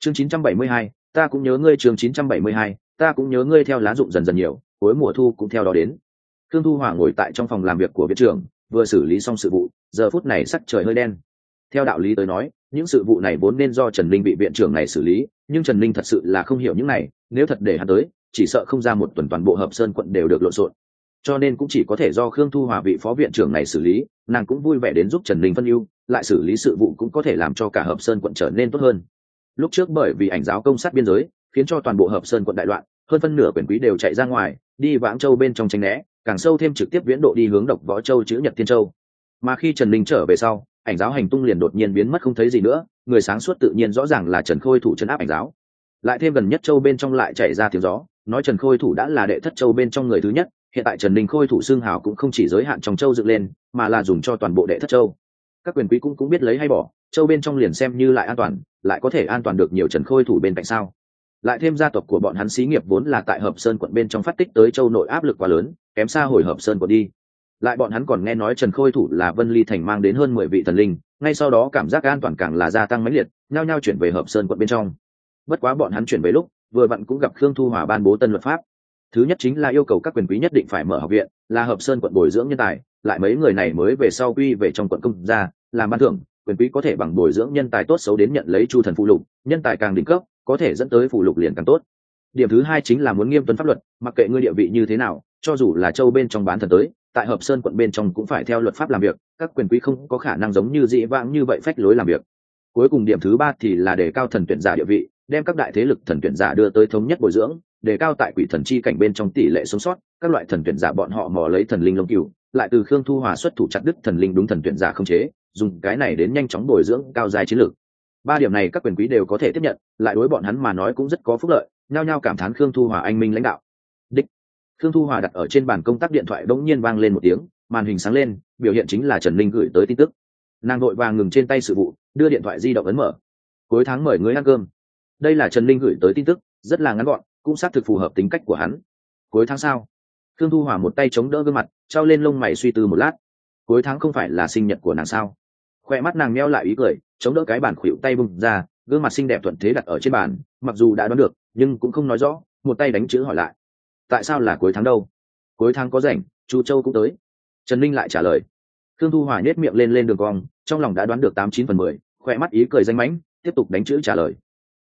chương 972, ta cũng nhớ ngươi. chương 972, ta cũng nhớ ngươi. Theo lá rụng dần dần nhiều, cuối mùa thu cũng theo đó đến. Khương Thu Hòa ngồi tại trong phòng làm việc của viện trưởng, vừa xử lý xong sự vụ, giờ phút này sắc trời hơi đen. Theo đạo lý tới nói, những sự vụ này vốn nên do Trần Linh bị viện trưởng này xử lý, nhưng Trần Linh thật sự là không hiểu những này, nếu thật để hắn tới, chỉ sợ không ra một tuần toàn bộ Hợp Sơn quận đều được lộn xộn. Cho nên cũng chỉ có thể do Khương Thu Hòa vị phó viện trưởng này xử lý, nàng cũng vui vẻ đến giúp Trần Linh phân ưu, lại xử lý sự vụ cũng có thể làm cho cả Hợp Sơn quận trở nên tốt hơn. Lúc trước bởi vì ảnh giáo công sát biên giới, khiến cho toàn bộ Hợp Sơn quận đại loạn, hơn phân nửa quyền quý đều chạy ra ngoài, đi Vãng Châu bên trong tránh né, càng sâu thêm trực tiếp viễn độ đi hướng Độc Võ Châu chữ Nhật Thiên Châu. Mà khi Trần Linh trở về sau, ảnh giáo hành tung liền đột nhiên biến mất không thấy gì nữa, người sáng suốt tự nhiên rõ ràng là Trần Khôi thủ trấn áp ảnh giáo. Lại thêm gần nhất châu bên trong lại chạy ra tiếng gió, nói Trần Khôi thủ đã là đệ thất châu bên trong người thứ nhất, hiện tại Trần Linh Khôi thủ xương hào cũng không chỉ giới hạn trong châu dựng lên, mà là dùng cho toàn bộ đệ thất châu. Các quyền quý cũng biết lấy hay bỏ, châu bên trong liền xem như lại an toàn, lại có thể an toàn được nhiều Trần Khôi thủ bên cạnh sao? Lại thêm gia tộc của bọn hắn xí nghiệp vốn là tại Hợp Sơn quận bên trong phát tích tới châu nội áp lực quá lớn, kém xa hồi Hợp Sơn quận đi. Lại bọn hắn còn nghe nói Trần Khôi thủ là Vân Ly thành mang đến hơn 10 vị thần linh, ngay sau đó cảm giác an toàn càng là gia tăng mãnh liệt, nhao nhao chuyển về Hợp Sơn quận bên trong. Bất quá bọn hắn chuyển về lúc, vừa vặn cũng gặp Khương Thu Hòa ban bố tân luật pháp. Thứ nhất chính là yêu cầu các quyền quý nhất định phải mở học viện, là Hợp Sơn quận bồi dưỡng nhân tài, lại mấy người này mới về sau quy về trong quận công gia, làm ban thưởng, quyền quý có thể bằng bồi dưỡng nhân tài tốt xấu đến nhận lấy Chu thần phụ lục, nhân tài càng đỉnh cấp, có thể dẫn tới phụ lục liền càng tốt. Điểm thứ hai chính là muốn nghiêm tuân pháp luật, mặc kệ ngươi địa vị như thế nào, cho dù là châu bên trong bán thần tới, tại Hợp Sơn quận bên trong cũng phải theo luật pháp làm việc, các quyền quý không có khả năng giống như dĩ vãng như vậy phách lối làm việc. Cuối cùng điểm thứ ba thì là đề cao thần tuyển giả địa vị, đem các đại thế lực thần tuyển giả đưa tới thống nhất bồi dưỡng, đề cao tại quỷ thần chi cảnh bên trong tỷ lệ sống sót, các loại thần tuyển giả bọn họ mò lấy thần linh lông cừu, lại từ Khương Thu Hòa xuất thủ chặt đứt thần linh đúng thần tuyển giả không chế, dùng cái này đến nhanh chóng bồi dưỡng cao giai chiến lược. Ba điểm này các quyền quý đều có thể tiếp nhận, lại đối bọn hắn mà nói cũng rất có phúc lợi, nhao nhao cảm thán Khương Thu Hòa anh minh lãnh đạo. Đích. Khương Thu Hòa đặt ở trên bàn công tác điện thoại bỗng nhiên vang lên một tiếng, màn hình sáng lên, biểu hiện chính là Trần Linh gửi tới tin tức. Nàng vội vàng ngừng trên tay sự vụ, đưa điện thoại di động ấn mở. Cuối tháng mời ngươi ăn cơm. Đây là Trần Linh gửi tới tin tức, rất là ngắn gọn, cũng xác thực phù hợp tính cách của hắn. Cuối tháng sao? Khương Thu Hòa một tay chống đỡ gương mặt, trao lên lông mày suy tư một lát. Cuối tháng không phải là sinh nhật của nàng sao? Khoe mắt nàng meo lại ý cười, chống đỡ cái bàn khuỷu tay bung ra, gương mặt xinh đẹp thuận thế đặt ở trên bàn, mặc dù đã đoán được, nhưng cũng không nói rõ, một tay đánh chữ hỏi lại. Tại sao là cuối tháng đâu? Cuối tháng có rảnh, Chu Châu cũng tới. Trần Linh lại trả lời. Khương Thu Hòa nhếch miệng lên đường cong, trong lòng đã đoán được 89/10, khoe mắt ý cười danh mãnh, tiếp tục đánh chữ trả lời.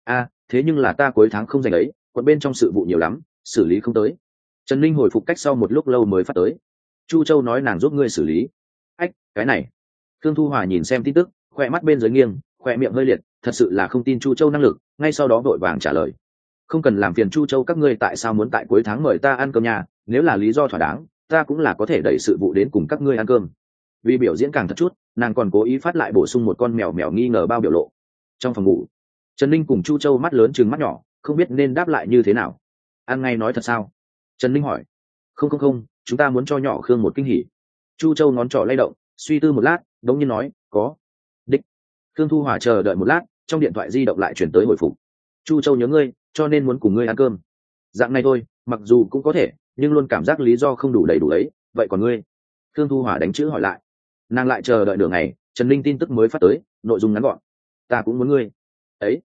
Thế nhưng là ta cuối tháng không rảnh ấy, quận bên trong sự vụ nhiều lắm, xử lý không tới. Trần Linh hồi phục cách sau một lúc lâu mới phát tới. Chu Châu nói nàng giúp ngươi xử lý. Cái này. Khương Thu Hòa nhìn xem tin tức, khoe mắt bên dưới nghiêng, khoe miệng hơi liệt, thật sự là không tin Chu Châu năng lực, ngay sau đó vội vàng trả lời. Không cần làm phiền Chu Châu các ngươi, tại sao muốn tại cuối tháng mời ta ăn cơm nhà, nếu là lý do thỏa đáng, ta cũng là có thể đẩy sự vụ đến cùng các ngươi ăn cơm. Vì biểu diễn càng thật chút, nàng còn cố ý phát lại bổ sung một con mèo nghi ngờ bao biểu lộ. Trong phòng ngủ, Trần Linh cùng Chu Châu mắt lớn trừng mắt nhỏ, không biết nên đáp lại như thế nào. Ăn ngay nói thật sao? Trần Linh hỏi. Không, chúng ta muốn cho nhỏ Khương một kinh hỉ. Chu Châu ngón trỏ lay động, suy tư một lát, đống nhiên nói, có. Đích. Khương Thu Hòa chờ đợi một lát, trong điện thoại di động lại chuyển tới hồi phục. Chu Châu nhớ ngươi, cho nên muốn cùng ngươi ăn cơm. Dạng này thôi, mặc dù cũng có thể, nhưng luôn cảm giác lý do không đủ đầy đủ ấy. Vậy còn ngươi? Khương Thu Hòa đánh chữ hỏi lại. Nàng lại chờ đợi nửa ngày, Trần Linh tin tức mới phát tới, nội dung ngắn gọn. Ta cũng muốn ngươi. Ấy.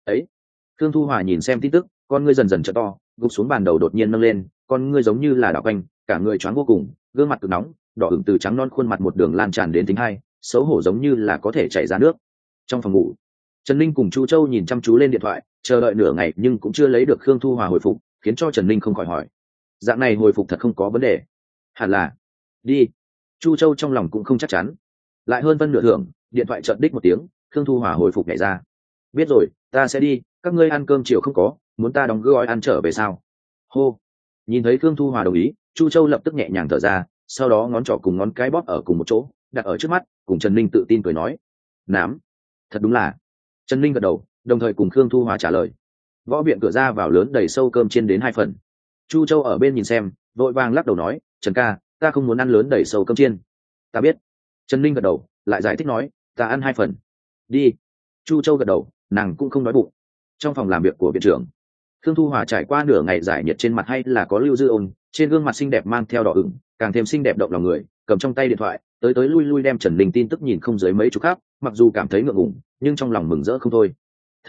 Khương Thu Hòa nhìn xem tin tức, con ngươi dần dần trợ to, gục xuống bàn đầu đột nhiên nâng lên, con ngươi giống như là đảo quanh, cả người choáng vô cùng, gương mặt cực nóng, đỏ ửng từ trắng non khuôn mặt một đường lan tràn đến thính hai, xấu hổ giống như là có thể chảy ra nước. Trong phòng ngủ, Trần Linh cùng Chu Châu nhìn chăm chú lên điện thoại, chờ đợi nửa ngày nhưng cũng chưa lấy được Khương Thu Hòa hồi phục, khiến cho Trần Linh không khỏi hỏi: dạng này hồi phục thật không có vấn đề? Hẳn là. Đi. Chu Châu trong lòng cũng không chắc chắn. Lại hơn phân nửa thưởng, điện thoại chợt đích một tiếng, Khương Thu Hòa hồi phục nhảy ra: biết rồi, ta sẽ đi, các ngươi ăn cơm chiều không có, muốn ta đóng gói ăn trở về sao? Hô. Nhìn thấy Khương Thu Hòa đồng ý, Chu Châu lập tức nhẹ nhàng thở ra, sau đó ngón trỏ cùng ngón cái bóp ở cùng một chỗ, đặt ở trước mắt, cùng Trần Linh tự tin cười nói: nám. Thật đúng là. Trần Linh gật đầu, đồng thời cùng Khương Thu Hòa trả lời. Võ viện cửa ra vào lớn đầy sâu cơm chiên đến 2 phần. Chu Châu ở bên nhìn xem, vội vàng lắc đầu nói: Trần ca, ta không muốn ăn lớn đầy sâu cơm chiên. Ta biết. Trần Linh gật đầu, lại giải thích nói: ta ăn 2 phần. Đi. Chu Châu gật đầu, nàng cũng không đói bụng. Trong phòng làm việc của viện trưởng, Khương Thu Hòa trải qua nửa ngày giải nhiệt, trên mặt hay là có lưu dư ôn, trên gương mặt xinh đẹp mang theo đỏ ửng, càng thêm xinh đẹp động lòng người, cầm trong tay điện thoại, tới lui lui đem Trần Linh tin tức nhìn không dưới mấy chục khắp, mặc dù cảm thấy ngượng ngùng, nhưng trong lòng mừng rỡ không thôi. Thứ ngốc,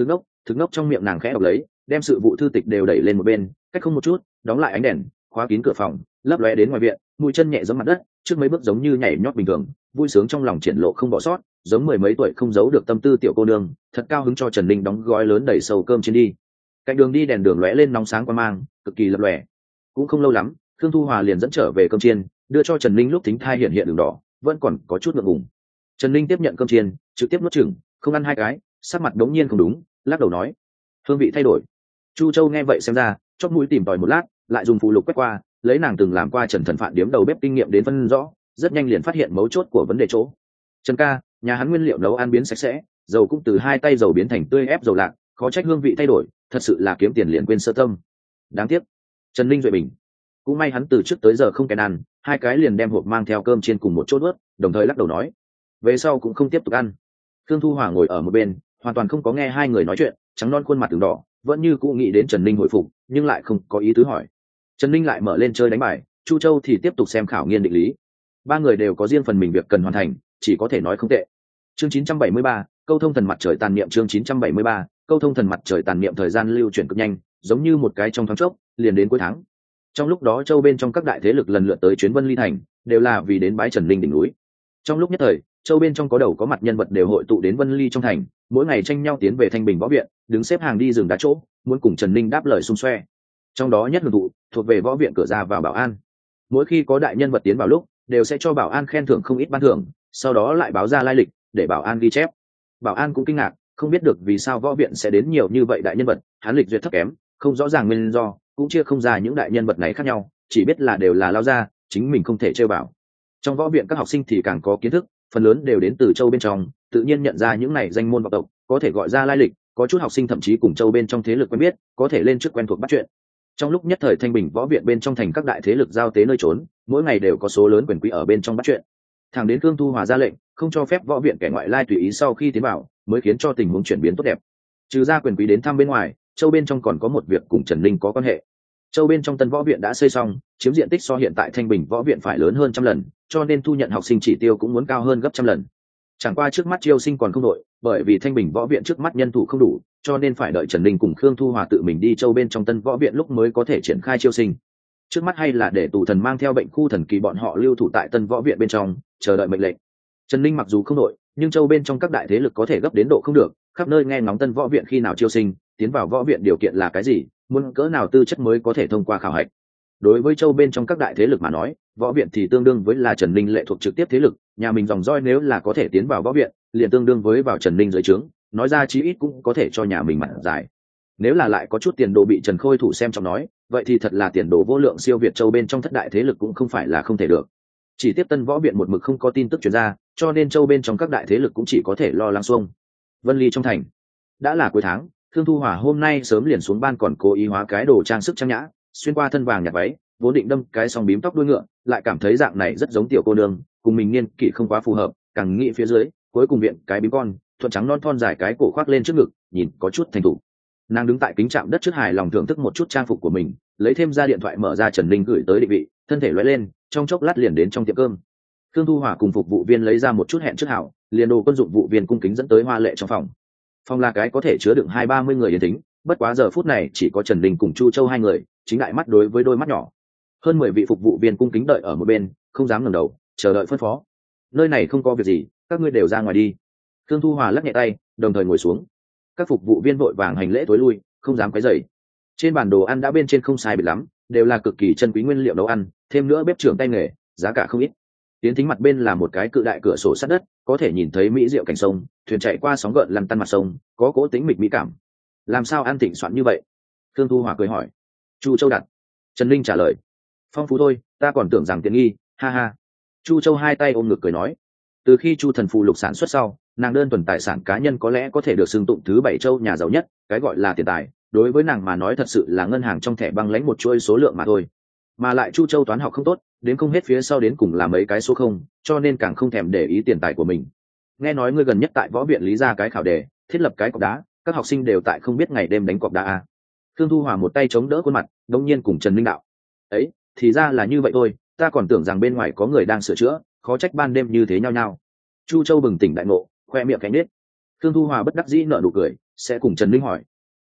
Thực ngốc trong miệng nàng khẽ đọc lấy, đem sự vụ thư tịch đều đẩy lên một bên, cách không một chút, đóng lại ánh đèn, khóa kín cửa phòng, lấp lóe đến ngoài viện, mũi chân nhẹ giẫm mặt đất, trước mấy bước giống như nhảy nhót bình thường, vui sướng trong lòng triển lộ không bỏ sót, giống mười mấy tuổi không giấu được tâm tư tiểu cô nương, thật cao hứng cho Trần Ninh đóng gói lớn đẩy sầu cơm trên đi. Cạnh đường đi đèn đường lóe lên nóng sáng qua mang, cực kỳ lập lòe. Cũng không lâu lắm, Khương Thu Hòa liền dẫn trở về cơm chiên, đưa cho Trần Ninh lúc thính thai hiện hiện đường đỏ, vẫn còn có chút ngượng ngùng. Trần Ninh tiếp nhận cơm chiên, trực tiếp nuốt chửng, không ăn hai cái, sắc mặt đống nhiên không đúng, lắc đầu nói: hương vị thay đổi. Chu Châu nghe vậy xem ra, chóp mũi tìm tòi một lát, lại dùng phụ lục quét qua, lấy nàng từng làm qua Trần Thần Phạn điếm đầu bếp kinh nghiệm đến phân rõ, rất nhanh liền phát hiện mấu chốt của vấn đề chỗ. Trần ca, nhà hắn nguyên liệu nấu ăn biến sạch sẽ, dầu cũng từ hai tay dầu biến thành tươi ép dầu lạc, khó trách hương vị thay đổi, thật sự là kiếm tiền liền quên sơ tâm. Đáng tiếc. Trần Ninh duệ bình. Cũng may hắn từ trước tới giờ không kèn ăn, hai cái liền đem hộp mang theo cơm trên cùng một chỗ nuốt, đồng thời lắc đầu nói: về sau cũng không tiếp tục ăn. Khương Thu Hòa ngồi ở một bên, hoàn toàn không có nghe hai người nói chuyện, trắng non khuôn mặt từng đỏ, vẫn như cũ nghĩ đến Trần Ninh hồi phục, nhưng lại không có ý tứ hỏi. Trần Ninh lại mở lên chơi đánh bài, Chu Châu thì tiếp tục xem khảo nghiên định lý. Ba người đều có riêng phần mình việc cần hoàn thành, chỉ có thể nói không tệ. Chương 973, câu thông thần mặt trời tàn niệm. Chương 973, câu thông thần mặt trời tàn niệm. Thời gian lưu chuyển cực nhanh, giống như một cái trong thoáng chốc, liền đến cuối tháng. Trong lúc đó châu bên trong các đại thế lực lần lượt tới chuyến Vân Ly thành, đều là vì đến bái Trần Ninh đỉnh núi. Trong lúc nhất thời, châu bên trong có đầu có mặt nhân vật đều hội tụ đến Vân Ly trong thành, mỗi ngày tranh nhau tiến về Thanh Bình võ viện, đứng xếp hàng đi rừng đá chỗ, muốn cùng Trần Ninh đáp lời xung xoe. Trong đó nhất hưởng thụ thuộc về võ viện cửa ra vào bảo an. Mỗi khi có đại nhân vật tiến vào lúc, đều sẽ cho bảo an khen thưởng không ít ban thưởng, sau đó lại báo ra lai lịch để bảo an ghi chép. Bảo an cũng kinh ngạc, không biết được vì sao võ viện sẽ đến nhiều như vậy đại nhân vật, hắn lịch duyệt thấp kém, không rõ ràng nguyên do, cũng chia không ra những đại nhân vật này khác nhau, chỉ biết là đều là lao ra, chính mình không thể chơi bảo. Trong võ viện các học sinh thì càng có kiến thức, phần lớn đều đến từ châu bên trong, tự nhiên nhận ra những này danh môn vọng tộc, có thể gọi ra lai lịch, có chút học sinh thậm chí cùng châu bên trong thế lực quen biết, có thể lên trước quen thuộc bắt chuyện. Trong lúc nhất thời Thanh Bình võ viện bên trong thành các đại thế lực giao tế nơi trốn, mỗi ngày đều có số lớn quyền quý ở bên trong bắt chuyện. Thẳng đến Khương Thu Hòa ra lệnh, không cho phép võ viện kẻ ngoại lai tùy ý sau khi tiến vào, mới khiến cho tình huống chuyển biến tốt đẹp. Trừ ra quyền quý đến thăm bên ngoài, châu bên trong còn có một việc cùng Trần Ninh có quan hệ. Châu bên trong tân võ viện đã xây xong, chiếm diện tích so hiện tại Thanh Bình võ viện phải lớn hơn trăm lần, cho nên thu nhận học sinh chỉ tiêu cũng muốn cao hơn gấp trăm lần. Chẳng qua trước mắt chiêu sinh còn không đội, bởi vì Thanh Bình võ viện trước mắt nhân thủ không đủ, cho nên phải đợi Trần Ninh cùng Khương Thu Hòa tự mình đi châu bên trong tân võ viện lúc mới có thể triển khai chiêu sinh. Trước mắt hay là để tù thần mang theo bệnh khu thần kỳ bọn họ lưu thủ tại tân võ viện bên trong, chờ đợi mệnh lệnh. Trần Ninh mặc dù không đội, nhưng châu bên trong các đại thế lực có thể gấp đến độ không được, khắp nơi nghe ngóng tân võ viện khi nào chiêu sinh, tiến vào võ viện điều kiện là cái gì, muốn cỡ nào tư chất mới có thể thông qua khảo hạch. Đối với châu bên trong các đại thế lực mà nói, võ viện thì tương đương với là Trần Ninh lệ thuộc trực tiếp thế lực, nhà mình dòng roi nếu là có thể tiến vào võ viện, liền tương đương với vào Trần Ninh dưới trướng, nói ra chí ít cũng có thể cho nhà mình mặt dài. Nếu là lại có chút tiền đồ bị Trần Khôi thủ xem trọng nói, vậy thì thật là tiền đồ vô lượng siêu việt châu bên trong thất đại thế lực cũng không phải là không thể được. Chỉ tiếp tân võ viện một mực không có tin tức truyền ra, cho nên châu bên trong các đại thế lực cũng chỉ có thể lo lắng xuông. Vân Ly trong thành, đã là cuối tháng, Khương Thu Hòa hôm nay sớm liền xuống ban còn cố ý hóa cái đồ trang sức trang nhã, xuyên qua thân vàng nhạt váy, vốn định đâm cái song bím tóc đuôi ngựa, lại cảm thấy dạng này rất giống tiểu cô nương, cùng mình niên kỷ không quá phù hợp, càng nghĩ phía dưới, cuối cùng viện cái bím con, thuận trắng non thon dài cái cổ khoác lên trước ngực, nhìn có chút thành thục. Nàng đứng tại kính trạm đất trước hài lòng thưởng thức một chút trang phục của mình, lấy thêm ra điện thoại mở ra Trần Ninh gửi tới định vị, thân thể lóe lên, trong chốc lát liền đến trong tiệm cơm. Khương Thu Hòa cùng phục vụ viên lấy ra một chút hẹn trước hảo, liền đồ quân dụng vụ viên cung kính dẫn tới hoa lệ trong phòng. Phòng là cái có thể chứa đựng 20-30 người yên tĩnh, bất quá giờ phút này chỉ có Trần Ninh cùng Chu Châu hai người, chính đại mắt đối với đôi mắt nhỏ. Hơn 10 vị phục vụ viên cung kính đợi ở một bên, không dám ngẩng đầu, chờ đợi phân phó. Nơi này không có việc gì, các ngươi đều ra ngoài đi. Khương Thu Hòa lắc nhẹ tay, đồng thời ngồi xuống. Các phục vụ viên vội vàng hành lễ tối lui, không dám quấy rầy. Trên bản đồ ăn đã bên trên không sai biệt lắm, đều là cực kỳ chân quý nguyên liệu nấu ăn, thêm nữa bếp trưởng tay nghề, giá cả không ít. Tiến thính mặt bên là một cái cự đại cửa sổ sát đất, có thể nhìn thấy mỹ diệu cảnh sông, thuyền chạy qua sóng gợn lăn tăn mặt sông, có cố tính mịch mỹ cảm. Làm sao ăn thịnh soạn như vậy? Khương Thu Hòa cười hỏi. Chu Châu đặt. Trần Linh trả lời. Phong phú thôi, ta còn tưởng rằng tiện nghi, ha ha. Chu Châu hai tay ôm ngực cười nói. Từ khi Chu Thần Phù Lục sản xuất sau, nàng đơn thuần tài sản cá nhân có lẽ có thể được xưng tụng thứ 7 châu nhà giàu nhất, cái gọi là tiền tài, đối với nàng mà nói thật sự là ngân hàng trong thẻ băng lãnh một chuỗi số lượng mà thôi. Mà lại Chu Châu toán học không tốt, đến không hết phía sau đến cùng là mấy cái số không, cho nên càng không thèm để ý tiền tài của mình. Nghe nói ngươi gần nhất tại võ viện lý ra cái khảo đề, thiết lập cái cọc đá, các học sinh đều tại không biết ngày đêm đánh cọc đá à. Khương Thu Hòa một tay chống đỡ khuôn mặt, đống nhiên cùng Trần Minh đạo. Ấy, thì ra là như vậy thôi, ta còn tưởng rằng bên ngoài có người đang sửa chữa, khó trách ban đêm như thế nhau nhau. Chu Châu bừng tỉnh đại ngộ, khoe miệng cánh nết. Khương Thu Hòa bất đắc dĩ nở nụ cười, sẽ cùng Trần Minh hỏi,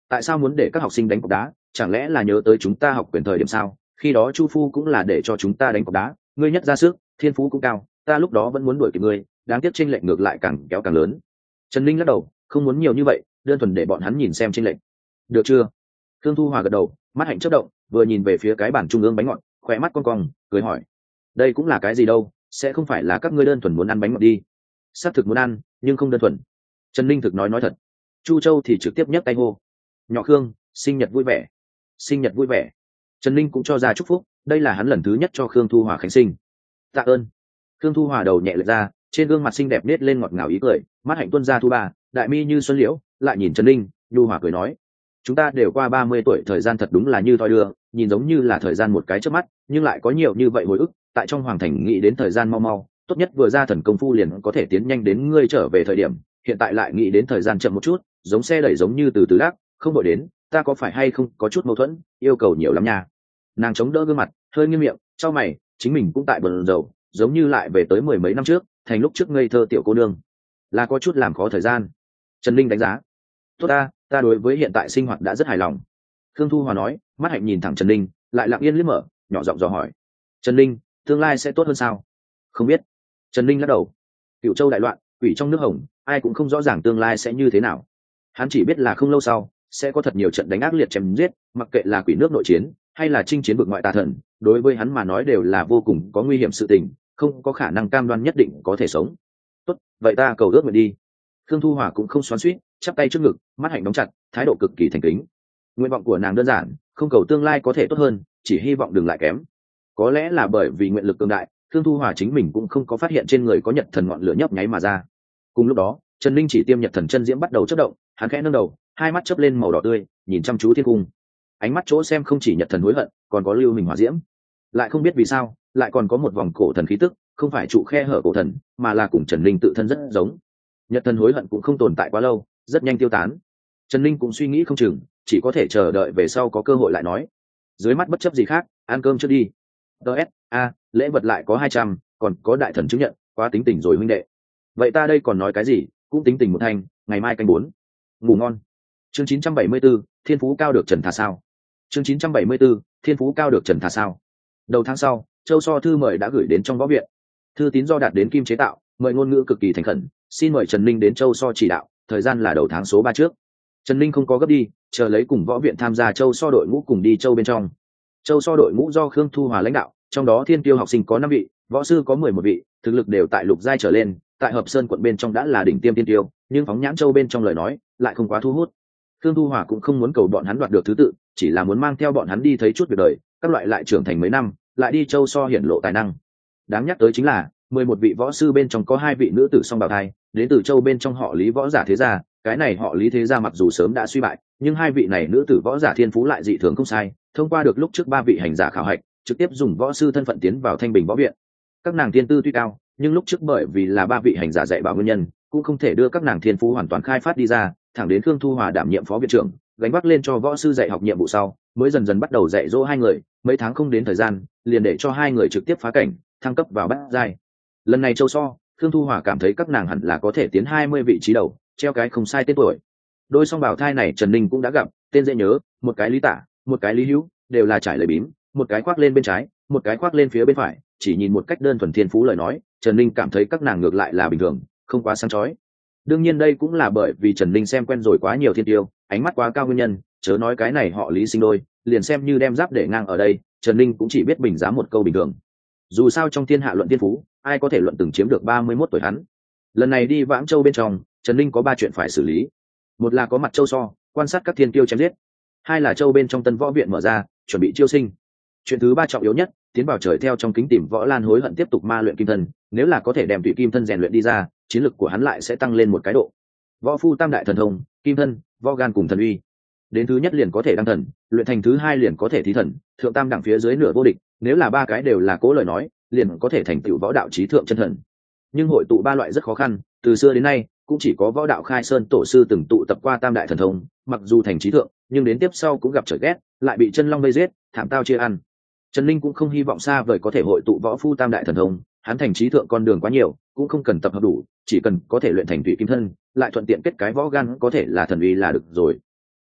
tại sao muốn để các học sinh đánh cọc đá? Chẳng lẽ là nhớ tới chúng ta học quyền thời điểm sao? Khi đó Chu Phu cũng là để cho chúng ta đánh cọc đá, ngươi nhất ra sức, thiên phú cũng cao, ta lúc đó vẫn muốn đuổi kịp ngươi, đáng tiếc chênh lệch ngược lại càng kéo càng lớn. Trần Linh lắc đầu, không muốn nhiều như vậy, đơn thuần để bọn hắn nhìn xem chênh lệch. Được chưa? Thương Thu Hòa gật đầu, mắt hạnh chớp động, vừa nhìn về phía cái bàn trung ương bánh ngọt, khỏe mắt cong cong, cười hỏi: đây cũng là cái gì đâu? Sẽ không phải là các ngươi đơn thuần muốn ăn bánh ngọt đi? Xác thực muốn ăn, nhưng không đơn thuần. Trần Linh thực nói thật. Chu Châu thì trực tiếp nhấc tay hô: nhỏ Khương, sinh nhật vui vẻ, sinh nhật vui vẻ. Trần Linh cũng cho ra chúc phúc, đây là hắn lần thứ nhất cho Khương Thu Hòa khánh sinh. Tạ ơn. Khương Thu Hòa đầu nhẹ lệch ra, trên gương mặt xinh đẹp nết lên ngọt ngào ý cười, mắt hạnh tuôn ra thu ba, đại mi như xuân liễu, lại nhìn Trần Linh, nhu hòa cười nói: chúng ta đều qua 30 tuổi, thời gian thật đúng là như thoi đưa, nhìn giống như là thời gian một cái chớp mắt, nhưng lại có nhiều như vậy hồi ức. Tại trong hoàng thành nghĩ đến thời gian mau mau, tốt nhất vừa ra thần công phu liền có thể tiến nhanh đến ngươi trở về thời điểm, hiện tại lại nghĩ đến thời gian chậm một chút, giống xe đẩy giống như từ từ đắc, không đội đến, ta có phải hay không có chút mâu thuẫn, yêu cầu nhiều lắm nha. Nàng chống đỡ gương mặt, hơi nghiêm miệng, chau mày, chính mình cũng tại bần dầu, giống như lại về tới 10 mấy năm trước, thành lúc trước ngây thơ tiểu cô nương, là có chút làm khó thời gian. Trần Linh đánh giá: tốt ta đối với hiện tại sinh hoạt đã rất hài lòng. Khương Thu Hòa nói, mắt hạnh nhìn thẳng Trần Linh, lại lặng yên liếc mở, nhỏ giọng dò hỏi: Trần Linh, tương lai sẽ tốt hơn sao? Không biết. Trần Linh lắc đầu. Cựu Châu đại loạn, quỷ trong nước hồng, ai cũng không rõ ràng tương lai sẽ như thế nào. Hắn chỉ biết là không lâu sau sẽ có thật nhiều trận đánh ác liệt chém giết, mặc kệ là quỷ nước nội chiến hay là chinh chiến vực ngoại tà thần, đối với hắn mà nói đều là vô cùng có nguy hiểm sự tình, không có khả năng cam đoan nhất định có thể sống. Tốt, vậy ta cầu ước nguyện đi. Khương Thu Hòa cũng không xoắn xuýt, chắp tay trước ngực, mắt hạnh đóng chặt, thái độ cực kỳ thành kính. Nguyện vọng của nàng đơn giản, không cầu tương lai có thể tốt hơn, chỉ hy vọng đừng lại kém. Có lẽ là bởi vì nguyện lực cường đại, Khương Thu Hòa chính mình cũng không có phát hiện trên người có nhật thần ngọn lửa nhấp nháy mà ra. Cùng lúc đó, Trần Linh chỉ tiêm nhật thần chân diễm bắt đầu chớp động, hắn khẽ nâng đầu, hai mắt chớp lên màu đỏ tươi, nhìn chăm chú thiên cung. Ánh mắt chỗ xem không chỉ nhật thần hối hận, còn có lưu hình hỏa diễm. Lại không biết vì sao, lại còn có một vòng cổ thần khí tức, không phải trụ khe hở cổ thần, mà là cùng Trần Linh tự thân rất giống. Nhật thần hối hận cũng không tồn tại quá lâu, rất nhanh tiêu tán. Trần Linh cũng suy nghĩ không chừng, chỉ có thể chờ đợi về sau có cơ hội lại nói. Dưới mắt bất chấp gì khác, ăn cơm trước đi. Lễ vật lại có 200, còn có đại thần chứng nhận, quá tính tình rồi huynh đệ. Vậy ta đây còn nói cái gì, cũng tính tình một thành, ngày mai canh 4. Ngủ ngon. Chương 974, thiên phú cao được trần thà sao? Chương 974, thiên phú cao được trần thà sao? Đầu tháng sau, Châu So thư mời đã gửi đến trong võ viện. Thư tín do đạt đến kim chế tạo, mời ngôn ngữ cực kỳ thành khẩn, xin mời Trần Linh đến Châu So chỉ đạo, thời gian là đầu tháng số 3 trước. Trần Linh không có gấp đi, chờ lấy cùng võ viện tham gia Châu So đội ngũ cùng đi Châu bên trong. Châu So đội ngũ do Khương Thu Hòa lãnh đạo, trong đó thiên tiêu học sinh có 5 vị, võ sư có 11 vị, thực lực đều tại lục giai trở lên, tại Hợp Sơn quận bên trong đã là đỉnh tiêm thiên tiêu, nhưng phóng nhãn Châu bên trong lời nói, lại không quá thu hút. Khương Thu Hòa cũng không muốn cầu bọn hắn đoạt được thứ tự, chỉ là muốn mang theo bọn hắn đi thấy chút việc đời, các loại lại trưởng thành mấy năm, lại đi Châu So hiển lộ tài năng. Đáng nhắc tới chính là 11 vị võ sư bên trong có 2 vị nữ tử song bào thai, đến từ Châu bên trong họ Lý võ giả thế gia, cái này họ Lý thế gia mặc dù sớm đã suy bại, nhưng 2 vị này nữ tử võ giả thiên phú lại dị thường không sai, thông qua được lúc trước 3 vị hành giả khảo hạch, trực tiếp dùng võ sư thân phận tiến vào Thanh Bình võ viện. Các nàng thiên tư tuy cao, nhưng lúc trước bởi vì là 3 vị hành giả dạy bảo nguyên nhân, cũng không thể đưa các nàng thiên phú hoàn toàn khai phát đi ra, thẳng đến Khương Thu Hòa đảm nhiệm phó viện trưởng, gánh vác lên cho võ sư dạy học nhiệm vụ sau, mới dần dần bắt đầu dạy dỗ 2 người, mấy tháng không đến thời gian, liền để cho 2 người trực tiếp phá cảnh, thăng cấp vào bát giai. Lần này Châu So, Khương Thu Hòa cảm thấy các nàng hẳn là có thể tiến 20 vị trí đầu, treo cái không sai tên tuổi. Đôi song bảo thai này Trần Ninh cũng đã gặp, tên dễ nhớ, một cái Lý Tả, một cái Lý Hữu, đều là trải lời bím, một cái khoác lên bên trái, một cái khoác lên phía bên phải, chỉ nhìn một cách đơn thuần thiên phú lời nói, Trần Ninh cảm thấy các nàng ngược lại là bình thường, không quá sáng chói. Đương nhiên đây cũng là bởi vì Trần Ninh xem quen rồi quá nhiều thiên tiêu, ánh mắt quá cao nguyên nhân, chớ nói cái này họ Lý sinh đôi, liền xem như đem giáp để ngang ở đây, Trần Ninh cũng chỉ biết bình giá một câu bình thường. Dù sao trong thiên hạ luận thiên phú, ai có thể luận từng chiếm được 31 tuổi hắn. Lần này đi Vãng Châu bên trong, Trần Ninh có 3 chuyện phải xử lý. Một là có mặt Châu So, quan sát các thiên tiêu chém giết. 2 là Châu bên trong Tân Võ viện mở ra, chuẩn bị chiêu sinh. Chuyện thứ 3 trọng yếu nhất, tiến vào trời theo trong kính tìm Võ Lan hối hận tiếp tục ma luyện kim thân, nếu là có thể đem tùy kim thân rèn luyện đi ra, chiến lực của hắn lại sẽ tăng lên một cái độ. Võ phu tam đại thần thông, kim thân, võ gan cùng thần uy. Đến thứ nhất liền có thể đăng thần, luyện thành thứ 2 liền có thể thí thần, thượng tam đẳng phía dưới nửa vô địch, nếu là 3 cái đều là cố lời nói, liền có thể thành tựu võ đạo chí thượng chân thần. Nhưng hội tụ 3 loại rất khó khăn, từ xưa đến nay cũng chỉ có võ đạo khai sơn tổ sư từng tụ tập qua tam đại thần thông, mặc dù thành chí thượng, nhưng đến tiếp sau cũng gặp trở ghét, lại bị chân long vây giết, thảm tao chia ăn. Trần Ninh cũng không hy vọng xa vời có thể hội tụ võ phu tam đại thần thông, hắn thành chí thượng con đường quá nhiều, cũng không cần tập hợp đủ, chỉ cần có thể luyện thành tùy kim thân, lại thuận tiện kết cái võ gan có thể là thần uy là được rồi.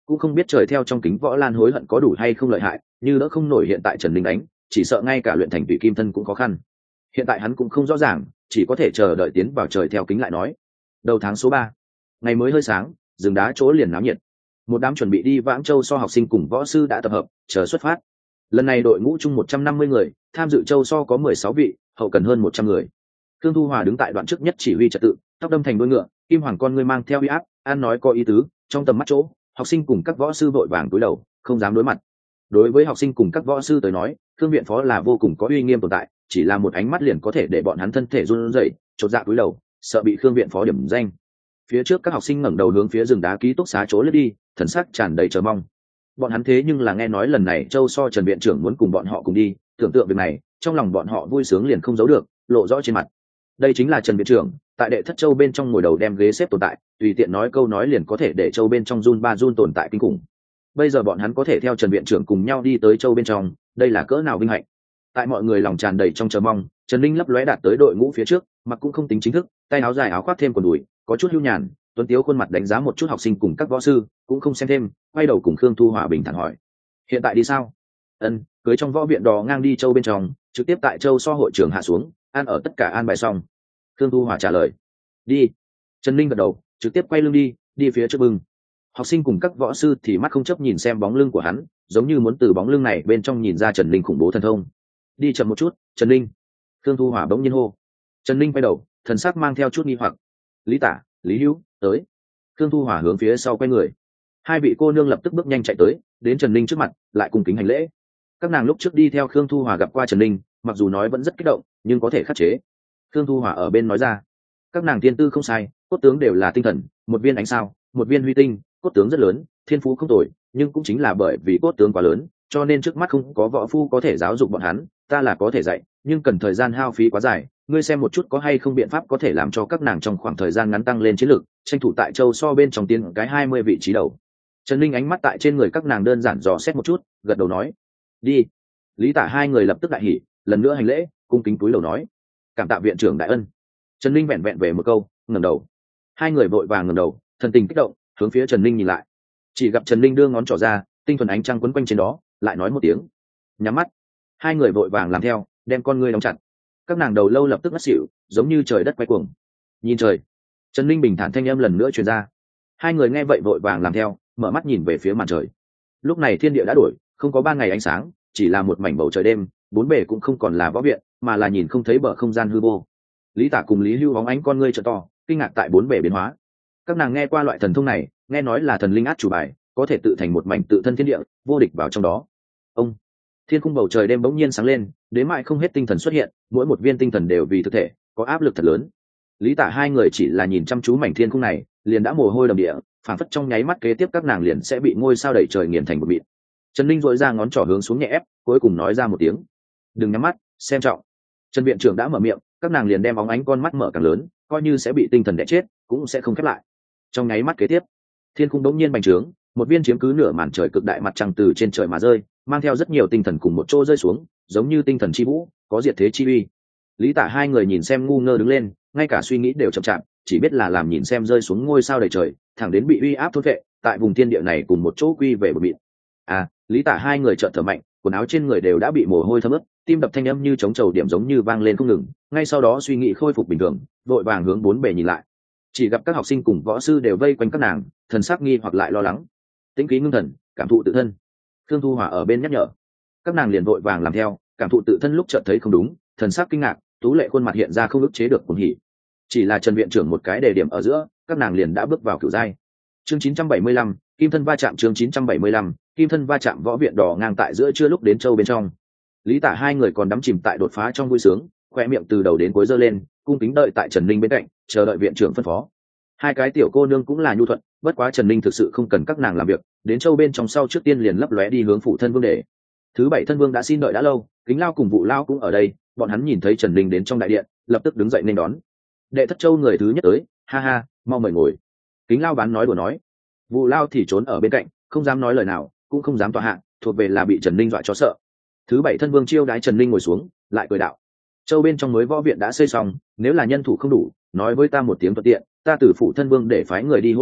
cũng không biết trời theo trong kính võ lan hối hận có đủ hay không lợi hại, như đỡ không nổi hiện tại Trần Linh đánh, chỉ sợ ngay cả luyện thành tùy kim thân cũng khó khăn. Hiện tại hắn cũng không rõ ràng, chỉ có thể chờ đợi tiến vào trời theo kính lại nói. Đầu tháng số 3, ngày mới hơi sáng, rừng đá chỗ liền náo nhiệt. Một đám chuẩn bị đi Vãng Châu so học sinh cùng võ sư đã tập hợp, chờ xuất phát. Lần này đội ngũ chung 150 người, tham dự châu so có 16 vị, hậu cần hơn 100 người. Thương Thu Hòa đứng tại đoạn trước nhất chỉ huy trật tự, tóc đâm thành đuôi ngựa, kim hoàng con ngươi mang theo uy áp, an nói có ý tứ, trong tầm mắt chỗ, học sinh cùng các võ sư vội vàng cúi đầu, không dám đối mặt. Đối với học sinh cùng các võ sư tới nói, Thương viện phó là vô cùng có uy nghiêm tồn tại, chỉ là một ánh mắt liền có thể để bọn hắn thân thể run rẩy, chột dạ cúi đầu, sợ bị Thương viện phó điểm danh. Phía trước các học sinh ngẩng đầu hướng phía rừng đá ký túc xá chỗ lướt đi, thần sắc tràn đầy chờ mong. Bọn hắn thế nhưng là nghe nói lần này Châu So Trần viện trưởng muốn cùng bọn họ cùng đi, tưởng tượng việc này, trong lòng bọn họ vui sướng liền không giấu được, lộ rõ trên mặt. Đây chính là Trần viện trưởng, tại Đệ Thất Châu bên trong ngồi đầu đem ghế xếp tồn tại, tùy tiện nói câu nói liền có thể để Châu bên trong run ba run tồn tại kinh khủng. Bây giờ bọn hắn có thể theo Trần viện trưởng cùng nhau đi tới Châu bên trong, đây là cỡ nào vinh hạnh. Tại mọi người lòng tràn đầy trong chờ mong, Trần Linh lấp lóe đạt tới đội ngũ phía trước, mặc cũng không tính chính thức, tay áo dài áo khoác thêm quần đùi, có chút hưu nhàn, tuấn tiếu khuôn mặt đánh giá một chút học sinh cùng các võ sư, cũng không xem thêm, quay đầu cùng Khương Thu Hòa bình thản hỏi: hiện tại đi sao? Ân, cưới trong võ viện đò ngang đi Châu bên trong, trực tiếp tại Châu so hội trường hạ xuống, ăn ở tất cả an bài xong. Khương Thu Hòa trả lời: đi. Trần Linh gật đầu, trực tiếp quay lưng đi phía trước bưng. Học sinh cùng các võ sư thì mắt không chấp nhìn xem bóng lưng của hắn, giống như muốn từ bóng lưng này bên trong nhìn ra Trần Linh khủng bố thần thông. Đi chậm một chút, Trần Linh. Khương Thu Hòa bỗng nhiên hô. Trần Linh quay đầu, thần sắc mang theo chút nghi hoặc. Lý Tả, Lý Hữu, tới. Khương Thu Hòa hướng phía sau quay người. Hai vị cô nương lập tức bước nhanh chạy tới, đến Trần Linh trước mặt, lại cùng kính hành lễ. Các nàng lúc trước đi theo Khương Thu Hòa gặp qua Trần Linh, mặc dù nói vẫn rất kích động, nhưng có thể khắc chế. Khương Thu Hòa ở bên nói ra: các nàng tiên tư không sai, cốt tướng đều là tinh thần, một viên ánh sao, một viên huy tinh, cốt tướng rất lớn, thiên phú không tồi, nhưng cũng chính là bởi vì cốt tướng quá lớn, cho nên trước mắt không có võ phu có thể giáo dục bọn hắn, ta là có thể dạy, nhưng cần thời gian hao phí quá dài, ngươi xem một chút có hay không biện pháp có thể làm cho các nàng trong khoảng thời gian ngắn tăng lên chiến lược, tranh thủ tại Châu so bên trong tiên cái 20 vị trí đầu. Trần Linh ánh mắt tại trên người các nàng đơn giản dò xét một chút, gật đầu nói: đi. Lý Tả hai người lập tức đại hỉ, lần nữa hành lễ, cung kính cúi đầu nói: cảm tạ viện trưởng đại ân. Trần Linh vẹn vẹn về một câu, ngẩng đầu. Hai người vội vàng ngẩng đầu, thần tình kích động, hướng phía Trần Linh nhìn lại. Chỉ gặp Trần Linh đưa ngón trỏ ra, tinh thuần ánh trăng quấn quanh trên đó, lại nói một tiếng. Nhắm mắt. Hai người vội vàng làm theo, đem con ngươi đóng chặt. Các nàng đầu lâu lập tức ngất xỉu, giống như trời đất quay cuồng. Nhìn trời. Trần Linh bình thản thanh âm lần nữa truyền ra. Hai người nghe vậy vội vàng làm theo, mở mắt nhìn về phía màn trời. Lúc này thiên địa đã đổi, không có ban ngày ánh sáng, chỉ là một mảnh bầu trời đêm, bốn bề cũng không còn là võ viện, mà là nhìn không thấy bờ không gian hư vô. Lý Tả cùng Lý Hưu bóng ánh con ngươi trợ to, kinh ngạc tại bốn bề biến hóa. Các nàng nghe qua loại thần thông này, nghe nói là thần linh át chủ bài, có thể tự thành một mảnh tự thân thiên địa, vô địch vào trong đó. Ông, thiên khung bầu trời đêm bỗng nhiên sáng lên, đến mãi không hết tinh thần xuất hiện, mỗi một viên tinh thần đều vì thực thể, có áp lực thật lớn. Lý Tả hai người chỉ là nhìn chăm chú mảnh thiên khung này, liền đã mồ hôi đầm địa, phảng phất trong nháy mắt kế tiếp các nàng liền sẽ bị ngôi sao đẩy trời nghiền thành một mịn. Trần Linh dội ra ngón trỏ hướng xuống nhẹ ép, cuối cùng nói ra một tiếng: đừng nhắm mắt, xem trọng. Trần viện trưởng đã mở miệng, các nàng liền đem óng ánh con mắt mở càng lớn, coi như sẽ bị tinh thần đè chết, cũng sẽ không khép lại. Trong nháy mắt kế tiếp, thiên khung đống nhiên bành trướng, một viên chiếm cứ nửa màn trời cực đại mặt trăng từ trên trời mà rơi, mang theo rất nhiều tinh thần cùng một chỗ rơi xuống, giống như tinh thần chi vũ, có diệt thế chi uy. Lý Tả hai người nhìn xem ngu ngơ đứng lên, ngay cả suy nghĩ đều chậm chạp, chỉ biết là làm nhìn xem rơi xuống ngôi sao đầy trời, thẳng đến bị uy áp thôn vệ, tại vùng thiên địa này cùng một chỗ quy về bờ mịn. À, Lý Tả hai người chợt thở mạnh, quần áo trên người đều đã bị mồ hôi thấm ướt, tim đập thanh âm như trống trầu điểm giống như vang lên không ngừng, ngay sau đó suy nghĩ khôi phục bình thường, vội vàng hướng bốn bề nhìn lại. Chỉ gặp các học sinh cùng võ sư đều vây quanh các nàng, thần sắc nghi hoặc lại lo lắng. Tĩnh khí ngưng thần, cảm thụ tự thân. Khương Thu Hòa ở bên nhắc nhở. Các nàng liền vội vàng làm theo, cảm thụ tự thân lúc chợt thấy không đúng, thần sắc kinh ngạc, tú lệ khuôn mặt hiện ra không ức chế được cuồng hỉ. Chỉ là Trần viện trưởng một cái đề điểm ở giữa, các nàng liền đã bước vào cửu giai. Chương 975, kim thân va chạm. Chương 975, kim thân va chạm. Võ viện đỏ ngang tại giữa trưa lúc đến Châu bên trong. Lý Tả hai người còn đắm chìm tại đột phá trong vui sướng, khoe miệng từ đầu đến cuối giơ lên, cung kính đợi tại Trần Linh bên cạnh, chờ đợi viện trưởng phân phó. Hai cái tiểu cô nương cũng là nhu thuận, bất quá Trần Linh thực sự không cần các nàng làm việc, đến Châu bên trong sau trước tiên liền lấp lóe đi hướng phụ thân vương để. Thứ bảy thân vương đã xin đợi đã lâu, Kính Lao cùng Vụ Lao cũng ở đây, bọn hắn nhìn thấy Trần Linh đến trong đại điện, lập tức đứng dậy nên đón. Đệ Thất Châu người thứ nhất tới, ha ha, mau mời ngồi. Kính Lao bán nói đùa nói. Vụ Lao thì trốn ở bên cạnh, không dám nói lời nào, cũng không dám tọa hạ, thuộc về là bị Trần Linh dọa cho sợ. Thứ bảy thân vương chiêu đái Trần Linh ngồi xuống, lại cười đạo: Châu bên trong mới võ viện đã xây xong, nếu là nhân thủ không đủ, nói với ta một tiếng thuận tiện, ta từ phụ thân vương để phái người đi hỗ trợ,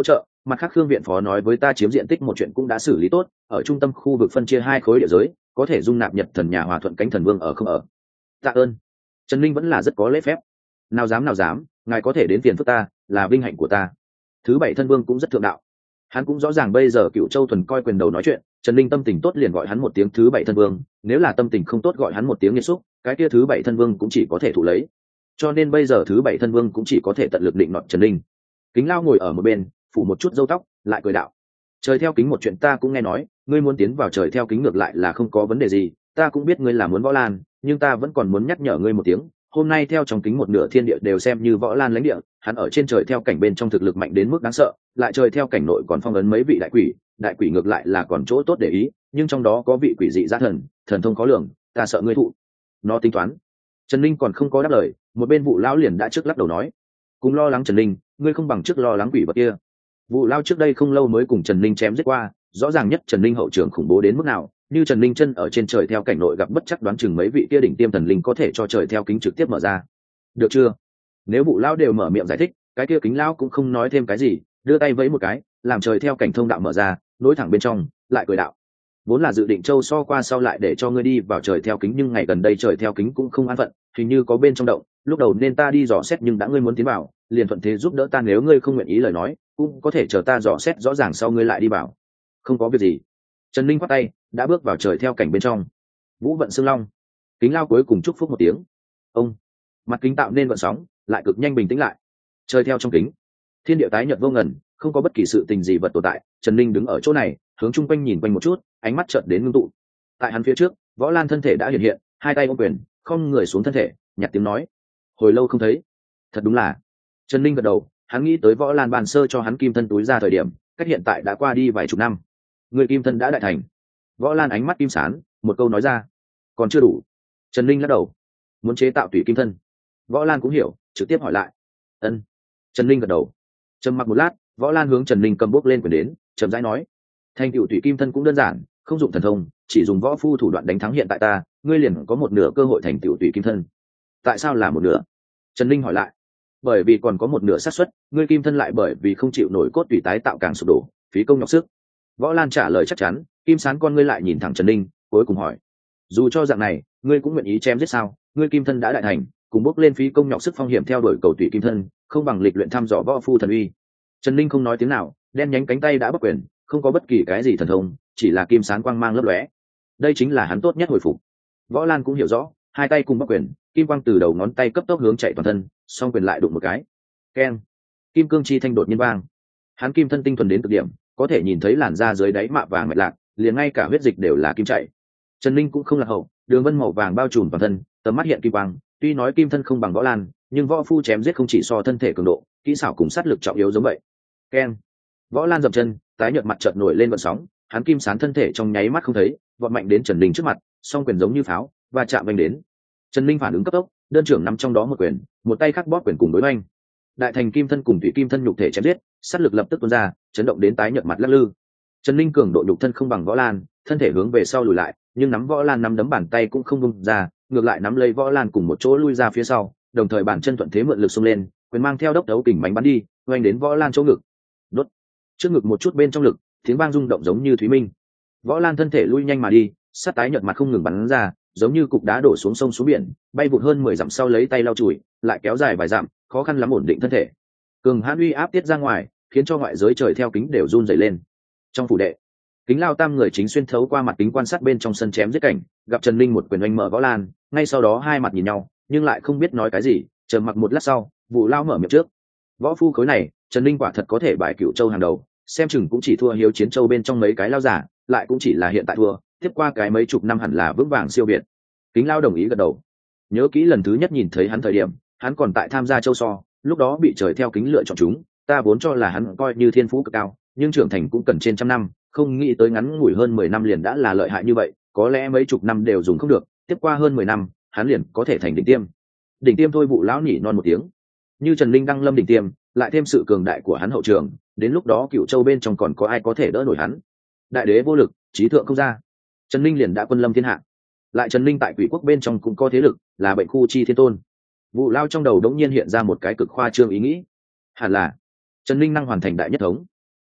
mặt khác Khương viện phó nói với ta chiếm diện tích một chuyện cũng đã xử lý tốt, ở trung tâm khu vực phân chia 2 khối địa giới, có thể dung nạp Nhật Thần nhà Hòa Thuận Cánh Thần Vương ở không ở. Tạ ơn. Trần Linh vẫn là rất có lễ phép. Nào dám, ngài có thể đến phiền phức ta, là vinh hạnh của ta. Thứ bảy thân vương cũng rất thượng đạo. Hắn cũng rõ ràng bây giờ Cựu Châu thuần coi quyền đầu nói chuyện, Trần Linh tâm tình tốt liền gọi hắn một tiếng thứ bảy thân vương, nếu là tâm tình không tốt gọi hắn một tiếng nghiệt xúc, cái kia thứ bảy thân vương cũng chỉ có thể thụ lấy. Cho nên bây giờ thứ bảy thân vương cũng chỉ có thể tận lực định nọt Trần Linh. Kính Lao ngồi ở một bên, phủ một chút râu tóc, lại cười đạo: trời theo kính một chuyện ta cũng nghe nói, ngươi muốn tiến vào trời theo kính ngược lại là không có vấn đề gì, ta cũng biết ngươi là muốn Võ Lan, nhưng ta vẫn còn muốn nhắc nhở ngươi một tiếng, hôm nay theo trong kính một nửa thiên địa đều xem như Võ Lan lãnh địa, hắn ở trên trời theo cảnh bên trong thực lực mạnh đến mức đáng sợ, lại trời theo cảnh nội còn phong ấn mấy vị đại quỷ ngược lại là còn chỗ tốt để ý, nhưng trong đó có vị quỷ dị giá thần thông khó lường, ta sợ ngươi thụ nó tính toán. Trần Linh còn không có đáp lời, một bên Vụ Lão liền đã trước lắc đầu nói: cùng lo lắng Trần Linh, ngươi không bằng trước lo lắng quỷ vật kia. Vụ Lão trước đây không lâu mới cùng Trần Linh chém giết qua, rõ ràng nhất Trần Linh hậu trường khủng bố đến mức nào, như Trần Linh chân ở trên trời theo cảnh nội gặp bất chắc đoán chừng mấy vị kia đỉnh tiêm thần linh có thể cho trời theo kính trực tiếp mở ra. Được chưa? Nếu Vụ Lão đều mở miệng giải thích, cái kia Kính Lão cũng không nói thêm cái gì, đưa tay vẫy một cái, làm trời theo cảnh thông đạo mở ra, nối thẳng bên trong, lại cười đạo: vốn là dự định châu so qua sau lại để cho ngươi đi vào trời theo kính, nhưng ngày gần đây trời theo kính cũng không an phận, hình như có bên trong động, lúc đầu nên ta đi dò xét nhưng đã ngươi muốn tiến vào, liền thuận thế giúp đỡ ta, nếu ngươi không nguyện ý lời nói, cũng có thể chờ ta dò xét rõ ràng sau ngươi lại đi vào. Không có việc gì. Trần Linh khoát tay, đã bước vào trời theo cảnh bên trong. Vũ vận xương long. Kính Lao cuối cùng chúc phúc một tiếng. Ông. Mặt kính tạo nên vận sóng, lại cực nhanh bình tĩnh lại. Trời theo trong kính, thiên địa tái nhợt vô ngần, không có bất kỳ sự tình gì vật tồn tại. Trần Linh đứng ở chỗ này, hướng chung quanh nhìn quanh một chút, ánh mắt chợt đến ngưng tụ. Tại hắn phía trước, Võ Lan thân thể đã hiện hiện, hai tay ôm quyền, không người xuống thân thể, nhặt tiếng nói: hồi lâu không thấy. Thật đúng là. Trần Linh gật đầu, hắn nghĩ tới Võ Lan bàn sơ cho hắn kim thân túi ra thời điểm, cách hiện tại đã qua đi vài chục năm. Người kim thân đã đại thành. Võ Lan ánh mắt kim sán, một câu nói ra: còn chưa đủ. Trần Linh lắc đầu: muốn chế tạo tùy kim thân. Võ Lan cũng hiểu, trực tiếp hỏi lại: ân. Trần Linh gật đầu. Trầm mặc một lát, Võ Lan hướng Trần Linh cầm bốc lên quyền đến, chậm rãi nói: thành tựu tùy kim thân cũng đơn giản, không dụng thần thông, chỉ dùng võ phu thủ đoạn đánh thắng hiện tại ta, ngươi liền có một nửa cơ hội thành tựu tùy kim thân. Tại sao là một nửa? Trần Linh hỏi lại. Bởi vì còn có một nửa xác suất, ngươi kim thân lại bởi vì không chịu nổi cốt tùy tái tạo càng sụp đổ, phí công nhọc sức. Võ Lan trả lời chắc chắn, kim sán con ngươi lại nhìn thẳng Trần Linh, cuối cùng hỏi: dù cho dạng này, ngươi cũng nguyện ý chém giết sao? Ngươi kim thân đã đại thành, cùng bước lên phí công nhọc sức phong hiểm theo đuổi cầu tùy kim thân, không bằng lịch luyện thăm dò võ phu thần uy. Trần Linh không nói tiếng nào, đen nhánh cánh tay đã bất quyền, không có bất kỳ cái gì thần thông, chỉ là kim sán quang mang lấp lóe. Đây chính là hắn tốt nhất hồi phục. Võ Lan cũng hiểu rõ, hai tay cùng bất quyền, kim quang từ đầu ngón tay cấp tốc hướng chạy toàn thân, song quyền lại đụng một cái. Keng! Kim cương chi thanh đột nhiên vang. Hắn kim thân tinh thuần đến cực điểm, có thể nhìn thấy làn da dưới đáy mạ vàng mạch lạc, liền ngay cả huyết dịch đều là kim chạy. Trần Linh cũng không lạc hậu, đường vân màu vàng bao trùm toàn thân, tầm mắt hiện kim quang, tuy nói kim thân không bằng Võ Lan, nhưng võ phu chém giết không chỉ so thân thể cường độ, kỹ xảo cùng sát lực trọng yếu giống vậy. Keng! Võ Lan dậm chân, tái nhợt mặt chợt nổi lên vận sóng, hắn kim sán thân thể trong nháy mắt không thấy, vọt mạnh đến Trần Linh trước mặt, song quyền giống như pháo, và chạm vành đến. Trần Linh phản ứng cấp tốc, đơn trưởng nắm trong đó một quyền, một tay khác bóp quyền cùng đối oanh. Đại thành kim thân cùng thủy kim thân nhục thể chém giết, sát lực lập tức tuôn ra, chấn động đến tái nhợt mặt lắc lư. Trần Linh cường độ nhục thân không bằng Võ Lan, thân thể hướng về sau lùi lại, nhưng nắm Võ Lan nắm đấm bàn tay cũng không bung ra, ngược lại nắm lấy Võ Lan cùng một chỗ lui ra phía sau, đồng thời bàn chân thuận thế mượn lực xông lên, quyền mang theo đốc đấu kình bánh bắn đi, oanh đến Võ Lan chỗ ngực. Đốt. Trước ngực một chút bên trong lực, tiếng vang rung động giống như thúy minh. Võ Lan thân thể lui nhanh mà đi, sát tái nhợt mặt không ngừng bắn ra, giống như cục đá đổ xuống sông xuống biển, bay vụt hơn 10 dặm sau lấy tay lau chùi, lại kéo dài vài dặm, khó khăn lắm ổn định thân thể. Cường hãn uy áp tiết ra ngoài, khiến cho ngoại giới trời theo kính đều run rẩy lên. Trong phủ đệ, Kính Lao tam người chính xuyên thấu qua mặt kính quan sát bên trong sân chém giết cảnh, gặp Trần Linh một quyền oanh mở Võ Lan, ngay sau đó hai mặt nhìn nhau, nhưng lại không biết nói cái gì, trầm mặc một lát sau, Vụ Lao mở miệng trước: võ phu khối này, Trần Linh quả thật có thể bại Cựu Châu hàng đầu, xem chừng cũng chỉ thua Hiếu Chiến Châu bên trong mấy cái lao giả, lại cũng chỉ là hiện tại thua, tiếp qua cái mấy chục năm hẳn là vững vàng siêu việt. Kính Lao đồng ý gật đầu. Nhớ kỹ lần thứ nhất nhìn thấy hắn thời điểm, hắn còn tại tham gia châu so, lúc đó bị trời theo kính lựa chọn chúng, ta vốn cho là hắn coi như thiên phú cực cao, nhưng trưởng thành cũng cần trên trăm năm, không nghĩ tới ngắn ngủi hơn 10 năm liền đã là lợi hại như vậy, có lẽ mấy chục năm đều dùng không được, tiếp qua hơn 10 năm, hắn liền có thể thành đỉnh tiêm. Đỉnh tiêm thôi. Vụ lão nhỉ non một tiếng. Như Trần Linh đăng lâm đỉnh tiêm, lại thêm sự cường đại của hắn hậu trường, đến lúc đó Cựu Châu bên trong còn có ai có thể đỡ nổi hắn? Đại đế vô lực, trí thượng không ra. Trần Linh liền đã quân lâm thiên hạ. Lại Trần Linh tại Quỷ quốc bên trong cũng có thế lực, là bệnh khu chi thiên tôn. Vụ lao trong đầu đống nhiên hiện ra một cái cực khoa trương ý nghĩ. Hẳn là Trần Linh năng hoàn thành đại nhất thống.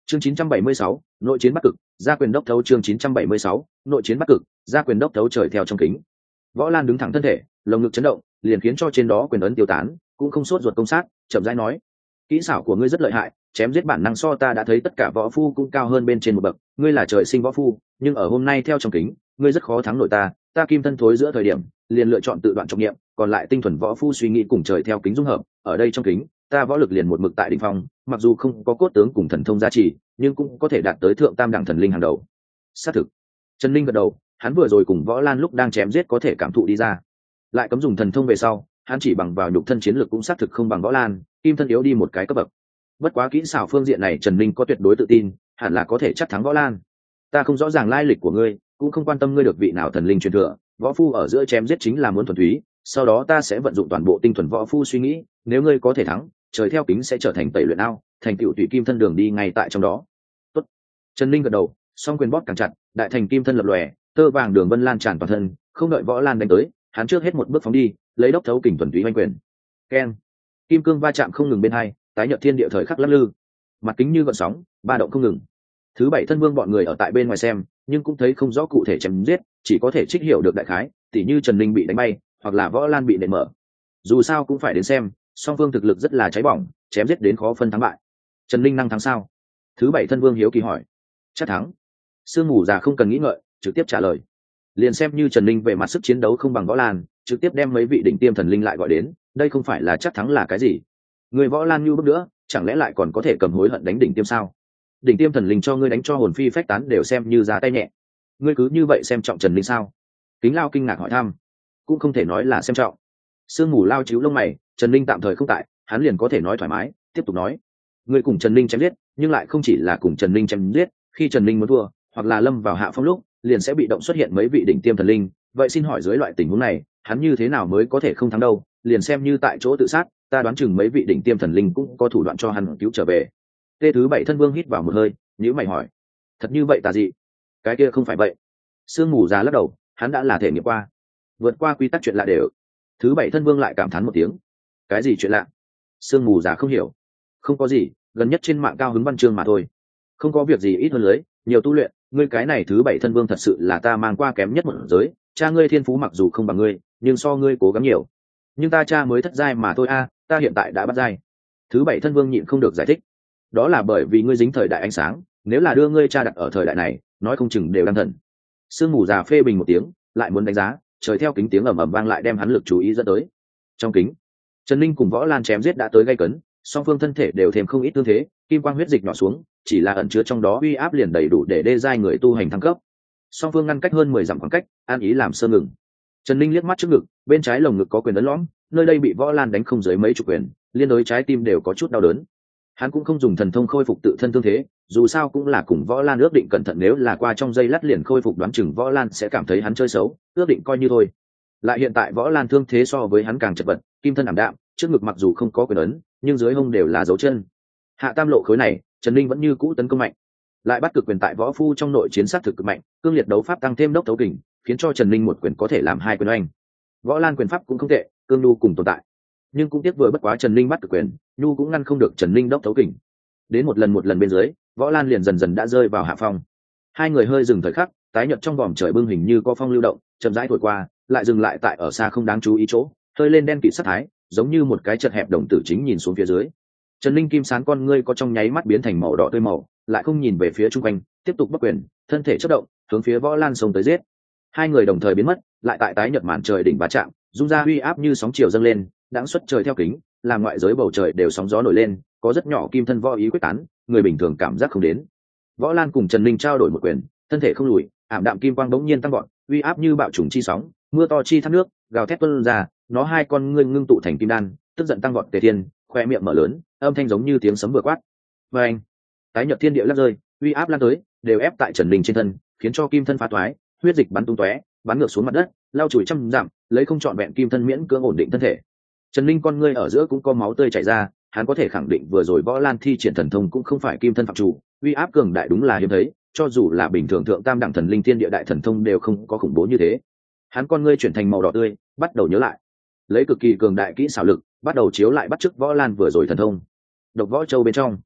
Chương 976, nội chiến Bắc Cực, gia quyền đốc thấu. Chương 976, nội chiến Bắc Cực, gia quyền đốc thấu. Trời theo trong kính, Võ Lan đứng thẳng thân thể, lồng ngực chấn động, liền khiến cho trên đó quyền ấn tiêu tán, cũng không sốt ruột công sát, chậm rãi nói: kỹ xảo của ngươi rất lợi hại, chém giết bản năng so ta đã thấy tất cả võ phu cũng cao hơn bên trên một bậc, ngươi là trời sinh võ phu, nhưng ở hôm nay theo trong kính, ngươi rất khó thắng nổi ta. Ta kim thân thối giữa thời điểm, liền lựa chọn tự đoạn trọng niệm, còn lại tinh thuần võ phu suy nghĩ cùng trời theo kính dung hợp, ở đây trong kính, ta võ lực liền một mực tại đỉnh phong, mặc dù không có cốt tướng cùng thần thông gia trì, nhưng cũng có thể đạt tới thượng tam đẳng thần linh hàng đầu. Xác thực. Trần Linh gật đầu, hắn vừa rồi cùng Võ Lan lúc đang chém giết có thể cảm thụ đi ra. Lại cấm dùng thần thông về sau, hắn chỉ bằng vào nhục thân chiến lực cũng xác thực không bằng Võ Lan, kim thân yếu đi một cái cấp bậc. Bất quá kỹ xảo phương diện này Trần Linh có tuyệt đối tự tin, hẳn là có thể chắc thắng Võ Lan. Ta không rõ ràng lai lịch của ngươi, cũng không quan tâm ngươi được vị nào thần linh truyền thừa, võ phu ở giữa chém giết chính là muốn thuần túy, sau đó ta sẽ vận dụng toàn bộ tinh thuần võ phu suy nghĩ, nếu ngươi có thể thắng, trời theo kính sẽ trở thành tẩy luyện ao, thành tựu tùy kim thân đường đi ngay tại trong đó. Tốt. Trần Linh gật đầu, song quyền bóp càng chặt, đại thành kim thân lập lòe, tơ vàng đường vân lan tràn toàn thân, không đợi Võ Lan đánh tới, hắn trước hết một bước phóng đi, lấy đốc thấu kình thuần túy oanh quyền. Keng. Kim cương va chạm không ngừng bên hai, tái nhợt thiên địa thời khắc lắc lư, mặt kính như gợn sóng, ba động không ngừng. Thứ bảy thân vương bọn người ở tại bên ngoài xem, nhưng cũng thấy không rõ cụ thể chém giết, chỉ có thể trích hiểu được đại khái, tỉ như Trần Linh bị đánh bay, hoặc là Võ Lan bị nện mở. Dù sao cũng phải đến xem, song phương thực lực rất là cháy bỏng, chém giết đến khó phân thắng bại. Trần Linh năng thắng sao? Thứ bảy thân vương hiếu kỳ hỏi. Chắc thắng. Sương Mù Già không cần nghĩ ngợi, trực tiếp trả lời. Liền xem như Trần Linh về mặt sức chiến đấu không bằng Võ Lan, trực tiếp đem mấy vị đỉnh tiêm thần linh lại gọi đến, đây không phải là chắc thắng là cái gì? Người Võ Lan như bước nữa, chẳng lẽ lại còn có thể cầm hối hận đánh đỉnh tiêm sao? Đỉnh tiêm thần linh cho ngươi đánh cho hồn phi phách tán đều xem như ra tay nhẹ, ngươi cứ như vậy xem trọng Trần Linh sao? Kính Lao kinh ngạc hỏi thăm. Cũng không thể nói là xem trọng. Sương Mù lao chíu lông mày, Trần Linh tạm thời không tại, hắn liền có thể nói thoải mái, tiếp tục nói: ngươi cùng Trần Linh chém giết, nhưng lại không chỉ là cùng Trần Linh chém giết, khi Trần Linh muốn thua hoặc là lâm vào hạ phong lúc, liền sẽ bị động xuất hiện mấy vị đỉnh tiêm thần linh, vậy xin hỏi dưới loại tình huống này, hắn như thế nào mới có thể không thắng đâu? Liền xem như tại chỗ tự sát, ta đoán chừng mấy vị đỉnh tiêm thần linh cũng có thủ đoạn cho hắn cứu trở về. Tê thứ bảy thân vương hít vào một hơi, nhíu mày hỏi: thật như vậy tà dị? Cái kia không phải vậy. Sương Mù Già lắc đầu, hắn đã là thể nghiệm qua, vượt qua quy tắc chuyện lạ đều. Thứ bảy thân vương lại cảm thán một tiếng. Cái gì chuyện lạ? Sương Mù Già không hiểu. Không có gì, gần nhất trên mạng cao hứng văn chương mà thôi. Không có việc gì ít hơn lưới, nhiều tu luyện. Ngươi cái này thứ bảy thân vương thật sự là ta mang qua kém nhất một giới. Cha ngươi thiên phú mặc dù không bằng ngươi, nhưng so ngươi cố gắng nhiều. Nhưng ta cha mới thất giai mà thôi a, ta hiện tại đã bắt giai. Thứ bảy thân vương nhịn không được giải thích. Đó là bởi vì ngươi dính thời đại ánh sáng, nếu là đưa ngươi cha đặt ở thời đại này, nói không chừng đều đang thần. Sương Mù Già phê bình một tiếng, lại muốn đánh giá, trời theo kính tiếng ầm ầm vang lại đem hắn lực chú ý dẫn tới. Trong kính, Trần Linh cùng Võ Lan chém giết đã tới gay cấn, song phương thân thể đều thêm không ít tương thế, kim quang huyết dịch nhỏ xuống, chỉ là ẩn chứa trong đó uy áp liền đầy đủ để đê giai người tu hành thăng cấp. Song phương ngăn cách hơn 10 dặm khoảng cách, an ý làm sơ ngừng. Trần Linh liếc mắt trước ngực, bên trái lồng ngực có quyền ấn lõm, nơi đây bị Võ Lan đánh không dưới mấy chục quyền, liên đối trái tim đều có chút đau đớn. Hắn cũng không dùng thần thông khôi phục tự thân thương thế, dù sao cũng là cùng Võ Lan ước định cẩn thận, nếu là qua trong giây lát liền khôi phục đoán chừng Võ Lan sẽ cảm thấy hắn chơi xấu, ước định coi như thôi. Lại hiện tại Võ Lan thương thế so với hắn càng chật vật, kim thân ảm đạm, trước ngực mặc dù không có quyền ấn, nhưng dưới hông đều là dấu chân. Hạ tam lộ khối này, Trần Linh vẫn như cũ tấn công mạnh, lại bắt cực quyền tại võ phu trong nội chiến sát thực cực mạnh, cương liệt đấu pháp tăng thêm đốc thấu kình, khiến cho Trần Linh một quyền có thể làm hai quyền oanh. Võ Lan quyền pháp cũng không tệ, cương nhu cùng tồn tại, nhưng cũng tiếc vừa bất quá Trần Linh bắt cực quyền, nhu cũng ngăn không được Trần Linh đốc thấu kình. Đến một lần bên dưới, Võ Lan liền dần dần đã rơi vào hạ phong. Hai người hơi dừng thời khắc, tái nhợt trong vòm trời bưng hình như có phong lưu động, chậm rãi thổi qua, lại dừng lại tại ở xa không đáng chú ý chỗ, hơi lên đen kịt sắc thái, giống như một cái chật hẹp đồng tử chính nhìn xuống phía dưới. Trần Linh kim sán con ngươi có trong nháy mắt biến thành màu đỏ tươi màu, lại không nhìn về phía chung quanh, tiếp tục bắc quyền, thân thể chớp động, hướng phía Võ Lan xông tới giết. Hai người đồng thời biến mất, lại tại tái nhợt màn trời đỉnh va chạm, dung ra uy áp như sóng chiều dâng lên, đãng xuất trời theo kính, làm ngoại giới bầu trời đều sóng gió nổi lên, có rất nhỏ kim thân võ ý quyết tán, người bình thường cảm giác không đến. Võ Lan cùng Trần Linh trao đổi một quyền, thân thể không lùi, ảm đạm kim quang bỗng nhiên tăng vọt, uy áp như bạo trùng chi sóng, mưa to chi thác nước, gào thét tuôn ra, nó hai con ngươi ngưng tụ thành kim đan, tức giận tăng vọt tề thiên, khoe miệng mở lớn, âm thanh giống như tiếng sấm vừa quát. Và anh, tái nhợt thiên địa lắc rơi, uy áp lan tới, đều ép tại Trần Linh trên thân, khiến cho kim thân phá toái, huyết dịch bắn tung tóe, bắn ngược xuống mặt đất, lao chùi trăm dặm, lấy không trọn vẹn kim thân miễn cưỡng ổn định thân thể. Trần Linh con ngươi ở giữa cũng có máu tươi chảy ra, hắn có thể khẳng định vừa rồi Võ Lan thi triển thần thông cũng không phải kim thân phạm chủ, uy áp cường đại đúng là hiếm thấy, cho dù là bình thường thượng tam đẳng thần linh thiên địa đại thần thông đều không có khủng bố như thế. Hắn con ngươi chuyển thành màu đỏ tươi, bắt đầu nhớ lại, lấy cực kỳ cường đại kỹ xảo lực, bắt đầu chiếu lại bắt chước Võ Lan vừa rồi thần thông. Độc Võ Châu bên trong,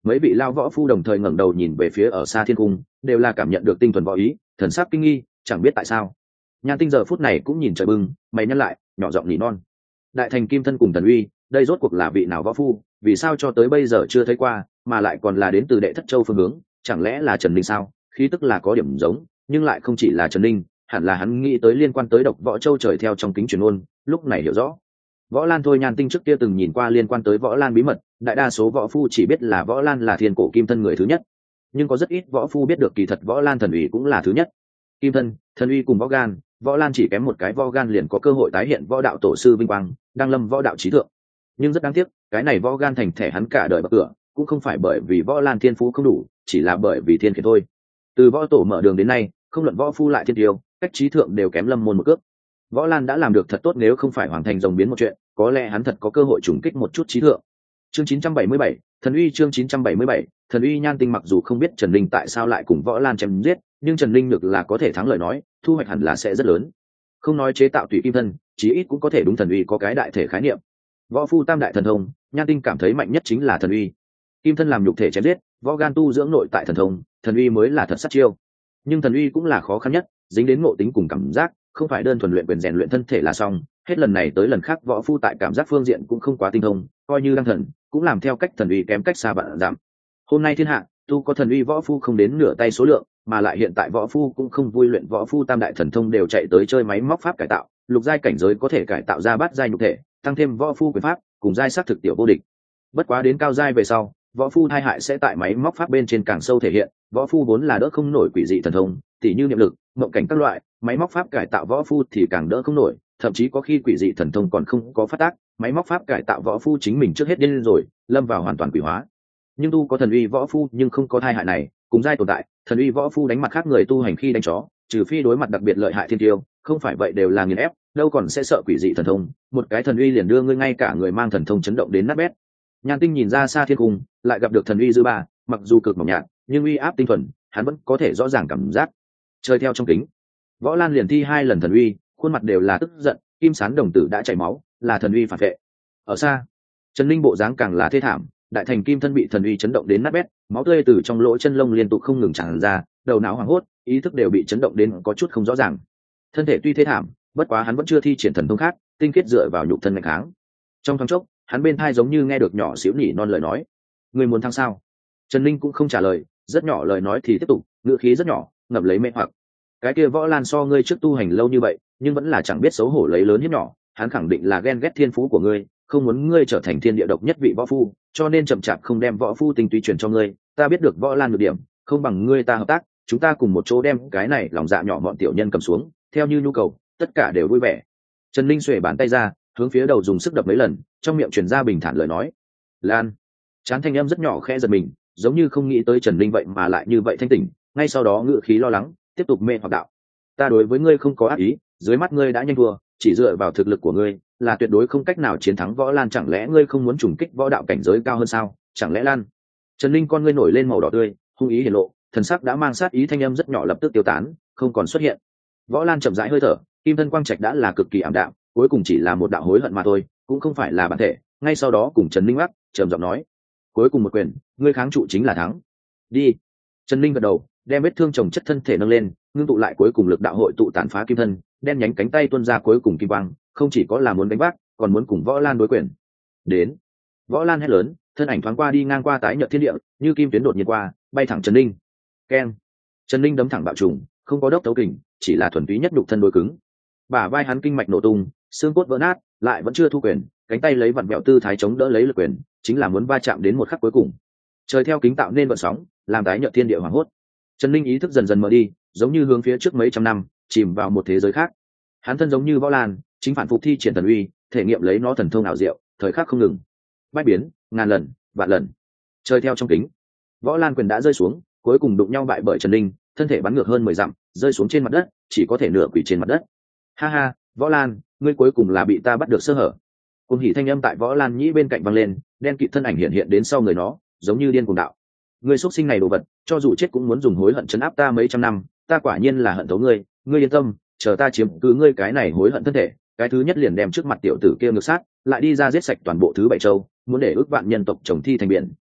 Mấy vị lao võ phu đồng thời ngẩng đầu nhìn về phía ở xa thiên cung, đều là cảm nhận được tinh thuần võ ý, thần sắc kinh nghi, chẳng biết tại sao. Nhan Tinh giờ phút này cũng nhìn trời bừng, mày nhăn lại, nhỏ giọng nỉ non. Đại thành kim thân cùng thần uy, đây rốt cuộc là vị nào võ phu, vì sao cho tới bây giờ chưa thấy qua, mà lại còn là đến từ Đệ Thất Châu phương hướng, chẳng lẽ là Trần Ninh sao? Khí tức là có điểm giống, nhưng lại không chỉ là Trần Ninh, hẳn là hắn nghĩ tới liên quan tới Độc Võ Châu trời theo trong kính truyền ôn, lúc này hiểu rõ. Võ Lan thôi, Nhan Tinh trước kia từng nhìn qua liên quan tới Võ Lan bí mật, đại đa số võ phu chỉ biết là Võ Lan là thiên cổ kim thân người thứ nhất, nhưng có rất ít võ phu biết được kỳ thật Võ Lan thần uy cũng là thứ nhất. Kim thân, thần uy cùng võ gan, Võ Lan chỉ kém một cái võ gan liền có cơ hội tái hiện võ đạo tổ sư vinh quang, đăng lâm võ đạo trí thượng. Nhưng rất đáng tiếc, cái này võ gan thành thẻ hắn cả đời bậc cửa, cũng không phải bởi vì Võ Lan thiên phú không đủ, chỉ là bởi vì thiên khiển thôi. Từ võ tổ mở đường đến nay, không luận võ phu lại thiên tiêu, cách trí thượng đều kém lâm môn một cước. Võ Lan đã làm được thật tốt, nếu không phải hoàng thành rồng biến một chuyện, có lẽ hắn thật có cơ hội trùng kích một chút trí thượng. Chương 977, thần uy. Chương 977, thần uy. Nhan Tinh mặc dù không biết Trần Linh tại sao lại cùng Võ Lan chém giết, nhưng Trần Linh được là có thể thắng lời nói, thu hoạch hẳn là sẽ rất lớn. Không nói chế tạo tùy kim thân, chí ít cũng có thể đúng thần uy có cái đại thể khái niệm. Võ phu tam đại thần thông, Nhan Tinh cảm thấy mạnh nhất chính là thần uy. Kim thân làm nhục thể chém giết, võ gan tu dưỡng nội tại thần thông, thần uy mới là thật sát chiêu. Nhưng thần uy cũng là khó khăn nhất, dính đến ngộ tính cùng cảm giác, không phải đơn thuần luyện quyền rèn luyện thân thể là xong. Hết lần này tới lần khác võ phu tại cảm giác phương diện cũng không quá tinh thông, coi như đang thần cũng làm theo cách thần uy kém cách xa vạn dặm. Hôm nay thiên hạ tu có thần uy võ phu không đến nửa tay số lượng, mà lại hiện tại võ phu cũng không vui luyện võ phu tam đại thần thông đều chạy tới chơi máy móc pháp cải tạo, lục giai cảnh giới có thể cải tạo ra bát giai nhục thể, tăng thêm võ phu quyền pháp cùng giai sắc thực tiểu vô địch. Bất quá đến cao giai về sau, võ phu thai hại sẽ tại máy móc pháp bên trên càng sâu thể hiện. Võ phu vốn là đỡ không nổi quỷ dị thần thông, tỉ như niệm lực, mộng cảnh các loại, máy móc pháp cải tạo võ phu thì càng đỡ không nổi, thậm chí có khi quỷ dị thần thông còn không có phát tác, máy móc pháp cải tạo võ phu chính mình trước hết điên rồi, lâm vào hoàn toàn quỷ hóa. Nhưng tu có thần uy võ phu nhưng không có thai hại này, cùng giai tồn tại, thần uy võ phu đánh mặt khác người tu hành khi đánh chó, trừ phi đối mặt đặc biệt lợi hại thiên tiêu, không phải vậy đều là nghiền ép, đâu còn sẽ sợ quỷ dị thần thông, một cái thần uy liền đưa ngươi ngay cả người mang thần thông chấn động đến nát bét. Nhan Tinh nhìn ra xa thiên cung, lại gặp được thần uy dư ba, mặc dù cực mỏng nhạt, nhưng uy áp tinh thuần, hắn vẫn có thể rõ ràng cảm giác. Chơi theo trong kính, Võ Lan liền thi 2 lần thần uy, khuôn mặt đều là tức giận, kim sán đồng tử đã chảy máu, là thần uy phản vệ. Ở xa, Trần Linh bộ dáng càng là thê thảm, đại thành kim thân bị thần uy chấn động đến nát bét, máu tươi từ trong lỗ chân lông liên tục không ngừng tràn ra, đầu não hoảng hốt, ý thức đều bị chấn động đến có chút không rõ ràng. Thân thể tuy thê thảm, bất quá hắn vẫn chưa thi triển thần thông khác, tinh khiết dựa vào nhục thân mạnh kháng. Trong thoáng chốc, hắn bên tai giống như nghe được nhỏ xíu nhỉ non lời nói. Người muốn thắng sao? Trần Linh cũng không trả lời, rất nhỏ lời nói thì tiếp tục, ngữ khí rất nhỏ, ngập lấy mê hoặc. Cái kia Võ Lan so ngươi trước tu hành lâu như vậy, nhưng vẫn là chẳng biết xấu hổ lấy lớn hiếp nhỏ, hắn khẳng định là ghen ghét thiên phú của ngươi, không muốn ngươi trở thành thiên địa độc nhất vị võ phu, cho nên chậm chạp không đem võ phu tinh túy truyền cho ngươi. Ta biết được Võ Lan nhược điểm, không bằng ngươi ta hợp tác, chúng ta cùng một chỗ đem cái này lòng dạ nhỏ mọn tiểu nhân cầm xuống, theo như nhu cầu, tất cả đều vui vẻ. Trần Linh xuề bàn tay ra, hướng phía đầu dùng sức đập mấy lần, trong miệng truyền ra bình thản lời nói. Lan, chán thanh âm rất nhỏ khẽ giật mình, giống như không nghĩ tới Trần Linh vậy mà lại như vậy thanh tỉnh, ngay sau đó ngữ khí lo lắng, tiếp tục mê hoặc đạo. Ta đối với ngươi không có ác ý, dưới mắt ngươi đã nhanh thua, chỉ dựa vào thực lực của ngươi là tuyệt đối không cách nào chiến thắng Võ Lan, chẳng lẽ ngươi không muốn trùng kích võ đạo cảnh giới cao hơn sao? Chẳng lẽ Lan? Trần Linh con ngươi nổi lên màu đỏ tươi, hung ý hiển lộ, thần sắc đã mang sát ý, thanh âm rất nhỏ lập tức tiêu tán, không còn xuất hiện. Võ Lan chậm rãi hơi thở, kim thân quang trạch đã là cực kỳ ảm đạm, cuối cùng chỉ là một đạo hối hận mà thôi, cũng không phải là bản thể. Ngay sau đó cùng Trần Linh ngắc, trầm giọng nói: cuối cùng một quyền, ngươi kháng trụ chính là thắng. Đi. Trần Linh gật đầu, đem vết thương chồng chất thân thể nâng lên, ngưng tụ lại cuối cùng lực đạo hội tụ tàn phá kim thân, đen nhánh cánh tay tuôn ra cuối cùng kim quang, không chỉ có là muốn đánh vác, còn muốn cùng Võ Lan đối quyền. Đến. Võ Lan hét lớn, thân ảnh thoáng qua đi ngang qua tái nhợt thiên địa, như kim tuyến đột nhiên qua, bay thẳng Trần Linh. Keng. Trần Linh đấm thẳng bạo trùng, không có đốc thấu kình, chỉ là thuần túy nhất đục thân đối cứng. Bả vai hắn kinh mạch nổ tung, xương cốt vỡ nát, lại vẫn chưa thu quyền, cánh tay lấy vặn vẹo tư thái chống đỡ lấy lực quyền, chính là muốn va chạm đến một khắc cuối cùng. Trời theo kính tạo nên vận sóng, làm tái nhợt thiên địa hoảng hốt. Trần Linh ý thức dần dần mở đi, giống như hướng phía trước mấy trăm năm, chìm vào một thế giới khác. Hắn thân giống như Võ Lan, chính phản phục thi triển thần uy, thể nghiệm lấy nó thần thông ảo diệu, thời khắc không ngừng, bách biến, ngàn lần, vạn lần. Trời theo trong kính, Võ Lan quyền đã rơi xuống, cuối cùng đụng nhau bại bởi Trần Linh, thân thể bắn ngược hơn 10 dặm, rơi xuống trên mặt đất, chỉ có thể nửa quỳ trên mặt đất. Ha ha, Võ Lan, ngươi cuối cùng là bị ta bắt được sơ hở. Cùng hỉ thanh âm tại Võ Lan nhĩ bên cạnh vang lên, đen kịt thân ảnh hiện hiện đến sau người nó, giống như điên cuồng đạo. Ngươi xuất sinh này đồ vật, cho dù chết cũng muốn dùng hối hận trấn áp ta mấy trăm năm, ta quả nhiên là hận thấu ngươi, ngươi yên tâm, chờ ta chiếm cứ ngươi cái này hối hận thân thể, cái thứ nhất liền đem trước mặt tiểu tử kia ngược sát, lại đi ra giết sạch toàn bộ thứ 7 châu, muốn để ước vạn nhân tộc chồng thi thành biển,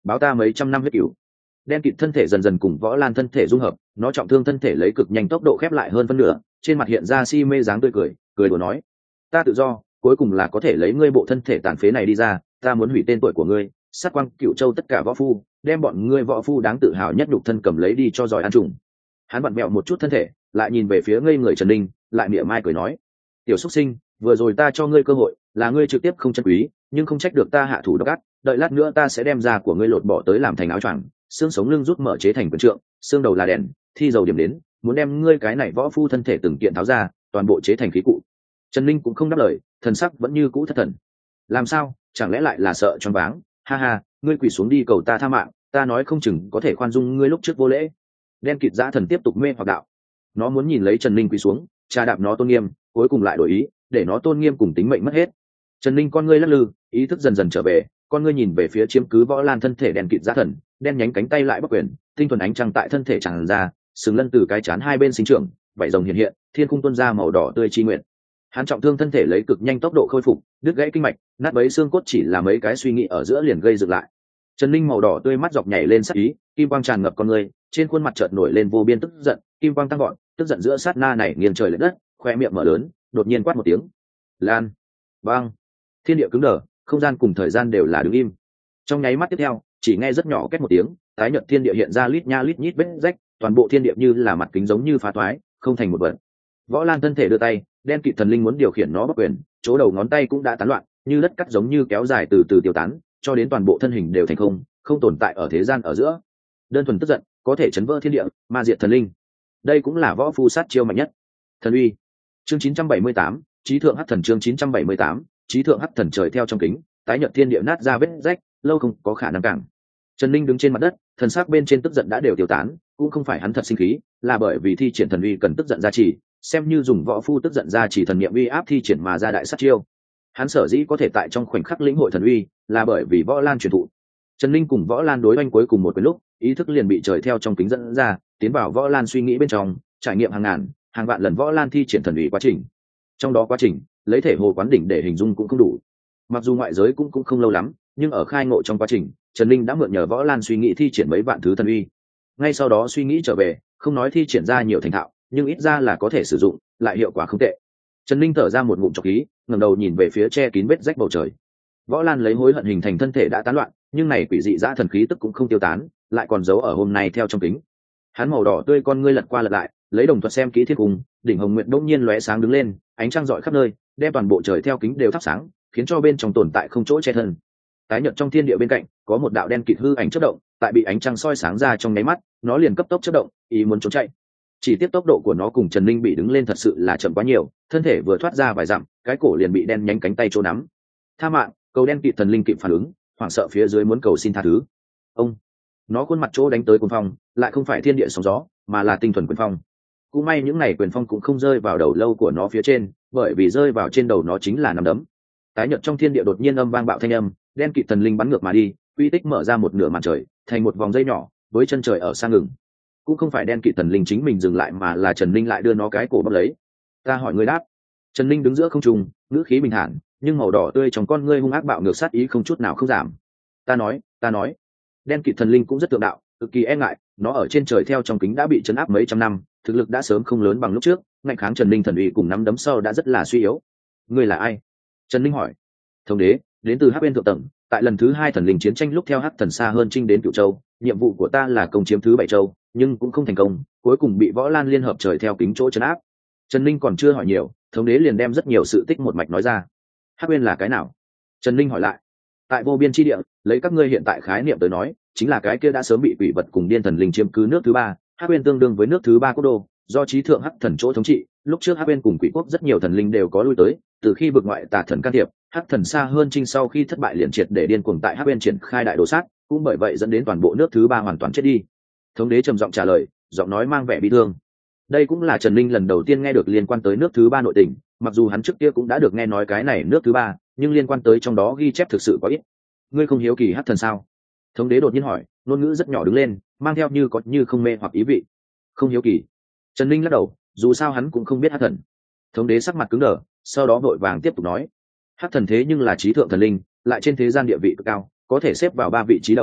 báo ta mấy trăm năm huyết cửu. Đen kịt thân thể dần dần cùng võ lan thân thể dung hợp, nó trọng thương thân thể lấy cực nhanh tốc độ khép lại hơn phân nửa, trên mặt hiện ra si mê dáng tươi cười, cười đùa nói: ta tự do, cuối cùng là có thể lấy ngươi bộ thân thể tàn phế này đi ra, ta muốn hủy tên tuổi của ngươi, sát quang Cựu Châu tất cả võ phu, đem bọn ngươi võ phu đáng tự hào nhất nhục thân cầm lấy đi cho giỏi ăn trùng. Hắn vặn mẹo một chút thân thể, lại nhìn về phía ngây người Trần Ninh, lại mỉa mai cười nói: tiểu xuất sinh, vừa rồi ta cho ngươi cơ hội, là ngươi trực tiếp không trân quý, nhưng không trách được ta hạ thủ độc ác, đợi lát nữa ta sẽ đem da của ngươi lột bỏ tới làm thành áo choàng, xương sống lưng rút mở chế thành quyền trượng, xương đầu là đèn, thi dầu điểm đến, muốn đem ngươi cái này võ phu thân thể từng kiện tháo ra, toàn bộ chế thành khí cụ. Trần Ninh cũng không đáp lời, thần sắc vẫn như cũ thất thần. Làm sao, chẳng lẽ lại là sợ choáng váng? Ha ha, ngươi quỳ xuống đi cầu ta tha mạng, ta nói không chừng có thể khoan dung ngươi lúc trước vô lễ. Đen kịt dã thần tiếp tục mê hoặc đạo. Nó muốn nhìn lấy Trần Ninh quỳ xuống, tra đạp nó tôn nghiêm, cuối cùng lại đổi ý, để nó tôn nghiêm cùng tính mệnh mất hết. Trần Ninh con ngươi lắc lư, ý thức dần dần trở về, con ngươi nhìn về phía chiếm cứ võ lan thân thể đen kịt dã thần, đen nhánh cánh tay lại bắc quyền, tinh thuần ánh trăng tại thân thể tràn ra, sừng lân từ cái chán hai bên sinh trưởng, vảy rồng hiện hiện, thiên cung tuôn ra màu đỏ tươi chi nguyện. Hắn trọng thương thân thể lấy cực nhanh tốc độ khôi phục, đứt gãy kinh mạch, nát bấy xương cốt chỉ là mấy cái suy nghĩ ở giữa liền gây dựng lại. Trần Ninh màu đỏ tươi mắt dọc nhảy lên sắc ý, kim quang tràn ngập con người, trên khuôn mặt chợt nổi lên vô biên tức giận, kim quang tăng gọn, tức giận giữa sát na này nghiêng trời lệch đất, khoe miệng mở lớn, đột nhiên quát một tiếng: "Lan!" Bang! Thiên địa cứng đờ, không gian cùng thời gian đều là đứng im. Trong nháy mắt tiếp theo, chỉ nghe rất nhỏ két một tiếng, tái nhợt thiên địa hiện ra lít nha lít nhít vết rách, toàn bộ thiên địa như là mặt kính giống như phá toái, không thành một vật. Võ Lan thân thể đưa tay, đen kịt thần linh muốn điều khiển nó bất quyền, chỗ đầu ngón tay cũng đã tán loạn, như đất cắt giống như kéo dài từ từ tiêu tán, cho đến toàn bộ thân hình đều thành không, không tồn tại ở thế gian ở giữa. Đơn thuần tức giận, có thể chấn vỡ thiên địa, ma diệt thần linh. Đây cũng là võ phu sát chiêu mạnh nhất. Thần uy. Chương 978, Chí thượng hắc thần chương 978, Chí thượng hắc thần trời theo trong kính, tái nhợt thiên địa nát ra vết rách, lâu không có khả năng cản. Trần Ninh đứng trên mặt đất, thần sắc bên trên tức giận đã đều tiêu tán, cũng không phải hắn thật sinh khí, là bởi vì thi triển thần uy cần tức giận gia trì, xem như dùng võ phu tức giận gia trì thần niệm uy áp thi triển mà ra đại sát chiêu. Hắn sở dĩ có thể tại trong khoảnh khắc lĩnh hội thần uy, là bởi vì Võ Lan truyền thụ. Trần Ninh cùng Võ Lan đối oanh cuối cùng một cái lúc, ý thức liền bị trời theo trong kính dẫn ra, tiến vào Võ Lan suy nghĩ bên trong, trải nghiệm hàng ngàn, hàng vạn lần Võ Lan thi triển thần uy quá trình. Trong đó quá trình, lấy thể hồ quán đỉnh để hình dung cũng không đủ. Mặc dù ngoại giới cũng không lâu lắm, nhưng ở khai ngộ trong quá trình, Trần Ninh đã mượn nhờ Võ Lan suy nghĩ thi triển mấy vạn thứ thần uy. Ngay sau đó suy nghĩ trở về, không nói thi triển ra nhiều thành thạo, nhưng ít ra là có thể sử dụng, lại hiệu quả không tệ. Trần Ninh thở ra một ngụm trọc khí, ngẩng đầu nhìn về phía che kín vết rách bầu trời. Võ Lan lấy hối hận hình thành thân thể đã tán loạn, nhưng này quỷ dị dã thần khí tức cũng không tiêu tán, lại còn giấu ở hôm nay theo trong kính. Hắn màu đỏ tươi con ngươi lật qua lật lại, lấy đồng thuật xem kỹ thiên cung, đỉnh hồng nguyệt đột nhiên lóe sáng đứng lên, ánh trăng rọi khắp nơi, đem toàn bộ trời theo kính đều thắp sáng, khiến cho bên trong tồn tại không chỗ che thân. Tái nhợt trong thiên địa bên cạnh, có một đạo đen kịt hư ảnh chớp động, tại bị ánh trăng soi sáng ra trong nháy mắt, nó liền cấp tốc chớp động, ý muốn trốn chạy. Chỉ tiếp tốc độ của nó cùng Trần Ninh bị đứng lên thật sự là chậm quá nhiều, thân thể vừa thoát ra vài dặm, cái cổ liền bị đen nhánh cánh tay chỗ nắm. Tha mạng, cầu đen kịt thần linh kịp phản ứng, hoảng sợ phía dưới muốn cầu xin tha thứ. Ông, nó khuôn mặt chỗ đánh tới cuồng phong, lại không phải thiên địa sóng gió, mà là tinh thuần quyền phong. Cũng may những này quyền phong cũng không rơi vào đầu lâu của nó phía trên, bởi vì rơi vào trên đầu nó chính là nắm đấm. Tái nhợt trong thiên địa đột nhiên âm vang bạo thanh âm, đen kịt thần linh bắn ngược mà đi, quy tích mở ra một nửa màn trời, thành một vòng dây nhỏ, với chân trời ở sang ngừng. Cũng không phải đen kịt thần linh chính mình dừng lại, mà là Trần Ninh lại đưa nó cái cổ bóp lấy. Ta hỏi ngươi đáp. Trần Ninh đứng giữa không trung, ngữ khí bình thản, nhưng màu đỏ tươi trong con ngươi hung ác bạo ngược sát ý không chút nào không giảm. Ta nói. Đen kịt thần linh cũng rất tượng đạo, cực kỳ e ngại, nó ở trên trời theo trong kính đã bị chấn áp mấy trăm năm, thực lực đã sớm không lớn bằng lúc trước, ngạnh kháng Trần Ninh thần uy cùng nắm đấm sau đã rất là suy yếu. Ngươi là ai? Trần Ninh hỏi. Thống đế, đến từ Hắc Bên thượng tầng, tại lần thứ 2 thần linh chiến tranh lúc theo Hắc thần xa hơn chinh đến Cửu Châu, nhiệm vụ của ta là công chiếm thứ 7 châu, nhưng cũng không thành công, cuối cùng bị Võ Lan liên hợp trời theo kính chỗ trấn áp. Trần Ninh còn chưa hỏi nhiều, thống đế liền đem rất nhiều sự tích một mạch nói ra. Hắc Bên là cái nào? Trần Ninh hỏi lại. Tại vô biên chi địa, lấy các ngươi hiện tại khái niệm tới nói, chính là cái kia đã sớm bị quỷ vật cùng điên thần linh chiếm cứ nước thứ 3, Hắc Bên tương đương với nước thứ 3 quốc đô, do chí thượng Hắc thần chỗ thống trị. Lúc trước Hắc Bên cùng quỷ quốc rất nhiều thần linh đều có lui tới, từ khi vực ngoại tà thần can thiệp, Hắc thần xa hơn chinh sau khi thất bại liền triệt để điên cuồng tại Hắc Bên triển khai đại đồ sát, cũng bởi vậy dẫn đến toàn bộ nước thứ 3 hoàn toàn chết đi. Thống đế trầm giọng trả lời, giọng nói mang vẻ bi thương. Đây cũng là Trần Ninh lần đầu tiên nghe được liên quan tới nước thứ 3 nội tình, mặc dù hắn trước kia cũng đã được nghe nói cái này nước thứ 3, nhưng liên quan tới trong đó ghi chép thực sự có ít. Ngươi không hiếu kỳ Hắc thần sao? Thống đế đột nhiên hỏi, ngôn ngữ rất nhỏ đứng lên, mang theo như có như không mê hoặc ý vị. Không hiếu kỳ. Trần Ninh lắc đầu, dù sao hắn cũng không biết Hắc thần. Thống đế sắc mặt cứng đờ, sau đó vội vàng tiếp tục nói, Hắc thần thế nhưng là chí thượng thần linh, lại trên thế gian địa vị cực cao, có thể xếp vào 3 vị trí đầu,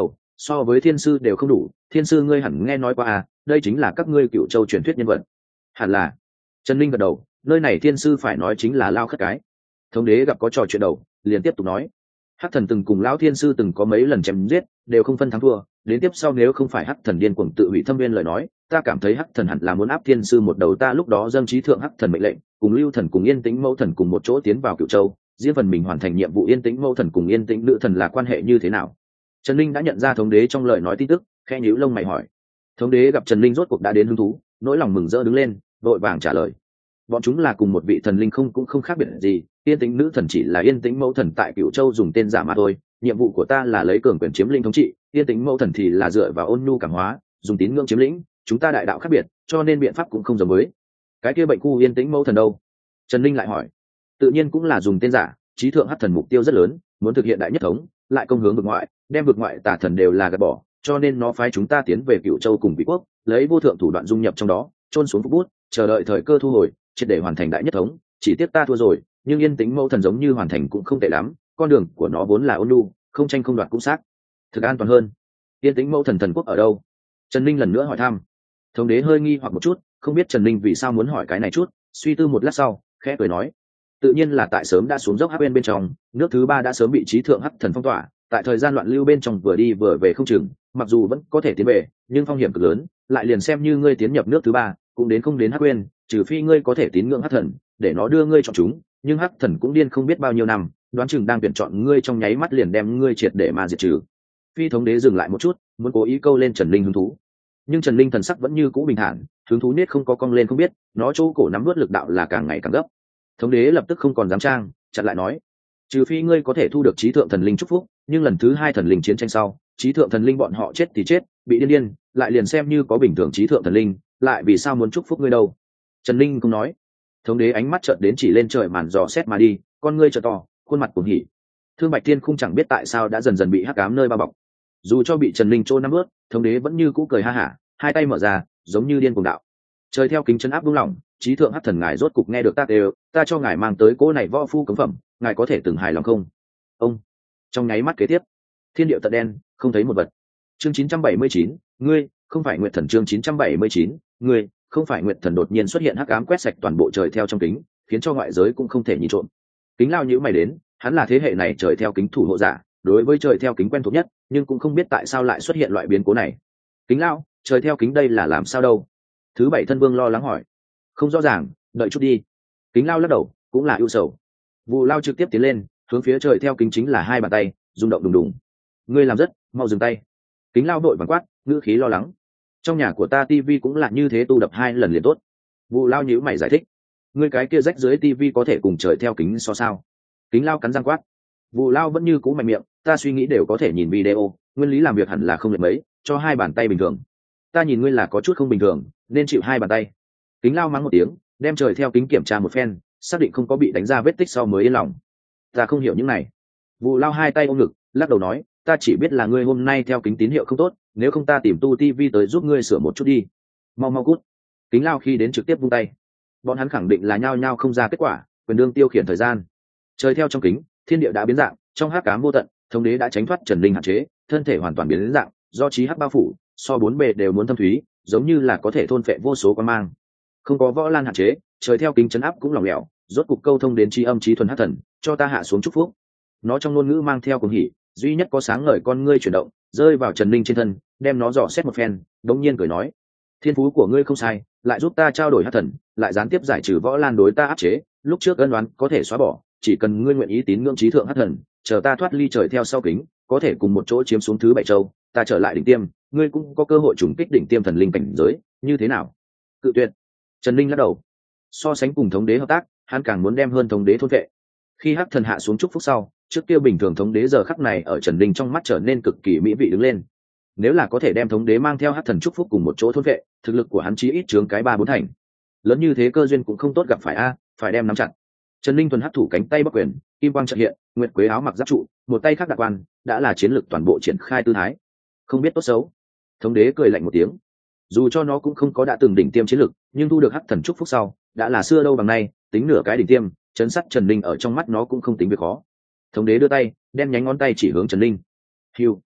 so với thiên sư đều không đủ. Thiên sư ngươi hẳn nghe nói qua à, đây chính là các ngươi Cửu Châu truyền thuyết nhân vật. Hẳn là. Trần Linh gật đầu, nơi này thiên sư phải nói chính là Lao Khất Cái. Thống đế gặp có trò chuyện đầu, liền tiếp tục nói, hắc thần từng cùng lão thiên sư từng có mấy lần chém giết, đều không phân thắng thua. Đến tiếp sau nếu không phải hắc thần điên cuồng tự hủy thâm viên lời nói, ta cảm thấy hắc thần hẳn là muốn áp thiên sư một đầu. Ta lúc đó dâng trí thượng hắc thần mệnh lệnh, cùng lưu thần cùng yên tĩnh mẫu thần cùng một chỗ tiến vào Cửu Châu, riêng phần mình hoàn thành nhiệm vụ. Yên tĩnh mẫu thần cùng yên tĩnh nữ thần là quan hệ như thế nào? Trần Linh đã nhận ra thống đế trong lời nói tin tức, khẽ nhíu lông mày hỏi. Thống đế gặp Trần Linh rốt cuộc đã đến hứng thú, nỗi lòng mừng rỡ đứng lên, vội vàng trả lời, bọn chúng là cùng một vị thần linh, cũng không khác biệt gì. Yên tĩnh nữ thần chỉ là yên tĩnh mẫu thần tại Cửu Châu dùng tên giả mà thôi. Nhiệm vụ của ta là lấy cường quyền chiếm lĩnh thống trị, yên tĩnh mẫu thần thì là dựa vào ôn nhu cảm hóa, dùng tín ngưỡng chiếm lĩnh. Chúng ta đại đạo khác biệt, cho nên biện pháp cũng không giống với. Cái kia bệnh khu yên tĩnh mẫu thần đâu? Trần Linh lại hỏi. Tự nhiên cũng là dùng tên giả. Trí thượng hắc thần mục tiêu rất lớn, muốn thực hiện đại nhất thống, lại công hướng vực ngoại, đem vực ngoại tà thần đều là gạt bỏ, cho nên nó phái chúng ta tiến về Cửu Châu cùng Vị quốc, lấy vô thượng thủ đoạn dung nhập trong đó, chôn xuống phúc bút, chờ đợi thời cơ thu hồi, triệt để hoàn thành đại nhất thống. Chỉ tiếc ta thua rồi, nhưng yên tĩnh mẫu thần giống như hoàn thành cũng không tệ lắm. Con đường của nó vốn là ôn nhu, không tranh không đoạt cũng xác thực an toàn hơn. Yên tĩnh mẫu thần thần quốc ở đâu? Trần Linh lần nữa hỏi thăm. Thống đế hơi nghi hoặc một chút, không biết Trần Linh vì sao muốn hỏi cái này chút, suy tư một lát sau, khẽ cười nói, tự nhiên là tại sớm đã xuống dốc hắc bên trong, nước thứ ba đã sớm bị trí thượng hắc thần phong tỏa, tại thời gian loạn lưu bên trong vừa đi vừa về không chừng, mặc dù vẫn có thể tiến về, nhưng phong hiểm cực lớn. Lại liền xem như ngươi tiến nhập nước thứ ba, cũng đến không đến hắc bên, trừ phi ngươi có thể tín ngưỡng hắc thần, để nó đưa ngươi chọn chúng. Nhưng hắc thần cũng điên không biết bao nhiêu năm, đoán chừng đang tuyển chọn ngươi trong nháy mắt liền đem ngươi triệt để mà diệt trừ. Phi thống đế dừng lại một chút, muốn cố ý câu lên Trần Linh hứng thú, nhưng Trần Linh thần sắc vẫn như cũ bình thản, hứng thú nết không có cong lên không biết, nó chỗ cổ nắm vớt lực đạo là càng ngày càng gấp. Thống đế lập tức không còn dám trang, chặn lại nói, trừ phi ngươi có thể thu được trí thượng thần linh chúc phúc, nhưng lần thứ hai thần linh chiến tranh sau, trí thượng thần linh bọn họ chết thì chết, bị điên điên, lại liền xem như có bình thường trí thượng thần linh, lại vì sao muốn chúc phúc ngươi đâu? Trần Linh không nói. Thống đế ánh mắt chợt đến chỉ lên trời màn dò xét mà đi, con ngươi trợ to, khuôn mặt cuồng hỉ. Thương Bạch Thiên không chẳng biết tại sao đã dần dần bị hắc ám nơi bao bọc. Dù cho bị Trần Linh trôn nắm ướt, thống đế vẫn như cũ cười ha hả, hai tay mở ra, giống như điên cuồng đạo. Trời theo kính chân áp buông lỏng, trí thượng hắc thần ngài rốt cục nghe được ta đều, ta cho ngài mang tới cỗ này võ phu cấm phẩm, ngài có thể từng hài lòng không? Ông. Trong nháy mắt kế tiếp, thiên địa tận đen, không thấy một vật. Chương 979, ngươi không phải Nguyệt Thần. Chương 979, ngươi không phải Nguyệt Thần. Đột nhiên xuất hiện hắc ám quét sạch toàn bộ trời theo trong kính, khiến cho ngoại giới cũng không thể nhìn trộm. Kính lao nhữ mày đến, hắn là thế hệ này trời theo kính thủ hộ giả, đối với trời theo kính quen thuộc nhất, nhưng cũng không biết tại sao lại xuất hiện loại biến cố này. Kính lao, trời theo kính đây là làm sao đâu? Thứ bảy thân vương lo lắng hỏi. Không rõ ràng, đợi chút đi. Kính lao lắc đầu, cũng là ưu sầu. Vụ lao trực tiếp tiến lên, hướng phía trời theo kính chính là hai bàn tay, rung động đùng đùng. Ngươi làm rất, mau dừng tay. Kính lao đội vàng quát, ngữ khí lo lắng. Trong nhà của ta tivi cũng là như thế, tu đập hai lần liền tốt. Vụ lao nhíu mày giải thích. Ngươi cái kia rách dưới tivi có thể cùng trời theo kính so sao? Kính lao cắn răng quát. Vụ lao vẫn như cú mạnh miệng, ta suy nghĩ đều có thể nhìn video, nguyên lý làm việc hẳn là không lệch mấy, cho hai bàn tay bình thường. Ta nhìn ngươi là có chút không bình thường, nên chịu hai bàn tay. Kính lao mắng một tiếng, đem trời theo kính kiểm tra một phen, xác định không có bị đánh ra vết tích sau mới yên lòng. Ta không hiểu những này. Vụ lao hai tay ôm ngực, lắc đầu nói, ta chỉ biết là ngươi hôm nay theo kính tín hiệu không tốt, nếu không ta tìm tu tivi tới giúp ngươi sửa một chút đi. Mau mau cút. Kính lao khi đến trực tiếp vung tay. Bọn hắn khẳng định là nhao nhao không ra kết quả, quyền đương tiêu khiển thời gian. Trời theo trong kính, thiên địa đã biến dạng, trong hắc ám vô tận, thống đế đã tránh thoát Trần Linh hạn chế, thân thể hoàn toàn biến đến dạng, do trí hắc bao phủ, so bốn bề đều muốn thâm thúy, giống như là có thể thôn phệ vô số quan mang. Không có võ lan hạn chế, trời theo kính chấn áp cũng lỏng lẻo, rốt cục câu thông đến tri âm trí thuần hắc thần, cho ta hạ xuống chúc phúc. Nó trong ngôn ngữ mang theo cuồng hỉ, duy nhất có sáng ngời con ngươi chuyển động, rơi vào Trần Linh trên thân, đem nó dò xét một phen, đống nhiên cười nói, thiên phú của ngươi không sai, lại giúp ta trao đổi hắc thần, lại gián tiếp giải trừ võ lan đối ta áp chế, lúc trước ân đoán có thể xóa bỏ, chỉ cần ngươi nguyện ý tín ngưỡng trí thượng hắc thần, chờ ta thoát ly trời theo sau kính, có thể cùng một chỗ chiếm xuống thứ bảy châu, ta trở lại đỉnh tiêm, ngươi cũng có cơ hội trùng kích đỉnh tiêm thần linh cảnh giới, như thế nào? Cự tuyệt. Trần Linh lắc đầu. So sánh cùng thống đế hợp tác, hắn càng muốn đem hơn thống đế thôn vệ. Khi hắc thần hạ xuống chúc phúc sau, trước kia bình thường thống đế giờ khắc này ở Trần Linh trong mắt trở nên cực kỳ mỹ vị đứng lên. Nếu là có thể đem thống đế mang theo hắc thần chúc phúc cùng một chỗ thôn vệ, thực lực của hắn chí ít chướng cái 3-4 thành. Lớn như thế cơ duyên cũng không tốt gặp phải a, phải đem nắm chặt. Trần Linh thuần hắc thủ cánh tay bắc quyền, kim quang chợt hiện, nguyệt quế áo mặc giáp trụ, một tay khác đặc quan, đã là chiến lực toàn bộ triển khai tư thái. Không biết tốt xấu. Thống đế cười lạnh một tiếng. Dù cho nó cũng không có đã từng đỉnh tiêm chiến lực, nhưng thu được hắc thần chúc phúc sau, đã là xưa đâu bằng nay, tính nửa cái đỉnh tiêm, chấn sát Trần Linh ở trong mắt nó cũng không tính việc khó. Thống đế đưa tay, đem nhánh ngón tay chỉ hướng Trần Linh. Hưu.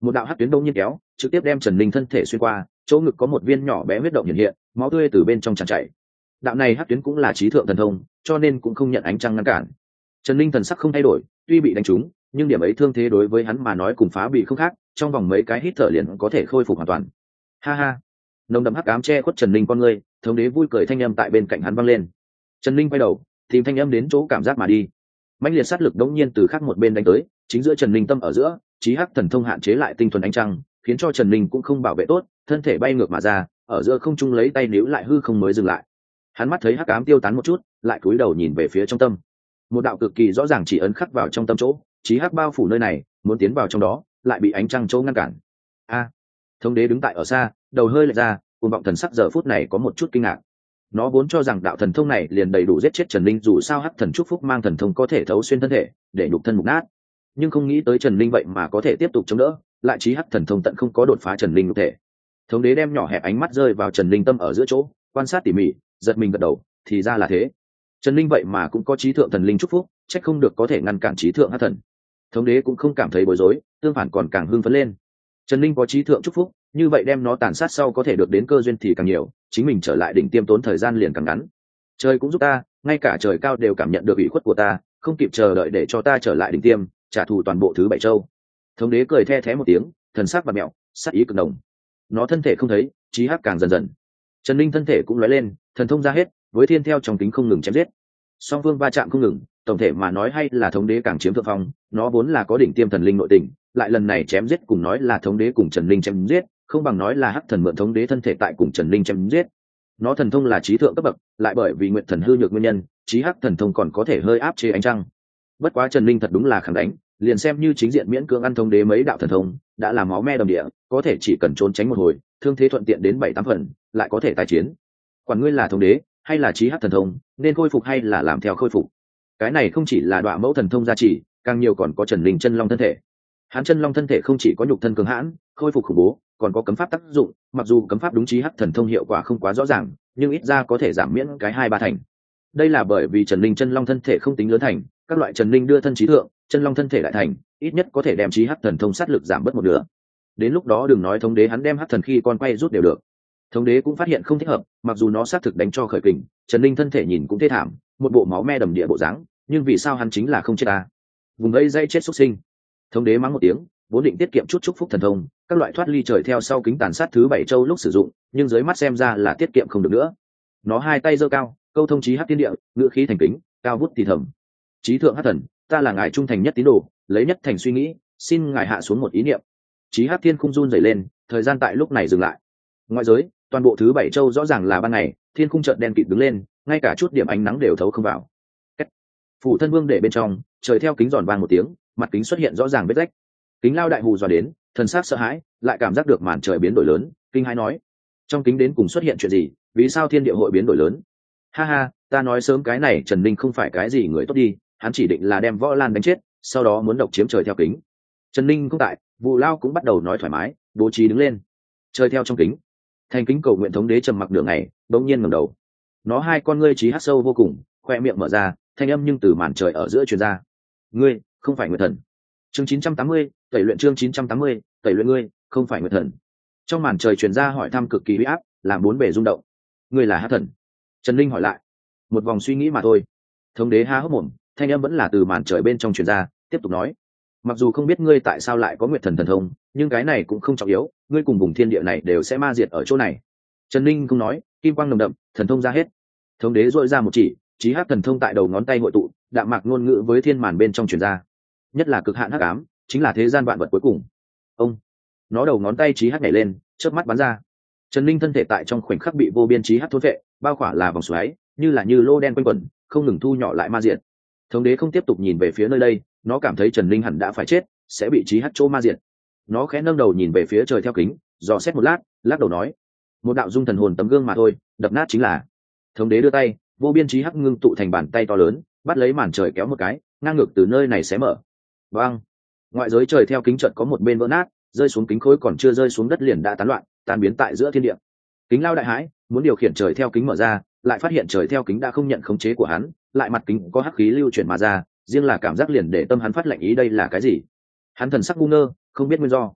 một đạo hắc tuyến đông nhiên kéo trực tiếp đem Trần Linh thân thể xuyên qua, chỗ ngực có một viên nhỏ bé huyết động hiện hiện, máu tươi từ bên trong tràn chảy. Đạo này hắc tuyến cũng là trí thượng thần thông, cho nên cũng không nhận ánh trăng ngăn cản. Trần Linh thần sắc không thay đổi, tuy bị đánh trúng, nhưng điểm ấy thương thế đối với hắn mà nói cùng phá bị không khác, trong vòng mấy cái hít thở liền có thể khôi phục hoàn toàn. Ha ha. Nồng đậm hắc ám che khuất Trần Linh con ngươi, thống đế vui cười thanh âm tại bên cạnh hắn vang lên. Trần Linh quay đầu, tìm thanh âm đến chỗ cảm giác mà đi. Mãnh liệt sát lực đống nhiên từ khác một bên đánh tới, chính giữa Trần Linh tâm ở giữa, chí hắc thần thông hạn chế lại tinh thuần ánh trăng, khiến cho Trần Linh cũng không bảo vệ tốt, thân thể bay ngược mà ra, ở giữa không trung lấy tay níu lại hư không mới dừng lại. Hắn mắt thấy hắc ám tiêu tán một chút, lại cúi đầu nhìn về phía trong tâm. Một đạo cực kỳ rõ ràng chỉ ấn khắc vào trong tâm chỗ, chí hắc bao phủ nơi này, muốn tiến vào trong đó, lại bị ánh trăng chỗ ngăn cản. A! Thống đế đứng tại ở xa, đầu hơi lệch ra, cuồng vọng thần sắc giờ phút này có một chút kinh ngạc. Nó vốn cho rằng đạo thần thông này liền đầy đủ giết chết Trần Linh, dù sao hắc thần chúc phúc mang thần thông có thể thấu xuyên thân thể, để nhục thân mục nát, nhưng không nghĩ tới Trần Linh vậy mà có thể tiếp tục chống đỡ, lại chí hắc thần thông tận không có đột phá Trần Linh nhục thể. Thống đế đem nhỏ hẹp ánh mắt rơi vào Trần Linh tâm ở giữa chỗ, quan sát tỉ mỉ, giật mình gật đầu, thì ra là thế. Trần Linh vậy mà cũng có trí thượng thần linh chúc phúc, trách không được có thể ngăn cản trí thượng hắc thần. Thống đế cũng không cảm thấy bối rối, tương phản còn càng hưng phấn lên. Trần Linh có trí thượng chúc phúc, như vậy đem nó tàn sát sau có thể được đến cơ duyên thì càng nhiều, chính mình trở lại đỉnh tiêm tốn thời gian liền càng ngắn. Trời cũng giúp ta, ngay cả trời cao đều cảm nhận được ủy khuất của ta, không kịp chờ đợi để cho ta trở lại đỉnh tiêm, trả thù toàn bộ thứ bảy châu. Thống đế cười the thé một tiếng, thần sắc bạt mẹo, sắc ý cực đồng. Nó thân thể không thấy, trí hắc càng dần dần. Trần Linh thân thể cũng lóe lên, thần thông ra hết, với thiên theo trong kính không ngừng chém giết. Song phương va chạm không ngừng, tổng thể mà nói hay là thống đế càng chiếm thượng phong, nó vốn là có đỉnh tiêm thần linh nội tình, lại lần này chém giết cùng nói là thống đế cùng Trần Linh chém giết, không bằng nói là hắc thần mượn thống đế thân thể tại cùng Trần Linh chém giết. Nó thần thông là trí thượng cấp bậc, lại bởi vì nguyện thần hư nhược nguyên nhân, trí hắc thần thông còn có thể hơi áp chế ánh trăng. Bất quá Trần Linh thật đúng là khẳng đánh, liền xem như chính diện miễn cưỡng ăn thống đế mấy đạo thần thông, đã là máu me đầm địa, có thể chỉ cần trốn tránh một hồi, thương thế thuận tiện đến 7-8 phần, lại có thể tái chiến. Quản ngươi là thống đế hay là trí hắc thần thông, nên khôi phục hay là làm theo khôi phục. Cái này không chỉ là đọa mẫu thần thông gia trì, càng nhiều còn có Trần Linh chân long thân thể. Hắn chân long thân thể không chỉ có nhục thân cường hãn, khôi phục khủng bố, còn có cấm pháp tác dụng, mặc dù cấm pháp đúng trí hắc thần thông hiệu quả không quá rõ ràng, nhưng ít ra có thể giảm miễn cái 2-3 thành. Đây là bởi vì Trần Linh chân long thân thể không tính lớn thành, các loại Trần Linh đưa thân trí thượng, chân long thân thể lại thành, ít nhất có thể đem trí hắc thần thông sát lực giảm bớt một nửa. Đến lúc đó đừng nói thống đế hắn đem hắc thần khi con quay rút đều được. Thống đế cũng phát hiện không thích hợp, mặc dù nó xác thực đánh cho khởi kình, Trần Linh thân thể nhìn cũng thê thảm, một bộ máu me đầm địa bộ dáng, nhưng vì sao hắn chính là không chết ta? Vùng ấy dây chết xuất sinh. Thống đế mắng một tiếng, vốn định tiết kiệm chút chúc phúc thần thông, các loại thoát ly trời theo sau kính tàn sát thứ 7 châu lúc sử dụng, nhưng dưới mắt xem ra là tiết kiệm không được nữa. Nó hai tay giơ cao, câu thông chí hắc thiên địa, ngữ khí thành kính, cao vút thì thầm: Chí thượng hắc thần, ta là ngài trung thành nhất tín đồ, lấy nhất thành suy nghĩ, xin ngài hạ xuống một ý niệm. Chí hắc thiên khung run rẩy lên, thời gian tại lúc này dừng lại. Ngoại giới, toàn bộ thứ 7 châu rõ ràng là ban ngày, thiên khung chợt đen kịt đứng lên, ngay cả chút điểm ánh nắng đều thấu không vào. Phủ thân vương để bên trong, trời theo kính giòn vang một tiếng, mặt kính xuất hiện rõ ràng vết rách. Kính lao đại hù dọa đến, thần sắc sợ hãi, lại cảm giác được màn trời biến đổi lớn, kinh hãi nói: trong kính đến cùng xuất hiện chuyện gì, vì sao thiên địa hội biến đổi lớn? Ha ha, ta nói sớm cái này Trần Linh không phải cái gì người tốt đi, hắn chỉ định là đem Võ Lan đánh chết, sau đó muốn độc chiếm trời theo kính. Trần Linh không tại, Vụ Lao cũng bắt đầu nói thoải mái, bố trí đứng lên. Trời theo trong kính, thành kính cầu nguyện thống đế trầm mặc nửa ngày, bỗng nhiên ngẩng đầu. Nó hai con ngươi trí hắc sâu vô cùng, khoe miệng mở ra, thanh âm nhưng từ màn trời ở giữa truyền ra: ngươi không phải nguyệt thần. Chương 980, tẩy luyện chương 980, tẩy luyện ngươi không phải nguyệt thần. Trong màn trời truyền ra hỏi thăm cực kỳ uy áp, làm bốn bề rung động. Ngươi là hắc thần? Trần Linh hỏi lại. Một vòng suy nghĩ mà thôi. Thống đế há hốc mồm, thanh âm vẫn là từ màn trời bên trong truyền ra, tiếp tục nói: mặc dù không biết ngươi tại sao lại có nguyệt thần thần thông, nhưng cái này cũng không trọng yếu, ngươi cùng vùng thiên địa này đều sẽ ma diệt ở chỗ này. Trần Linh không nói, kim quang nồng đậm, thần thông ra hết. Thống đế dội ra một chỉ, chí hắc thần thông tại đầu ngón tay hội tụ, đạm mạc ngôn ngữ với thiên màn bên trong truyền ra. Nhất là cực hạn hắc ám, chính là thế gian vạn vật cuối cùng. Ông, nó đầu ngón tay chí hắc nhảy lên, chớp mắt bắn ra. Trần Linh thân thể tại trong khoảnh khắc bị vô biên chí hắc thôn vệ, bao khỏa là vòng xoáy, như lô đen quanh quẩn, không ngừng thu nhỏ lại ma diệt. Thống đế không tiếp tục nhìn về phía nơi đây, nó cảm thấy Trần Linh hẳn đã phải chết, sẽ bị chí hắc chỗ ma diệt. Nó khẽ nâng đầu nhìn về phía trời theo kính, dò xét một lát, lắc đầu nói: một đạo dung thần hồn tấm gương mà thôi, đập nát chính là. Thống đế đưa tay, vô biên chí hắc ngưng tụ thành bàn tay to lớn, bắt lấy màn trời kéo một cái, ngang ngược từ nơi này xé mở. Vang! Ngoại giới trời theo kính chợt có một bên vỡ nát, rơi xuống kính khối còn chưa rơi xuống đất liền đã tán loạn, tan biến tại giữa thiên địa. Kính lao đại hãi, muốn điều khiển trời theo kính mở ra, lại phát hiện trời theo kính đã không nhận khống chế của hắn, lại mặt kính có hắc khí lưu chuyển mà ra, riêng là cảm giác liền để tâm hắn phát lệnh ý đây là cái gì. Hắn thần sắc ngu ngơ, không biết nguyên do.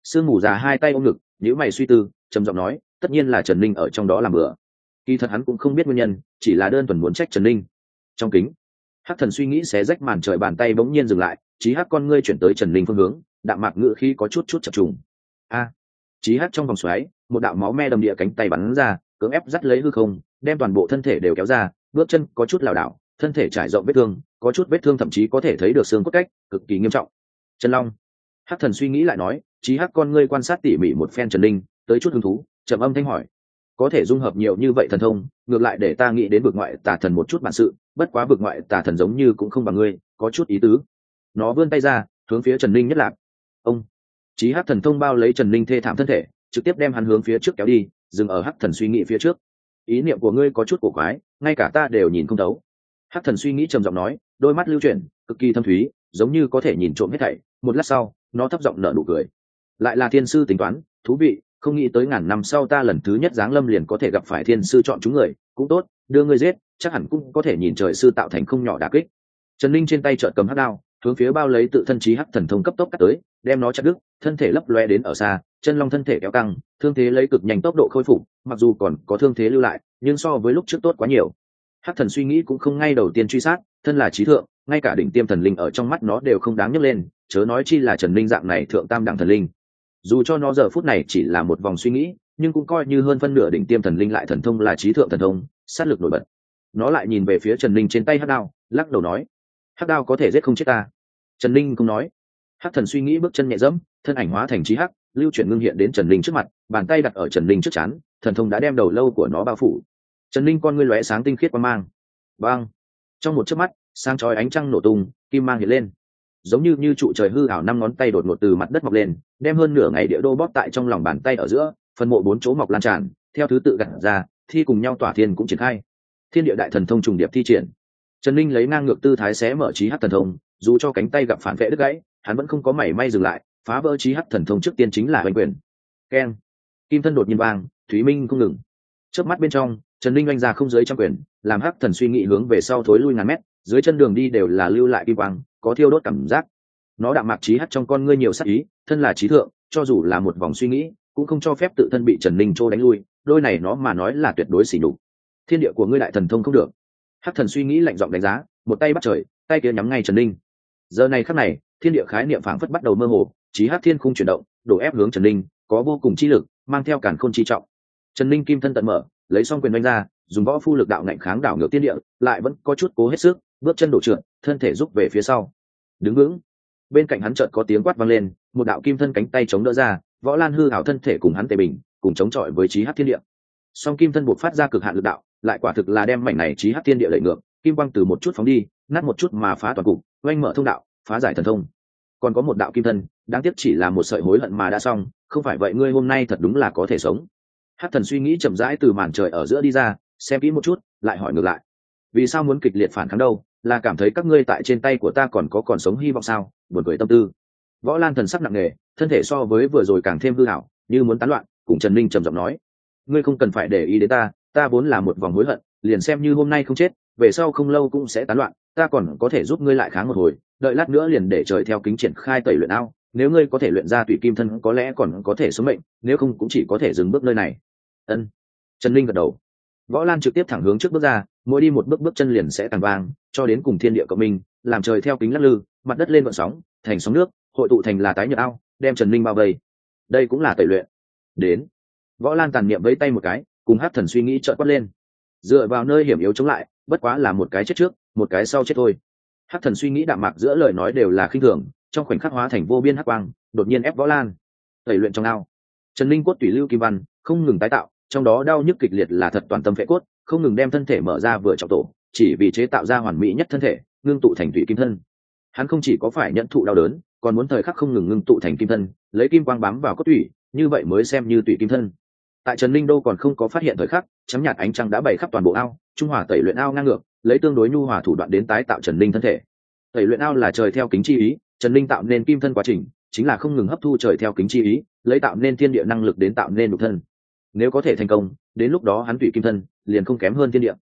Sương Mù già hai tay ôm ngực, nhíu mày suy tư, trầm giọng nói, tất nhiên là Trần Ninh ở trong đó làm bừa. Kỳ thật hắn cũng không biết nguyên nhân, chỉ là đơn thuần muốn trách Trần Ninh. Trong kính, Hắc Thần suy nghĩ xé rách màn trời, bàn tay bỗng nhiên dừng lại, Chí Hắc con ngươi chuyển tới Trần Ninh phương hướng, đạm mạc ngữ khí có chút chập trùng. A! Chí Hắc trong vòng xoáy, một đạo máu me đầm địa cánh tay bắn ra, cưỡng ép dắt lấy hư không, đem toàn bộ thân thể đều kéo ra, bước chân có chút lảo đảo, thân thể trải rộng vết thương, có chút vết thương thậm chí có thể thấy được xương cốt cách, cực kỳ nghiêm trọng. Trần Long. Hắc Thần suy nghĩ lại nói, Chí Hắc con ngươi quan sát tỉ mỉ một phen Trần Ninh, tới chút hứng thú, trầm âm thanh hỏi, có thể dung hợp nhiều như vậy thần thông, ngược lại để ta nghĩ đến vực ngoại tà thần một chút bản sự, bất quá vực ngoại tà thần giống như cũng không bằng ngươi, có chút ý tứ. Nó vươn tay ra, hướng phía Trần Ninh nhất lạc. Ông. Chí Hắc thần thông bao lấy Trần Ninh thê thảm thân thể, trực tiếp đem hắn hướng phía trước kéo đi, dừng ở Hắc Thần suy nghĩ phía trước. Ý niệm của ngươi có chút cổ quái, ngay cả ta đều nhìn không thấu. Hắc Thần suy nghĩ trầm giọng nói, đôi mắt lưu chuyển, cực kỳ thâm thúy, giống như có thể nhìn trộm hết thảy. Một lát sau, nó thấp giọng nở nụ cười. Lại là thiên sư tính toán, thú vị, không nghĩ tới ngàn năm sau ta lần thứ nhất giáng lâm liền có thể gặp phải thiên sư chọn chúng người, cũng tốt, đưa ngươi giết, chắc hẳn cũng có thể nhìn trời sư tạo thành không nhỏ đả kích. Trần Ninh trên tay chợt cầm hắc đao, hướng phía bao lấy tự thân Chí Hắc thần thông cấp tốc cắt tới, đem nó chặt đứt, thân thể lấp loe đến ở xa, chân long thân thể kéo căng, thương thế lấy cực nhanh tốc độ khôi phục, mặc dù còn có thương thế lưu lại, nhưng so với lúc trước tốt quá nhiều. Hắc Thần suy nghĩ cũng không ngay đầu tiên truy sát, thân là chí thượng, ngay cả đỉnh tiêm thần linh ở trong mắt nó đều không đáng nhắc lên, chớ nói chi là Trần Ninh dạng này thượng tam đẳng thần linh. Dù cho nó giờ phút này chỉ là một vòng suy nghĩ, nhưng cũng coi như hơn phân nửa đỉnh tiêm thần linh, lại thần thông là chí thượng thần thông, sát lực nổi bật. Nó lại nhìn về phía Trần Ninh trên tay hắc đao, lắc đầu nói, hắc đao có thể giết không chết ta. Trần Ninh cũng nói. Hắc Thần suy nghĩ bước chân nhẹ dẫm, thân ảnh hóa thành Chí Hắc, lưu chuyển ngưng hiện đến Trần Ninh trước mặt, bàn tay đặt ở Trần Ninh trước chắn, thần thông đã đem đầu lâu của nó bao phủ. Trần Ninh con ngươi lóe sáng tinh khiết quang mang. Bang! Trong một chớp mắt, sáng chói ánh trăng nổ tung, kim mang hiện lên, giống như trụ trời hư ảo, năm ngón tay đột ngột từ mặt đất mọc lên, đem hơn nửa ngày địa đô bóp tại trong lòng bàn tay ở giữa, phần mộ bốn chỗ mọc lan tràn, theo thứ tự gặt ra, thi cùng nhau tỏa thiên cũng triển khai. Thiên địa đại thần thông trùng điệp thi triển. Trần Ninh lấy ngang ngược tư thái xé mở Chí Hắc thần thông, dù cho cánh tay gặp phản vệ đứt gãy, hắn vẫn không có mảy may dừng lại, phá vỡ Chí Hắc thần thông trước tiên chính là oanh quyền. Keng! Kim thân đột nhiên vang, thúy minh không ngừng. Chớp mắt bên trong, Trần Ninh oanh ra không dưới trăm quyền, làm Hắc Thần suy nghĩ hướng về sau thối lui ngàn mét, dưới chân đường đi đều là lưu lại kim quang, có thiêu đốt cảm giác. Nó đạm mạc Chí Hắc trong con ngươi nhiều sát ý, thân là chí thượng, cho dù là một vòng suy nghĩ, cũng không cho phép tự thân bị Trần Ninh trô đánh lui, đôi này nó mà nói là tuyệt đối xỉ nhục. Thiên địa của ngươi đại thần thông không được. Hắc Thần suy nghĩ lạnh giọng đánh giá, một tay bắt trời, tay kia nhắm ngay Trần Ninh. Giờ này khắc này, thiên địa khái niệm phảng phất bắt đầu mơ hồ, Chí Hắc thiên khung chuyển động, đổ ép hướng Trần Ninh, có vô cùng chi lực, mang theo càn khôn chi trọng. Trần Ninh kim thân tận mở, lấy xong quyền đánh ra, dùng võ phu lực đạo ngạnh kháng đảo ngược tiên địa, lại vẫn có chút cố hết sức, bước chân đổ trượt, thân thể rút về phía sau. Đứng vững. Bên cạnh hắn chợt có tiếng quát vang lên, một đạo kim thân cánh tay chống đỡ ra, võ lan hư hảo thân thể cùng hắn tề bình, cùng chống chọi với Chí Hắc thiên địa. Song kim thân buộc phát ra cực hạn lực đạo, lại quả thực là đem mảnh này Chí Hắc thiên địa đẩy ngược, kim quang từ một chút phóng đi, nát một chút mà phá toàn cục, oanh mở thông đạo, phá giải thần thông. Còn có một đạo kim thân, đáng tiếc chỉ là một sợi hối hận mà đã xong, không phải vậy ngươi hôm nay thật đúng là có thể sống. Hắc Thần suy nghĩ chậm rãi từ màn trời ở giữa đi ra, xem kỹ một chút, lại hỏi ngược lại, vì sao muốn kịch liệt phản kháng đâu, là cảm thấy các ngươi tại trên tay của ta còn sống hy vọng sao? Buồn cười tâm tư. Võ Lan thần sắc nặng nề, thân thể so với vừa rồi càng thêm hư hảo, như muốn tán loạn, cùng Trần Ninh trầm giọng nói, ngươi không cần phải để ý đến ta, ta vốn là một vòng hối hận, liền xem như hôm nay không chết, về sau không lâu cũng sẽ tán loạn, ta còn có thể giúp ngươi lại kháng một hồi, đợi lát nữa liền để trời theo kính triển khai tẩy luyện ao, nếu ngươi có thể luyện ra tùy kim thân có lẽ còn có thể sống mệnh, nếu không cũng chỉ có thể dừng bước nơi này. Ân. Trần Ninh gật đầu. Võ Lan trực tiếp thẳng hướng trước bước ra, mỗi đi một bước bước chân liền sẽ càng vang, cho đến cùng thiên địa cộng minh, làm trời theo kính lắc lư, mặt đất lên gợn sóng, thành sóng nước, hội tụ thành là tái nhợt ao, đem Trần Ninh bao vây. Đây cũng là tẩy luyện. Đến. Võ Lan tàn niệm vẫy tay một cái, cùng Hắc Thần suy nghĩ chợt quát lên. Dựa vào nơi hiểm yếu chống lại, bất quá là một cái chết trước, một cái sau chết thôi. Hắc Thần suy nghĩ đạm mạc giữa lời nói đều là khinh thường, trong khoảnh khắc hóa thành vô biên hắc quang, đột nhiên ép Võ Lan. Tẩy luyện trong ao. Trần Ninh cốt tủy lưu kim văn, không ngừng tái tạo, trong đó đau nhức kịch liệt là thật toàn tâm phệ cốt, không ngừng đem thân thể mở ra vừa trọng tổ, chỉ vì chế tạo ra hoàn mỹ nhất thân thể, ngưng tụ thành tùy kim thân. Hắn không chỉ có phải nhận thụ đau đớn, còn muốn thời khắc không ngừng ngưng tụ thành kim thân, lấy kim quang bám vào cốt tủy, như vậy mới xem như tùy kim thân. Tại Trần Ninh đâu còn không có phát hiện thời khắc, chấm nhạt ánh trăng đã bày khắp toàn bộ ao, trung hòa tẩy luyện ao ngang ngược, lấy tương đối nhu hòa thủ đoạn đến tái tạo Trần Ninh thân thể. Tẩy luyện ao là trời theo kính chi ý, Trần Ninh tạo nên kim thân quá trình, chính là không ngừng hấp thu trời theo kính chi ý, lấy tạo nên thiên địa năng lực đến tạo nên nhục thân. Nếu có thể thành công, đến lúc đó hắn tùy kim thân liền không kém hơn thiên địa.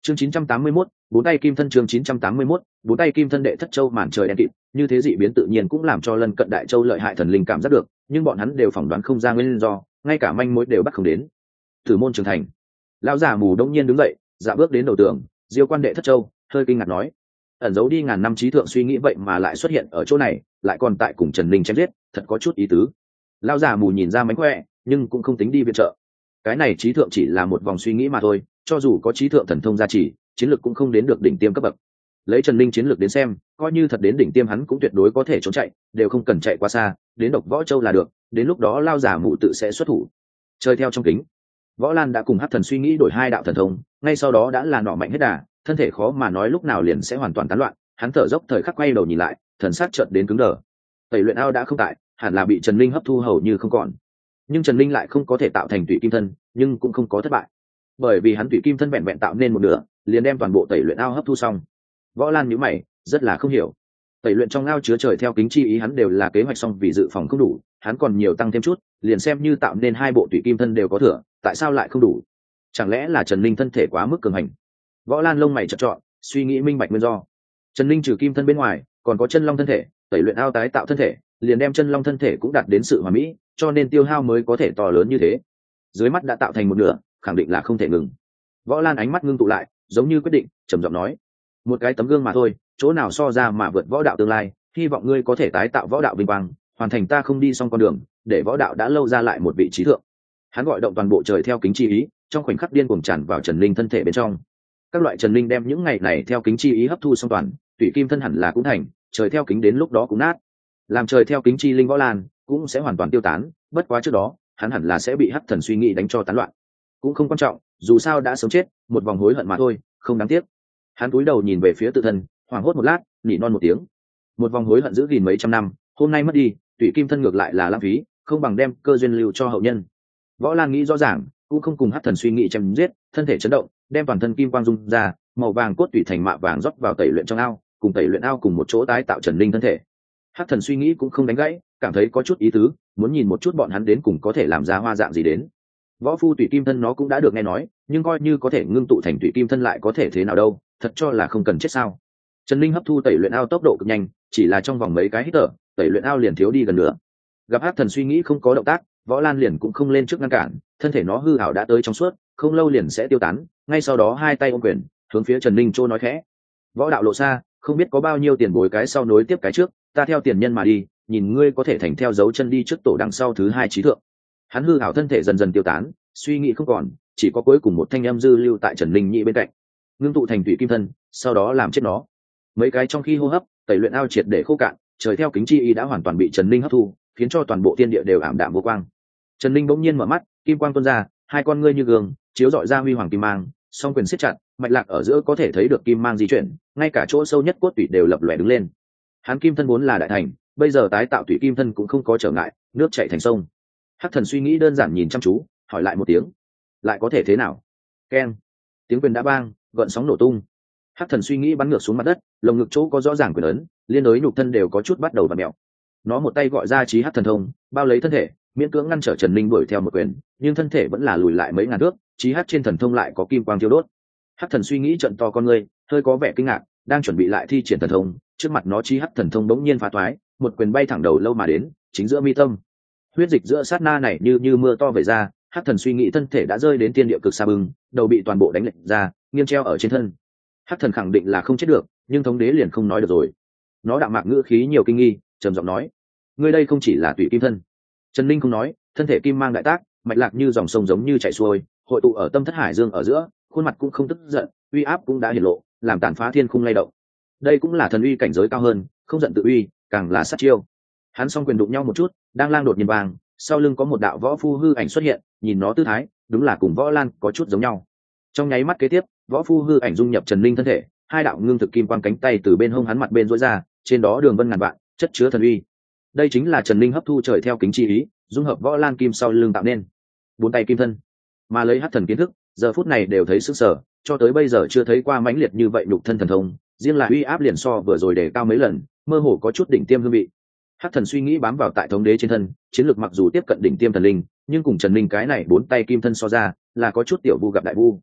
chương 981, bốn tay kim thân. Chương 981, bốn tay kim thân. Đệ Thất Châu màn trời đen kịt, như thế dị biến tự nhiên cũng làm cho lân cận Đại Châu lợi hại thần linh cảm giác được, nhưng bọn hắn đều phỏng đoán không ra nguyên do, ngay cả manh mối đều bắt không đến. Tử môn trưởng thành, lão già mù đông nhiên đứng dậy, dạ bước đến đầu tường, diêu quan Đệ Thất Châu, hơi kinh ngạc nói: ẩn giấu đi ngàn năm trí thượng suy nghĩ vậy mà lại xuất hiện ở chỗ này, lại còn tại cùng Trần Linh chém giết, thật có chút ý tứ. Lão già mù nhìn ra mánh khỏe, nhưng cũng không tính đi viện trợ. Cái này trí thượng chỉ là một vòng suy nghĩ mà thôi, cho dù có trí thượng thần thông gia trì, chiến lược cũng không đến được đỉnh tiêm cấp bậc. Lấy Trần Linh chiến lược đến xem, coi như thật đến đỉnh tiêm hắn cũng tuyệt đối có thể trốn chạy, đều không cần chạy quá xa, đến Độc Võ Châu là được, đến lúc đó lao giả mụ tự sẽ xuất thủ. Chơi theo trong kính, Võ Lan đã cùng Hắc Thần suy nghĩ đổi hai đạo thần thông, ngay sau đó đã là nọ mạnh hết đà, thân thể khó mà nói lúc nào liền sẽ hoàn toàn tán loạn, hắn thở dốc thời khắc quay đầu nhìn lại, thần sắc chợt đến cứng đờ. Tẩy luyện ao đã không tại, hẳn là bị Trần Linh hấp thu hầu như không còn. Nhưng Trần Linh lại không có thể tạo thành tụy kim thân, nhưng cũng không có thất bại, bởi vì hắn tụy kim thân vẹn vẹn tạo nên một nửa, liền đem toàn bộ tẩy luyện ao hấp thu xong. Võ Lan nhíu mày, rất là không hiểu. Tẩy luyện trong ao chứa trời theo kính chi ý hắn đều là kế hoạch xong, vì dự phòng không đủ, hắn còn nhiều tăng thêm chút, liền xem như tạo nên hai bộ tụy kim thân đều có thừa, tại sao lại không đủ? Chẳng lẽ là Trần Linh thân thể quá mức cường hành? Võ Lan lông mày chợt chọn, suy nghĩ minh bạch nguyên do. Trần Linh trừ kim thân bên ngoài, còn có chân long thân thể, tẩy luyện ao tái tạo thân thể, liền đem chân long thân thể cũng đạt đến sự hoàn mỹ, cho nên tiêu hao mới có thể to lớn như thế. Dưới mắt đã tạo thành một nửa, khẳng định là không thể ngừng. Võ Lan ánh mắt ngưng tụ lại, giống như quyết định, trầm giọng nói: một cái tấm gương mà thôi, chỗ nào so ra mà vượt võ đạo tương lai, hy vọng ngươi có thể tái tạo võ đạo vinh quang, hoàn thành ta không đi xong con đường, để võ đạo đã lâu ra lại một vị trí thượng. Hắn gọi động toàn bộ trời theo kính chi ý, trong khoảnh khắc điên cuồng tràn vào Trần Linh thân thể bên trong. Các loại Trần Linh đem những ngày này theo kính chi ý hấp thu xong toàn, tùy kim thân hẳn là cũng thành, trời theo kính đến lúc đó cũng nát. Làm trời theo kính chi linh Võ Lan cũng sẽ hoàn toàn tiêu tán, bất quá trước đó, hắn hẳn là sẽ bị Hắc Thần suy nghĩ đánh cho tán loạn. Cũng không quan trọng, dù sao đã sống chết, một vòng hối hận mà thôi, không đáng tiếc. Hắn cúi đầu nhìn về phía tự thân, hoảng hốt một lát, nỉ non một tiếng. Một vòng hối hận giữ gìn mấy trăm năm, hôm nay mất đi, tùy kim thân ngược lại là lãng phí, không bằng đem cơ duyên lưu cho hậu nhân. Võ Lan nghĩ rõ ràng, cũng không cùng Hắc Thần suy nghĩ chém giết, thân thể chấn động, đem toàn thân kim quang dung ra, màu vàng cốt tủy thành mạ vàng rót vào tẩy luyện trong ao, cùng tẩy luyện ao cùng một chỗ tái tạo Trần Linh thân thể. Hắc Thần suy nghĩ cũng không đánh gãy, cảm thấy có chút ý tứ, muốn nhìn một chút bọn hắn đến cùng có thể làm ra hoa dạng gì đến. Võ phu tùy kim thân nó cũng đã được nghe nói, nhưng coi như có thể ngưng tụ thành tùy kim thân lại có thể thế nào đâu, thật cho là không cần chết sao? Trần Linh hấp thu tẩy luyện ao tốc độ cực nhanh, chỉ là trong vòng mấy cái hít thở, tẩy luyện ao liền thiếu đi gần nữa. Gặp Hắc Thần suy nghĩ không có động tác, Võ Lan liền cũng không lên trước ngăn cản, thân thể nó hư ảo đã tới trong suốt, không lâu liền sẽ tiêu tán, ngay sau đó hai tay ôm quyền, hướng phía Trần Linh trô nói khẽ: võ đạo lộ xa, không biết có bao nhiêu tiền bối cái sau nối tiếp cái trước, ta theo tiền nhân mà đi, nhìn ngươi có thể thành theo dấu chân đi trước tổ đằng sau thứ hai trí thượng. Hắn hư ảo thân thể dần dần tiêu tán, suy nghĩ không còn, chỉ có cuối cùng một thanh âm dư lưu tại Trần Linh Nhị bên cạnh, ngưng tụ thành thủy kim thân, sau đó làm chết nó. Mấy cái trong khi hô hấp, tẩy luyện ao triệt để khô cạn, trời theo kính chi ý đã hoàn toàn bị Trần Linh hấp thu, khiến cho toàn bộ thiên địa đều ảm đạm vô quang. Trần Linh bỗng nhiên mở mắt, kim quang tuôn ra, hai con ngươi như gương, chiếu rọi ra huy hoàng kim mang, song quyền siết chặt, mạch lạc ở giữa có thể thấy được kim mang di chuyển, ngay cả chỗ sâu nhất cốt tủy đều lập lòe đứng lên. Hắn kim thân vốn là đại thành, bây giờ tái tạo tủy kim thân cũng không có trở ngại, nước chảy thành sông. Hắc Thần suy nghĩ đơn giản nhìn chăm chú, hỏi lại một tiếng: lại có thể thế nào? Keng! Tiếng quyền đã vang, gợn sóng nổ tung. Hắc Thần suy nghĩ bắn ngược xuống mặt đất, lồng ngực chỗ có rõ ràng quyền ấn, liên đối nhục thân đều có chút bắt đầu vặn mèo. Nó một tay gọi ra trí hắc thần thông, bao lấy thân thể, miễn cưỡng ngăn trở Trần Linh đuổi theo một quyền, nhưng thân thể vẫn là lùi lại mấy ngàn thước, trí hắc trên thần thông lại có kim quang thiêu đốt. Hắc Thần suy nghĩ trận to con ngươi, hơi có vẻ kinh ngạc, đang chuẩn bị lại thi triển thần thông, trước mặt nó trí hắc thần thông bỗng nhiên phá toái, một quyền bay thẳng đầu lâu mà đến, chính giữa mi tâm. Huyết dịch giữa sát na này như mưa to vẩy ra, Hắc Thần suy nghĩ thân thể đã rơi đến tiên địa cực xa bừng, đầu bị toàn bộ đánh lệch ra, nghiêng treo ở trên thân. Hắc Thần khẳng định là không chết được, nhưng thống đế liền không nói được rồi. Nó đạm mạc ngữ khí nhiều kinh nghi, trầm giọng nói: ngươi đây không chỉ là tùy kim thân. Trần Linh không nói, thân thể kim mang đại tác, mạch lạc như dòng sông giống như chảy xuôi, hội tụ ở tâm thất hải dương ở giữa, khuôn mặt cũng không tức giận, uy áp cũng đã hiển lộ, làm tàn phá thiên khung lay động. Đây cũng là thần uy cảnh giới cao hơn, không giận tự uy, càng là sát chiêu. Hắn song quyền đụng nhau một chút, đang lang đột nhiên vàng, sau lưng có một đạo võ phu hư ảnh xuất hiện, nhìn nó tư thái, đúng là cùng Võ Lan có chút giống nhau. Trong nháy mắt kế tiếp, võ phu hư ảnh dung nhập Trần Linh thân thể, hai đạo ngưng thực kim quang cánh tay từ bên hông hắn mặt bên duỗi ra, trên đó đường vân ngàn vạn, chất chứa thần uy. Đây chính là Trần Linh hấp thu trời theo kính chi ý, dung hợp Võ Lan kim sau lưng tạo nên bốn tay kim thân. Mà lấy Hắc Thần kiến thức, giờ phút này đều thấy sức sở, cho tới bây giờ chưa thấy qua mãnh liệt như vậy nhục thân thần thông, riêng là uy áp liền so vừa rồi đề cao mấy lần, mơ hồ có chút đỉnh tiêm hương vị. Hắc Thần suy nghĩ bám vào tại thống đế trên thân, chiến lược mặc dù tiếp cận đỉnh tiêm thần linh, nhưng cùng Trần Linh cái này bốn tay kim thân so ra, là có chút tiểu vu gặp đại vu.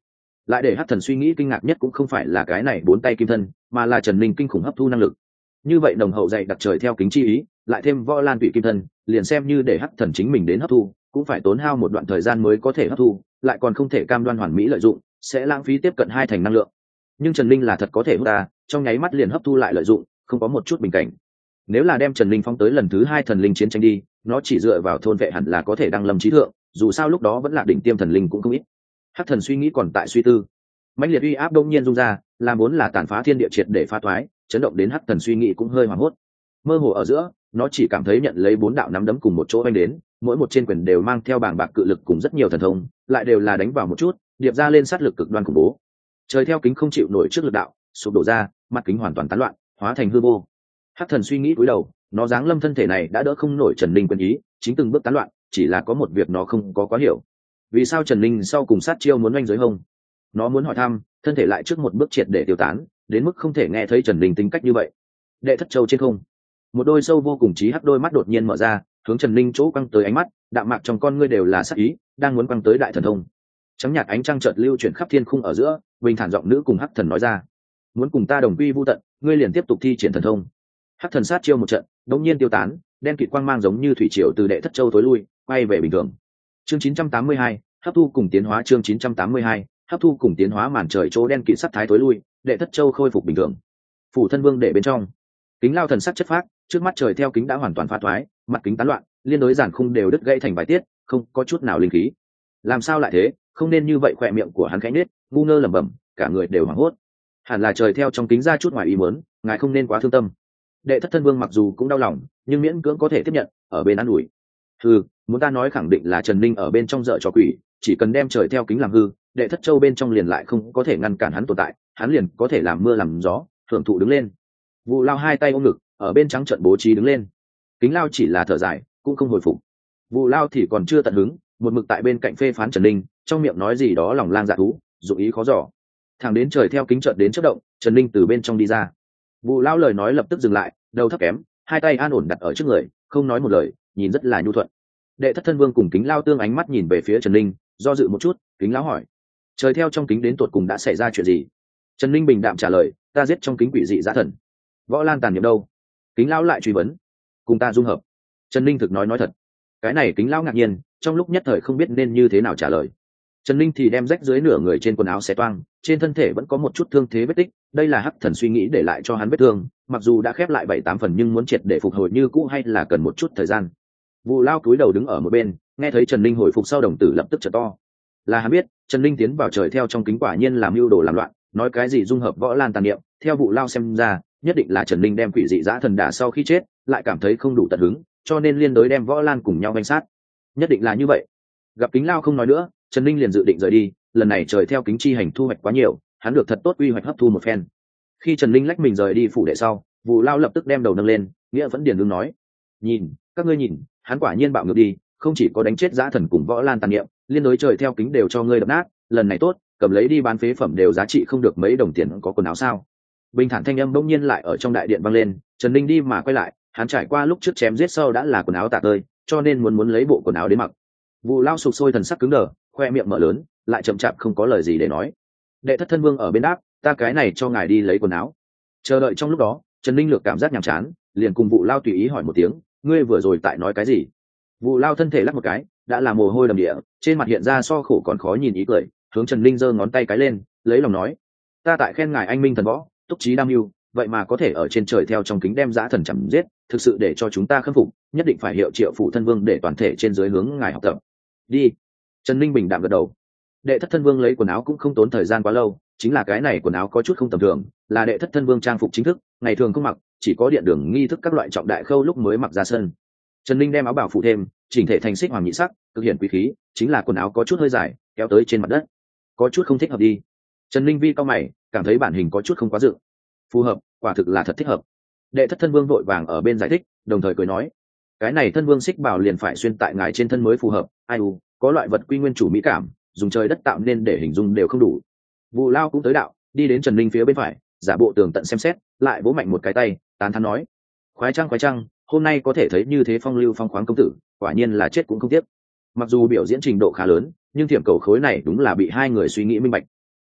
lại để Hắc Thần suy nghĩ kinh ngạc nhất cũng không phải là cái này 4 tay kim thân, mà là Trần Linh kinh khủng hấp thu năng lực. Như vậy nồng hậu dày đặc trời theo kính chi ý, lại thêm võ lan tụy kim thân, liền xem như để Hắc Thần chính mình đến hấp thu, cũng phải tốn hao một đoạn thời gian mới có thể hấp thu, lại còn không thể cam đoan hoàn mỹ lợi dụng, sẽ lãng phí tiếp cận 2 thành năng lượng. Nhưng Trần Linh là thật có thể hút ta, trong nháy mắt liền hấp thu lại lợi dụng, không có một chút bình cảnh. Nếu là đem Trần Linh phóng tới lần thứ 2 thần linh chiến tranh đi, nó chỉ dựa vào thôn vệ hẳn là có thể đăng lâm chí thượng, dù sao lúc đó vẫn là đỉnh tiêm thần linh cũng không ít. Hắc Thần suy nghĩ còn tại suy tư, mãnh liệt uy áp đông nhiên dung ra, làm vốn là tàn phá thiên địa triệt để phá thoái, chấn động đến Hắc Thần suy nghĩ cũng hơi hoảng hốt. Mơ hồ ở giữa, nó chỉ cảm thấy nhận lấy 4 đạo nắm đấm cùng một chỗ anh đến, mỗi một trên quyền đều mang theo bảng bạc cự lực cùng rất nhiều thần thông, lại đều là đánh vào một chút, điệp ra lên sát lực cực đoan khủng bố. Trời theo kính không chịu nổi trước lực đạo, sụp đổ ra, mặt kính hoàn toàn tán loạn, hóa thành hư vô. Hắc Thần suy nghĩ cúi đầu, nó giáng lâm thân thể này đã đỡ không nổi Trần Linh quyền ý, chính từng bước tán loạn, chỉ là có một việc nó không có quá hiểu. Vì sao Trần Linh sau cùng sát chiêu muốn oanh giới hông? Nó muốn hỏi thăm, thân thể lại trước một bước triệt để tiêu tán, đến mức không thể nghe thấy Trần Linh tính cách như vậy. Đệ thất châu trên không, một đôi sâu vô cùng trí hắc đôi mắt đột nhiên mở ra, hướng Trần Linh chỗ quăng tới ánh mắt, đạm mạc trong con ngươi đều là sát ý, đang muốn quăng tới đại thần thông. Trắng nhạt ánh trăng chợt lưu chuyển khắp thiên khung ở giữa, bình thản giọng nữ cùng Hắc Thần nói ra: muốn cùng ta đồng quy vu tận, ngươi liền tiếp tục thi triển thần thông. Hắc Thần sát chiêu một trận, đột nhiên tiêu tán, đen kịt quang mang giống như thủy triều từ đệ thất châu tối lui, quay về bình thường. Chương 982, hấp thu cùng tiến hóa. Chương 982, hấp thu cùng tiến hóa. Màn trời chỗ đen kịt sắt thái tối lui, đệ thất châu khôi phục bình thường. Phủ thân vương để bên trong, kính lao thần sắc chất phác, trước mắt trời theo kính đã hoàn toàn phá thoái, mặt kính tán loạn, liên đối giản khung đều đứt gãy thành vài tiết, không có chút nào linh khí. Làm sao lại thế? Không nên như vậy. Khỏe miệng của hắn khẽ nhếch, ngu ngơ lẩm bẩm, cả người đều hoảng hốt. Hẳn là trời theo trong kính ra chút ngoài ý muốn, ngài không nên quá thương tâm. Đệ thất thân vương mặc dù cũng đau lòng, nhưng miễn cưỡng có thể tiếp nhận, ở bên an ủi. Muốn ta nói khẳng định là Trần Linh ở bên trong dợ trò quỷ, chỉ cần đem trời theo kính làm hư, đệ thất châu bên trong liền lại không có thể ngăn cản hắn tồn tại, hắn liền có thể làm mưa làm gió, hưởng thụ đứng lên. Vụ lao hai tay ôm ngực, ở bên trắng trận bố trí đứng lên. Kính lao chỉ là thở dài, cũng không hồi phục. Vụ lao thì còn chưa tận hứng, một mực tại bên cạnh phê phán Trần Linh, trong miệng nói gì đó lòng lang dạ thú, dụng ý khó dò. Thẳng đến trời theo kính chợt đến chớp động, Trần Linh từ bên trong đi ra. Vụ lao lời nói lập tức dừng lại, đầu thấp kém, hai tay an ổn đặt ở trước người, không nói một lời, nhìn rất là nhu thuận. Đệ thất thân vương cùng kính lao tương ánh mắt nhìn về phía Trần Linh, do dự một chút, kính lão hỏi: trời theo trong kính đến tột cùng đã xảy ra chuyện gì? Trần Linh bình đạm trả lời: ta giết trong kính quỷ dị dã thần. Võ lan tàn niệm đâu? Kính lão lại truy vấn: cùng ta dung hợp. Trần Linh thực nói thật. Cái này kính lão ngạc nhiên, trong lúc nhất thời không biết nên như thế nào trả lời. Trần Linh thì đem rách dưới nửa người trên quần áo xé toang, trên thân thể vẫn có một chút thương thế vết tích, đây là Hắc Thần suy nghĩ để lại cho hắn vết thương, mặc dù đã khép lại 7-8 phần nhưng muốn triệt để phục hồi như cũ hay là cần một chút thời gian. Vụ lao cúi đầu đứng ở một bên, nghe thấy Trần Linh hồi phục sau đồng tử lập tức trở to. Là hắn biết, Trần Linh tiến vào trời theo trong kính quả nhiên làm mưu đồ làm loạn, nói cái gì dung hợp võ lan tàn niệm, theo vụ lao xem ra, nhất định là Trần Linh đem quỷ dị dã thần đả sau khi chết, lại cảm thấy không đủ tận hứng, cho nên liên đối đem võ lan cùng nhau vây sát. Nhất định là như vậy. Gặp kính lao không nói nữa, Trần Linh liền dự định rời đi, lần này trời theo kính chi hành thu hoạch quá nhiều, hắn được thật tốt quy hoạch hấp thu một phen. Khi Trần Linh lách mình rời đi phủ đệ sau, vụ lao lập tức đem đầu nâng lên, nghĩa vẫn điền đương nói: nhìn, các ngươi nhìn, hắn quả nhiên bạo ngược đi, không chỉ có đánh chết dã thần cùng võ lan tàn niệm, liên đối trời theo kính đều cho ngươi đập nát, lần này tốt, cầm lấy đi bán phế phẩm đều giá trị không được mấy đồng tiền. Có quần áo sao? Bình thản thanh âm bỗng nhiên lại ở trong đại điện vang lên. Trần Linh đi mà quay lại, hắn trải qua lúc trước chém giết sau đã là quần áo tả tơi, cho nên muốn lấy bộ quần áo đến mặc. Vụ lao sụp sôi thần sắc cứng đờ, khoe miệng mở lớn, lại chậm chạp không có lời gì để nói. Đệ thất thân vương ở bên đáp: ta cái này cho ngài đi lấy quần áo. Chờ đợi trong lúc đó, Trần Linh lược cảm giác nhàm chán, liền cùng vụ lao tùy ý hỏi một tiếng: ngươi vừa rồi tại nói cái gì? Vụ lao thân thể lắc một cái, đã là mồ hôi đầm địa, trên mặt hiện ra so khổ còn khó nhìn ý cười, hướng Trần Linh giơ ngón tay cái lên, lấy lòng nói: ta tại khen ngài anh minh thần võ, túc trí đam mưu, vậy mà có thể ở trên trời theo trong kính đem dã thần chém giết, thực sự để cho chúng ta khâm phục, nhất định phải hiệu triệu phụ thân vương để toàn thể trên dưới hướng ngài học tập. Đi. Trần Linh bình đạm gật đầu. Đệ thất thân vương lấy quần áo cũng không tốn thời gian quá lâu, chính là cái này quần áo có chút không tầm thường, là đệ thất thân vương trang phục chính thức, ngày thường không mặc, chỉ có điện đường nghi thức các loại trọng đại khâu lúc mới mặc ra sân. Trần Linh đem áo bảo phụ thêm, chỉnh thể thành xích hoàng nhị sắc, cực hiển quý khí, chính là quần áo có chút hơi dài, kéo tới trên mặt đất, có chút không thích hợp đi. Trần Linh vi cao mày, cảm thấy bản hình có chút không quá dự. Phù hợp, quả thực là thật thích hợp. Đệ thất thân vương vội vàng ở bên giải thích, đồng thời cười nói: cái này thân vương xích bảo liền phải xuyên tại ngài trên thân mới phù hợp, ai u, có loại vật quy nguyên chủ mỹ cảm, dùng trời đất tạo nên để hình dung đều không đủ. Vụ lao cũng tới đạo, đi đến Trần Linh phía bên phải, giả bộ tường tận xem xét, lại vỗ mạnh một cái tay, tán thán nói: khoái trăng, hôm nay có thể thấy như thế phong lưu phong khoáng công tử, quả nhiên là chết cũng không tiếc. Mặc dù biểu diễn trình độ khá lớn, nhưng thiểm cầu khối này đúng là bị hai người suy nghĩ minh bạch.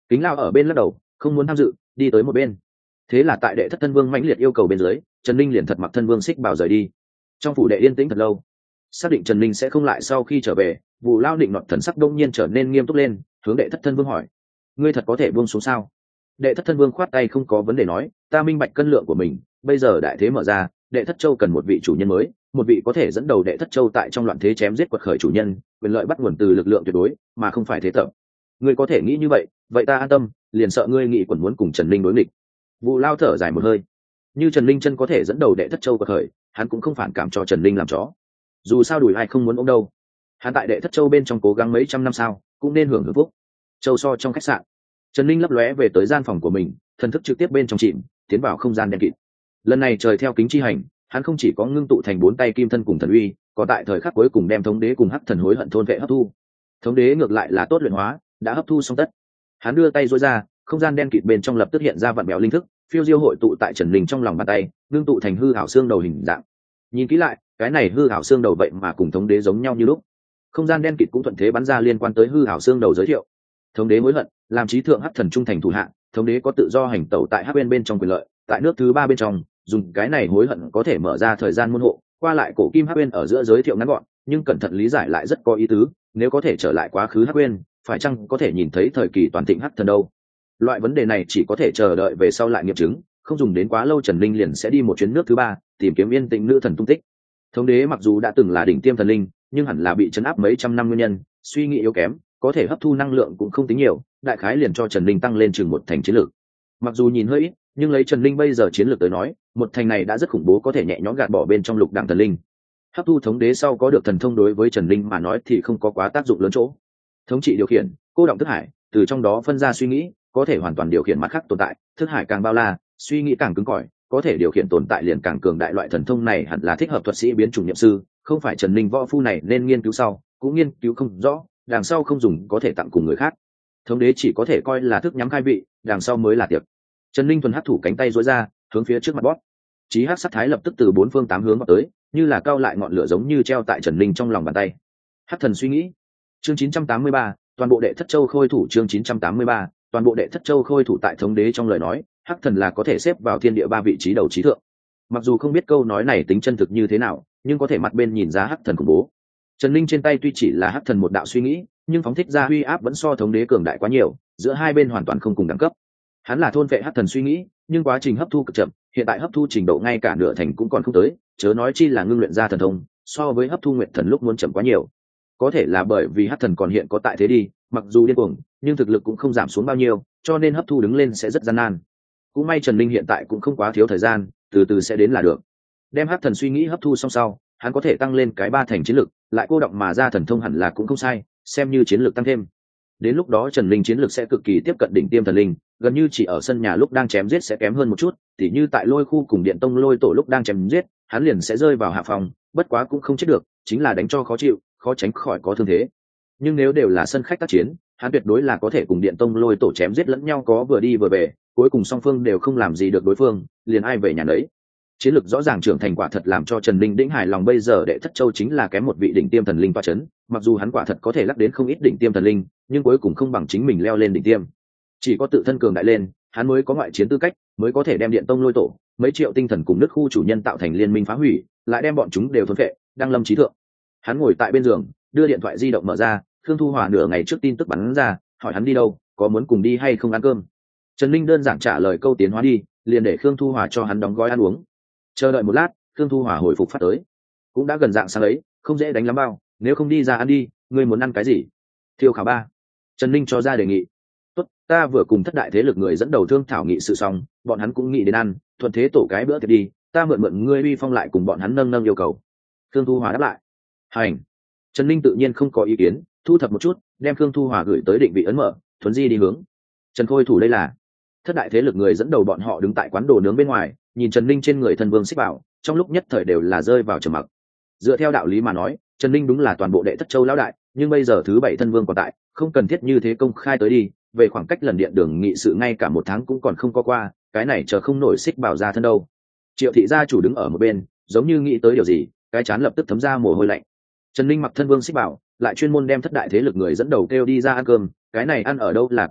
Kính Lao ở bên lắc đầu không muốn tham dự, đi tới một bên. Thế là tại đệ thất thân vương mãnh liệt yêu cầu bên dưới, Trần Ninh liền thật mặc thân vương xích bào rời đi. Trong phủ đệ yên tĩnh thật lâu, xác định Trần Ninh sẽ không lại sau khi trở về, Vu Lao định nọt thần sắc đông nhiên trở nên nghiêm túc lên, hướng đệ thất thân vương hỏi: ngươi thật có thể buông xuống sao? Đệ thất thân vương khoát tay không có vấn đề nói: ta minh bạch cân lượng của mình, bây giờ đại thế mở ra, đệ thất châu cần một vị chủ nhân mới, một vị có thể dẫn đầu đệ thất châu tại trong loạn thế chém giết quật khởi chủ nhân, quyền lợi bắt nguồn từ lực lượng tuyệt đối mà không phải thế tập. Ngươi có thể nghĩ như vậy, vậy ta an tâm, liền sợ ngươi nghĩ quần muốn cùng Trần Ninh đối nghịch. Vu Lao thở dài một hơi, như Trần Ninh chân có thể dẫn đầu đệ thất châu quật khởi, hắn cũng không phản cảm cho Trần Ninh làm chó. Dù sao đùi ai không muốn ôm đâu. Hắn tại đệ thất châu bên trong cố gắng mấy trăm năm sao, cũng nên hưởng hưởng phúc. Châu so trong khách sạn, Trần Ninh lấp lóe về tới gian phòng của mình, thần thức trực tiếp bên trong chìm tiến vào không gian đen kịt. Lần này trời theo kính chi hành, hắn không chỉ có ngưng tụ thành 4 tay kim thân cùng thần uy, còn tại thời khắc cuối cùng đem thống đế cùng hắc thần hối hận thôn vệ hấp thu. Thống đế ngược lại là tốt luyện hóa, đã hấp thu xong tất. Hắn đưa tay duỗi ra, không gian đen kịt bên trong lập tức hiện ra vặn bèo linh thức, phiêu diêu hội tụ tại Trần Ninh trong lòng bàn tay, ngưng tụ thành hư ảo xương đầu hình dạng. Nhìn kỹ lại, cái này hư ảo xương đầu vậy mà cùng thống đế giống nhau như lúc. Không gian đen kịt cũng thuận thế bắn ra liên quan tới hư ảo xương đầu giới thiệu. Thống đế hối hận, làm trí thượng hắc thần trung thành thủ hạ, thống đế có tự do hành tẩu tại hắc bên trong quyền lợi, tại nước thứ 3 bên trong, dùng cái này hối hận có thể mở ra thời gian môn hộ, qua lại cổ kim hắc bên ở giữa giới thiệu ngắn gọn, nhưng cẩn thận lý giải lại rất có ý tứ, nếu có thể trở lại quá khứ hắc bên, phải chăng có thể nhìn thấy thời kỳ toàn thịnh hắc thần đâu? Loại vấn đề này chỉ có thể chờ đợi về sau lại nghiệm chứng, không dùng đến quá lâu Trần Linh liền sẽ đi một chuyến nước thứ 3, tìm kiếm yên tĩnh nữ thần tung tích. Thống đế mặc dù đã từng là đỉnh tiêm thần linh, nhưng hẳn là bị trấn áp mấy trăm năm nguyên nhân, suy nghĩ yếu kém, có thể hấp thu năng lượng cũng không tính nhiều, đại khái liền cho Trần Linh tăng lên chừng một thành chiến lược. Mặc dù nhìn hơi ít, nhưng lấy Trần Linh bây giờ chiến lược tới nói, một thành này đã rất khủng bố, có thể nhẹ nhõm gạt bỏ bên trong lục đẳng thần linh. Hấp thu thống đế sau có được thần thông đối với Trần Linh mà nói thì không có quá tác dụng lớn chỗ. Thống trị điều khiển, cô động thức hải, từ trong đó phân ra suy nghĩ, có thể hoàn toàn điều khiển mặt khác tồn tại, thức hải càng bao la, suy nghĩ càng cứng cỏi, có thể điều khiển tồn tại liền càng cường đại. Loại thần thông này hẳn là thích hợp thuật sĩ biến chủng nhiệm sư, không phải Trần Linh võ phu này nên nghiên cứu sau, cũng nghiên cứu không rõ, đằng sau không dùng có thể tặng cùng người khác. Thống đế chỉ có thể coi là thức nhắm khai vị, đằng sau mới là tiệc. Trần Linh thuần hắc thủ cánh tay duỗi ra, hướng phía trước mặt bóp. Chí hắc sát thái lập tức từ 4 phương 8 hướng vào tới, như là cao lại ngọn lửa giống như treo tại Trần Linh trong lòng bàn tay. Hắc thần suy nghĩ. Chương 983, toàn bộ đệ thất châu khôi thủ. Chương 983, toàn bộ đệ thất châu khôi thủ. Tại thống đế trong lời nói, hắc thần là có thể xếp vào thiên địa 3 vị trí đầu trí thượng. Mặc dù không biết câu nói này tính chân thực như thế nào, nhưng có thể mặt bên nhìn ra hắc thần khủng bố. Trần Linh trên tay tuy chỉ là hắc thần một đạo suy nghĩ, nhưng phóng thích ra uy áp vẫn so thống đế cường đại quá nhiều, giữa hai bên hoàn toàn không cùng đẳng cấp. Hắn là thôn vệ hắc thần suy nghĩ, nhưng quá trình hấp thu cực chậm, hiện tại hấp thu trình độ ngay cả nửa thành cũng còn không tới, chớ nói chi là ngưng luyện ra thần thông, so với hấp thu nguyệt thần lúc muốn chậm quá nhiều. Có thể là bởi vì hắc thần còn hiện có tại thế đi, mặc dù điên cuồng, nhưng thực lực cũng không giảm xuống bao nhiêu, cho nên hấp thu đứng lên sẽ rất gian nan. Cũng may Trần Linh hiện tại cũng không quá thiếu thời gian, từ từ sẽ đến là được. Đem hắc thần suy nghĩ hấp thu xong sau, hắn có thể tăng lên cái 3 thành chiến lực, lại cô động mà ra thần thông hẳn là cũng không sai, xem như chiến lực tăng thêm. Đến lúc đó Trần Linh chiến lực sẽ cực kỳ tiếp cận đỉnh tiêm thần linh, gần như chỉ ở sân nhà lúc đang chém giết sẽ kém hơn một chút, tỉ như tại lôi khu cùng điện tông lôi tổ lúc đang chém giết, hắn liền sẽ rơi vào hạ phòng, bất quá cũng không chết được, chính là đánh cho khó chịu, khó tránh khỏi có thương thế. Nhưng nếu đều là sân khách tác chiến, hắn tuyệt đối là có thể cùng điện tông lôi tổ chém giết lẫn nhau, có vừa đi vừa về, cuối cùng song phương đều không làm gì được đối phương, liền ai về nhà nấy. Chiến lược rõ ràng trưởng thành quả thật làm cho Trần Linh đĩnh hài lòng. Bây giờ đệ thất châu chính là kém một vị đỉnh tiêm thần linh toa chấn, mặc dù hắn quả thật có thể lắc đến không ít đỉnh tiêm thần linh, nhưng cuối cùng không bằng chính mình leo lên đỉnh tiêm. Chỉ có tự thân cường đại lên, hắn mới có ngoại chiến tư cách, mới có thể đem điện tông lôi tổ, mấy triệu tinh thần cùng nước khu chủ nhân tạo thành liên minh phá hủy, lại đem bọn chúng đều thôn phệ, đăng lâm trí thượng. Hắn ngồi tại bên giường, đưa điện thoại di động mở ra, Khương Thu Hòa nửa ngày trước tin tức bắn ra, hỏi hắn đi đâu, có muốn cùng đi hay không ăn cơm. Trần Linh đơn giản trả lời câu tiến hóa đi, liền để Khương Thu Hòa cho hắn đóng gói ăn uống. Chờ đợi một lát, Khương Thu Hòa hồi phục phát tới, cũng đã gần dạng sáng ấy, không dễ đánh lắm bao, nếu không đi ra ăn đi, ngươi muốn ăn cái gì? Thiêu khảo 3. Trần Ninh cho ra đề nghị. Tốt, ta vừa cùng thất đại thế lực người dẫn đầu thương thảo nghị sự xong, bọn hắn cũng nghĩ đến ăn, thuận thế tổ cái bữa tiệc đi, ta mượn ngươi uy phong lại cùng bọn hắn nâng yêu cầu. Khương Thu Hòa đáp lại. Hành. Trần Ninh tự nhiên không có ý kiến, thu thập một chút, đem Khương Thu Hòa gửi tới định vị ấn mở, thuấn di đi hướng. Trần Khôi thủ đây là thất đại thế lực người dẫn đầu, bọn họ đứng tại quán đồ nướng bên ngoài, nhìn Trần Ninh trên người thân vương xích bảo, trong lúc nhất thời đều là rơi vào trầm mặc. Dựa theo đạo lý mà nói, Trần Ninh đúng là toàn bộ đệ thất châu lão đại, nhưng bây giờ thứ 7 thân vương còn tại, không cần thiết như thế công khai tới đi, về khoảng cách lần điện đường nghị sự ngay cả 1 tháng cũng còn không có qua, cái này chờ không nổi xích bảo ra thân đâu. Triệu thị gia chủ đứng ở một bên, giống như nghĩ tới điều gì, cái chán lập tức thấm ra mồ hôi lạnh. Trần Ninh mặc thân vương xích bảo, lại chuyên môn đem thất đại thế lực người dẫn đầu kêu đi ra ăn cơm, cái này ăn ở đâu là cơm à,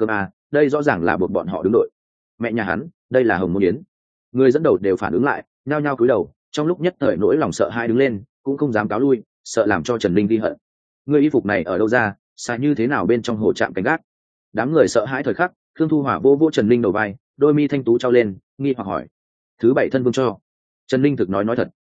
đây rõ ràng là buộc bọn họ đứng đội. Mẹ nhà hắn, đây là Hồng Môn Yến. Người dẫn đầu đều phản ứng lại, nhao nhao cúi đầu, trong lúc nhất thời nỗi lòng sợ hãi đứng lên, cũng không dám cáo lui, sợ làm cho Trần Linh ghi hận. Người y phục này ở đâu ra, xài như thế nào bên trong hồ trạm canh gác? Đám người sợ hãi thời khắc, Khương Thu Hỏa vô vô Trần Linh đầu vai, đôi mi thanh tú trao lên, nghi hoặc hỏi: thứ bảy thân vương cho? Trần Linh thực nói thật.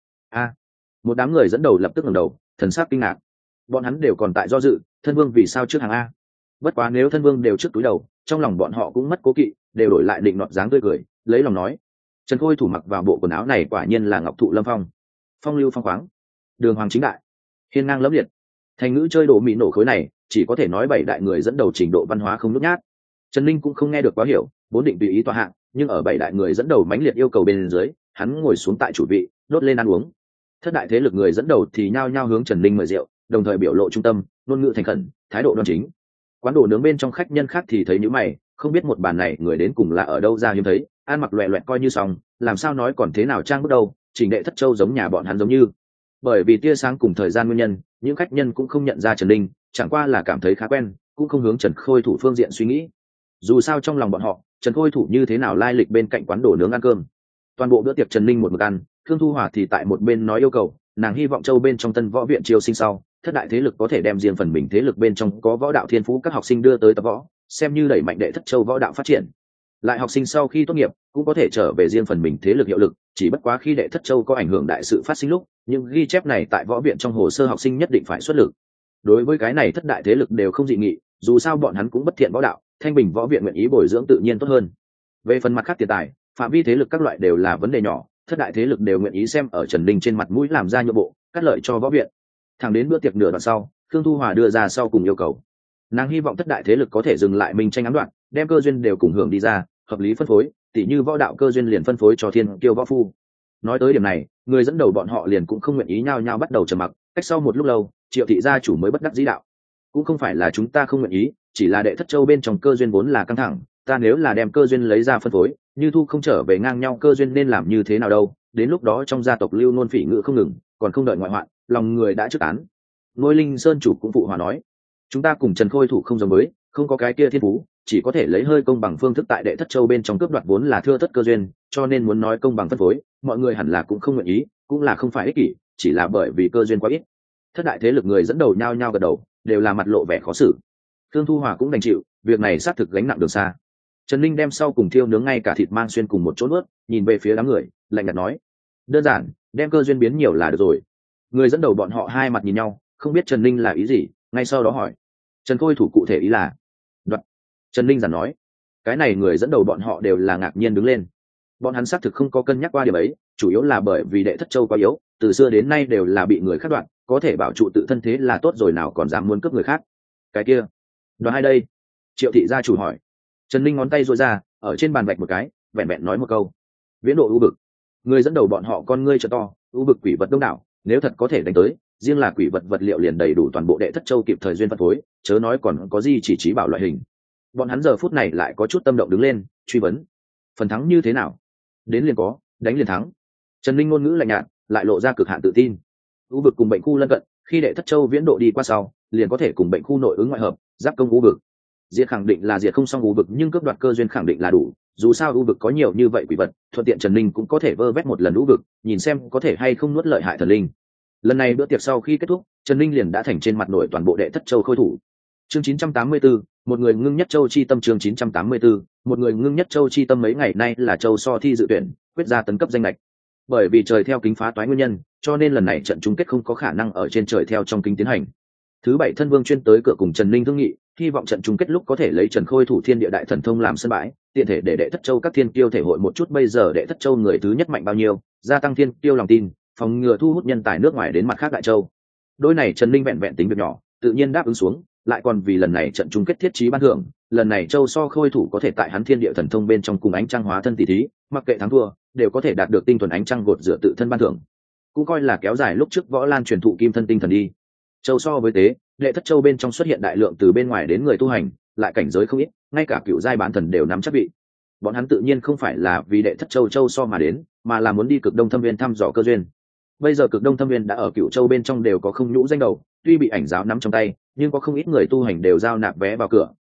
Một đám người dẫn đầu lập tức ngẩng đầu, thần sắc kinh ngạc. Bọn hắn đều còn tại do dự, thân vương vì sao trước hàng a? Bất quá nếu thân vương đều trước túi đầu, trong lòng bọn họ cũng mất cố kỵ, đều đổi lại định nọt dáng tươi cười, lấy lòng nói: Trần Khôi Thủ mặc vào bộ quần áo này quả nhiên là ngọc thụ lâm phong, phong lưu phong khoáng, đường hoàng chính đại, hiên ngang lẫm liệt. Thành ngữ chơi đồ mỹ nổ khối này, chỉ có thể nói bảy đại người dẫn đầu trình độ văn hóa không nhút nhát. Trần Linh cũng không nghe được quá hiểu, vốn định tùy ý tọa hạng, nhưng ở bảy đại người dẫn đầu mãnh liệt yêu cầu bên dưới, hắn ngồi xuống tại chủ vị, đốt lên ăn uống. Thất đại thế lực người dẫn đầu thì nhao nhao hướng Trần Linh mời rượu, đồng thời biểu lộ trung tâm, ngôn ngữ thành khẩn, thái độ đoan chính. Quán đồ nướng bên trong khách nhân khác thì thấy nhíu mày, không biết một bàn này người đến cùng là ở đâu ra hiếm thấy, ăn mặc loè loẹt coi như xong, làm sao nói còn thế nào trang bước đâu, trình đệ thất châu giống nhà bọn hắn giống như. Bởi vì tia sáng cùng thời gian nguyên nhân, những khách nhân cũng không nhận ra Trần Linh, chẳng qua là cảm thấy khá quen, cũng không hướng Trần Khôi Thủ phương diện suy nghĩ. Dù sao trong lòng bọn họ, Trần Khôi Thủ như thế nào lai lịch bên cạnh quán đồ nướng ăn cơm. Toàn bộ bữa tiệc Trần Linh một mực ăn, Khương Thu Hỏa thì tại một bên nói yêu cầu, nàng hy vọng châu bên trong tân võ viện chiêu sinh sau, thất đại thế lực có thể đem riêng phần mình thế lực bên trong có võ đạo thiên phú các học sinh đưa tới tập võ, xem như đẩy mạnh đệ thất châu võ đạo phát triển. Lại học sinh sau khi tốt nghiệp cũng có thể trở về riêng phần mình thế lực hiệu lực, chỉ bất quá khi đệ thất châu có ảnh hưởng đại sự phát sinh lúc, những ghi chép này tại võ viện trong hồ sơ học sinh nhất định phải xuất lực. Đối với cái này thất đại thế lực đều không dị nghị, dù sao bọn hắn cũng bất thiện võ đạo, thanh bình võ viện nguyện ý bồi dưỡng tự nhiên tốt hơn. Về phần mặt khác tiền tài, phạm vi thế lực các loại đều là vấn đề nhỏ, thất đại thế lực đều nguyện ý xem ở Trần Linh trên mặt mũi làm ra nhượng bộ, cắt lợi cho võ viện. Thẳng đến bữa tiệc nửa đoạn sau, Khương Thu Hòa đưa ra sau cùng yêu cầu, nàng hy vọng thất đại thế lực có thể dừng lại minh tranh ám đoạn, đem cơ duyên đều cùng hưởng đi ra, hợp lý phân phối, tỉ như võ đạo cơ duyên liền phân phối cho thiên kiêu võ phu. Nói tới điểm này, người dẫn đầu bọn họ liền cũng không nguyện ý nhao nhao bắt đầu trầm mặc. Cách sau một lúc lâu, Triệu thị gia chủ mới bất đắc dĩ đạo: cũng không phải là chúng ta không nguyện ý, chỉ là đệ thất châu bên trong cơ duyên vốn là căng thẳng, ta nếu là đem cơ duyên lấy ra phân phối, như thu không trở về ngang nhau cơ duyên nên làm như thế nào đâu, đến lúc đó trong gia tộc lưu nôn phỉ ngữ không ngừng, còn không đợi ngoại hoạn, lòng người đã trước án. Ngôi Linh Sơn chủ cũng phụ hòa nói: chúng ta cùng Trần Khôi Thủ không giống với, không có cái kia thiên phú, chỉ có thể lấy hơi công bằng phương thức tại đệ thất châu bên trong cướp đoạt vốn là thưa thất cơ duyên, cho nên muốn nói công bằng phân phối, mọi người hẳn là cũng không nguyện ý, cũng là không phải ích kỷ, chỉ là bởi vì cơ duyên quá ít. Thất đại thế lực người dẫn đầu nhao nhao gật đầu, đều là mặt lộ vẻ khó xử. Thương Thu Hòa cũng đành chịu, việc này xác thực gánh nặng đường xa. Trần Linh đem sau cùng thiêu nướng ngay cả thịt mang xuyên cùng một chỗ nuốt, nhìn về phía đám người, lạnh nhạt nói: đơn giản, đem cơ duyên biến nhiều là được rồi. Người dẫn đầu bọn họ hai mặt nhìn nhau, không biết Trần Linh là ý gì, ngay sau đó hỏi: Trần Khôi Thủ cụ thể ý là? Đoạt. Trần Linh giản nói. Cái này người dẫn đầu bọn họ đều là ngạc nhiên đứng lên. Bọn hắn xác thực không có cân nhắc qua điểm ấy, chủ yếu là bởi vì đệ thất châu quá yếu, từ xưa đến nay đều là bị người khác đoạt, có thể bảo trụ tự thân thế là tốt rồi, nào còn dám muốn cướp người khác. Cái kia, đoạt hay đây? Triệu thị gia chủ hỏi. Trần Linh ngón tay duỗi ra, ở trên bàn vạch một cái, vẹn vẹn nói một câu: viễn độ u bực. Người dẫn đầu bọn họ con ngươi trợ to, u bực quỷ vật đông đảo, nếu thật có thể đánh tới, riêng là quỷ vật vật liệu liền đầy đủ toàn bộ đệ thất châu kịp thời duyên phân phối, chớ nói còn có gì chỉ trí bảo loại hình. Bọn hắn giờ phút này lại có chút tâm động đứng lên, truy vấn: phần thắng như thế nào? Đến liền có, đánh liền thắng. Trần Linh ngôn ngữ lạnh nhạt, lại lộ ra cực hạn tự tin. U vực cùng bệnh khu lân cận, khi đệ thất châu viễn độ đi qua sau, liền có thể cùng bệnh khu nội ứng ngoại hợp, giáp công u vực. Diệt khẳng định là diệt không xong u vực, nhưng cướp đoạt cơ duyên khẳng định là đủ. Dù sao u vực có nhiều như vậy quỷ vật, thuận tiện Trần Linh cũng có thể vơ vét một lần u vực, nhìn xem có thể hay không nuốt lợi hại thần linh. Lần này bữa tiệc sau khi kết thúc, Trần Linh liền đã thành trên mặt nổi toàn bộ đệ thất châu Khôi Thủ. Chương 984, một người ngưng nhất châu chi tâm. Chương 984, một người ngưng nhất châu chi tâm. Mấy ngày nay là châu so thi dự tuyển, quyết ra tấn cấp danh lệch. Bởi vì trời theo kính phá toái nguyên nhân, cho nên lần này trận chung kết không có khả năng ở trên trời theo trong kính tiến hành. Thứ bảy thân vương chuyên tới cửa cùng Trần Linh thương nghị, hy vọng trận chung kết lúc có thể lấy Trần Khôi Thủ thiên địa đại thần thông làm sân bãi, tiện thể để đệ thất châu các thiên kiêu thể hội một chút bây giờ đệ thất châu người thứ nhất mạnh bao nhiêu, gia tăng thiên kiêu lòng tin, phòng ngừa thu hút nhân tài nước ngoài đến mặt khác đại châu. Đôi này Trần Linh vẹn vẹn tính việc nhỏ, tự nhiên đáp ứng xuống, lại còn vì lần này trận chung kết thiết trí ban thưởng, lần này châu so Khôi Thủ có thể tại hắn thiên địa thần thông bên trong cùng ánh trăng hóa thân tỷ thí, mặc kệ thắng thua, đều có thể đạt được tinh thuần ánh trăng gột rửa tự thân ban thưởng, cũng coi là kéo dài lúc trước võ lan truyền thụ kim thân tinh thần đi. Châu so với tế, đệ thất châu bên trong xuất hiện đại lượng từ bên ngoài đến người tu hành, lại cảnh giới không ít, ngay cả cựu giai bán thần đều nắm chắc vị. Bọn hắn tự nhiên không phải là vì đệ thất châu so mà đến, mà là muốn đi cực đông thâm viên thăm dò cơ duyên. Bây giờ cực đông thâm viên đã ở cựu châu bên trong đều có không nhũ danh đầu, tuy bị ảnh giáo nắm trong tay, nhưng có không ít người tu hành đều giao nạp vé vào cửa,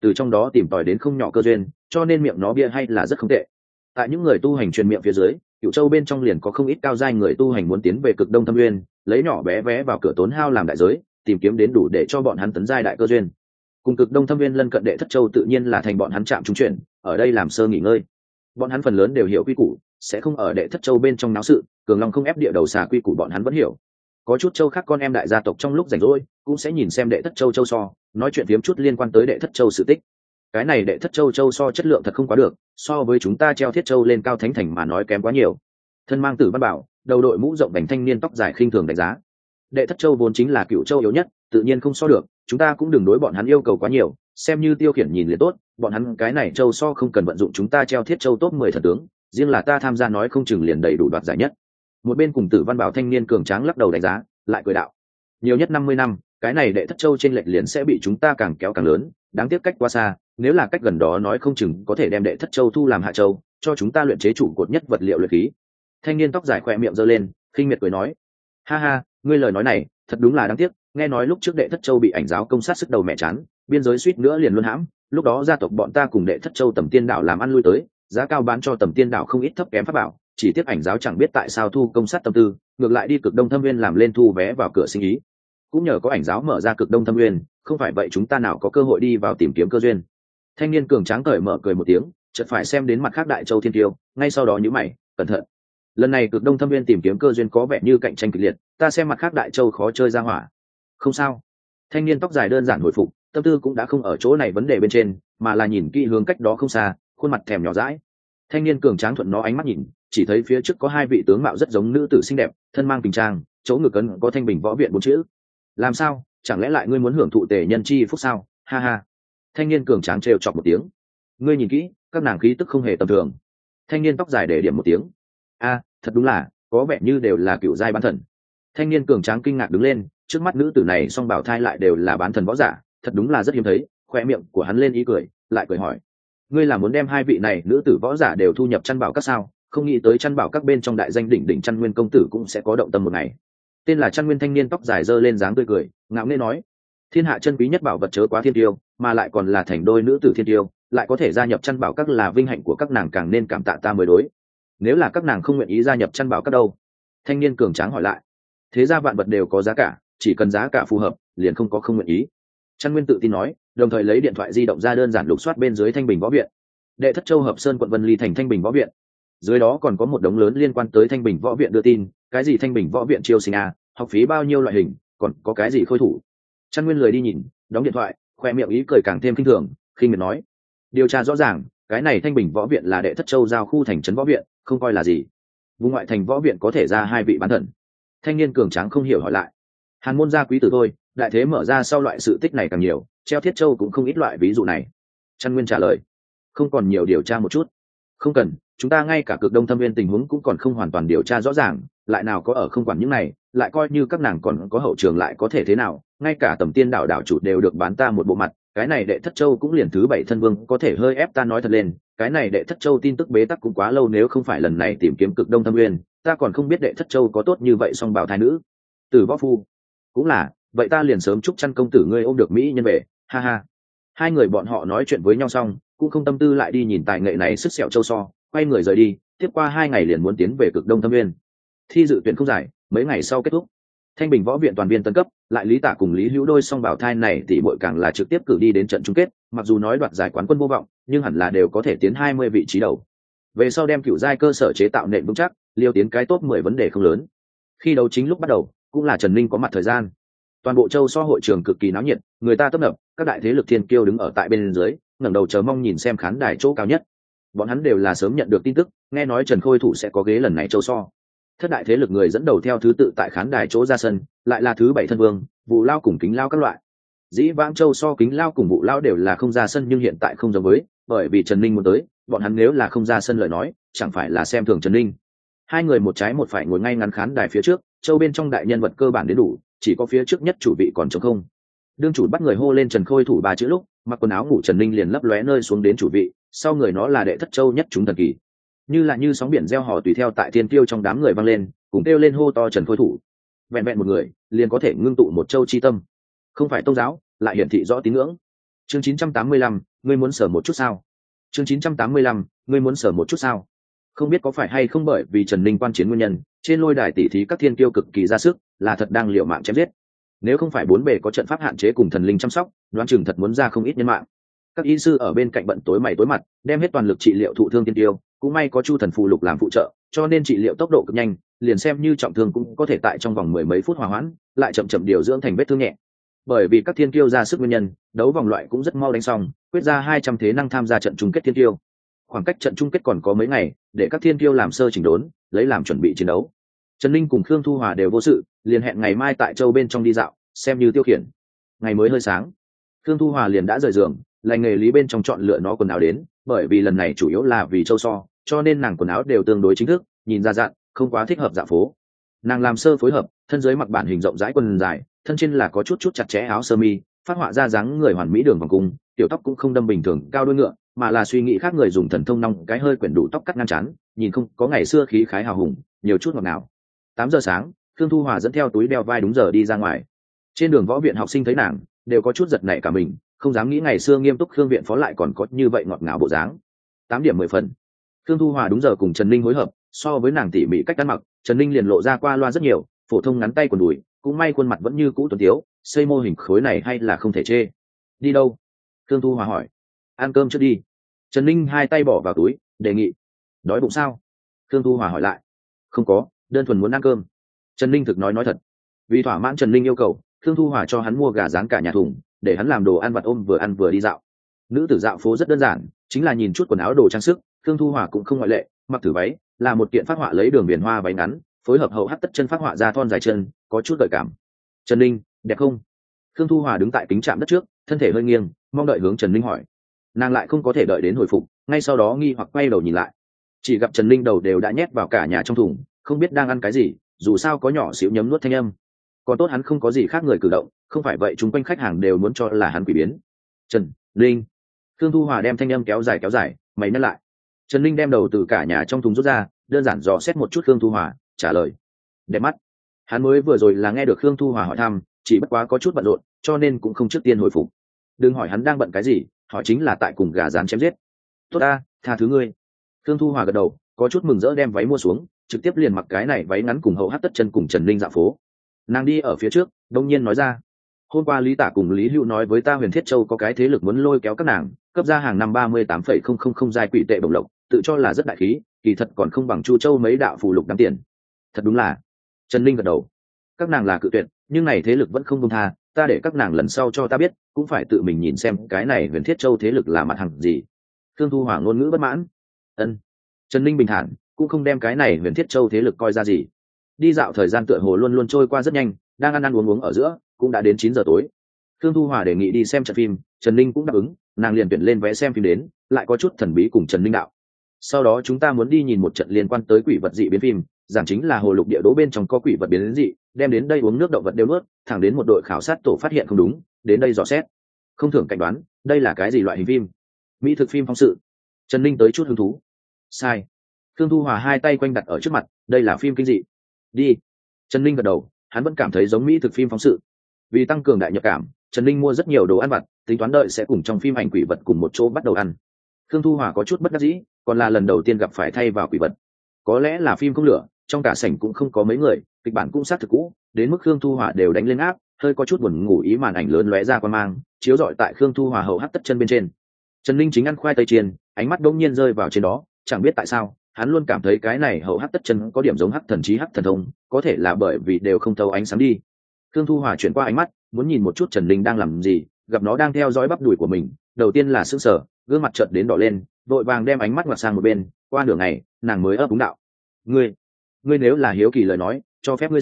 từ trong đó tìm tòi đến không nhỏ cơ duyên, cho nên miệng nó bia hay là rất không tệ. Tại những người tu hành truyền miệng phía dưới, Cửu Châu bên trong liền có không ít cao giai người tu hành muốn tiến về Cực Đông Thâm Nguyên, lấy nhỏ bé vé vào cửa tốn hao làm đại giới, tìm kiếm đến đủ để cho bọn hắn tấn giai đại cơ duyên. Cùng Cực Đông Thâm Nguyên lân cận Đệ Thất Châu tự nhiên là thành bọn hắn trạm trung chuyển, ở đây làm sơ nghỉ ngơi. Bọn hắn phần lớn đều hiểu quy củ, sẽ không ở Đệ Thất Châu bên trong náo sự, Cường Long không ép địa đầu xà quy củ bọn hắn vẫn hiểu. Có chút châu khác con em đại gia tộc trong lúc rảnh rỗi cũng sẽ nhìn xem Đệ Thất Châu châu so, nói chuyện phiếm chút liên quan tới Đệ Thất Châu sự tích. Cái này Đệ Thất Châu châu so chất lượng thật không quá được, so với chúng ta treo Thiết Châu lên cao thánh thành mà nói kém quá nhiều. Thân mang Tử Văn Bảo, đầu đội mũ rộng vành thanh niên tóc dài khinh thường đánh giá. Đệ Thất Châu vốn chính là Cửu Châu yếu nhất, tự nhiên không so được, chúng ta cũng đừng đối bọn hắn yêu cầu quá nhiều, xem như tiêu khiển nhìn liền tốt, bọn hắn cái này châu so không cần vận dụng chúng ta treo Thiết Châu top 10 thần tướng, riêng là ta tham gia nói không chừng liền đầy đủ đoạt giải nhất. Một bên cùng Tử Văn Bảo thanh niên cường tráng lắc đầu đánh giá, lại cười đạo: nhiều nhất 50 năm, cái này Đệ Thất Châu trên lệch liền sẽ bị chúng ta càng kéo càng lớn, đáng tiếc cách quá xa, nếu là cách gần đó nói không chừng có thể đem Đệ Thất Châu thu làm hạ châu, cho chúng ta luyện chế trụ cột nhất vật liệu luyện khí. Thanh niên tóc dài khỏe miệng giơ lên, khinh miệt cười nói: ha ha, ngươi lời nói này thật đúng là đáng tiếc, nghe nói lúc trước Đệ Thất Châu bị ảnh giáo công sát sức đầu mẹ chán, biên giới suýt nữa liền luân hãm, lúc đó gia tộc bọn ta cùng Đệ Thất Châu Tầm Tiên Đạo làm ăn lui tới, giá cao bán cho Tầm Tiên Đạo không ít thấp kém pháp bảo, chỉ tiếc ảnh giáo chẳng biết tại sao thu công sát tâm tư, ngược lại đi Cực Đông Thâm Nguyên làm lên thu vé vào cửa sinh ý. Cũng nhờ có ảnh giáo mở ra Cực Đông Thâm Nguyên, không phải vậy chúng ta nào có cơ hội đi vào tìm kiếm cơ duyên. Thanh niên cường tráng cởi mở cười một tiếng, chợt phải xem đến mặt khác Đại Châu Thiên Tiêu, ngay sau đó nhíu mày, cẩn thận. Lần này Cực Đông Thâm Nguyên tìm kiếm cơ duyên có vẻ như cạnh tranh kịch liệt, ta xem mặt khác Đại Châu khó chơi ra hỏa. Không sao. Thanh niên tóc dài đơn giản hồi phục, tâm tư cũng đã không ở chỗ này vấn đề bên trên, mà là nhìn kỹ hướng cách đó không xa, khuôn mặt thèm nhỏ dãi. Thanh niên cường tráng thuận nó ánh mắt nhìn, chỉ thấy phía trước có hai vị tướng mạo rất giống nữ tử xinh đẹp, thân mang bình trang, chỗ ngực ấn có Thanh Bình Võ Viện bốn chữ. Làm sao, chẳng lẽ lại ngươi muốn hưởng thụ tề nhân chi phúc sao? Ha ha. Thanh niên cường tráng trêu chọc một tiếng. Ngươi nhìn kỹ, các nàng khí tức không hề tầm thường. Thanh niên tóc dài để điểm một tiếng. A, thật đúng là, có vẻ như đều là cựu giai bán thần. Thanh niên cường tráng kinh ngạc đứng lên, trước mắt nữ tử này song bảo thai lại đều là bán thần võ giả, thật đúng là rất hiếm thấy. Khoe miệng của hắn lên ý cười, lại cười hỏi: ngươi là muốn đem hai vị này nữ tử võ giả đều thu nhập chăn bảo các sao? Không nghĩ tới chăn bảo các bên trong đại danh đỉnh đỉnh chăn nguyên công tử cũng sẽ có động tâm một ngày. Tên là chăn nguyên thanh niên tóc dài giơ lên dáng tươi cười, ngạo nghễ nói: thiên hạ chân quý nhất bảo vật chớ quá thiên tiêu, mà lại còn là thành đôi nữ tử thiên tiêu, lại có thể gia nhập chăn bảo các là vinh hạnh của các nàng, càng nên cảm tạ ta mới đối. Nếu là các nàng không nguyện ý gia nhập chăn bảo các đâu? Thanh niên cường tráng hỏi lại. Thế ra vạn vật đều có giá cả, chỉ cần giá cả phù hợp, liền không có không nguyện ý. Chăn nguyên tự tin nói, đồng thời lấy điện thoại di động ra đơn giản lục soát bên dưới Thanh Bình Võ Viện. Đệ Thất Châu Hợp Sơn quận Vân Ly thành Thanh Bình Võ Viện. Dưới đó còn có một đống lớn liên quan tới Thanh Bình Võ Viện đưa tin, cái gì Thanh Bình Võ Viện chiêu sinh a, học phí bao nhiêu loại hình, còn có cái gì khôi thủ. Chăn nguyên lười đi nhìn, đóng điện thoại, khoe miệng ý cười càng thêm khinh thường, khinh miệt nói: điều tra rõ ràng, cái này Thanh Bình Võ Viện là Đệ Thất Châu giao khu thành trấn võ viện, không coi là gì. Vùng ngoại thành võ viện có thể ra hai vị bán thần. Thanh niên cường tráng không hiểu hỏi lại. Hàn môn gia quý tử thôi, đại thế mở ra sau loại sự tích này càng nhiều, treo Thiết Châu cũng không ít loại ví dụ này. Chăn nguyên trả lời: không còn nhiều điều tra một chút. Không cần, chúng ta ngay cả Cực Đông Thâm Nguyên tình huống cũng còn không hoàn toàn điều tra rõ ràng, lại nào có ở không quản những này, lại coi như các nàng còn có hậu trường lại có thể thế nào, ngay cả Tầm Tiên Đạo đạo chủ đều được bán ta một bộ mặt, cái này Đệ Thất Châu cũng liền thứ 7 thân vương có thể hơi ép ta. Nói thật lên, cái này Đệ Thất Châu tin tức bế tắc cũng quá lâu, nếu không phải lần này tìm kiếm Cực Đông Thâm Nguyên, ta còn không biết Đệ Thất Châu có tốt như vậy. Song bảo thai nữ Tử Võ Phu cũng là, vậy ta liền sớm chúc Chăn công tử ngươi ôm được mỹ nhân về, ha ha. Hai người bọn họ nói chuyện với nhau xong, cũng không tâm tư lại đi nhìn tài nghệ này sức sẹo châu so, quay người rời đi. Tiếp qua 2 ngày liền muốn tiến về Cực Đông Thâm Nguyên. Thi dự tuyển không dài, mấy ngày sau kết thúc. Thanh Bình Võ Viện toàn viên tấn cấp, lại Lý Tả cùng Lý Hữu đôi song bảo thai này tỷ muội càng là trực tiếp cử đi đến trận chung kết, mặc dù nói đoạt giải quán quân vô vọng, nhưng hẳn là đều có thể tiến 20 vị trí đầu. Về sau đem cựu giai cơ sở chế tạo nền vững chắc, liêu tiến cái top 10 vấn đề không lớn. Khi đấu chính lúc bắt đầu, cũng là Trần Ninh có mặt thời gian. Toàn bộ châu so hội trường cực kỳ náo nhiệt, người ta tấp nập, các đại thế lực thiên kiêu đứng ở tại bên dưới, ngẩng đầu chờ mong nhìn xem khán đài chỗ cao nhất. Bọn hắn đều là sớm nhận được tin tức, nghe nói Trần Khôi Thủ sẽ có ghế lần này châu so. Thất đại thế lực người dẫn đầu theo thứ tự tại khán đài chỗ ra sân, lại là thứ 7 thân vương, Vụ Lao cùng Kính Lao các loại. Dĩ vãng châu so Kính Lao cùng Vụ Lao đều là không ra sân, nhưng hiện tại không giống với, bởi vì Trần Ninh muốn tới, bọn hắn nếu là không ra sân lời nói, chẳng phải là xem thường Trần Ninh. Hai người một trái một phải ngồi ngay ngắn khán đài phía trước, châu bên trong đại nhân vật cơ bản đến đủ, chỉ có phía trước nhất chủ vị còn trống không. Đương chủ bắt người hô lên Trần Khôi Thủ 3 chữ lúc, mặc quần áo ngủ Trần Ninh liền lấp lóe nơi xuống đến chủ vị, sau người nó là Đệ Thất Châu nhất chúng thần kỳ. Như sóng biển reo hò tùy theo tại thiên tiêu trong đám người vang lên, cùng kêu lên hô to Trần Khôi Thủ. Vẹn vẹn một người liền có thể ngưng tụ một châu chi tâm, không phải tôn giáo, lại hiển thị rõ tín ngưỡng. Chương 985, ngươi muốn sờ một chút sao? Chương 985, ngươi muốn sờ một chút sao? Không biết có phải hay không bởi vì Trần Ninh quan chiến nguyên nhân, trên lôi đài tỷ thí các thiên kiêu cực kỳ ra sức, là thật đang liều mạng chém giết. Nếu không phải bốn bề có trận pháp hạn chế cùng thần linh chăm sóc, đoán chừng thật muốn ra không ít nhân mạng. Các y sư ở bên cạnh bận tối mày tối mặt, đem hết toàn lực trị liệu thụ thương thiên tiêu, cũng may có Chu Thần phù lục làm phụ trợ, cho nên trị liệu tốc độ cực nhanh, liền xem như trọng thương cũng có thể tại trong vòng mười mấy phút hòa hoãn, lại chậm chậm điều dưỡng thành vết thương nhẹ. Bởi vì các thiên kiêu ra sức nguyên nhân, đấu vòng loại cũng rất mau đánh xong, quyết ra 200 thế năng tham gia trận chung kết thiên kiêu. Khoảng cách trận chung kết còn có mấy ngày, để các thiên kiêu làm sơ chỉnh đốn, lấy làm chuẩn bị chiến đấu. Trần Ninh cùng Khương Thu Hòa đều vô sự, liền hẹn ngày mai tại châu bên trong đi dạo, xem như tiêu khiển. Ngày mới hơi sáng, Khương Thu Hòa liền đã rời giường, lành nghề lý bên trong chọn lựa nó quần áo đến, bởi vì lần này chủ yếu là vì châu so, cho nên nàng quần áo đều tương đối chính thức, nhìn ra dặn, không quá thích hợp dạo phố. Nàng làm sơ phối hợp, thân dưới mặc bản hình rộng rãi quần dài, thân trên là có chút chặt chẽ áo sơ mi, phát họa ra dáng người hoàn mỹ đường vòng cung, tiểu tóc cũng không đâm bình thường cao đuôi ngựa, mà là suy nghĩ khác người dùng thần thông nong cái hơi quyển đủ tóc cắt ngăn chắn, nhìn không có ngày xưa khí khái hào hùng, nhiều chút ngọt ngào. 8 giờ sáng, Khương Thu Hòa dẫn theo túi đeo vai đúng giờ đi ra ngoài. Trên đường võ viện học sinh thấy nàng, đều có chút giật nảy cả mình, không dám nghĩ ngày xưa nghiêm túc Khương viện phó lại còn có như vậy ngọt ngào bộ dáng. 8 điểm 10 phần, Khương Thu Hòa đúng giờ cùng Trần Ninh hối hợp, so với nàng tỉ mỉ cách ăn mặc, Trần Ninh liền lộ ra qua loa rất nhiều, phổ thông ngắn tay quần đùi, cũng may khuôn mặt vẫn như cũ tuấn tiếu, xây mô hình khối này hay là không thể chê. Đi đâu? Khương Thu Hòa hỏi. Ăn cơm trước đi. Trần Ninh hai tay bỏ vào túi, đề nghị. Đói bụng sao? Khương Thu Hòa hỏi lại. Không có, đơn thuần muốn ăn cơm. Trần Ninh thực nói thật. Vì thỏa mãn Trần Ninh yêu cầu, Khương Thu Hòa cho hắn mua gà rán cả nhà thùng, để hắn làm đồ ăn vặt ôm vừa ăn vừa đi dạo. Nữ tử dạo phố rất đơn giản, chính là nhìn chút quần áo đồ trang sức, Khương Thu Hòa cũng không ngoại lệ, mặc thử váy, là một kiện phát họa lấy đường viền hoa váy ngắn, phối hợp hậu hắt tất chân phát họa ra thon dài chân, có chút gợi cảm. Trần Ninh, đẹp không? Khương Thu Hòa đứng tại kính trạm đất trước, thân thể hơi nghiêng, mong đợi hướng Trần Ninh hỏi. Nàng lại không có thể đợi đến hồi phục, ngay sau đó nghi hoặc quay đầu nhìn lại, chỉ gặp Trần Ninh đầu đều đã nhét vào cả nhà trong thùng, không biết đang ăn cái gì, dù sao có nhỏ xíu nhấm nuốt thanh âm. Còn tốt hắn không có gì khác người cử động, không phải vậy chúng quanh khách hàng đều muốn cho là hắn quỷ biến. Trần Ninh. Khương Thu Hòa đem thanh âm kéo dài, mày nhắc lại. Trần Ninh đem đầu từ cả nhà trong thùng rút ra, đơn giản dò xét một chút Khương Thu Hòa, trả lời. Đẹp mắt. Hắn mới vừa rồi là nghe được Khương Thu Hòa hỏi thăm, chỉ bất quá có chút bận rộn, cho nên cũng không trước tiên hồi phục. Đừng hỏi hắn đang bận cái gì, hỏi chính là tại cùng gà rán chém giết. Tốt ta, tha thứ ngươi. Khương Thu Hòa gật đầu, có chút mừng rỡ đem váy mua xuống, trực tiếp liền mặc cái này váy ngắn cùng hậu hát tất chân cùng Trần Ninh dạo phố. Nàng đi ở phía trước, đông nhiên nói ra. Hôm qua Lý Tả cùng Lý Hữu nói với ta Huyền Thiết Châu có cái thế lực muốn lôi kéo các nàng, cấp ra hàng năm 38,000 giai quỷ tệ bổng lộc, tự cho là rất đại khí, kỳ thật còn không bằng Chu Châu mấy đạo phù lục đáng tiền. Thật đúng là. Trần Ninh gật đầu. Các nàng là cự tuyệt, nhưng này thế lực vẫn không buông tha, ta để các nàng lần sau cho ta biết, cũng phải tự mình nhìn xem cái này Huyền Thiết Châu thế lực là mặt hàng gì. Khương Thu Hòa ngôn ngữ bất mãn. Ân. Trần Ninh bình thản, cũng không đem cái này Huyền Thiết Châu thế lực coi ra gì. Đi dạo thời gian tựa hồ luôn luôn trôi qua rất nhanh, đang ăn uống ở giữa, cũng đã đến 9 giờ tối. Khương Thu Hòa đề nghị đi xem trận phim, Trần Ninh cũng đáp ứng, nàng liền tuyển lên vé xem phim đến, lại có chút thần bí cùng Trần Ninh đạo. Sau đó chúng ta muốn đi nhìn một trận liên quan tới quỷ vật dị biến phim, giảng chính là hồ lục địa đố bên trong có quỷ vật biến dị, đem đến đây uống nước động vật đều nuốt, thẳng đến một đội khảo sát tổ phát hiện không đúng, đến đây dò xét. Không thưởng cảnh đoán, đây là cái gì loại hình phim? Mỹ thực phim phóng sự. Trần Ninh tới chút hứng thú. Sai. Khương Thu Hòa hai tay quanh đặt ở trước mặt, đây là phim kinh dị. Đi. Trần Ninh gật đầu, hắn vẫn cảm thấy giống mỹ thực phim phóng sự. Vì tăng cường đại nhập cảm, Trần Ninh mua rất nhiều đồ ăn vặt, tính toán đợi sẽ cùng trong phim ảnh quỷ vật cùng một chỗ bắt đầu ăn. Khương Thu Hòa có chút bất đắc dĩ, còn là lần đầu tiên gặp phải thay vào quỷ vật. Có lẽ là phim không lửa, trong cả sảnh cũng không có mấy người, kịch bản cũng xác thực cũ, đến mức Khương Thu Hòa đều đánh lên áp, hơi có chút buồn ngủ ý màn ảnh lớn lóe ra qua mang, chiếu rọi tại Khương Thu Hòa hậu hắt tất chân bên trên. Trần Ninh chính ăn khoai tây chiên, ánh mắt đống nhiên rơi vào trên đó, chẳng biết tại sao, hắn luôn cảm thấy cái này hậu hắt tất chân có điểm giống hắc thần trí hắc thần thông, có thể là bởi vì đều không thấu ánh sáng đi. Khương Thu Hòa chuyển qua ánh mắt, muốn nhìn một chút Trần Ninh đang làm gì, gặp nó đang theo dõi bắp đùi của mình, đầu tiên là sững sờ, gương mặt chợt đến đỏ lên, vội vàng đem ánh mắt ngoặt sang một bên, qua nửa ngày, nàng mới ấp úng đạo: ngươi nếu là hiếu kỳ lời nói, cho phép ngươi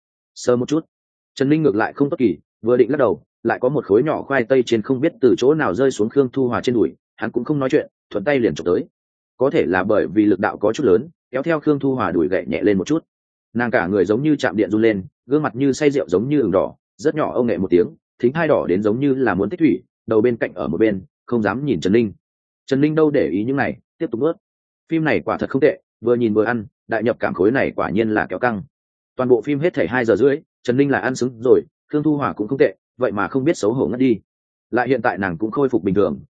sờ một chút. Trần Ninh ngược lại không tốt kỳ, vừa định lắc đầu, lại có một khối nhỏ khoai tây trên không biết từ chỗ nào rơi xuống Khương Thu Hòa trên đùi, hắn cũng không nói chuyện, thuận tay liền chụp tới. Có thể là bởi vì lực đạo có chút lớn, kéo theo Khương Thu Hòa đùi gậy nhẹ lên một chút, nàng cả người giống như chạm điện run lên, gương mặt như say rượu giống như ửng đỏ, rất nhỏ ông nghệ một tiếng, thính hai đỏ đến giống như là muốn tích thủy, đầu bên cạnh ở một bên, không dám nhìn Trần Ninh. Trần Ninh đâu để ý những này, tiếp tục nuốt. Phim này quả thật không tệ, vừa nhìn vừa ăn, đại nhập cảm khối này quả nhiên là kéo căng. Toàn bộ phim hết thảy 2 giờ rưỡi, Trần Ninh là ăn xứng rồi, Khương Thu Hòa cũng không tệ, vậy mà không biết xấu hổ ngất đi. Lại hiện tại nàng cũng khôi phục bình thường,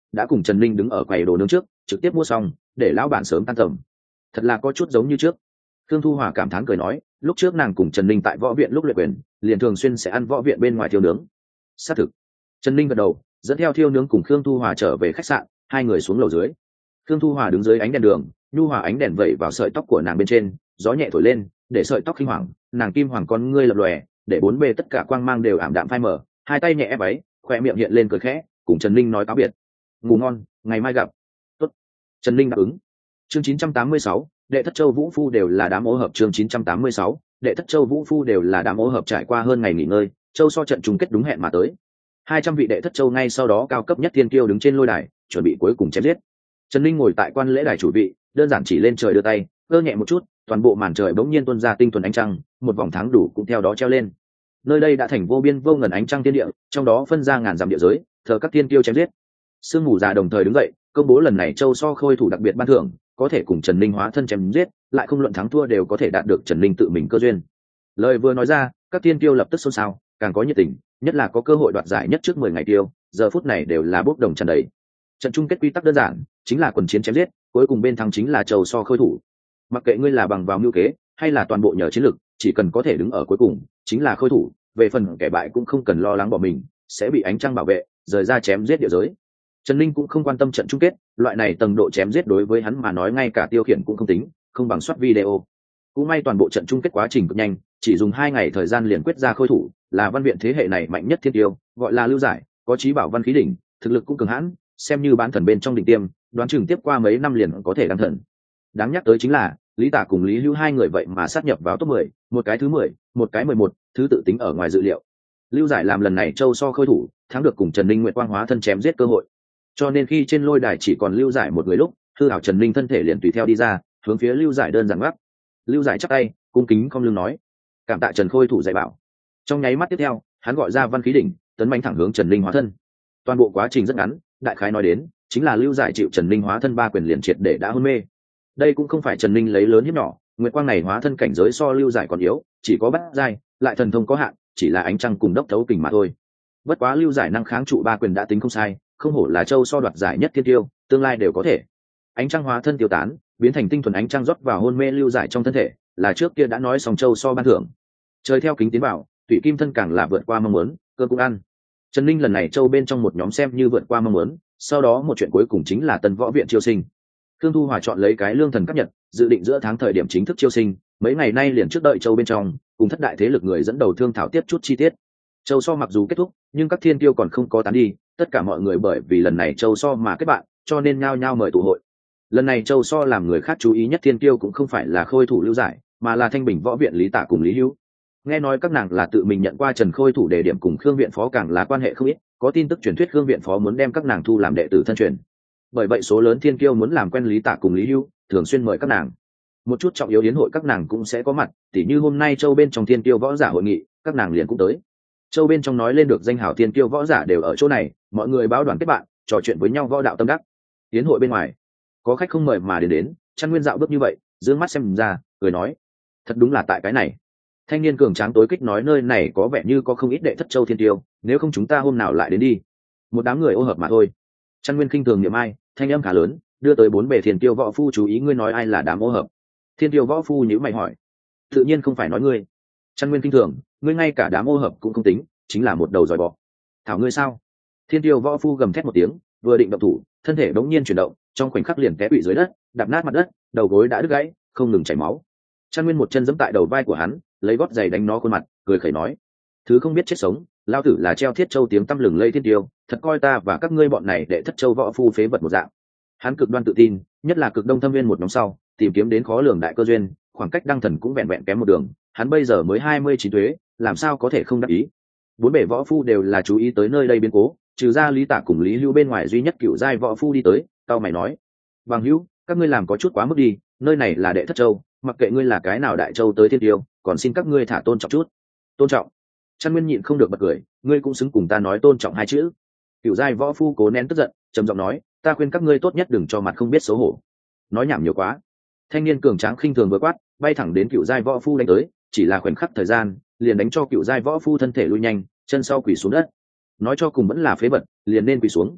đã cùng Trần Ninh đứng ở quầy đồ nướng trước trực tiếp mua xong để lão bản sớm tan tầm. Thật là có chút giống như trước. Khương Thu Hòa cảm thán cười nói, lúc trước nàng cùng Trần Ninh tại võ viện lúc luyện quyền liền thường xuyên sẽ ăn võ viện bên ngoài thiêu nướng. Xác thực. Trần Ninh gật đầu, dẫn theo thiêu nướng cùng Khương Thu Hòa trở về khách sạn, hai người xuống lầu dưới. Khương Thu Hòa đứng dưới ánh đèn đường, nhu hòa ánh đèn vẩy vào sợi tóc của nàng bên trên, gió nhẹ thổi lên để sợi tóc khinh hoàng, nàng kim hoàng con ngươi lập lòe, để bốn bề tất cả quang mang đều ảm đạm phai mờ, hai tay nhẹ ép váy, khoe miệng hiện lên cười khẽ, cùng Trần Ninh nói cáo biệt. Ngủ ngon, ngày mai gặp. Tốt. Trần Ninh đáp ứng. Chương 986, đệ thất châu vũ phu đều là đám ô hợp. Chương 986, đệ thất châu vũ phu đều là đám ô hợp. Trải qua hơn ngày nghỉ ngơi, châu so trận chung kết đúng hẹn mà tới. 200 vị đệ thất châu ngay sau đó cao cấp nhất thiên kiêu đứng trên lôi đài, chuẩn bị cuối cùng chém giết. Trần Ninh ngồi tại quan lễ đài chủ vị, đơn giản chỉ lên trời đưa tay, cơ nhẹ một chút, toàn bộ màn trời bỗng nhiên tuôn ra tinh thuần ánh trăng, một vòng tháng đủ cũng theo đó treo lên. Nơi đây đã thành vô biên vô ngần ánh trăng thiên địa, trong đó phân ra ngàn dặm địa giới, thờ các thiên kiêu chém giết. Sương mù già đồng thời đứng dậy, công bố lần này châu so khôi thủ đặc biệt ban thưởng, có thể cùng Trần Ninh hóa thân chém giết, lại không luận thắng thua đều có thể đạt được Trần Ninh tự mình cơ duyên. Lời vừa nói ra, các thiên kiêu lập tức xôn xao, càng có nhiệt tình, nhất là có cơ hội đoạt giải nhất trước 10 ngày tiêu, giờ phút này đều là bốc đồng tràn đầy. Trận chung kết quy tắc đơn giản, chính là quần chiến chém giết, cuối cùng bên thắng chính là châu so khôi thủ. Mặc kệ ngươi là bằng vào mưu kế, hay là toàn bộ nhờ chiến lực, chỉ cần có thể đứng ở cuối cùng, chính là khôi thủ. Về phần kẻ bại cũng không cần lo lắng bỏ mình, sẽ bị ánh trăng bảo vệ, rời ra chém giết địa giới. Trần Ninh cũng không quan tâm trận chung kết, loại này tầng độ chém giết đối với hắn mà nói ngay cả tiêu khiển cũng không tính, không bằng soát video. Cũng may toàn bộ trận chung kết quá trình cực nhanh, chỉ dùng 2 ngày thời gian liền quyết ra khôi thủ, là văn viện thế hệ này mạnh nhất thiên tiêu, gọi là Lưu Giải, có chí bảo văn khí đỉnh, thực lực cũng cường hãn, xem như bán thần bên trong đỉnh tiêm, đoán chừng tiếp qua mấy năm liền có thể đăng thần. Đáng nhắc tới chính là Lý Tả cùng Lý Hữu hai người vậy mà sát nhập vào top 10, một cái thứ 10, một cái 11, thứ tự tính ở ngoài dự liệu. Lưu Giải làm lần này châu so khôi thủ, thắng được cùng Trần Ninh Nguyệt Quang hóa thân chém giết cơ hội. Cho nên khi trên lôi đài chỉ còn Lưu Giải một người lúc, hư ảo Trần Ninh thân thể liền tùy theo đi ra, hướng phía Lưu Giải đơn giản gác. Lưu Giải chắp tay, cung kính không lưng nói: "Cảm tạ Trần khôi thủ dạy bảo." Trong nháy mắt tiếp theo, hắn gọi ra văn khí đỉnh, tấn mãnh thẳng hướng Trần Ninh hóa thân. Toàn bộ quá trình rất ngắn, đại khái nói đến, chính là Lưu Giải chịu Trần Ninh hóa thân 3 quyền liền triệt để đã hôn mê. Đây cũng không phải Trần Ninh lấy lớn hiếp nhỏ, Nguyệt Quang này hóa thân cảnh giới so Lưu Giải còn yếu, chỉ có bát giai, lại thần thông có hạn, chỉ là ánh trăng cùng đốc thấu kình mà thôi. Bất quá Lưu Giải năng kháng trụ 3 quyền đã tính không sai, không hổ là châu so đoạt giải nhất thiên tiêu, tương lai đều có thể. Ánh trăng hóa thân tiêu tán, biến thành tinh thuần ánh trăng rót vào hôn mê Lưu Giải trong thân thể, là trước kia đã nói xong châu so ban thưởng. Trời theo kính tiến bảo, Thủy Kim thân càng là vượt qua mong muốn, cơ cũng ăn. Trần Ninh lần này châu bên trong một nhóm xem như vượt qua mong muốn, sau đó một chuyện cuối cùng chính là tân võ viện chiêu sinh. Khương Thu Hòa chọn lấy cái lương thần cấp nhật, dự định giữa tháng thời điểm chính thức chiêu sinh, mấy ngày nay liền trước đợi châu bên trong, cùng thất đại thế lực người dẫn đầu thương thảo tiếp chút chi tiết. Châu so mặc dù kết thúc, nhưng các thiên tiêu còn không có tán đi, tất cả mọi người bởi vì lần này châu so mà kết bạn, cho nên nhao nhao mời tụ hội. Lần này châu so làm người khác chú ý nhất thiên tiêu cũng không phải là khôi thủ Lưu Giải, mà là Thanh Bình võ viện Lý Tả cùng Lý Hữu. Nghe nói các nàng là tự mình nhận qua Trần khôi thủ đề điểm, cùng Khương viện phó càng là quan hệ không ít, có tin tức truyền thuyết Khương viện phó muốn đem các nàng thu làm đệ tử thân truyền. Bởi vậy số lớn thiên kiêu muốn làm quen Lý Tả cùng Lý Hữu, thường xuyên mời các nàng. Một chút trọng yếu yến hội các nàng cũng sẽ có mặt, tỉ như hôm nay châu bên trong thiên kiêu võ giả hội nghị, các nàng liền cũng tới. Châu bên trong nói lên được danh hào thiên kiêu võ giả đều ở chỗ này, mọi người báo đoàn kết bạn, trò chuyện với nhau võ đạo tâm đắc. Yến hội bên ngoài, có khách không mời mà đến, Trăn Nguyên dạo bước như vậy, dương mắt xem ra, cười nói: "Thật đúng là tại cái này." Thanh niên cường tráng tối kích nói: "Nơi này có vẻ như có không ít đệ thất châu thiên tiêu, nếu không chúng ta hôm nào lại đến đi." Một đám người ô hợp mà thôi. Trăn Nguyên khinh thường niệm ai, thanh âm khá lớn, đưa tới 4 bề thiên tiêu võ phu chú ý: "Ngươi nói ai là đám ô hợp?" Thiên tiêu võ phu nhíu mày hỏi: "Tự nhiên không phải nói ngươi." Trăn Nguyên khinh thường: "Ngươi ngay cả đám ô hợp cũng không tính, chính là một đầu giỏi bọ." "Thảo ngươi sao?" Thiên tiêu võ phu gầm thét một tiếng, vừa định động thủ, thân thể bỗng nhiên chuyển động, trong khoảnh khắc liền té bị dưới đất, đạp nát mặt đất, đầu gối đã đứt gãy, không ngừng chảy máu. Trăn Nguyên một chân giẫm tại đầu vai của hắn, lấy gót giày đánh nó khuôn mặt, cười khẩy nói: "Thứ không biết chết sống, lao tử là treo thiết châu tiếng tăm lừng lây thiên tiêu, thật coi ta và các ngươi bọn này đệ thất châu võ phu phế vật một dạng." Hắn cực đoan tự tin, nhất là cực đông thâm viên một nhóm sau, tìm kiếm đến khó lường đại cơ duyên, khoảng cách đăng thần cũng vẹn vẹn kém một đường, hắn bây giờ mới 29 tuế, làm sao có thể không đắc ý. 4 bể võ phu đều là chú ý tới nơi đây biến cố, trừ ra Lý Tả cùng Lý Hữu bên ngoài duy nhất cựu giai võ phu đi tới, tao mày nói: "Bằng Hữu, các ngươi làm có chút quá mức đi, nơi này là đệ thất châu, mặc kệ ngươi là cái nào đại châu tới thiên tiêu, còn xin các ngươi thả tôn trọng chút." "Tôn trọng?" Trăn Nguyên nhịn không được bật cười: "Ngươi cũng xứng cùng ta nói tôn trọng hai chữ?" Cựu giai võ phu cố nén tức giận, trầm giọng nói: "Ta khuyên các ngươi tốt nhất đừng cho mặt không biết xấu hổ." Nói nhảm nhiều quá. Thanh niên cường tráng khinh thường vừa quát, bay thẳng đến cựu giai võ phu đánh tới, chỉ là khoảnh khắc thời gian, liền đánh cho cựu giai võ phu thân thể lui nhanh, chân sau quỳ xuống đất. Nói cho cùng vẫn là phế vật, liền nên quỳ xuống.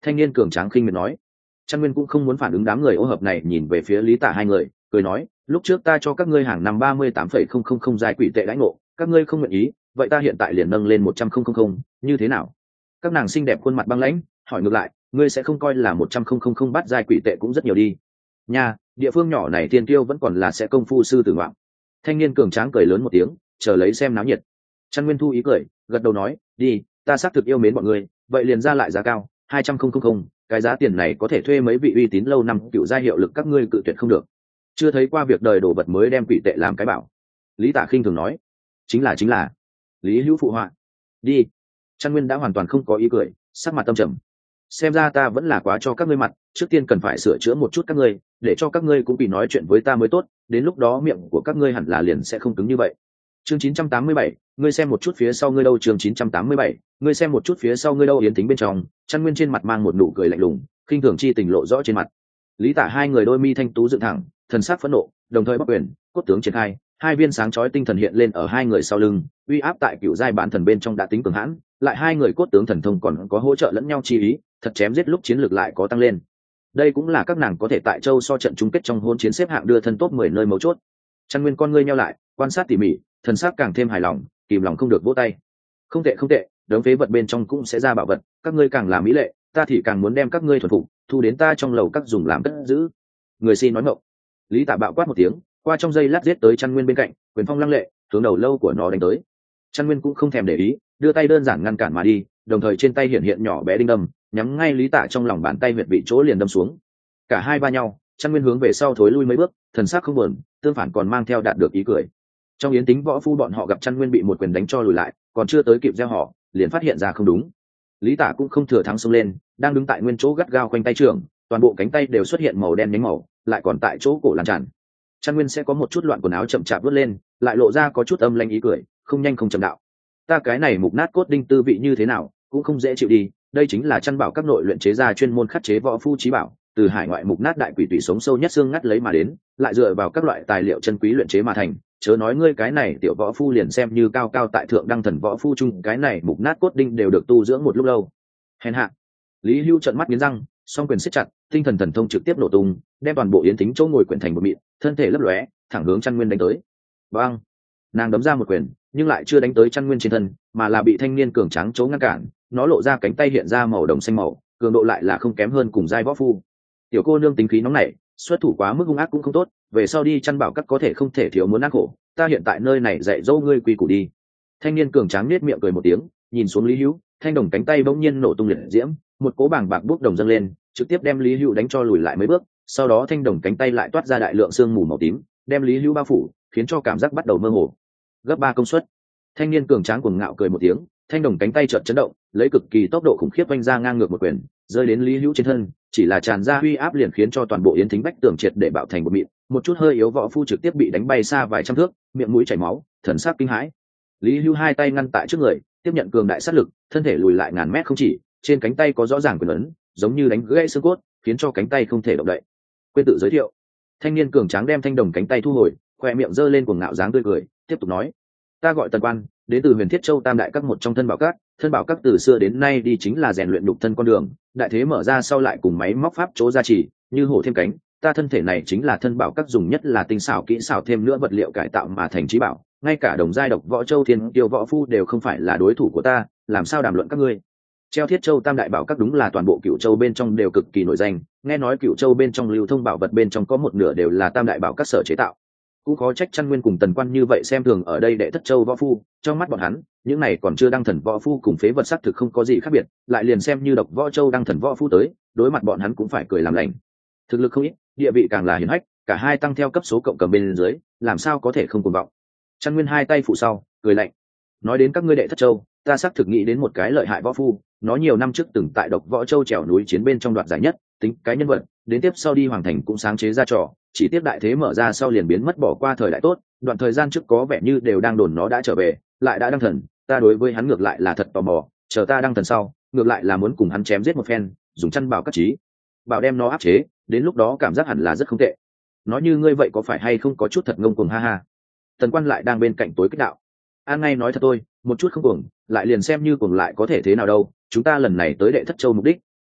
Thanh niên cường tráng khinh miệt nói. Trăn Nguyên cũng không muốn phản ứng đám người ô hợp này, nhìn về phía Lý Tả hai người, cười nói, lúc trước ta cho các ngươi hàng năm 38,000 giai quỷ tệ đãi ngộ, các ngươi không nguyện ý, vậy ta hiện tại liền nâng lên 100,000, như thế nào? Các nàng xinh đẹp khuôn mặt băng lãnh, hỏi ngược lại, ngươi sẽ không coi là 100,000 bát giai quỷ tệ cũng rất nhiều đi. Nha, địa phương nhỏ này tiên tiêu vẫn còn là sẽ công phu sư tử ngoạm. Thanh niên cường tráng cười lớn một tiếng, chờ lấy xem náo nhiệt. Trăn Nguyên thu ý cười, gật đầu nói, đi, ta xác thực yêu mến bọn ngươi, vậy liền ra lại giá cao, 200,000, cái giá tiền này có thể thuê mấy vị uy tín lâu năm cựu gia hiệu lực, các ngươi cự tuyệt không được. Chưa thấy qua việc đời đồ vật mới đem quỷ tệ làm cái bảo. Lý Tả khinh thường nói, chính là. Lý Hữu phụ họa, đi. Trăn Nguyên đã hoàn toàn không có ý cười, sắc mặt tâm trầm. Xem ra ta vẫn là quá cho các ngươi mặt, trước tiên cần phải sửa chữa một chút các ngươi, để cho các ngươi cũng bị nói chuyện với ta mới tốt, đến lúc đó miệng của các ngươi hẳn là liền sẽ không cứng như vậy. Chương 987, ngươi xem một chút phía sau ngươi đâu. Chương 987, ngươi xem một chút phía sau ngươi đâu. Yến Tính bên trong, Trăn Nguyên trên mặt mang một nụ cười lạnh lùng, khinh thường chi tình lộ rõ trên mặt. Lý Tả hai người đôi mi thanh tú dựng thẳng, thần sắc phẫn nộ, đồng thời bắc quyền, cốt tướng triển khai, hai viên sáng chói tinh thần hiện lên ở hai người sau lưng, uy áp tại cựu giai bán thần bên trong đã tính cường hãn, lại hai người cốt tướng thần thông còn có hỗ trợ lẫn nhau chi ý, thật chém giết lúc chiến lược lại có tăng lên. Đây cũng là các nàng có thể tại châu so trận chung kết trong hôn chiến xếp hạng đưa thân top 10 nơi mấu chốt. Trăn Nguyên con ngươi nheo lại, quan sát tỉ mỉ, thần sắc càng thêm hài lòng, kìm lòng không được vỗ tay. Không tệ, đống phế vật bên trong cũng sẽ ra bảo vật, các ngươi càng là mỹ lệ, ta thì càng muốn đem các ngươi thuần phục, thu đến ta trong lầu các dùng làm cất giữ. Người xin nói ngọng. Lý Tả bạo quát một tiếng, qua trong giây lát giết tới Trăn Nguyên bên cạnh, quyền phong lăng lệ, hướng đầu lâu của nó đánh tới. Trăn Nguyên cũng không thèm để ý, đưa tay đơn giản ngăn cản mà đi, đồng thời trên tay hiện nhỏ bé đinh đâm, nhắm ngay Lý Tả trong lòng bàn tay huyệt vị chỗ liền đâm xuống. Cả hai va nhau, Trăn Nguyên hướng về sau thối lui mấy bước, thần sắc không buồn, tương phản còn mang theo đạt được ý cười. Trong Yến Tính võ phu bọn họ gặp Trăn Nguyên bị một quyền đánh cho lùi lại, còn chưa tới kịp gieo họ, liền phát hiện ra không đúng. Lý Tả cũng không thừa thắng xông lên, đang đứng tại nguyên chỗ gắt gao quanh tay trưởng, toàn bộ cánh tay đều xuất hiện màu đen nhánh màu, lại còn tại chỗ cổ lan tràn. Trăn Nguyên sẽ có một chút loạn quần áo chậm chạp vớt lên, lại lộ ra có chút âm lanh ý cười, không nhanh không chậm đạo, ta cái này mục nát cốt đinh tư vị như thế nào, cũng không dễ chịu đi, đây chính là Trăn Bảo các nội luyện chế ra chuyên môn khắc chế võ phu chí bảo, từ hải ngoại mục nát đại quỷ tủy sống sâu nhất xương ngắt lấy mà đến, lại dựa vào các loại tài liệu chân quý luyện chế mà thành, chớ nói ngươi cái này tiểu võ phu liền xem như cao cao tại thượng đăng thần võ phu chung, cái này mục nát cốt đinh đều được tu dưỡng một lúc lâu. Hèn hạ. Lý Hưu trợn mắt nghiến răng, song quyền siết chặt, tinh thần thần thông trực tiếp nổ tung, đem toàn bộ Yến Tính chỗ ngồi quyển thành một mịn, thân thể lấp lóe, thẳng hướng Trăn Nguyên đánh tới. Bang! Nàng đấm ra một quyền, nhưng lại chưa đánh tới Trăn Nguyên trên thân, mà là bị thanh niên cường tráng chỗ ngăn cản, nó lộ ra cánh tay hiện ra màu đồng xanh màu, cường độ lại là không kém hơn cùng giai võ phu. Tiểu cô nương tính khí nóng nảy, xuất thủ quá mức hung ác cũng không tốt, về sau đi Trăn Bảo các có thể không thể thiếu muốn ác khổ, ta hiện tại nơi này dạy dỗ ngươi quy củ đi. Thanh niên cường tráng nết miệng cười một tiếng, nhìn xuống Lý Hữu, thanh đồng cánh tay bỗng nhiên nổ tung liệt diễm, một cỗ bảng bạc bốc đồng dâng lên, trực tiếp đem Lý Hữu đánh cho lùi lại mấy bước, sau đó thanh đồng cánh tay lại toát ra đại lượng sương mù màu tím, đem Lý Hữu bao phủ, khiến cho cảm giác bắt đầu mơ hồ. Gấp 3 công suất. Thanh niên cường tráng cuồng ngạo cười một tiếng, thanh đồng cánh tay chợt chấn động, lấy cực kỳ tốc độ khủng khiếp vung ra ngang ngược một quyền, rơi đến Lý Hữu trên thân, chỉ là tràn ra uy áp liền khiến cho toàn bộ Yến Thính bách tường triệt để bạo thành một mịn, một chút hơi yếu võ phu trực tiếp bị đánh bay xa vài trăm thước, miệng mũi chảy máu, thần sắc kinh hãi. Lý Hữu hai tay ngăn tại trước người, tiếp nhận cường đại sát lực, thân thể lùi lại ngàn mét không chỉ, trên cánh tay có rõ ràng quyền ấn, giống như đánh gãy xương cốt, khiến cho cánh tay không thể động đậy. Quên tự giới thiệu. Thanh niên cường tráng đem thanh đồng cánh tay thu hồi, khoe miệng giơ lên cuồng ngạo dáng tươi cười, tiếp tục nói: ta gọi Tần Quan, đến từ Huyền Thiết Châu Tam đại các một trong thân bảo các. Thân bảo các từ xưa đến nay đi chính là rèn luyện nhục thân con đường, đại thế mở ra sau lại cùng máy móc pháp chỗ gia trì, như hổ thêm cánh. Ta thân thể này chính là thân bảo các dùng nhất là tinh xảo kỹ xảo thêm nữa vật liệu cải tạo mà thành trí bảo, ngay cả đồng giai độc võ châu thiên tiêu võ phu đều không phải là đối thủ của ta, làm sao đàm luận các ngươi. Treo Thiết Châu Tam đại bảo các đúng là toàn bộ Cửu Châu bên trong đều cực kỳ nổi danh, nghe nói Cửu Châu bên trong lưu thông bảo vật bên trong có một nửa đều là Tam đại bảo các sở chế tạo. Cũng khó trách Trăn Nguyên cùng Tần Quan như vậy xem thường ở đây Đệ Thất Châu võ phu, trong mắt bọn hắn, những này còn chưa đăng thần võ phu cùng phế vật sắc thực không có gì khác biệt, lại liền xem như độc võ châu đăng thần võ phu tới, đối mặt bọn hắn cũng phải cười làm lành. Thực lực không ít, địa vị càng là hiển hách, cả hai tăng theo cấp số cộng cầm bên dưới, làm sao có thể không cuồng vọng. Trăn Nguyên hai tay phụ sau, cười lạnh. Nói đến các ngươi Đệ Thất Châu, ta xác thực nghĩ đến một cái lợi hại võ phu, nó nhiều năm trước từng tại độc võ châu trèo núi chiến bên trong đoạt giải nhất, tính cái nhân vật, đến tiếp sau đi hoàng thành cũng sáng chế ra trò, chỉ tiếp đại thế mở ra sau liền biến mất bỏ qua thời đại tốt, đoạn thời gian trước có vẻ như đều đang đồn nó đã trở về, lại đã đăng thần, ta đối với hắn ngược lại là thật tò mò, chờ ta đăng thần sau, ngược lại là muốn cùng hắn chém giết một phen, dùng Trăn Bảo các trí bảo đem nó áp chế, đến lúc đó cảm giác hẳn là rất không tệ. Nói như ngươi vậy có phải hay không có chút thật ngông cuồng ha ha. Tần Quan lại đang bên cạnh tối kích đạo. An ngay nói thật tôi, một chút không cuồng, lại liền xem như cuồng lại có thể thế nào đâu, chúng ta lần này tới Đệ Thất Châu mục đích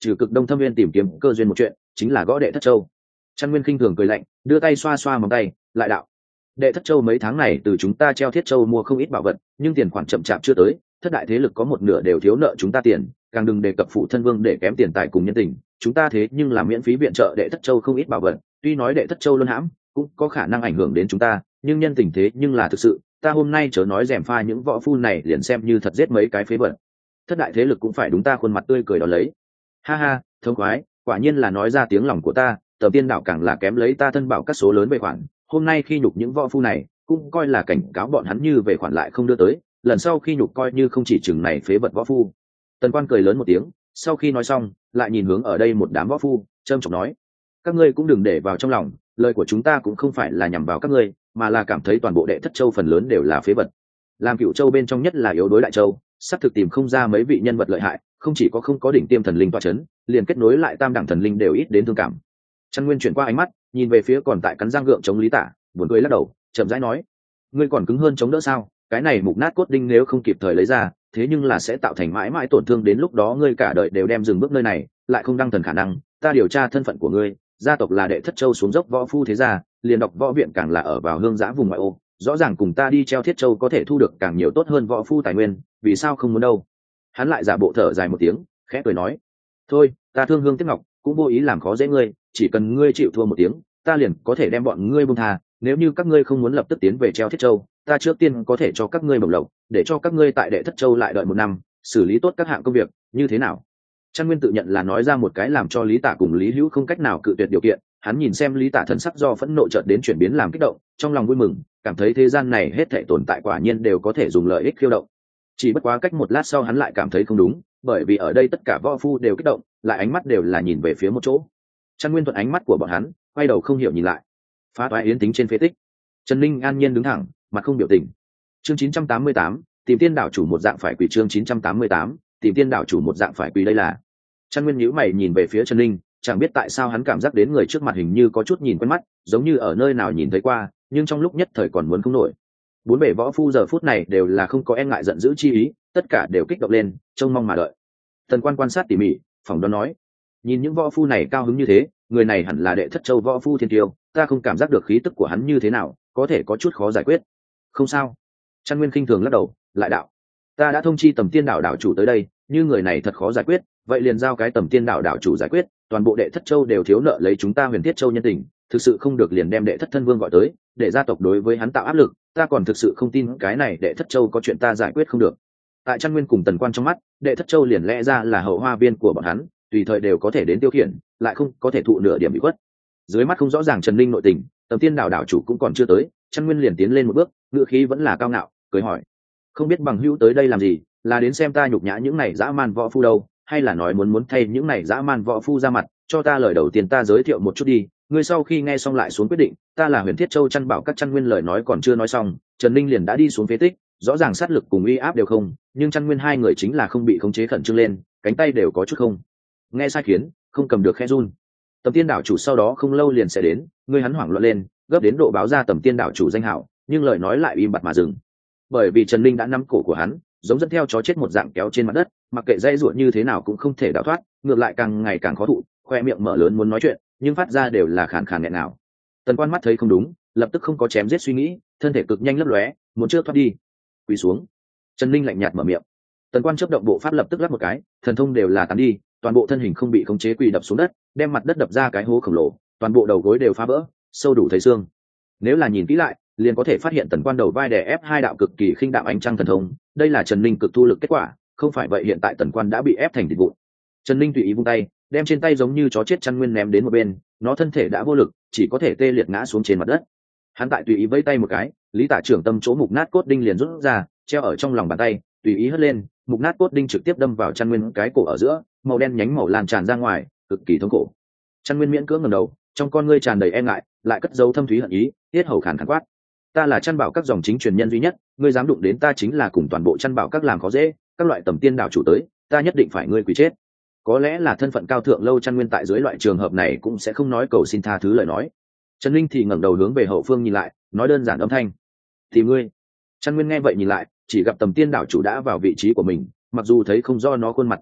trừ cực đông thâm viên tìm kiếm cơ duyên một chuyện chính là gõ đệ thất châu. Trăn Nguyên khinh thường cười lạnh, đưa tay xoa xoa móng tay, lại đạo: đệ thất châu mấy tháng này từ chúng ta treo thiết châu mua không ít bảo vật, nhưng tiền khoản chậm chạp chưa tới, thất đại thế lực có một nửa đều thiếu nợ chúng ta tiền, càng đừng đề cập phụ thân vương để kém tiền tài cùng nhân tình. Chúng ta thế nhưng là miễn phí viện trợ đệ thất châu không ít bảo vật, tuy nói đệ thất châu luân hãm cũng có khả năng ảnh hưởng đến chúng ta, nhưng nhân tình thế nhưng là thực sự. Ta hôm nay chớ nói rèm pha những võ phu này liền xem như thật giết mấy cái phế vật, thất đại thế lực cũng phải đúng ta khuôn mặt tươi cười đó lấy. Ha ha, thông khoái, quả nhiên là nói ra tiếng lòng của ta. Tầm Tiên Đảo càng là kém lấy ta thân bảo các số lớn về khoản, hôm nay khi nhục những võ phu này cũng coi là cảnh cáo bọn hắn như về khoản lại không đưa tới, lần sau khi nhục coi như không chỉ chừng này phế vật võ phu. Tần Quan cười lớn một tiếng, sau khi nói xong lại nhìn hướng ở đây một đám võ phu, trâm trọng nói: các ngươi cũng đừng để vào trong lòng, lời của chúng ta cũng không phải là nhằm vào các ngươi, mà là cảm thấy toàn bộ đệ thất châu phần lớn đều là phế vật. Làm Cựu Châu bên trong nhất là yếu đối đại châu, sắp thực tìm không ra mấy vị nhân vật lợi hại, không chỉ có không có đỉnh tiêm thần linh toa chấn, liền kết nối lại tam đẳng thần linh đều ít đến thương cảm. Trăn Nguyên chuyển qua ánh mắt, nhìn về phía còn tại cắn răng gượng chống Lý Tả, buồn cười lắc đầu, chậm rãi nói: ngươi còn cứng hơn chống đỡ sao? Cái này mục nát cốt đinh nếu không kịp thời lấy ra, thế nhưng là sẽ tạo thành mãi mãi tổn thương, đến lúc đó ngươi cả đời đều đem dừng bước nơi này, lại không đăng thần khả năng. Ta điều tra thân phận của ngươi, gia tộc là đệ thất châu xuống dốc võ phu thế gia, liền đọc võ viện càng là ở vào hương giã vùng ngoại ô, rõ ràng cùng ta đi treo thiết châu có thể thu được càng nhiều tốt hơn võ phu tài nguyên, vì sao không muốn đâu? Hắn lại giả bộ thở dài một tiếng, khẽ cười nói: thôi, ta thương hương tiếc ngọc, cũng vô ý làm khó dễ ngươi, chỉ cần ngươi chịu thua một tiếng, ta liền có thể đem bọn ngươi buông tha. Nếu như các ngươi không muốn lập tức tiến về treo thiết châu, ta trước tiên có thể cho các ngươi bổng lộc, để cho các ngươi tại đệ thất châu lại đợi một năm, xử lý tốt các hạng công việc, như thế nào? Trăn Nguyên tự nhận là nói ra một cái làm cho Lý Tả cùng Lý Hữu không cách nào cự tuyệt điều kiện. Hắn nhìn xem Lý Tả thần sắc do phẫn nộ chợt đến chuyển biến làm kích động, trong lòng vui mừng, cảm thấy thế gian này hết thảy tồn tại quả nhiên đều có thể dùng lợi ích khiêu động. Chỉ bất quá cách một lát sau hắn lại cảm thấy không đúng, bởi vì ở đây tất cả võ phu đều kích động, lại ánh mắt đều là nhìn về phía một chỗ. Trăn Nguyên thuận ánh mắt của bọn hắn, quay đầu không hiểu nhìn lại. Phá toái yến tính trên phế tích, Trần Ninh an nhiên đứng thẳng, mặt không biểu tình. Chương 988, tìm tiên đảo chủ một dạng phải quỳ. Chương 988, tìm tiên đảo chủ một dạng phải quỳ. Đây là Trăn Nguyên nhíu mày nhìn về phía Trần Ninh, chẳng biết tại sao hắn cảm giác đến người trước mặt hình như có chút nhìn quen mắt, giống như ở nơi nào nhìn thấy qua, nhưng trong lúc nhất thời còn muốn không nổi. Bốn bề võ phu giờ phút này đều là không có e ngại giận dữ chi ý, tất cả đều kích động lên, trông mong mà đợi. Tần Quan quan sát tỉ mỉ, phỏng đoán nói: nhìn những võ phu này cao hứng như thế, người này hẳn là đệ thất châu võ phu thiên tiêu, ta không cảm giác được khí tức của hắn như thế nào, có thể có chút khó giải quyết. Không sao. Trăn Nguyên khinh thường lắc đầu, lại đạo: ta đã thông chi Tầm Tiên Đảo đảo chủ tới đây, như người này thật khó giải quyết, vậy liền giao cái Tầm Tiên Đảo đảo chủ giải quyết, toàn bộ đệ thất châu đều thiếu nợ lấy chúng ta Huyền Thiết Châu nhân tình, thực sự không được liền đem đệ thất thân vương gọi tới, để gia tộc đối với hắn tạo áp lực, ta còn thực sự không tin cái này đệ thất châu có chuyện ta giải quyết không được. Tại Trăn Nguyên cùng Tần Quan trong mắt, đệ thất châu liền lẽ ra là hậu hoa viên của bọn hắn, tùy thời đều có thể đến tiêu khiển, lại không có thể thụ nửa điểm bị khuất. Dưới mắt không rõ ràng Trần Ninh nội tình, Tầm Tiên Đảo đảo chủ cũng còn chưa tới, Trăn Nguyên liền tiến lên một bước, ngữ khí vẫn là cao ngạo, cười hỏi: không biết bằng hữu tới đây làm gì, là đến xem ta nhục nhã những này dã man võ phu đâu, hay là nói muốn thay những này dã man võ phu ra mặt, cho ta lời đầu tiên ta giới thiệu một chút đi, ngươi sau khi nghe xong lại xuống quyết định. Ta là Huyền Thiết Châu Trăn Bảo các. Trăn Nguyên lời nói còn chưa nói xong, Trần Ninh liền đã đi xuống phế tích, rõ ràng sát lực cùng uy áp đều không, nhưng Trăn Nguyên hai người chính là không bị khống chế khẩn trương lên, cánh tay đều có chút không nghe sai khiến, không cầm được khẽ run. Tầm Tiên Đảo chủ sau đó không lâu liền sẽ đến, ngươi hắn hoảng loạn lên, gấp đến độ báo ra Tầm Tiên Đảo chủ danh hảo, nhưng lời nói lại im bặt mà dừng, bởi vì Trần Ninh đã nắm cổ của hắn, giống dẫn theo chó chết một dạng kéo trên mặt đất, mặc kệ dây ruột như thế nào cũng không thể đào thoát, ngược lại càng ngày càng khó thụ, khoe miệng mở lớn muốn nói chuyện, nhưng phát ra đều là khàn khàn nghẹn nào. Tần Quan mắt thấy không đúng, lập tức không có chém giết suy nghĩ, thân thể cực nhanh lấp lóe, muốn chưa thoát đi. Quỳ xuống. Trần Ninh lạnh nhạt mở miệng. Tần Quan chớp động bộ pháp lập tức lắp một cái, thần thông đều là tán đi, toàn bộ thân hình không bị khống chế quỳ đập xuống đất, đem mặt đất đập ra cái hố khổng lồ, toàn bộ đầu gối đều phá vỡ, sâu đủ thấy xương. Nếu là nhìn kỹ lại, liền có thể phát hiện Tần Quan đầu vai đè ép hai đạo cực kỳ khinh đạo ánh trăng thần thông, đây là Trần Ninh cực thu lực kết quả, không phải vậy hiện tại Tần Quan đã bị ép thành thịt vụn. Trần Ninh tùy ý vung tay, đem trên tay giống như chó chết Trăn Nguyên ném đến một bên, nó thân thể đã vô lực, chỉ có thể tê liệt ngã xuống trên mặt đất. Hắn tại tùy ý vẫy tay một cái, Lý Tả trưởng tâm chỗ mục nát cốt đinh liền rút ra, treo ở trong lòng bàn tay, tùy ý hất lên, mục nát cốt đinh trực tiếp đâm vào Trăn Nguyên cái cổ ở giữa, màu đen nhánh màu lan tràn ra ngoài, cực kỳ thống khổ. Trăn Nguyên miễn cưỡng ngẩng đầu, trong con ngươi tràn đầy e ngại, lại cất dấu thâm thúy hận ý, tiết hầu khàn khàn quát: ta là Trăn Bảo các dòng chính truyền nhân duy nhất, ngươi dám đụng đến ta chính là cùng toàn bộ Trăn Bảo các làm khó dễ, các loại Tầm Tiên Đảo chủ tới, ta nhất định phải ngươi quỳ chết. Có lẽ là thân phận cao thượng lâu, Trăn Nguyên tại dưới loại trường hợp này cũng sẽ không nói cầu xin tha thứ lời nói. Trần Linh thì ngẩng đầu hướng về hậu phương nhìn lại, nói đơn giản âm thanh: thì ngươi. Trăn Nguyên nghe vậy nhìn lại, chỉ gặp Tầm Tiên Đảo chủ đã vào vị trí của mình, mặc dù thấy không rõ nó khuôn mặt thần sắc,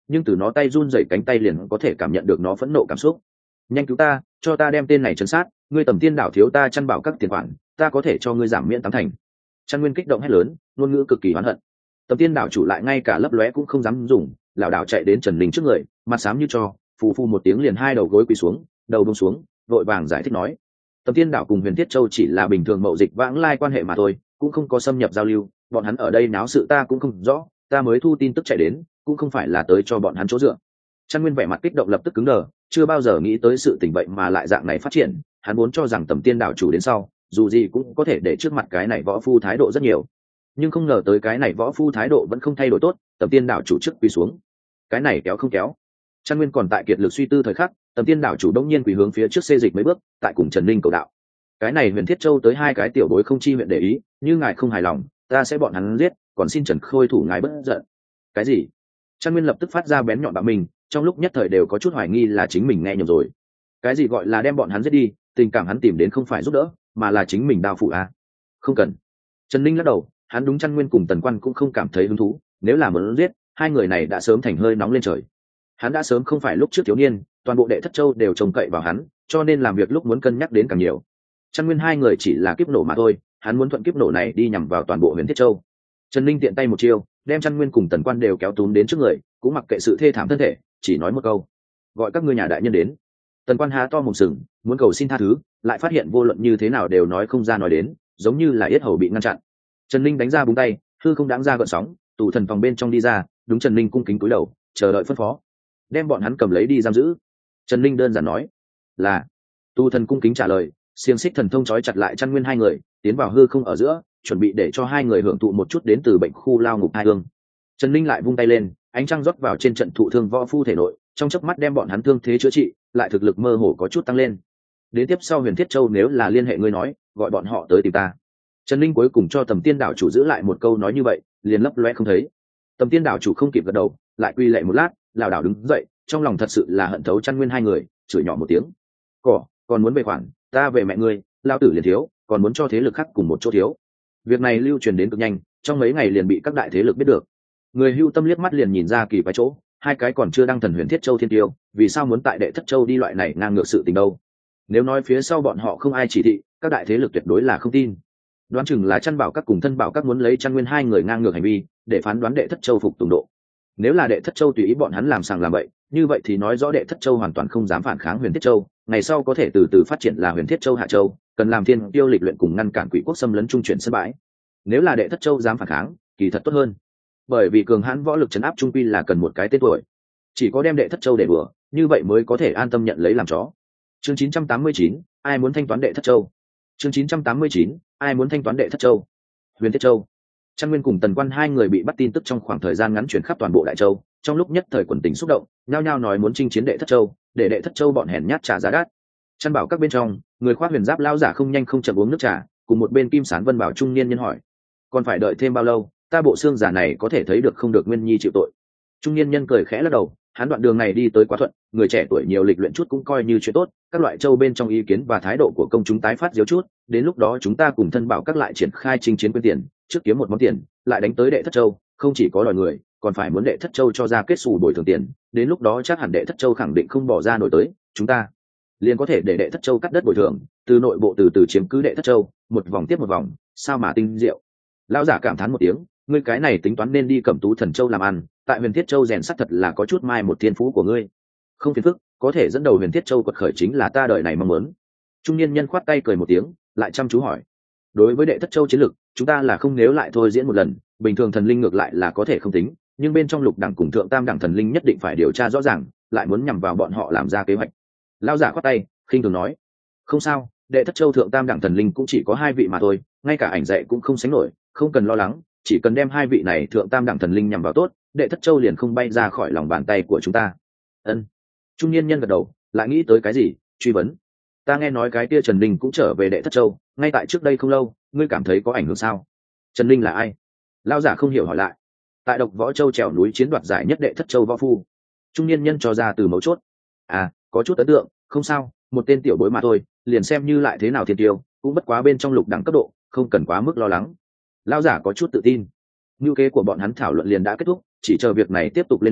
nhưng từ nó tay run rẩy cánh tay liền có thể cảm nhận được nó phẫn nộ cảm xúc. Nhanh cứu ta, cho ta đem tên này trấn sát, ngươi Tầm Tiên đảo thiếu ta chăn bảo các tiền khoản, ta có thể cho ngươi giảm miễn 80%. Chăn Nguyên kích động hét lớn, ngôn ngữ cực kỳ oán hận. Tầm Tiên đảo chủ lại ngay cả lấp lóe cũng không dám dùng, lảo đảo chạy đến Trần Linh trước người, mặt xám như tro, phù phù một tiếng liền hai đầu gối quỳ xuống, đầu buông xuống, vội vàng giải thích nói: Tầm Tiên đảo cùng Huyền Thiết Châu chỉ là bình thường mậu dịch vãng lai quan hệ mà thôi, cũng không có xâm nhập giao lưu, bọn hắn ở đây náo sự ta cũng không rõ, ta mới thu tin tức chạy đến, cũng không phải là tới cho bọn hắn chỗ dựa. Trăn Nguyên vẻ mặt kích động lập tức cứng đờ, chưa bao giờ nghĩ tới sự tình vậy mà lại dạng này phát triển, hắn vốn cho rằng Tầm Tiên đảo chủ đến sau, dù gì cũng có thể để trước mặt cái này võ phu thái độ rất nhiều, nhưng không ngờ tới cái này võ phu thái độ vẫn không thay đổi tốt. Tầm Tiên đảo chủ trước quỳ xuống, cái này kéo không kéo. Trăn Nguyên còn tại kiệt lực suy tư thời khắc, Tầm Tiên đảo chủ đông nhiên quỳ hướng phía trước xê dịch mấy bước, tại cùng Trần Linh cầu đạo: cái này Huyền Thiết Châu tới hai cái tiểu bối không chi huyện để ý, như ngài không hài lòng, ta sẽ bọn hắn giết, còn xin Trần Khôi thủ ngài bất giận. Cái gì? Trăn Nguyên lập tức phát ra bén nhọn bạo mình, trong lúc nhất thời đều có chút hoài nghi là chính mình nghe nhầm rồi. Cái gì gọi là đem bọn hắn giết đi, tình cảm hắn tìm đến không phải giúp đỡ, mà là chính mình đao phụ à? Không cần. Trần Linh lắc đầu, hắn đúng Trăn Nguyên cùng Tần Quan cũng không cảm thấy hứng thú, nếu là muốn giết, hai người này đã sớm thành hơi nóng lên trời. Hắn đã sớm không phải lúc trước thiếu niên, toàn bộ Đệ Thất Châu đều trông cậy vào hắn, cho nên làm việc lúc muốn cân nhắc đến càng nhiều. Trăn Nguyên hai người chỉ là kiếp nổ mà thôi, hắn muốn thuận kiếp nổ này đi nhằm vào toàn bộ Huyền Thiết Châu. Trần Linh tiện tay một chiêu, đem Trăn Nguyên cùng Tần Quan đều kéo túm đến trước người, cũng mặc kệ sự thê thảm thân thể, chỉ nói một câu: gọi các ngươi nhà đại nhân đến. Tần Quan há to mồm sừng, muốn cầu xin tha thứ, lại phát hiện vô luận như thế nào đều nói không ra nói đến, giống như là yết hầu bị ngăn chặn. Trần Linh đánh ra búng tay, hư không đáng ra gợn sóng, tù thần phòng bên trong đi ra, đúng Trần Linh cung kính cúi đầu, chờ đợi phân phó. Đem bọn hắn cầm lấy đi giam giữ. Trần Linh đơn giản nói. Là. Tù thần cung kính trả lời, xiềng xích thần thông trói chặt lại Trăn Nguyên hai người, tiến vào hư không ở giữa, chuẩn bị để cho hai người hưởng thụ một chút đến từ bệnh khu lao ngục hai hương. Trần Linh lại vung tay lên, ánh trăng rót vào trên trận thụ thương võ phu thể nội, trong chớp mắt đem bọn hắn thương thế chữa trị, lại thực lực mơ hồ có chút tăng lên. Đến tiếp sau Huyền Thiết Châu nếu là liên hệ ngươi nói, gọi bọn họ tới tìm ta. Trần Linh cuối cùng cho Tầm Tiên đảo chủ giữ lại một câu nói như vậy, liền lấp loe không thấy. Tầm Tiên đảo chủ không kịp gật đầu, lại quy lệ một lát, lảo đảo đứng dậy, trong lòng thật sự là hận thấu Trăn Nguyên hai người, chửi nhỏ một tiếng: còn muốn về khoản, ta về mẹ ngươi, lao tử liền thiếu, còn muốn cho thế lực khác cùng một chỗ thiếu. Việc này lưu truyền đến cực nhanh, trong mấy ngày liền bị các đại thế lực biết được. Người hưu tâm liếc mắt liền nhìn ra kỳ quái chỗ, hai cái còn chưa đăng thần Huyền Thiết Châu thiên tiêu, vì sao muốn tại Đệ Thất Châu đi loại này ngang ngược sự tình đâu? Nếu nói phía sau bọn họ không ai chỉ thị, các đại thế lực tuyệt đối là không tin. Đoán chừng là Chăn Bảo các cùng Thân Bảo các muốn lấy Trăn Nguyên hai người ngang ngược hành vi, để phán đoán Đệ Thất Châu phục tùng độ. Nếu là Đệ Thất Châu tùy ý bọn hắn làm sàng làm bậy, như vậy thì nói rõ Đệ Thất Châu hoàn toàn không dám phản kháng Huyền Thiết Châu, ngày sau có thể từ từ phát triển là Huyền Thiết Châu Hạ Châu, cần làm thiên tiêu lịch luyện cùng ngăn cản quỷ quốc xâm lấn trung chuyển sân bãi. Nếu là Đệ Thất Châu dám phản kháng, kỳ thật tốt hơn, bởi vì cường hãn võ lực trấn áp trung quy là cần một cái tên tuổi, chỉ có đem Đệ Thất Châu để bừa, như vậy mới có thể an tâm nhận lấy làm chó. Chương 989, ai muốn thanh toán Đệ Thất Châu? Chương 989, ai muốn thanh toán Đệ Thất Châu? Huyền Thiết Châu. Trăn Nguyên cùng Tần Quan hai người bị bắt tin tức trong khoảng thời gian ngắn chuyển khắp toàn bộ Đại Châu, trong lúc nhất thời quần tình xúc động, nhao nhao nói muốn chinh chiến Đệ Thất Châu, để Đệ Thất Châu bọn hèn nhát trả giá đắt. Trăn Bảo các bên trong, người khoác huyền giáp lao giả không nhanh không chậm uống nước trà, cùng một bên Kim Sán Vân Bảo trung niên nhân hỏi: còn phải đợi thêm bao lâu, ta bộ xương giả này có thể thấy được không được Nguyên Nhi chịu tội? Trung niên nhân cười khẽ lắc đầu, hắn đoạn đường này đi tới quá thuận, người trẻ tuổi nhiều lịch luyện chút cũng coi như chuyện tốt, các loại châu bên trong ý kiến và thái độ của công chúng tái phát diếu chút, đến lúc đó chúng ta cùng Thân Bảo các lại triển khai chinh chiến quyên tiền, trước kiếm một món tiền, lại đánh tới Đệ Thất Châu, không chỉ có đòi người, còn phải muốn Đệ Thất Châu cho ra kết xù bồi thường tiền, đến lúc đó chắc hẳn Đệ Thất Châu khẳng định không bỏ ra nổi tới, chúng ta liền có thể để Đệ Thất Châu cắt đất bồi thường, từ nội bộ từ từ chiếm cứ Đệ Thất Châu, một vòng tiếp một vòng, sao mà tinh diệu. Lão giả cảm thán một tiếng, ngươi cái này tính toán nên đi Cẩm Tú Thần Châu làm ăn, tại Huyền Thiết Châu rèn sắt thật là có chút mai một thiên phú của ngươi. Không phiền phức, có thể dẫn đầu Huyền Thiết Châu quật khởi chính là ta đời này mong muốn. Trung niên nhân khoát tay cười một tiếng, lại chăm chú hỏi: đối với Đệ Thất Châu chiến lực, chúng ta là không nếu lại thôi diễn một lần, bình thường thần linh ngược lại là có thể không tính, nhưng bên trong lục đẳng cùng thượng tam đẳng thần linh nhất định phải điều tra rõ ràng, lại muốn nhằm vào bọn họ làm ra kế hoạch. Lão giả khoát tay, khinh thường nói: không sao, Đệ Thất Châu thượng tam đẳng thần linh cũng chỉ có hai vị mà thôi, ngay cả ảnh dạy cũng không sánh nổi, không cần lo lắng, chỉ cần đem hai vị này thượng tam đẳng thần linh nhằm vào tốt, Đệ Thất Châu liền không bay ra khỏi lòng bàn tay của chúng ta. Ân. Trung niên nhân gật đầu, lại nghĩ tới cái gì, truy vấn: ta nghe nói cái kia Trần Linh cũng trở về Đệ Thất Châu, ngay tại trước đây không lâu, ngươi cảm thấy có ảnh hưởng sao? Trần Linh là ai? Lão giả không hiểu hỏi lại. Tại Độc Võ Châu trèo núi chiến đoạt giải nhất Đệ Thất Châu võ phu. Trung niên nhân cho ra từ mấu chốt. À, có chút ấn tượng, không sao, một tên tiểu bối mà thôi, liền xem như lại thế nào thiên tiêu, cũng bất quá bên trong lục đẳng cấp độ, không cần quá mức lo lắng. Lão giả có chút tự tin. Mưu kế của bọn hắn thảo luận liền đã kết thúc, chỉ chờ việc này tiếp tục lên men,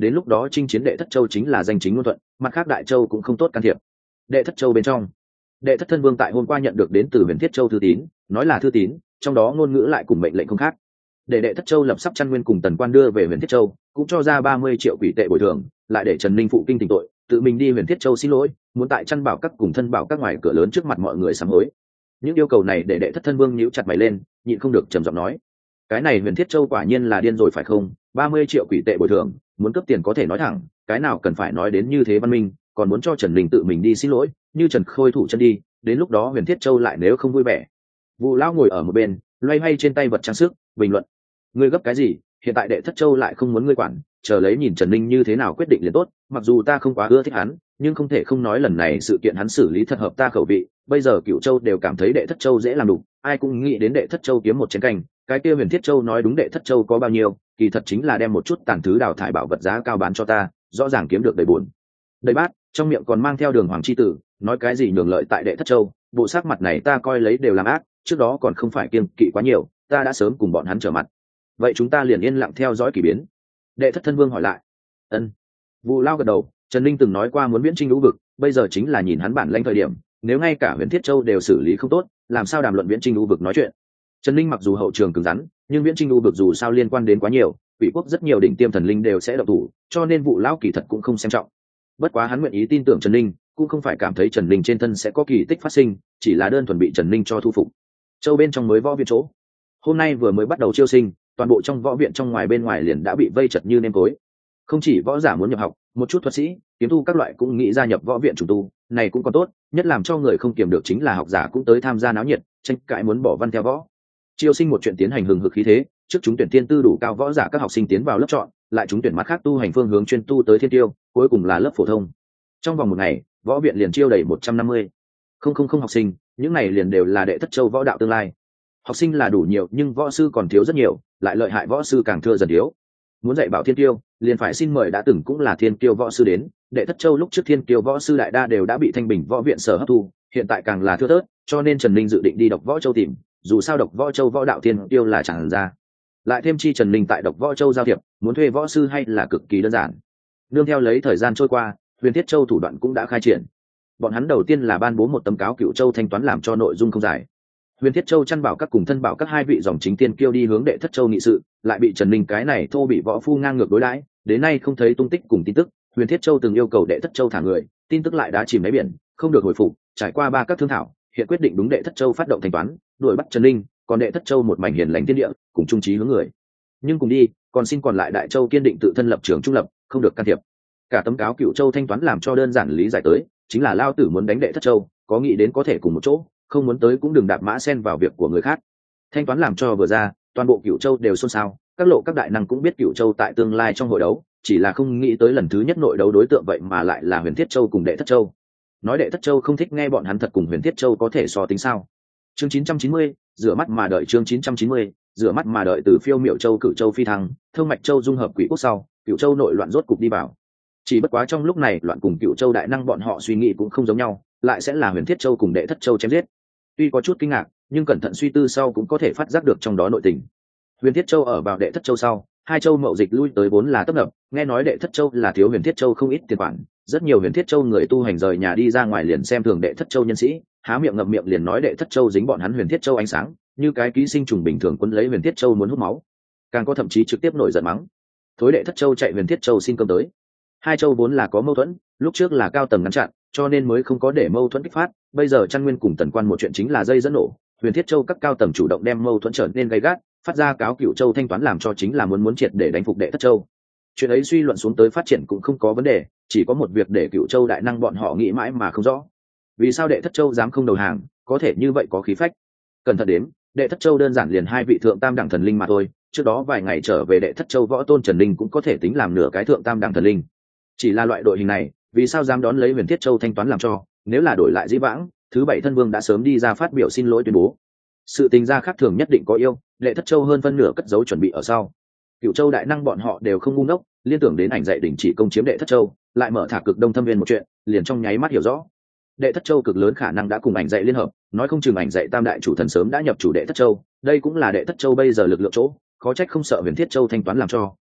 đến lúc đó chinh chiến đệ thất châu chính là danh chính ngôn thuận, mặt khác đại châu cũng không tốt can thiệp. Đệ thất châu bên trong, đệ thất thân vương tại hôm qua nhận được đến từ huyền thiết châu thư tín, nói là thư tín, trong đó ngôn ngữ lại cùng mệnh lệnh không khác. Để đệ thất châu lập sắp chăn nguyên cùng Tần Quan đưa về huyền thiết châu, cũng cho ra 30 triệu quỷ tệ bồi thường, lại để Trần Ninh phụ kinh tỉnh tội, tự mình đi huyền thiết châu xin lỗi, muốn tại chăn bảo các cùng thân bảo các ngoài cửa lớn trước mặt mọi người sám hối. Những yêu cầu này để đệ thất thân vương nhíu chặt mày lên, nhịn không được trầm giọng nói: cái này huyền thiết châu quả nhiên là điên rồi phải không? 30 triệu quỷ tệ bồi thường, muốn cướp tiền có thể nói thẳng, cái nào cần phải nói đến như thế văn minh, còn muốn cho Trần Ninh tự mình đi xin lỗi, như Trần Khôi thủ chân đi, đến lúc đó huyền thiết châu lại nếu không vui vẻ. Vu lão ngồi ở một bên, loay hoay trên tay vật trang sức, bình luận: ngươi gấp cái gì? Hiện tại đệ thất châu lại không muốn ngươi quản, chờ lấy nhìn Trần Ninh như thế nào quyết định liền tốt. Mặc dù ta không quá ưa thích hắn, nhưng không thể không nói lần này sự kiện hắn xử lý thật hợp ta khẩu vị. Bây giờ Cửu Châu đều cảm thấy đệ thất châu dễ làm đủ, ai cũng nghĩ đến đệ thất châu kiếm một chén canh. Cái kia huyền thiết châu nói đúng, đệ thất châu có bao nhiêu, kỳ thật chính là đem một chút tàn thứ đào thải bảo vật giá cao bán cho ta, rõ ràng kiếm được đầy buồn đầy bát, trong miệng còn mang theo đường hoàng chi tử, nói cái gì nhường lợi tại đệ thất châu. Bộ sắc mặt này ta coi lấy đều làm ác, trước đó còn không phải kiêng kỵ quá nhiều, ta đã sớm cùng bọn hắn trở mặt. Vậy chúng ta liền yên lặng theo dõi kỳ biến. Đệ thất thân vương hỏi lại. Ân. Vu lao gật đầu. Trần Ninh từng nói qua muốn viễn chinh lũ vực, bây giờ chính là nhìn hắn bản lãnh thời điểm, nếu ngay cả huyền thiết châu đều xử lý không tốt, làm sao đàm luận viễn chinh lũ vực nói chuyện. Trần Ninh mặc dù hậu trường cứng rắn, nhưng viễn chinh lũ vực dù sao liên quan đến quá nhiều, quỷ quốc rất nhiều đỉnh tiêm thần linh đều sẽ động thủ, cho nên Vu lão kỳ thật cũng không xem trọng. Bất quá hắn nguyện ý tin tưởng Trần Ninh, cũng không phải cảm thấy Trần Ninh trên thân sẽ có kỳ tích phát sinh, chỉ là đơn thuần bị Trần Ninh cho thu phục. Châu bên trong mới võ viện chỗ, hôm nay vừa mới bắt đầu chiêu sinh, toàn bộ trong võ viện trong ngoài bên ngoài liền đã bị vây chật như nêm tối. Không chỉ võ giả muốn nhập học, một chút thuật sĩ, kiếm tu các loại cũng nghĩ gia nhập võ viện trùng tu, này cũng còn tốt, nhất làm cho người không kiềm được chính là học giả cũng tới tham gia náo nhiệt, tranh cãi muốn bỏ văn theo võ. Chiêu sinh một chuyện tiến hành hừng hực khí thế, trước chúng tuyển thiên tư đủ cao võ giả các học sinh tiến vào lớp chọn, lại chúng tuyển mặt khác tu hành phương hướng chuyên tu tới thiên tiêu, cuối cùng là lớp phổ thông. Trong vòng một ngày, võ viện liền chiêu đầy 150 không học sinh, những này liền đều là đệ thất châu võ đạo tương lai. Học sinh là đủ nhiều, nhưng võ sư còn thiếu rất nhiều, lại lợi hại võ sư càng thưa dần thiếu. Muốn dạy bảo thiên tiêu, liền phải xin mời đã từng cũng là thiên tiêu võ sư đến. Đệ thất châu lúc trước thiên tiêu võ sư đại đa đều đã bị Thanh Bình võ viện sở hấp thu, hiện tại càng là thưa thớt, cho nên Trần Ninh dự định đi độc võ châu tìm, dù sao độc võ châu võ đạo thiên tiêu là chẳng ra. Lại thêm chi Trần Ninh tại độc võ châu giao thiệp, muốn thuê võ sư hay là cực kỳ đơn giản. Nương theo lấy thời gian trôi qua, huyền thiết châu thủ đoạn cũng đã khai triển. Bọn hắn đầu tiên là ban bố một tấm cáo Cửu Châu thanh toán làm cho nội dung không dài. Huyền thiết châu chăn bảo các cùng thân bảo các hai vị dòng chính tiên kiêu đi hướng đệ thất châu nghị sự, lại bị Trần Ninh cái này thô bị võ phu ngang ngược đối đãi, đến nay không thấy tung tích cùng tin tức. Huyền thiết châu từng yêu cầu đệ thất châu thả người, tin tức lại đã chìm đáy biển, không được hồi phục. Trải qua 3 các thương thảo, hiện quyết định đúng đệ thất châu phát động thanh toán, đuổi bắt Trần Ninh, còn đệ thất châu một mảnh hiền lành thiên địa, cùng trung trí hướng người. Nhưng cùng đi, còn xin còn lại đại châu kiên định tự thân lập trường trung lập, không được can thiệp. Cả tấm cáo Cửu Châu thanh toán làm cho đơn giản lý giải tới, chính là lao tử muốn đánh đệ thất châu, có nghĩ đến có thể cùng một chỗ, không muốn tới cũng đừng đạp mã xen vào việc của người khác. Thanh toán làm cho vừa ra, toàn bộ Cửu Châu đều xôn xao, các lộ các đại năng cũng biết Cửu Châu tại tương lai trong hội đấu, chỉ là không nghĩ tới lần thứ nhất nội đấu đối tượng vậy mà lại là huyền thiết châu cùng đệ thất châu. Nói đệ thất châu không thích nghe bọn hắn thật cùng huyền thiết châu có thể so tính sao. Chương 990, rửa mắt mà đợi. Chương 990, rửa mắt mà đợi. Từ Phiêu Miệu Châu Cửu Châu phi thăng, Thương Mạch Châu dung hợp Quỷ quốc sau, Cửu Châu nội loạn rốt cục đi vào. Chỉ bất quá trong lúc này loạn cùng Cửu Châu đại năng bọn họ suy nghĩ cũng không giống nhau, lại sẽ là huyền thiết châu cùng đệ thất châu chém giết. Tuy có chút kinh ngạc, nhưng cẩn thận suy tư sau cũng có thể phát giác được trong đó nội tình. Huyền thiết châu ở vào đệ thất châu sau, hai châu mậu dịch lui tới vốn là tấp nập, nghe nói đệ thất châu là thiếu huyền thiết châu không ít tiền khoản, rất nhiều huyền thiết châu người tu hành rời nhà đi ra ngoài liền xem thường đệ thất châu nhân sĩ, há miệng ngậm miệng liền nói đệ thất châu dính bọn hắn huyền thiết châu ánh sáng, như cái ký sinh trùng bình thường quấn lấy huyền thiết châu muốn hút máu. Càng có thậm chí trực tiếp nổi giận mắng: thối đệ thất châu chạy huyền thiết châu xin cơm tới. Hai châu vốn là có mâu thuẫn, lúc trước là cao tầng ngăn chặn, cho nên mới không có để mâu thuẫn kích phát. Bây giờ Trăn Nguyên cùng Tần Quan một chuyện chính là dây dẫn nổ, huyền thiết châu các cao tầng chủ động đem mâu thuẫn trở nên gay gắt, phát ra cáo Cửu Châu thanh toán làm cho chính là muốn triệt để đánh phục đệ thất châu. Chuyện ấy suy luận xuống tới phát triển cũng không có vấn đề, chỉ có một việc để Cửu Châu đại năng bọn họ nghĩ mãi mà không rõ: vì sao đệ thất châu dám không đầu hàng, có thể như vậy có khí phách. Cẩn thận đếm, đệ thất châu đơn giản liền 2 vị thượng tam đẳng thần linh mà thôi, trước đó vài ngày trở về đệ thất châu võ tôn Trần Linh cũng có thể tính làm nửa cái thượng tam đẳng thần linh. Chỉ là loại đội hình này, vì sao dám đón lấy huyền thiết châu thanh toán làm cho, nếu là đổi lại dĩ vãng, thứ 7 thân vương đã sớm đi ra phát biểu xin lỗi tuyên bố. Sự tình gia khác thường nhất định có yêu, đệ thất châu hơn phân nửa cất giấu chuẩn bị ở sau. Cửu Châu đại năng bọn họ đều không ngu ngốc, liên tưởng đến ảnh dạy đỉnh chỉ công chiếm đệ thất châu, lại mở thả cực đông thâm viên một chuyện, liền trong nháy mắt hiểu rõ. Đệ thất châu cực lớn khả năng đã cùng ảnh dạy liên hợp, nói không chừng ảnh dạy tam đại chủ thần sớm đã nhập chủ đệ thất châu, đây cũng là đệ thất châu bây giờ lực lượng chỗ, khó trách không sợ huyền thiết châu thanh toán làm cho,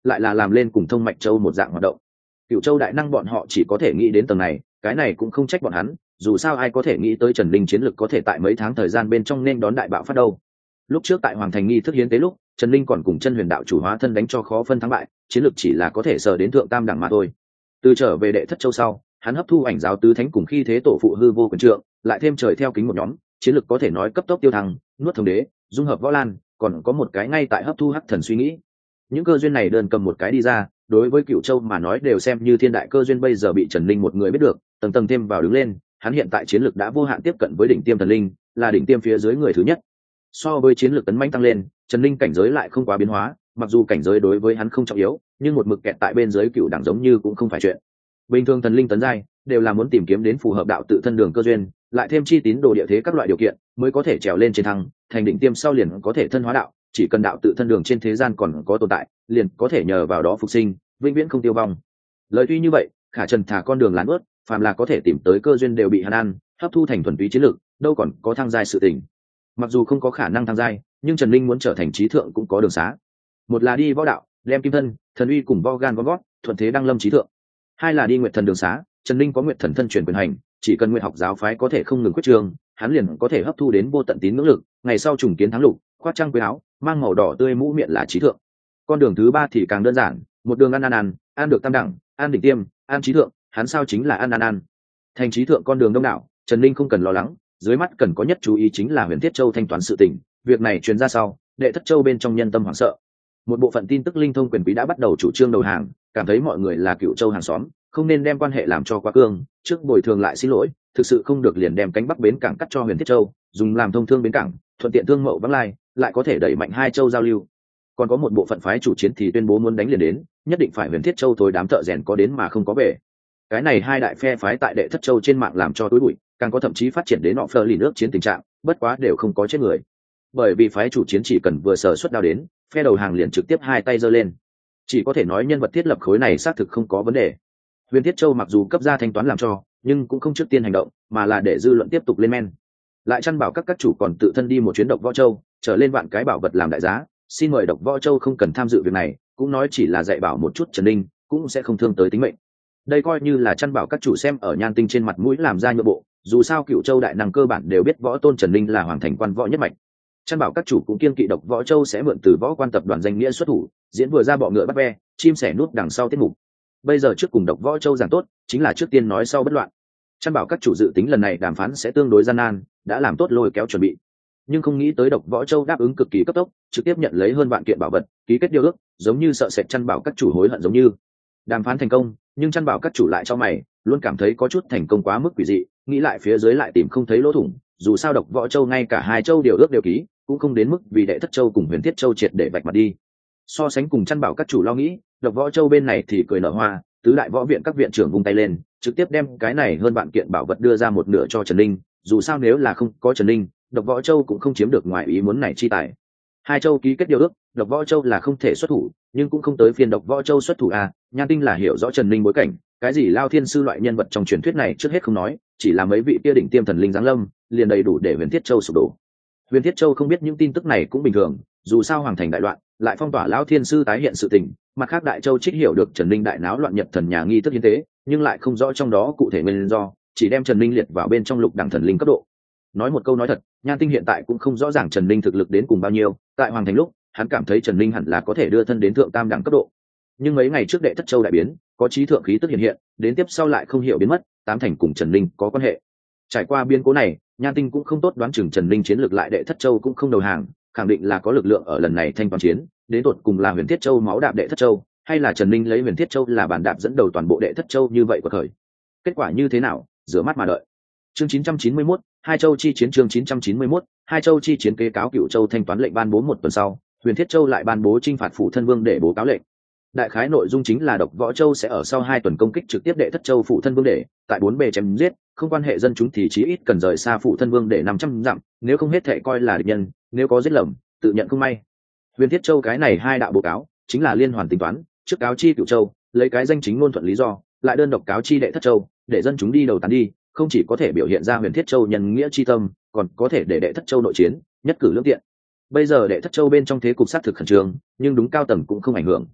lại là làm lên cùng thông mạch châu một dạng hoạt động. Cửu châu đại năng bọn họ chỉ có thể nghĩ đến tầng này, cái này cũng không trách bọn hắn, dù sao ai có thể nghĩ tới Trần Linh chiến lực có thể tại mấy tháng thời gian bên trong nên đón đại bạo phát đâu. Lúc trước tại Hoàng Thành nghi thức hiến tế lúc, Trần Linh còn cùng Chân Huyền đạo chủ hóa thân đánh cho khó phân thắng bại, chiến lực chỉ là có thể sờ đến thượng tam đẳng mà thôi. Từ trở về đệ thất châu sau, hắn hấp thu ảnh giáo tứ thánh cùng khi thế tổ phụ hư vô quyền trượng, lại thêm trời theo kính một nhóm, chiến lực có thể nói cấp tốc tiêu thăng, nuốt thống đế, dung hợp võ lan, còn có một cái ngay tại hấp thu hắc thần suy nghĩ. Những cơ duyên này đơn cầm một cái đi ra, đối với Cửu Châu mà nói đều xem như thiên đại cơ duyên, bây giờ bị Trần Linh một người biết được, tầng tầng thêm vào đứng lên, hắn hiện tại chiến lực đã vô hạn tiếp cận với đỉnh tiêm thần linh, là đỉnh tiêm phía dưới người thứ nhất. So với chiến lược tấn manh tăng lên, Trần Linh cảnh giới lại không quá biến hóa, mặc dù cảnh giới đối với hắn không trọng yếu, nhưng một mực kẹt tại bên dưới cựu đẳng giống như cũng không phải chuyện. Bình thường thần linh tấn giai đều là muốn tìm kiếm đến phù hợp đạo tự thân đường cơ duyên, lại thêm chi tín đồ địa thế các loại điều kiện, mới có thể trèo lên trên thăng, thành đỉnh tiêm sau liền có thể thân hóa đạo, chỉ cần đạo tự thân đường trên thế gian còn có tồn tại, liền có thể nhờ vào đó phục sinh, vĩnh viễn không tiêu vong. Lời tuy như vậy, khả Trần thả con đường lán ướt, phàm là có thể tìm tới cơ duyên đều bị hắn ăn, hấp thu thành thuần túy chiến lược, đâu còn có thăng giai sự tình. Mặc dù không có khả năng thăng giai, nhưng Trần Linh muốn trở thành trí thượng cũng có đường xá. Một là đi võ đạo, đem kim thân, thần uy cùng vo gan vo gót, thuận thế đăng lâm trí thượng. Hai là đi nguyệt thần đường xá, Trần Linh có nguyệt thần thân truyền quyền hành, chỉ cần nguyệt học giáo phái có thể không ngừng quyết trường, hắn liền có thể hấp thu đến vô tận tín ngưỡng lực, ngày sau trùng kiến thắng lục, khoác trang quê áo, mang màu đỏ tươi mũ miệng là trí thượng. Con đường thứ ba thì càng đơn giản, một đường ăn được tam đẳng, ăn đỉnh tiêm, ăn trí thượng, hắn sao chính là ăn. Thành trí thượng con đường đông đảo, Trần Linh không cần lo lắng, dưới mắt cần có nhất chú ý chính là Huyền Thiết Châu thanh toán sự tình, việc này truyền ra sau, đệ thất châu bên trong nhân tâm hoảng sợ. Một bộ phận tin tức linh thông quyền quý đã bắt đầu chủ trương đầu hàng, cảm thấy mọi người là Cửu Châu hàng xóm, không nên đem quan hệ làm cho quá cương, trước bồi thường lại xin lỗi, thực sự không được liền đem cánh bắc bến cảng cắt cho Huyền Thiết Châu, dùng làm thông thương bến cảng, thuận tiện thương mậu vắng lai, lại có thể đẩy mạnh hai châu giao lưu. Còn có một bộ phận phái chủ chiến thì tuyên bố muốn đánh liền đến, nhất định phải Huyền Thiết Châu thôi đám thợ rèn có đến mà không có về. Cái này hai đại phe phái tại đệ thất châu trên mạng làm cho tối bụi, càng có thậm chí phát triển đến họ phơ lì nước chiến tình trạng, bất quá đều không có chết người. Bởi vì phái chủ chiến chỉ cần vừa sở xuất đao đến, phe đầu hàng liền trực tiếp hai tay giơ lên. Chỉ có thể nói nhân vật thiết lập khối này xác thực không có vấn đề. Huyền Thiết Châu mặc dù cấp ra thanh toán làm cho, nhưng cũng không trước tiên hành động, mà là để dư luận tiếp tục lên men. Lại chăn bảo các chủ còn tự thân đi một chuyến Độc Võ Châu, trở lên vạn cái bảo vật làm đại giá, xin mời Độc Võ Châu không cần tham dự việc này, cũng nói chỉ là dạy bảo một chút Trần Linh, cũng sẽ không thương tới tính mệnh. Đây coi như là chăn bảo các chủ xem ở Nhan Tinh trên mặt mũi làm ra nhượng bộ, dù sao Cửu Châu đại năng cơ bản đều biết võ tôn Trần Linh là hoàng thành quan võ nhất mạch. Chăn bảo các chủ cũng kiên kỵ Độc Võ Châu sẽ mượn từ võ quan tập đoàn danh nghĩa xuất thủ, diễn vừa ra bọ ngựa bắt ve, chim sẻ nút đằng sau tiết mục. Bây giờ trước cùng Độc Võ Châu giảng tốt, chính là trước tiên nói sau bất loạn. Chăn bảo các chủ dự tính lần này đàm phán sẽ tương đối gian nan, đã làm tốt lôi kéo chuẩn bị, nhưng không nghĩ tới Độc Võ Châu đáp ứng cực kỳ cấp tốc, trực tiếp nhận lấy hơn vạn kiện bảo vật, ký kết điều ước, giống như sợ sệt chăn bảo các chủ hối hận giống như. Đàm phán thành công, nhưng chăn bảo các chủ lại cho mày, luôn cảm thấy có chút thành công quá mức quỷ dị, nghĩ lại phía dưới lại tìm không thấy lỗ thủng, dù sao Độc Võ Châu ngay cả hai châu điều ước đều ký, cũng không đến mức vì Đệ Thất Châu cùng Huyền Thiết Châu triệt để vạch mặt đi. So sánh cùng chăn bảo các chủ lo nghĩ, Độc Võ Châu bên này thì cười nở hoa, tứ đại võ viện các viện trưởng vung tay lên, trực tiếp đem cái này hơn vạn kiện bảo vật đưa ra một nửa cho Trần Linh, dù sao nếu là không có Trần Linh, Độc Võ Châu cũng không chiếm được ngoài ý muốn này chi tài. Hai châu ký kết điều ước, Độc Võ Châu là không thể xuất thủ, nhưng cũng không tới phiên Độc Võ Châu xuất thủ à, Nhan Tinh là hiểu rõ Trần Linh bối cảnh, cái gì Lao Thiên sư loại nhân vật trong truyền thuyết này trước hết không nói, chỉ là mấy vị kia đỉnh tiêm thần linh giáng lâm, liền đầy đủ để Huyền Thiết Châu sụp đổ. Huyền Thiết Châu không biết những tin tức này cũng bình thường, dù sao hoàng thành đại loạn, lại phong tỏa Lao Thiên sư tái hiện sự tình, mặt khác đại châu trích hiểu được Trần Linh đại náo loạn nhập thần nhà nghi thức hiến tế, nhưng lại không rõ trong đó cụ thể nguyên do, chỉ đem Trần Linh liệt vào bên trong lục đẳng thần linh cấp độ. Nói một câu nói thật, Nhan Tinh hiện tại cũng không rõ ràng Trần Linh thực lực đến cùng bao nhiêu, tại hoàng thành lúc hắn cảm thấy Trần Linh hẳn là có thể đưa thân đến thượng tam đẳng cấp độ, nhưng mấy ngày trước Đệ Thất Châu đại biến, có trí thượng khí tức hiện hiện, đến tiếp sau lại không hiểu biến mất, tám thành cùng Trần Linh có quan hệ. Trải qua biến cố này, Nhan Tinh cũng không tốt đoán chừng Trần Linh chiến lược lại Đệ Thất Châu cũng không đầu hàng, khẳng định là có lực lượng ở lần này thanh toán chiến, đến tột cùng là Huyền Thiết Châu máu đạp Đệ Thất Châu, hay là Trần Linh lấy Huyền Thiết Châu là bàn đạp dẫn đầu toàn bộ Đệ Thất Châu như vậy của khởi. Kết quả như thế nào, rửa mắt mà đợi. Chương 991, Hai Châu chi chiến. Chương 991, Hai Châu chi chiến. Kế cáo Cửu Châu thanh toán lệnh ban bố một tuần sau, Huyền Thiết Châu lại ban bố trinh phạt Phủ Thân Vương để bố cáo lệnh. Đại khái nội dung chính là Độc Võ Châu sẽ ở sau 2 tuần công kích trực tiếp Đệ Thất Châu Phủ Thân Vương để, tại 4 bề chém giết, không quan hệ dân chúng thì chí ít cần rời xa Phủ Thân Vương để 500 dặm, nếu không hết thệ coi là địch nhân, nếu có giết lầm, tự nhận không may. Huyền Thiết Châu cái này hai đạo bố cáo, chính là liên hoàn tính toán, trước cáo chi Cửu Châu, lấy cái danh chính ngôn thuận lý do, lại đơn độc cáo chi Đệ Thất Châu, để dân chúng đi đầu tán đi, không chỉ có thể biểu hiện ra Huyền Thiết Châu nhân nghĩa chi tâm, còn có thể để Đệ Thất Châu nội chiến, nhất cử lưỡng tiện. Bây giờ Đệ Thất Châu bên trong thế cục sát thực khẩn trương, nhưng đúng cao tầng cũng không ảnh hưởng.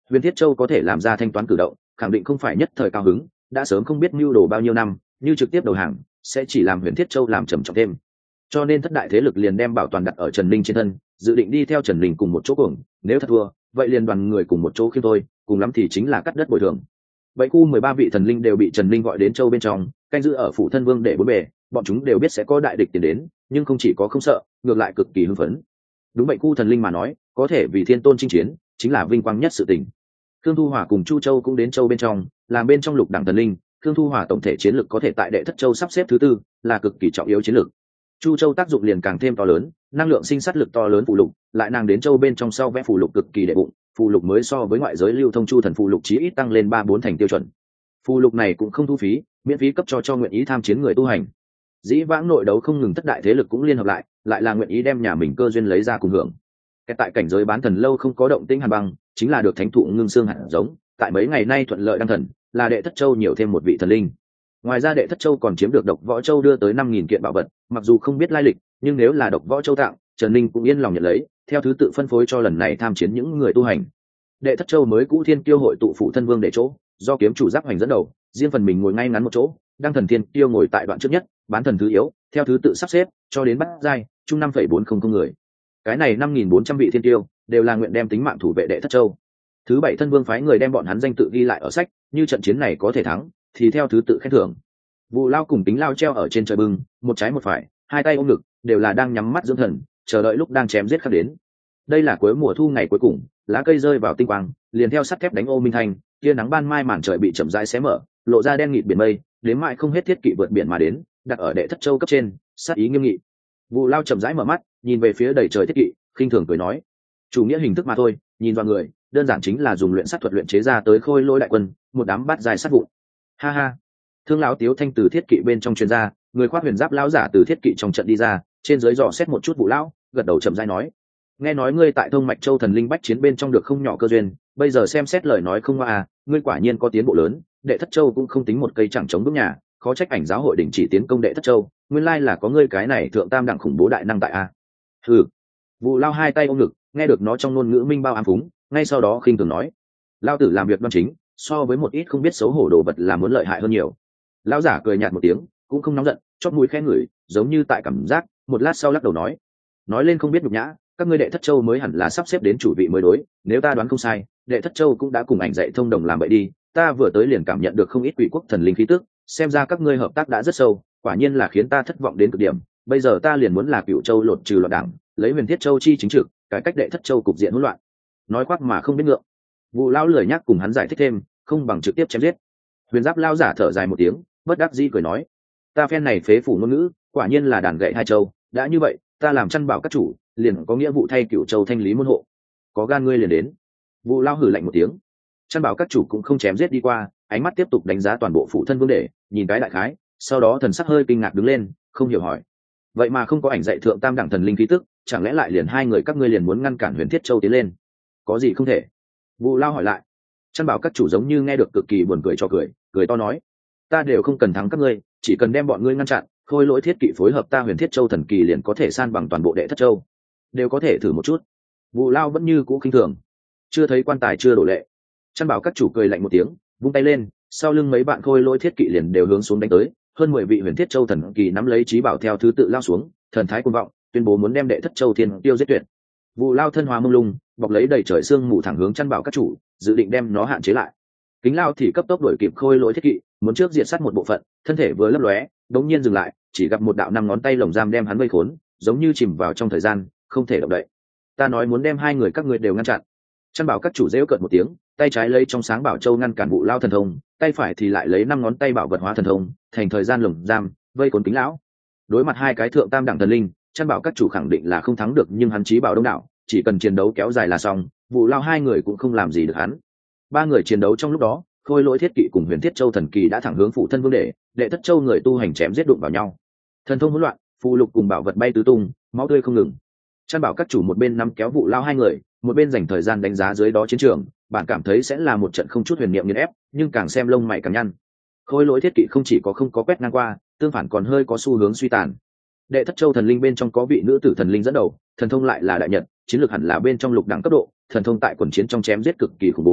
Huyền Thiết Châu có thể làm ra thanh toán cử động, khẳng định không phải nhất thời cao hứng, đã sớm không biết mưu đồ bao nhiêu năm, như trực tiếp đầu hàng sẽ chỉ làm Huyền Thiết Châu làm trầm trọng thêm. Cho nên thất đại thế lực liền đem bảo toàn đặt ở Trần Linh trên thân, dự định đi theo Trần Linh cùng một chỗ cùng, nếu thật thua, vậy liền đoàn người cùng một chỗ khiêm thôi, cùng lắm thì chính là cắt đất bồi thường. Vậy khu 13 vị thần linh đều bị Trần Linh gọi đến châu bên trong, canh giữ ở phủ thân vương để bốn bề, bọn chúng đều biết sẽ có đại địch tiến đến, nhưng không chỉ có không sợ, ngược lại cực kỳ hưng phấn. Đúng vậy, khu thần linh mà nói, có thể vì thiên tôn chinh chiến, chính là vinh quang nhất sự tình. Khương Thu Hỏa cùng Chu Châu cũng đến châu bên trong, làm bên trong lục đẳng thần linh, Khương Thu Hỏa tổng thể chiến lược có thể tại đệ thất châu sắp xếp thứ tư, là cực kỳ trọng yếu chiến lược. Chu Châu tác dụng liền càng thêm to lớn, năng lượng sinh sát lực to lớn phù lục, lại nàng đến châu bên trong sau vẽ phù lục cực kỳ đệ bụng, phù lục mới so với ngoại giới lưu thông chu thần phù lục chí ít tăng lên 3-4 thành tiêu chuẩn. Phù lục này cũng không thu phí, miễn phí cấp cho nguyện ý tham chiến người tu hành. Dĩ vãng nội đấu không ngừng thất đại thế lực cũng liên hợp lại là nguyện ý đem nhà mình cơ duyên lấy ra cùng hưởng. Cái tại cảnh giới bán thần lâu không có động tĩnh hàn băng, chính là được thánh thụ ngưng xương hạt giống, tại mấy ngày nay thuận lợi đăng thần, là đệ thất châu nhiều thêm một vị thần linh. Ngoài ra đệ thất châu còn chiếm được độc võ châu đưa tới 5.000 kiện bảo vật, mặc dù không biết lai lịch, nhưng nếu là độc võ châu tặng, Trần Ninh cũng yên lòng nhận lấy, theo thứ tự phân phối cho lần này tham chiến những người tu hành. Đệ thất châu mới cũ thiên kiêu hội tụ phụ thân vương đệ chỗ, do kiếm chủ giáp hành dẫn đầu, riêng phần mình ngồi ngay ngắn một chỗ, đăng thần thiên kiêu ngồi tại đoạn trước nhất, bán thần thứ yếu, theo thứ tự sắp xếp, cho đến bắt giai, chung 5,400 người. Cái này 5.400 vị thiên kiêu đều là nguyện đem tính mạng thủ vệ đệ thất châu. Thứ bảy thân vương phái người đem bọn hắn danh tự ghi lại ở sách, như trận chiến này có thể thắng, thì theo thứ tự khen thưởng. Vụ Lao cùng Tính Lao treo ở trên trời bưng, một trái một phải, hai tay ôm ngực, đều là đang nhắm mắt dưỡng thần, chờ đợi lúc đang chém giết khắc đến. Đây là cuối mùa thu ngày cuối cùng, lá cây rơi vào tinh quang, liền theo sắt thép đánh ô minh thanh, tia nắng ban mai màn trời bị chậm rãi xé mở, lộ ra đen nghịt biển mây, đến mãi không hết thiết kỵ vượt biển mà đến, đặt ở đệ thất châu cấp trên, sát ý nghiêm nghị. Vụ Lao chậm rãi mở mắt, nhìn về phía đầy trời thiết kỵ, khinh thường cười nói: chủ nghĩa hình thức mà thôi, nhìn vào người, đơn giản chính là dùng luyện sát thuật luyện chế ra tới khôi lỗi đại quân, một đám bát dài sát vụn. Ha ha. Thương lão Tiếu Thanh từ thiết kỵ bên trong truyền ra, người khoác huyền giáp lão giả từ thiết kỵ trong trận đi ra, trên dưới dò xét một chút Vụ Lão, gật đầu chậm rãi nói: nghe nói ngươi tại Thông Mạch Châu thần linh bách chiến bên trong được không nhỏ cơ duyên, bây giờ xem xét lời nói không hoa ngươi quả nhiên có tiến bộ lớn, đệ thất châu cũng không tính một cây chẳng chống bước nhà, khó trách ảnh giáo hội đình chỉ tiến công đệ thất châu, nguyên lai là có ngươi cái này thượng tam đẳng khủng bố đại năng tại a. Hừ. Vụ Lao hai tay ôm ngực, nghe được nó trong ngôn ngữ minh bao ám phúng, ngay sau đó khinh thường nói: lao tử làm việc đoan chính, so với một ít không biết xấu hổ đồ vật là muốn lợi hại hơn nhiều. Lão giả cười nhạt một tiếng, cũng không nóng giận, chót mũi khẽ ngửi, giống như tại cảm giác, một lát sau lắc đầu nói lên không biết nhục nhã, các ngươi đệ thất châu mới hẳn là sắp xếp đến chủ vị mới đối, nếu ta đoán không sai, đệ thất châu cũng đã cùng ảnh dạy thông đồng làm vậy đi, ta vừa tới liền cảm nhận được không ít quỷ quốc thần linh khí tức, xem ra các ngươi hợp tác đã rất sâu, quả nhiên là khiến ta thất vọng đến cực điểm, bây giờ ta liền muốn là Cửu Châu lột trừ loạn đảng, lấy Huyền Thiết Châu chi chính trực, cải cách đệ thất châu cục diện hỗn loạn. Nói khoác mà không biết ngượng. Vụ Lão lười nhắc cùng hắn giải thích thêm, không bằng trực tiếp chém giết. Huyền Giáp lão giả thở dài một tiếng, bất đắc dĩ cười nói: ta phen này phế phủ ngôn ngữ, quả nhiên là đàn gậy hai châu, đã như vậy, ta làm chăn bảo các chủ, liền có nghĩa vụ thay Cửu Châu thanh lý môn hộ. Có gan ngươi liền đến. Vụ Lão hử lạnh một tiếng. Chăn bảo các chủ cũng không chém giết đi qua, ánh mắt tiếp tục đánh giá toàn bộ phụ thân vương đệ, nhìn cái đại khái, sau đó thần sắc hơi kinh ngạc đứng lên, không hiểu hỏi: vậy mà không có ảnh dạy thượng tam đẳng thần linh khí tức, chẳng lẽ lại liền hai người các ngươi liền muốn ngăn cản Huyền Thiết Châu tiến lên? Có gì không thể? Vụ Lao hỏi lại. Chăn bảo các chủ giống như nghe được cực kỳ buồn cười cho cười to nói: ta đều không cần thắng các ngươi, chỉ cần đem bọn ngươi ngăn chặn, khôi lỗi thiết kỵ phối hợp ta Huyền Thiết Châu thần kỳ liền có thể san bằng toàn bộ đệ thất châu. Đều có thể thử một chút. Vụ Lao vẫn như cũ khinh thường. Chưa thấy quan tài chưa đổ lệ. Chăn bảo các chủ cười lạnh một tiếng, vung tay lên, sau lưng mấy bạn khôi lỗi thiết kỵ liền đều hướng xuống đánh tới, hơn 10 vị Huyền Thiết Châu thần kỳ nắm lấy trí bảo theo thứ tự lao xuống, thần thái cuồng vọng, tuyên bố muốn đem đệ thất châu thiên tiêu giết tuyệt. Vụ Lao thân hóa mông lung, bọc lấy đầy trời xương mù thẳng hướng chăn bảo các chủ, dự định đem nó hạn chế lại. Kính Lao thì cấp tốc đuổi kịp khôi lỗi thiết kỵ, muốn trước diệt sát một bộ phận, thân thể vừa lấp lóe, đống nhiên dừng lại, chỉ gặp một đạo 5 ngón tay lồng giam đem hắn vây khốn, giống như chìm vào trong thời gian, không thể động đậy. Ta nói muốn đem hai người các ngươi đều ngăn chặn. Chăn bảo các chủ rêu cợt một tiếng, tay trái lấy trong sáng bảo châu ngăn cản Vụ Lao thần thông, tay phải thì lại lấy 5 ngón tay bảo vật hóa thần thông, thành thời gian lồng giam, vây khốn Kính Lão. Đối mặt hai cái thượng tam đẳng thần linh, Chăn bảo các chủ khẳng định là không thắng được, nhưng hắn chí bảo đông đảo, chỉ cần chiến đấu kéo dài là xong, Vụ Lao hai người cũng không làm gì được hắn. Ba người chiến đấu trong lúc đó, khôi lỗi thiết kỵ cùng Huyền Thiết Châu thần kỳ đã thẳng hướng phụ thân vương đệ thất châu người tu hành chém giết đụng vào nhau. Thần thông hỗn loạn, phù lục cùng bảo vật bay tứ tung, máu tươi không ngừng. Chăn bảo các chủ một bên nắm kéo Vụ Lao hai người, một bên dành thời gian đánh giá dưới đó chiến trường, bạn cảm thấy sẽ là một trận không chút huyền niệm nghiền ép, nhưng càng xem lông mày càng nhăn. Khôi lỗi thiết kỵ không chỉ có không có quét ngang qua, tương phản còn hơi có xu hướng suy tàn. Đệ thất châu thần linh bên trong có vị nữ tử thần linh dẫn đầu, thần thông lại là đại nhật, chiến lược hẳn là bên trong lục đẳng cấp độ, thần thông tại quần chiến trong chém giết cực kỳ khủng bố,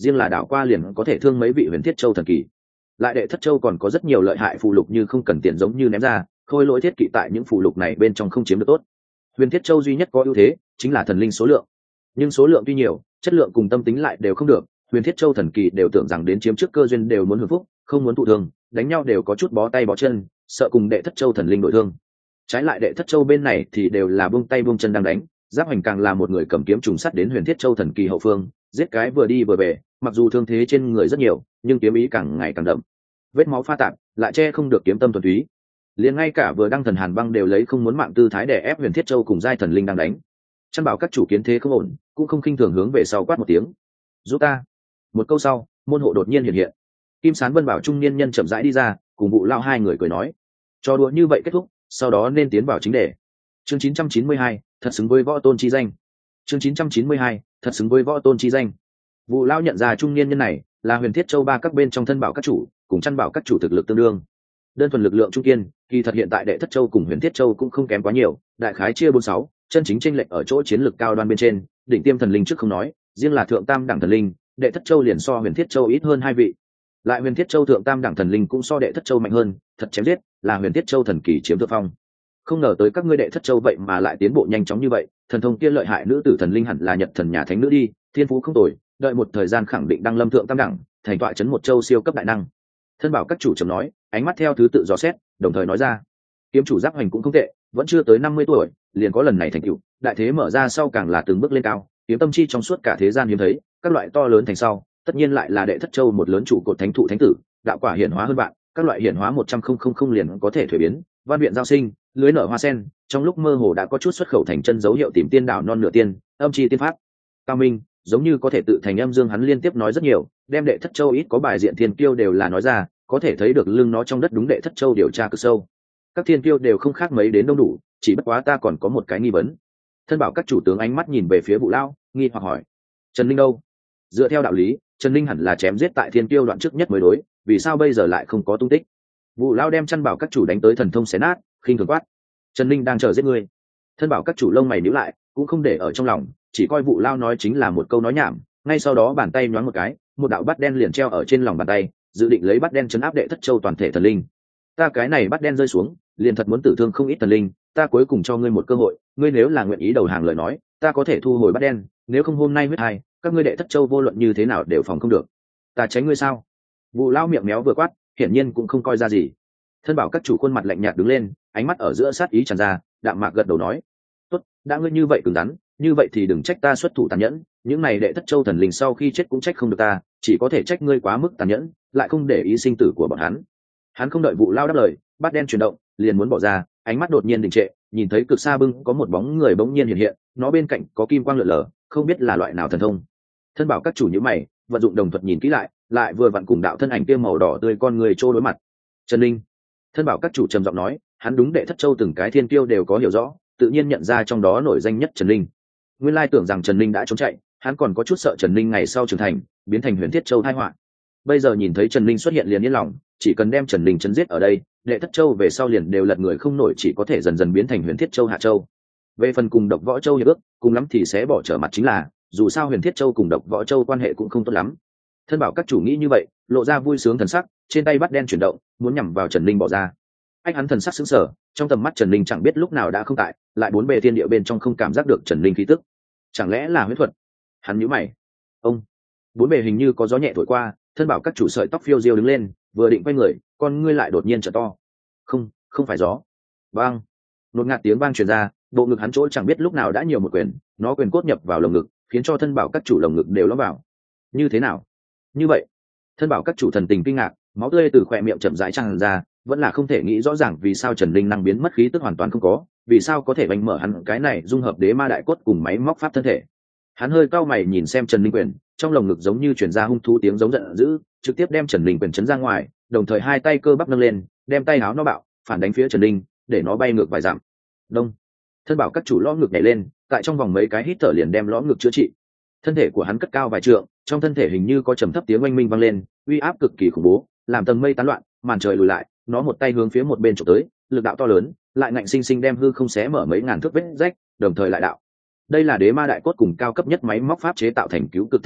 riêng là đảo qua liền có thể thương mấy vị huyền thiết châu thần kỳ. Lại đệ thất châu còn có rất nhiều lợi hại phù lục như không cần tiền giống như ném ra, khôi lỗi thiết kỵ tại những phù lục này bên trong không chiếm được tốt. Huyền thiết châu duy nhất có ưu thế chính là thần linh số lượng, nhưng số lượng tuy nhiều, chất lượng cùng tâm tính lại đều không được. Huyền thiết châu thần kỳ đều tưởng rằng đến chiếm trước cơ duyên đều muốn hưởng phúc, không muốn thụ thương, đánh nhau đều có chút bó tay bó chân, sợ cùng đệ thất châu thần linh nội thương. Trái lại đệ thất châu bên này thì đều là buông tay buông chân đang đánh. Giáp Hoành càng là một người cầm kiếm trùng sắt đến huyền thiết châu thần kỳ hậu phương, giết cái vừa đi vừa về, mặc dù thương thế trên người rất nhiều nhưng kiếm ý càng ngày càng đậm, vết máu pha tạp lại che không được kiếm tâm thuần túy. Liền ngay cả vừa đăng thần Hàn Băng đều lấy không muốn mạng tư thái để ép huyền thiết châu cùng giai thần linh đang đánh. Chăn bảo các chủ kiến thế không ổn, cũng không khinh thường hướng về sau quát một tiếng, giúp ta. Một câu sau, môn hộ đột nhiên hiện hiện, Kim Sán Vân bảo trung niên nhân chậm rãi đi ra, cùng Vũ Lao hai người cười nói, trò đùa như vậy kết thúc, sau đó nên tiến vào chính đề. Chương 992, thật xứng với võ tôn chi danh. Chương 992, thật xứng với võ tôn chi danh. Vũ Lao nhận ra trung niên nhân này là huyền thiết châu ba các bên trong thân bảo các chủ, cùng chăn bảo các chủ thực lực tương đương. Đơn thuần lực lượng trung kiên, kỳ thật hiện tại đệ thất châu cùng huyền thiết châu cũng không kém quá nhiều, đại khái chia 4-6, chân chính chênh lệch ở chỗ chiến lược cao đoan bên trên, đỉnh tiêm thần linh trước không nói, riêng là thượng tam đẳng thần linh, đệ thất châu liền so huyền thiết châu ít hơn 2 vị. Lại huyền thiết châu thượng tam đẳng thần linh cũng so đệ thất châu mạnh hơn, thật chém giết, là huyền thiết châu thần kỳ chiếm thượng phong. Không ngờ tới các ngươi đệ thất châu vậy mà lại tiến bộ nhanh chóng như vậy, thần thông kia lợi hại nữ tử thần linh hẳn là Nhật thần nhà thánh nữ đi, thiên phú không tồi, đợi một thời gian khẳng định đăng lâm thượng tam đẳng, thành tọa chấn một châu siêu cấp đại năng. Thân bảo các chủ trầm nói, ánh mắt theo thứ tự dò xét, đồng thời nói ra, kiếm chủ Giáp Hoành cũng không tệ, vẫn chưa tới 50 tuổi liền có lần này thành tựu, đại thế mở ra sau càng là từng bước lên cao, kiếm tâm chi trong suốt cả thế gian hiếm thấy, các loại to lớn thành sau, tất nhiên lại là đệ thất châu một lớn trụ cột thánh thụ thánh tử, đạo quả hiển hóa hơn bạn, các loại hiển hóa 100,000 liền có thể thuế biến, văn viện giao sinh, lưới nở hoa sen, trong lúc mơ hồ đã có chút xuất khẩu thành chân dấu hiệu tìm tiên đạo non nửa tiên, âm chi tiên pháp. Cao minh, giống như có thể tự thành âm dương, hắn liên tiếp nói rất nhiều, đem đệ thất châu ít có bài diện thiên kiêu đều là nói ra, có thể thấy được lưng nó trong đất đúng đệ thất châu điều tra cực sâu. Các thiên kiêu đều không khác mấy đến đông đủ, chỉ bất quá ta còn có một cái nghi vấn. Thân bảo các chủ tướng ánh mắt nhìn về phía Vũ Lao, nghi hoặc hỏi, Trần Linh đâu? Dựa theo đạo lý, Trần Linh hẳn là chém giết tại thiên kiêu đoạn trước nhất mới đối, vì sao bây giờ lại không có tung tích? Vũ Lao đem chăn bảo các chủ đánh tới thần thông xé nát, khinh thường quát, Trần Linh đang chờ giết ngươi. Thân bảo các chủ lông mày nhíu lại, cũng không để ở trong lòng, chỉ coi Vũ Lao nói chính là một câu nói nhảm. Ngay sau đó bàn tay nhoáng một cái, một đạo bát đen liền treo ở trên lòng bàn tay, dự định lấy bát đen chấn áp đệ thất châu toàn thể thần linh. Ta cái này bát đen rơi xuống, liền thật muốn tử thương không ít thần linh, ta cuối cùng cho ngươi một cơ hội, ngươi nếu là nguyện ý đầu hàng lời nói, ta có thể thu hồi bát đen, nếu không hôm nay huyết hai, các ngươi đệ thất châu vô luận như thế nào đều phòng không được. Ta tránh ngươi sao? Vũ Lao miệng méo vừa quát, hiển nhiên cũng không coi ra gì. Thân bảo các chủ khuôn mặt lạnh nhạt đứng lên, ánh mắt ở giữa sát ý tràn ra, đạm mạc gật đầu nói, tốt, đã ngươi như vậy cứng rắn, như vậy thì đừng trách ta xuất thủ tàn nhẫn, những này đệ thất châu thần linh sau khi chết cũng trách không được ta, chỉ có thể trách ngươi quá mức tàn nhẫn, lại không để ý sinh tử của bọn hắn. Hắn không đợi Vũ Lao đáp lời, bát đen chuyển động, liền muốn bỏ ra, ánh mắt đột nhiên đình trệ, nhìn thấy cực xa bưng có một bóng người bỗng nhiên hiện hiện, nó bên cạnh có kim quang lượn lờ, không biết là loại nào thần thông. Thân bảo các chủ nhíu mày, vận dụng đồng thuật nhìn kỹ lại vừa vặn cùng đạo thân ảnh kia màu đỏ tươi con người trô đối mặt. Trần Linh. Thân bảo các chủ trầm giọng nói, hắn đúng đệ thất châu từng cái thiên kiêu đều có hiểu rõ, tự nhiên nhận ra trong đó nổi danh nhất Trần Linh. Nguyên lai tưởng rằng Trần Linh đã trốn chạy, hắn còn có chút sợ Trần Linh ngày sau trưởng thành biến thành huyền thiết châu tai họa. Bây giờ nhìn thấy Trần Linh xuất hiện liền yên lòng, chỉ cần đem Trần Linh chấn giết ở đây, đệ thất châu về sau liền đều lật người không nổi, chỉ có thể dần dần biến thành huyền thiết châu hạ châu. Về phần cùng độc võ châu hiệp ước, cùng lắm thì sẽ bỏ trở mặt chính là, dù sao huyền thiết châu cùng độc võ châu quan hệ cũng không tốt lắm. Thân bảo các chủ nghĩ như vậy, lộ ra vui sướng thần sắc, trên tay bắt đen chuyển động, muốn nhắm vào Trần Linh bỏ ra. Anh hắn thần sắc sững sờ, trong tầm mắt Trần Linh chẳng biết lúc nào đã không tại, lại bốn bề thiên địa bên trong không cảm giác được Trần Linh khí tức. Chẳng lẽ là huyễn thuật? Hắn nhíu mày. Ông, bốn bề hình như có gió nhẹ thổi qua, thân bảo các chủ sợi tóc phiêu diêu đứng lên, vừa định quay người, con ngươi lại đột nhiên trở to. Không phải gió. Bang! Nột ngạt tiếng vang truyền ra, bộ ngực hắn chỗ chẳng biết lúc nào đã nhiều một quyền, nó quyền cốt nhập vào lồng ngực, khiến cho thân bảo các chủ lồng ngực đều lõm vào. Như thế nào? Như vậy, thân bảo các chủ thần tình kinh ngạc, máu tươi từ khóe miệng chậm rãi tràn ra, vẫn là không thể nghĩ rõ ràng vì sao Trần Linh năng biến mất khí tức hoàn toàn không có, vì sao có thể bành mở hắn cái này dung hợp đế ma đại cốt cùng máy móc pháp thân thể. Hắn hơi cau mày nhìn xem Trần Linh quyền, trong lồng ngực giống như truyền ra hung thú tiếng giống giận dữ, trực tiếp đem Trần Linh quyền chấn ra ngoài, đồng thời hai tay cơ bắp nâng lên, đem tay áo nó bạo, phản đánh phía Trần Linh, để nó bay ngược vài dặm. Đông. Thân bảo các chủ lõm ngực nhảy lên, tại trong vòng mấy cái hít thở liền đem lõm ngực chữa trị. Thân thể của hắn cất cao vài trượng, trong thân thể hình như có trầm thấp tiếng oanh minh vang lên, uy áp cực kỳ khủng bố, làm tầng mây tán loạn, màn trời lùi lại, nó một tay hướng phía một bên chụp tới, lực đạo to lớn, lại ngạnh sinh sinh đem hư không xé mở mấy ngàn thước vết rách, đồng thời lại đạo. Đây là đế ma đại cốt cùng cao cấp nhất máy móc pháp chế tạo thành cứu cực thân thể,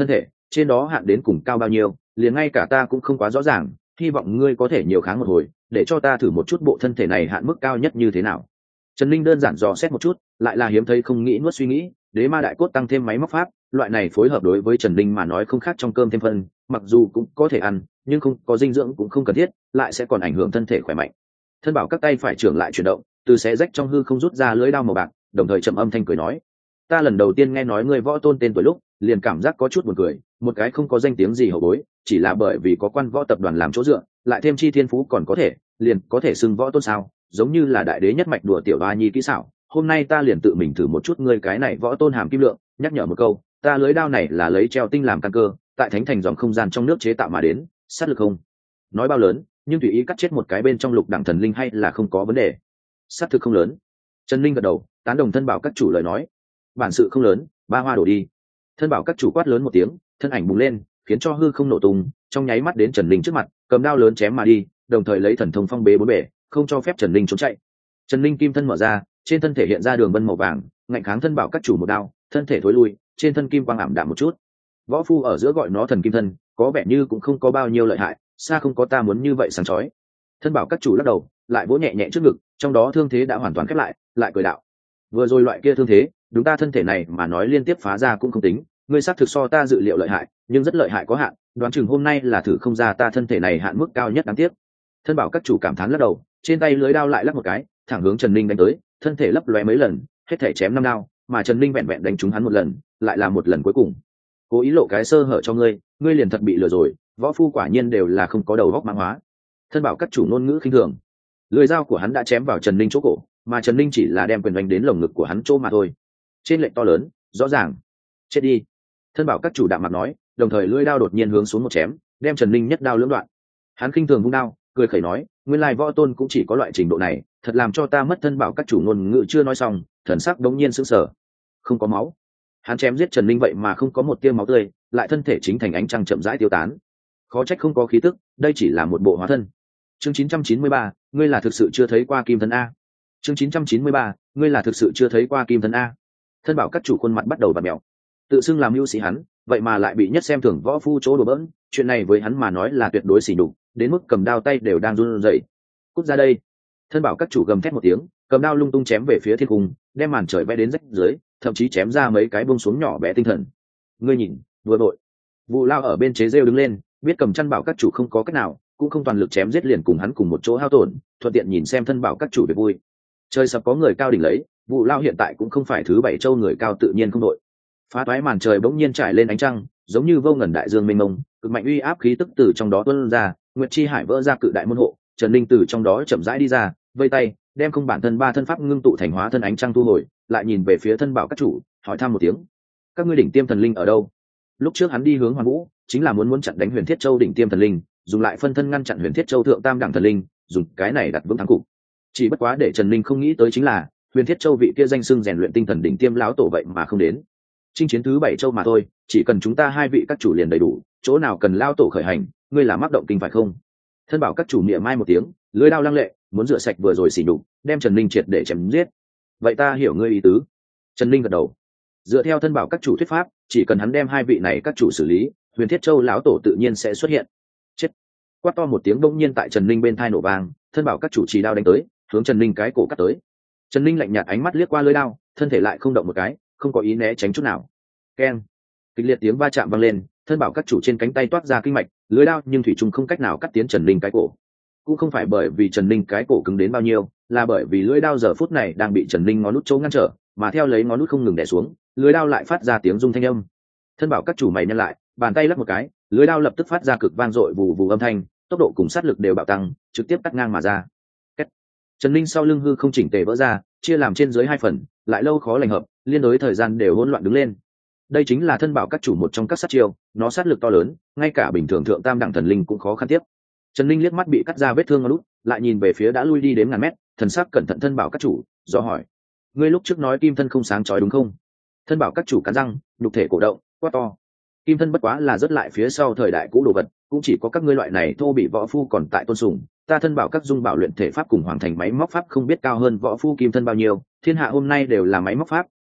trên đó hạn đến cùng cao bao nhiêu liền ngay cả ta cũng không quá rõ ràng, hy vọng ngươi có thể nhiều kháng một hồi để cho ta thử một chút bộ thân thể này hạn mức cao nhất như thế nào. Trần Linh đơn giản dò xét một chút, lại là hiếm thấy không nghĩ nuốt suy nghĩ, đế ma đại cốt tăng thêm máy móc pháp, loại này phối hợp đối với Trần Linh mà nói không khác trong cơm thêm phân, mặc dù cũng có thể ăn, nhưng không có dinh dưỡng cũng không cần thiết, lại sẽ còn ảnh hưởng thân thể khỏe mạnh. Thân bảo các tay phải trưởng lại chuyển động, từ xé rách trong hư không rút ra lưỡi đao màu bạc, đồng thời trầm âm thanh cười nói: "Ta lần đầu tiên nghe nói ngươi võ tôn tên tuổi lúc, liền cảm giác có chút buồn cười, một cái không có danh tiếng gì hậu bối, chỉ là bởi vì có quan võ tập đoàn làm chỗ dựa, lại thêm chi thiên phú còn có thể, liền có thể xưng võ tôn sao? Giống như là đại đế nhất mạch đùa tiểu ba nhi kỹ xảo. Hôm nay ta liền tự mình thử một chút ngươi cái này võ tôn hàm kim lượng, nhắc nhở một câu, ta lưới đao này là lấy treo tinh làm căn cơ, tại thánh thành dòng không gian trong nước chế tạo mà đến, sát lực không nói bao lớn, nhưng tùy ý cắt chết một cái bên trong lục đẳng thần linh hay là không có vấn đề. Sát thực không lớn." Trần Linh gật đầu, tán đồng thân bảo các chủ lời nói. "Bản sự không lớn, ba hoa đổ đi." Thân bảo các chủ quát lớn một tiếng, thân ảnh bùng lên, khiến cho hư không nổ tung, trong nháy mắt đến Trần Linh trước mặt, cầm đao lớn chém mà đi, đồng thời lấy thần thông phong bế bốn bể, không cho phép Trần Linh trốn chạy. Trần Linh kim thân mở ra, trên thân thể hiện ra đường vân màu vàng, ngạnh kháng thân bảo các chủ một đao, thân thể thối lui, trên thân kim quang ảm đạm một chút. Võ phu ở giữa gọi nó thần kim thân, có vẻ như cũng không có bao nhiêu lợi hại, xa không có ta muốn như vậy sáng chói. Thân bảo các chủ lắc đầu, lại vỗ nhẹ nhẹ trước ngực, trong đó thương thế đã hoàn toàn khép lại, lại cười đạo: "Vừa rồi loại kia thương thế, đúng ta thân thể này mà nói liên tiếp phá ra cũng không tính, ngươi xác thực so ta dự liệu lợi hại, nhưng rất lợi hại có hạn, đoán chừng hôm nay là thử không ra ta thân thể này hạn mức cao nhất đáng tiếc." Thân bảo các chủ cảm thán lắc đầu, trên tay lưới đao lại lắc một cái, thẳng hướng Trần Linh đánh tới, thân thể lấp lóe mấy lần, hết thể chém 5 đao, mà Trần Linh vẹn vẹn đánh trúng hắn một lần, lại là một lần cuối cùng. "Cố ý lộ cái sơ hở cho ngươi, ngươi liền thật bị lừa rồi, võ phu quả nhiên đều là không có đầu óc mãng hóa." Thân bảo các chủ ngôn ngữ khinh thường. Lưỡi dao của hắn đã chém vào Trần Linh chỗ cổ, mà Trần Linh chỉ là đem quyền đánh đến lồng ngực của hắn chỗ mà thôi. Trên lệnh to lớn, rõ ràng. "Chết đi." Thân bảo các chủ đạm mặt nói, đồng thời lưỡi đao đột nhiên hướng xuống một chém, đem Trần Linh nhất đao lưỡng đoạn. Hắn khinh thường vung đao, cười khẩy nói: "Nguyên lai võ tôn cũng chỉ có loại trình độ này, thật làm cho ta mất." Thân bảo các chủ ngôn ngữ chưa nói xong, thần sắc đống nhiên sững sờ. Không có máu. Hắn chém giết Trần Linh vậy mà không có một tia máu tươi, lại thân thể chính thành ánh trăng chậm rãi tiêu tán. Khó trách không có khí tức, đây chỉ là một bộ hóa thân. Chương 993, ngươi là thực sự chưa thấy qua kim thân a. Chương 993, ngươi là thực sự chưa thấy qua kim thân a. Thân bảo các chủ khuôn mặt bắt đầu bặm mèo. Tự xưng làm mưu sĩ hắn, vậy mà lại bị nhất xem thường võ phu chỗ đùa bỡn, chuyện này với hắn mà nói là tuyệt đối xỉ nhục, đến mức cầm đao tay đều đang run rẩy. "Cút ra đây." Thân bảo các chủ gầm thét một tiếng, cầm đao lung tung chém về phía thiên cung, đem màn trời vẽ đến rách dưới, thậm chí chém ra mấy cái buông xuống nhỏ bé tinh thần. "Ngươi nhìn, vừa vội." Vụ Lao ở bên chế rêu đứng lên, biết cầm chăn bảo các chủ không có cách nào, cũng không toàn lực chém giết, liền cùng hắn cùng một chỗ hao tổn, thuận tiện nhìn xem thân bảo các chủ về vui. Trời sập có người cao đỉnh lấy, Vụ Lao hiện tại cũng không phải thứ bảy châu người cao tự nhiên không đội. Phá toái màn trời bỗng nhiên trải lên ánh trăng, giống như vô ngần đại dương mênh mông, cực mạnh uy áp khí tức từ trong đó tuôn ra, Nguyệt Chi Hải vỡ ra cự đại môn hộ, Trần Linh từ trong đó chậm rãi đi ra, vây tay, đem không bản thân ba thân pháp ngưng tụ thành hóa thân ánh trăng thu hồi, lại nhìn về phía thân bảo các chủ, hỏi thăm một tiếng: "Các ngươi đỉnh tiêm thần linh ở đâu?" Lúc trước hắn đi hướng Hoàn Vũ, chính là muốn chặn đánh Huyền Thiết Châu đỉnh tiêm thần linh, dùng lại phân thân ngăn chặn Huyền Thiết Châu thượng tam đẳng thần linh, dùng cái này đặt vững thắng cục. Chỉ bất quá để Trần Linh không nghĩ tới chính là, Huyền Thiết Châu vị kia danh xưng rèn luyện tinh thần đỉnh tiêm lão tổ vậy mà không đến. Chinh chiến thứ 7 châu mà thôi, chỉ cần chúng ta hai vị các chủ liền đầy đủ, chỗ nào cần lao tổ khởi hành, ngươi là mắc động kinh phải không? Thân bảo các chủ niệm mai một tiếng, lưỡi đao lăng lệ, muốn rửa sạch vừa rồi xỉ nhục, đem Trần Linh triệt để chém giết. "Vậy ta hiểu ngươi ý tứ." Trần Linh gật đầu. Dựa theo thân bảo các chủ thuyết pháp, chỉ cần hắn đem hai vị này các chủ xử lý, Huyền Thiết Châu lão tổ tự nhiên sẽ xuất hiện. Chết! Quát to một tiếng bỗng nhiên tại Trần Linh bên thai nổ vang, thân bảo các chủ chỉ đao đánh tới, hướng Trần Linh cái cổ cắt tới. Trần Linh lạnh nhạt ánh mắt liếc qua lưỡi đao, thân thể lại không động một cái, không có ý né tránh chút nào. Keng! Kịch liệt tiếng va chạm vang lên, thân bảo các chủ trên cánh tay toát ra kinh mạch, lưỡi đao nhưng thủy chung không cách nào cắt tiến Trần Linh cái cổ. Cũng không phải bởi vì Trần Linh cái cổ cứng đến bao nhiêu, là bởi vì lưỡi đao giờ phút này đang bị Trần Linh ngón nút chỗ ngăn trở, mà theo lấy ngón nút không ngừng đè xuống, lưỡi đao lại phát ra tiếng rung thanh âm. Thân bảo các chủ mày nhăn lại, bàn tay lắc một cái, lưỡi đao lập tức phát ra cực vang dội vù vù âm thanh, tốc độ cùng sát lực đều bạo tăng, trực tiếp cắt ngang mà ra. Kết. Trần Linh sau lưng hư không chỉnh tề vỡ ra, chia làm trên dưới hai phần, lại lâu khó lành hợp, liên đối thời gian đều hỗn loạn đứng lên. Đây chính là thân bảo các chủ một trong các sát chiêu, nó sát lực to lớn, ngay cả bình thường thượng tam đẳng thần linh cũng khó khăn tiếp. Trần Linh liếc mắt bị cắt ra vết thương ở lúc, lại nhìn về phía đã lui đi đến ngàn mét, thần sắc cẩn thận thân bảo các chủ, do hỏi: "Ngươi lúc trước nói kim thân không sáng chói đúng không?" Thân bảo các chủ cắn răng, nhục thể cổ động, quát to: "Kim thân bất quá là rất lại phía sau thời đại cũ đồ vật, cũng chỉ có các ngươi loại này thô bị võ phu còn tại tôn sùng. Ta thân bảo các dung bảo luyện thể pháp cùng hoàng thành máy móc pháp không biết cao hơn võ phu kim thân bao nhiêu, thiên hạ hôm nay đều là máy móc pháp,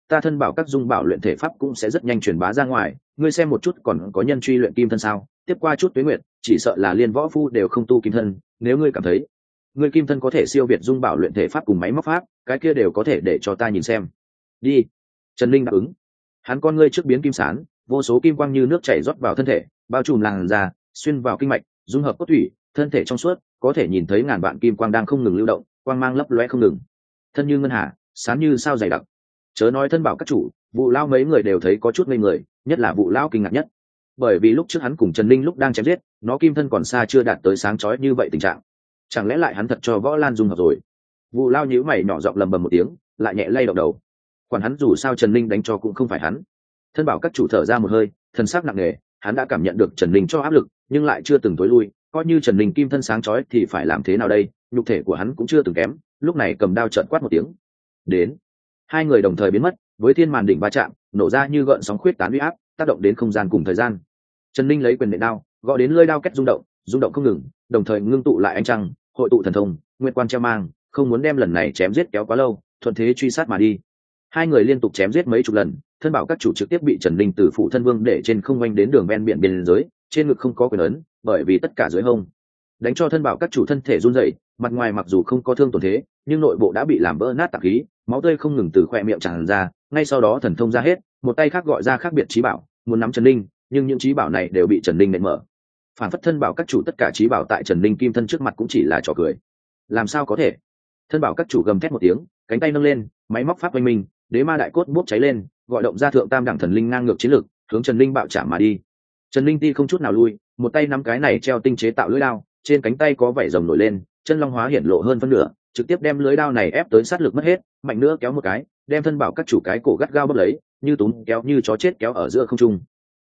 ta thân bảo các dung bảo luyện thể pháp cũng sẽ rất nhanh truyền bá ra ngoài. Ngươi xem một chút, còn có nhân truy luyện kim thân sao? Tiếp qua chút tuế nguyệt, chỉ sợ là liên võ phu đều không tu kim thân. Nếu ngươi cảm thấy ngươi kim thân có thể siêu việt dung bảo luyện thể pháp cùng máy móc pháp, cái kia đều có thể để cho ta nhìn xem. Đi. Trần Linh đáp ứng. Hắn con ngươi trước biến kim sán, vô số kim quang như nước chảy rót vào thân thể, bao trùm làn da, xuyên vào kinh mạch, dung hợp cốt thủy, thân thể trong suốt, có thể nhìn thấy ngàn vạn kim quang đang không ngừng lưu động, quang mang lấp lóe không ngừng. Thân như ngân hà, sáng như sao dày đặc. Chớ nói thân bảo các chủ, Vụ Lao mấy người đều thấy có chút ngây người, nhất là Vụ Lao kinh ngạc nhất. Bởi vì lúc trước hắn cùng Trần Linh lúc đang chém giết, nó kim thân còn xa chưa đạt tới sáng chói như vậy tình trạng. Chẳng lẽ lại hắn thật cho Võ Lan dung hợp rồi? Vụ Lao nhíu mày nhỏ giọng lầm bầm một tiếng, lại nhẹ lay động đầu. Quản hắn, dù sao Trần Linh đánh cho cũng không phải hắn. Thân bảo các chủ thở ra một hơi, thân xác nặng nề, hắn đã cảm nhận được Trần Linh cho áp lực, nhưng lại chưa từng tối lui. Coi như Trần Linh kim thân sáng chói thì phải làm thế nào đây? Nhục thể của hắn cũng chưa từng kém, lúc này cầm đao trợn quát một tiếng. Đến. Hai người đồng thời biến mất, với thiên màn đỉnh va chạm, nổ ra như gợn sóng khuyết tán uy áp, tác động đến không gian cùng thời gian. Trần Linh lấy quyền nện đao, gõ đến lưỡi đao két rung động không ngừng, đồng thời ngưng tụ lại ánh trăng, hội tụ thần thông, nguyệt quan treo mang, không muốn đem lần này chém giết kéo quá lâu, thuận thế truy sát mà đi. Hai người liên tục chém giết mấy chục lần, thân bảo các chủ trực tiếp bị Trần Linh từ phụ thân vương để trên không oanh đến đường ven biển biên giới, trên ngực không có quyền ấn, bởi vì tất cả dưới hông, đánh cho thân bảo các chủ thân thể run rẩy, mặt ngoài mặc dù không có thương tổn thế, nhưng nội bộ đã bị làm vỡ nát tạng khí, máu tươi không ngừng từ khoe miệng tràn ra. Ngay sau đó thần thông ra hết, một tay khác gọi ra khác biệt trí bảo, muốn nắm Trần Linh, nhưng những trí bảo này đều bị Trần Linh nện mở. Phản phất thân bảo các chủ tất cả trí bảo tại Trần Linh kim thân trước mặt cũng chỉ là trò cười. Làm sao có thể? Thân bảo các chủ gầm thét một tiếng, cánh tay nâng lên, máy móc pháp oanh minh, đế ma đại cốt bốc cháy lên, gọi động ra thượng tam đẳng thần linh ngang ngược chiến lực, hướng Trần Linh bạo chạm mà đi. Trần Linh ti không chút nào lui, một tay nắm cái này treo tinh chế tạo lưỡi đao, trên cánh tay có vảy rồng nổi lên, chân long hóa hiển lộ hơn phân nửa, trực tiếp đem lưỡi đao này ép tới sát lực mất hết, mạnh nữa kéo một cái, đem thân bảo các chủ cái cổ gắt gao bóp lấy, như túm kéo như chó chết kéo ở giữa không trung.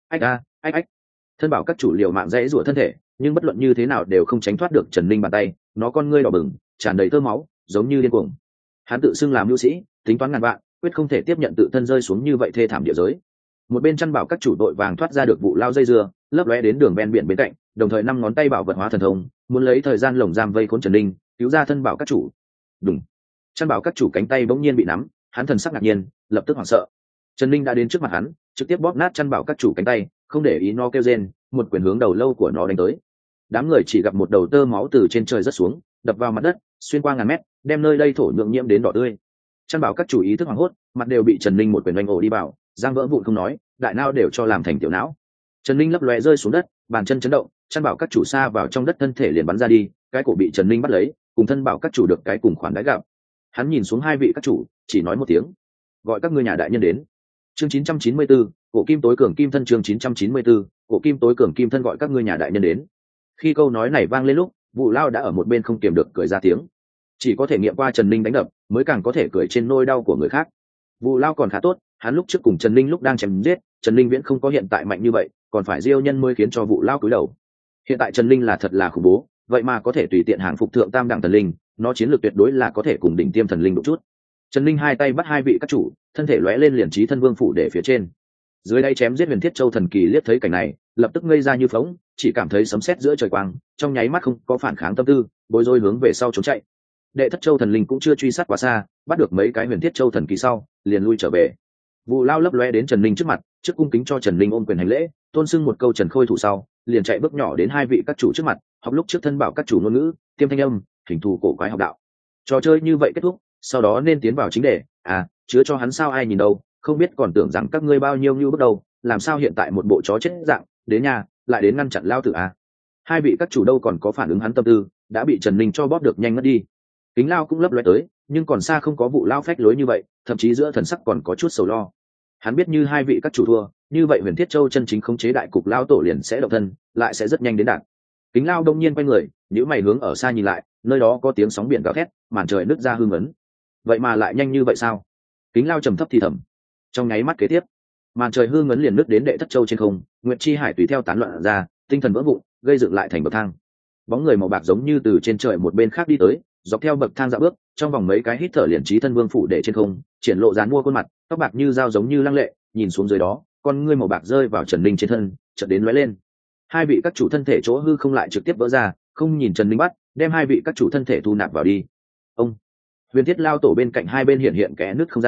Ách. Thân bảo các chủ liều mạng dãy rủa thân thể, nhưng bất luận như thế nào đều không tránh thoát được Trần Linh bàn tay, nó con ngươi đỏ bừng, tràn đầy tơ máu, giống như điên cuồng. Hắn tự xưng làm nhu sĩ, tính toán ngàn vạn, quyết không thể tiếp nhận tự thân rơi xuống như vậy thê thảm địa giới. Một bên chăn bảo các chủ đội vàng thoát ra được vụ lao dây dưa, lấp lóe đến đường ven biển bên cạnh, đồng thời năm ngón tay bảo vật hóa thần thông, muốn lấy thời gian lồng giam vây khốn Trần Linh, cứu ra thân bảo các chủ. Đùng. Chăn bảo các chủ cánh tay bỗng nhiên bị nắm, hắn thần sắc ngạc nhiên, lập tức hoảng sợ. Trần Linh đã đến trước mặt hắn, trực tiếp bóp nát chăn bảo các chủ cánh tay, không để ý nó kêu rên, một quyền hướng đầu lâu của nó đánh tới. Đám người chỉ gặp một đầu tơ máu từ trên trời rớt xuống, đập vào mặt đất, xuyên qua ngàn mét, đem nơi đây thổ nhượng nhiễm đến đỏ tươi. Chăn bảo các chủ ý thức hoảng hốt, mặt đều bị Trần Linh một quyền đánh ổ đi vào, giang vỡ vụn không nói, đại não đều cho làm thành tiểu não. Trần Linh lấp lóe rơi xuống đất, bàn chân chấn động, chăn bảo các chủ xa vào trong đất, thân thể liền bắn ra đi, cái cổ bị Trần Linh bắt lấy, cùng thân bảo các chủ được cái cùng khoản đãi gặp. Hắn nhìn xuống hai vị các chủ, chỉ nói một tiếng, gọi các ngươi nhà đại nhân đến. Chương 994, cổ kim tối cường kim thân. Chương 994, cổ kim tối cường kim thân, gọi các ngươi nhà đại nhân đến. Khi câu nói này vang lên lúc, Vụ Lao đã ở một bên không kiềm được cười ra tiếng. Chỉ có thể nghiệm qua Trần Linh đánh đập, mới càng có thể cười trên nỗi đau của người khác. Vụ Lao còn khá tốt, hắn lúc trước cùng Trần Linh lúc đang chém giết, Trần Linh viễn không có hiện tại mạnh như vậy, còn phải diêu nhân mới khiến cho Vụ Lao cúi đầu. Hiện tại Trần Linh là thật là khủng bố, vậy mà có thể tùy tiện hàng phục thượng tam đẳng thần linh, nó chiến lược tuyệt đối là có thể cùng đỉnh tiêm thần linh một chút. Trần Linh hai tay bắt hai vị các chủ, thân thể lóe lên liền trí thân vương phủ để phía trên. Dưới đây chém giết Huyền Thiết Châu thần kỳ liếc thấy cảnh này, lập tức ngây ra như phóng, chỉ cảm thấy sấm sét giữa trời quang, trong nháy mắt không có phản kháng tâm tư, bối rối hướng về sau trốn chạy. Đệ Thất Châu thần linh cũng chưa truy sát quá xa, bắt được mấy cái Huyền Thiết Châu thần kỳ sau, liền lui trở về. Vụ Lao lấp lóe đến Trần Linh trước mặt, trước cung kính cho Trần Linh ôm quyền hành lễ, tôn xưng một câu Trần Khôi thủ sau, liền chạy bước nhỏ đến hai vị các chủ trước mặt, học lúc trước thân bảo các chủ ngôn ngữ, tiêm thanh âm, hình thù cổ quái học đạo. Trò chơi như vậy kết thúc, sau đó nên tiến vào chính đề. Chứa cho hắn sao ai nhìn đâu, không biết còn tưởng rằng các ngươi bao nhiêu như bước đầu, làm sao hiện tại một bộ chó chết dạng, đến nhà lại đến ngăn chặn lao tử à. Hai vị các chủ đâu còn có phản ứng hắn tâm tư, đã bị Trần Linh cho bóp được nhanh mất đi. Kính Lao cũng lấp lóe tới, nhưng còn xa không có Vụ Lao phách lối như vậy, thậm chí giữa thần sắc còn có chút sầu lo. Hắn biết như hai vị các chủ thua, như vậy Huyền Thiết Châu chân chính khống chế đại cục lao tổ liền sẽ động thân, lại sẽ rất nhanh đến đạt. Kính Lao đông nhiên quay người, nhíu mày hướng ở xa nhìn lại, nơi đó có tiếng sóng biển gào thét, màn trời nứt ra hương ấn. Vậy mà lại nhanh như vậy sao? Kính Lao trầm thấp thì thầm. Trong nháy mắt kế tiếp, màn trời hương ấn liền nứt đến Đệ Thất Châu trên không, Nguyệt Chi Hải tùy theo tán loạn ra, tinh thần vỡ vụn, gây dựng lại thành bậc thang. Bóng người màu bạc giống như từ trên trời một bên khác đi tới, dọc theo bậc thang dạo bước, trong vòng mấy cái hít thở liền trí thân vương phủ để trên không, triển lộ dáng mua khuôn mặt, tóc bạc như dao giống như lăng lệ, nhìn xuống dưới đó, con ngươi màu bạc rơi vào Trần Linh trên thân, chợt đến lóe lên. Hai vị các chủ thân thể chỗ hư không lại trực tiếp vỡ ra, không nhìn Trần Linh bắt, đem hai vị các chủ thân thể thu nạp vào đi. Ông Huyền Thiết lao tổ bên cạnh hai bên hiện hiện kẽ nứt không gian,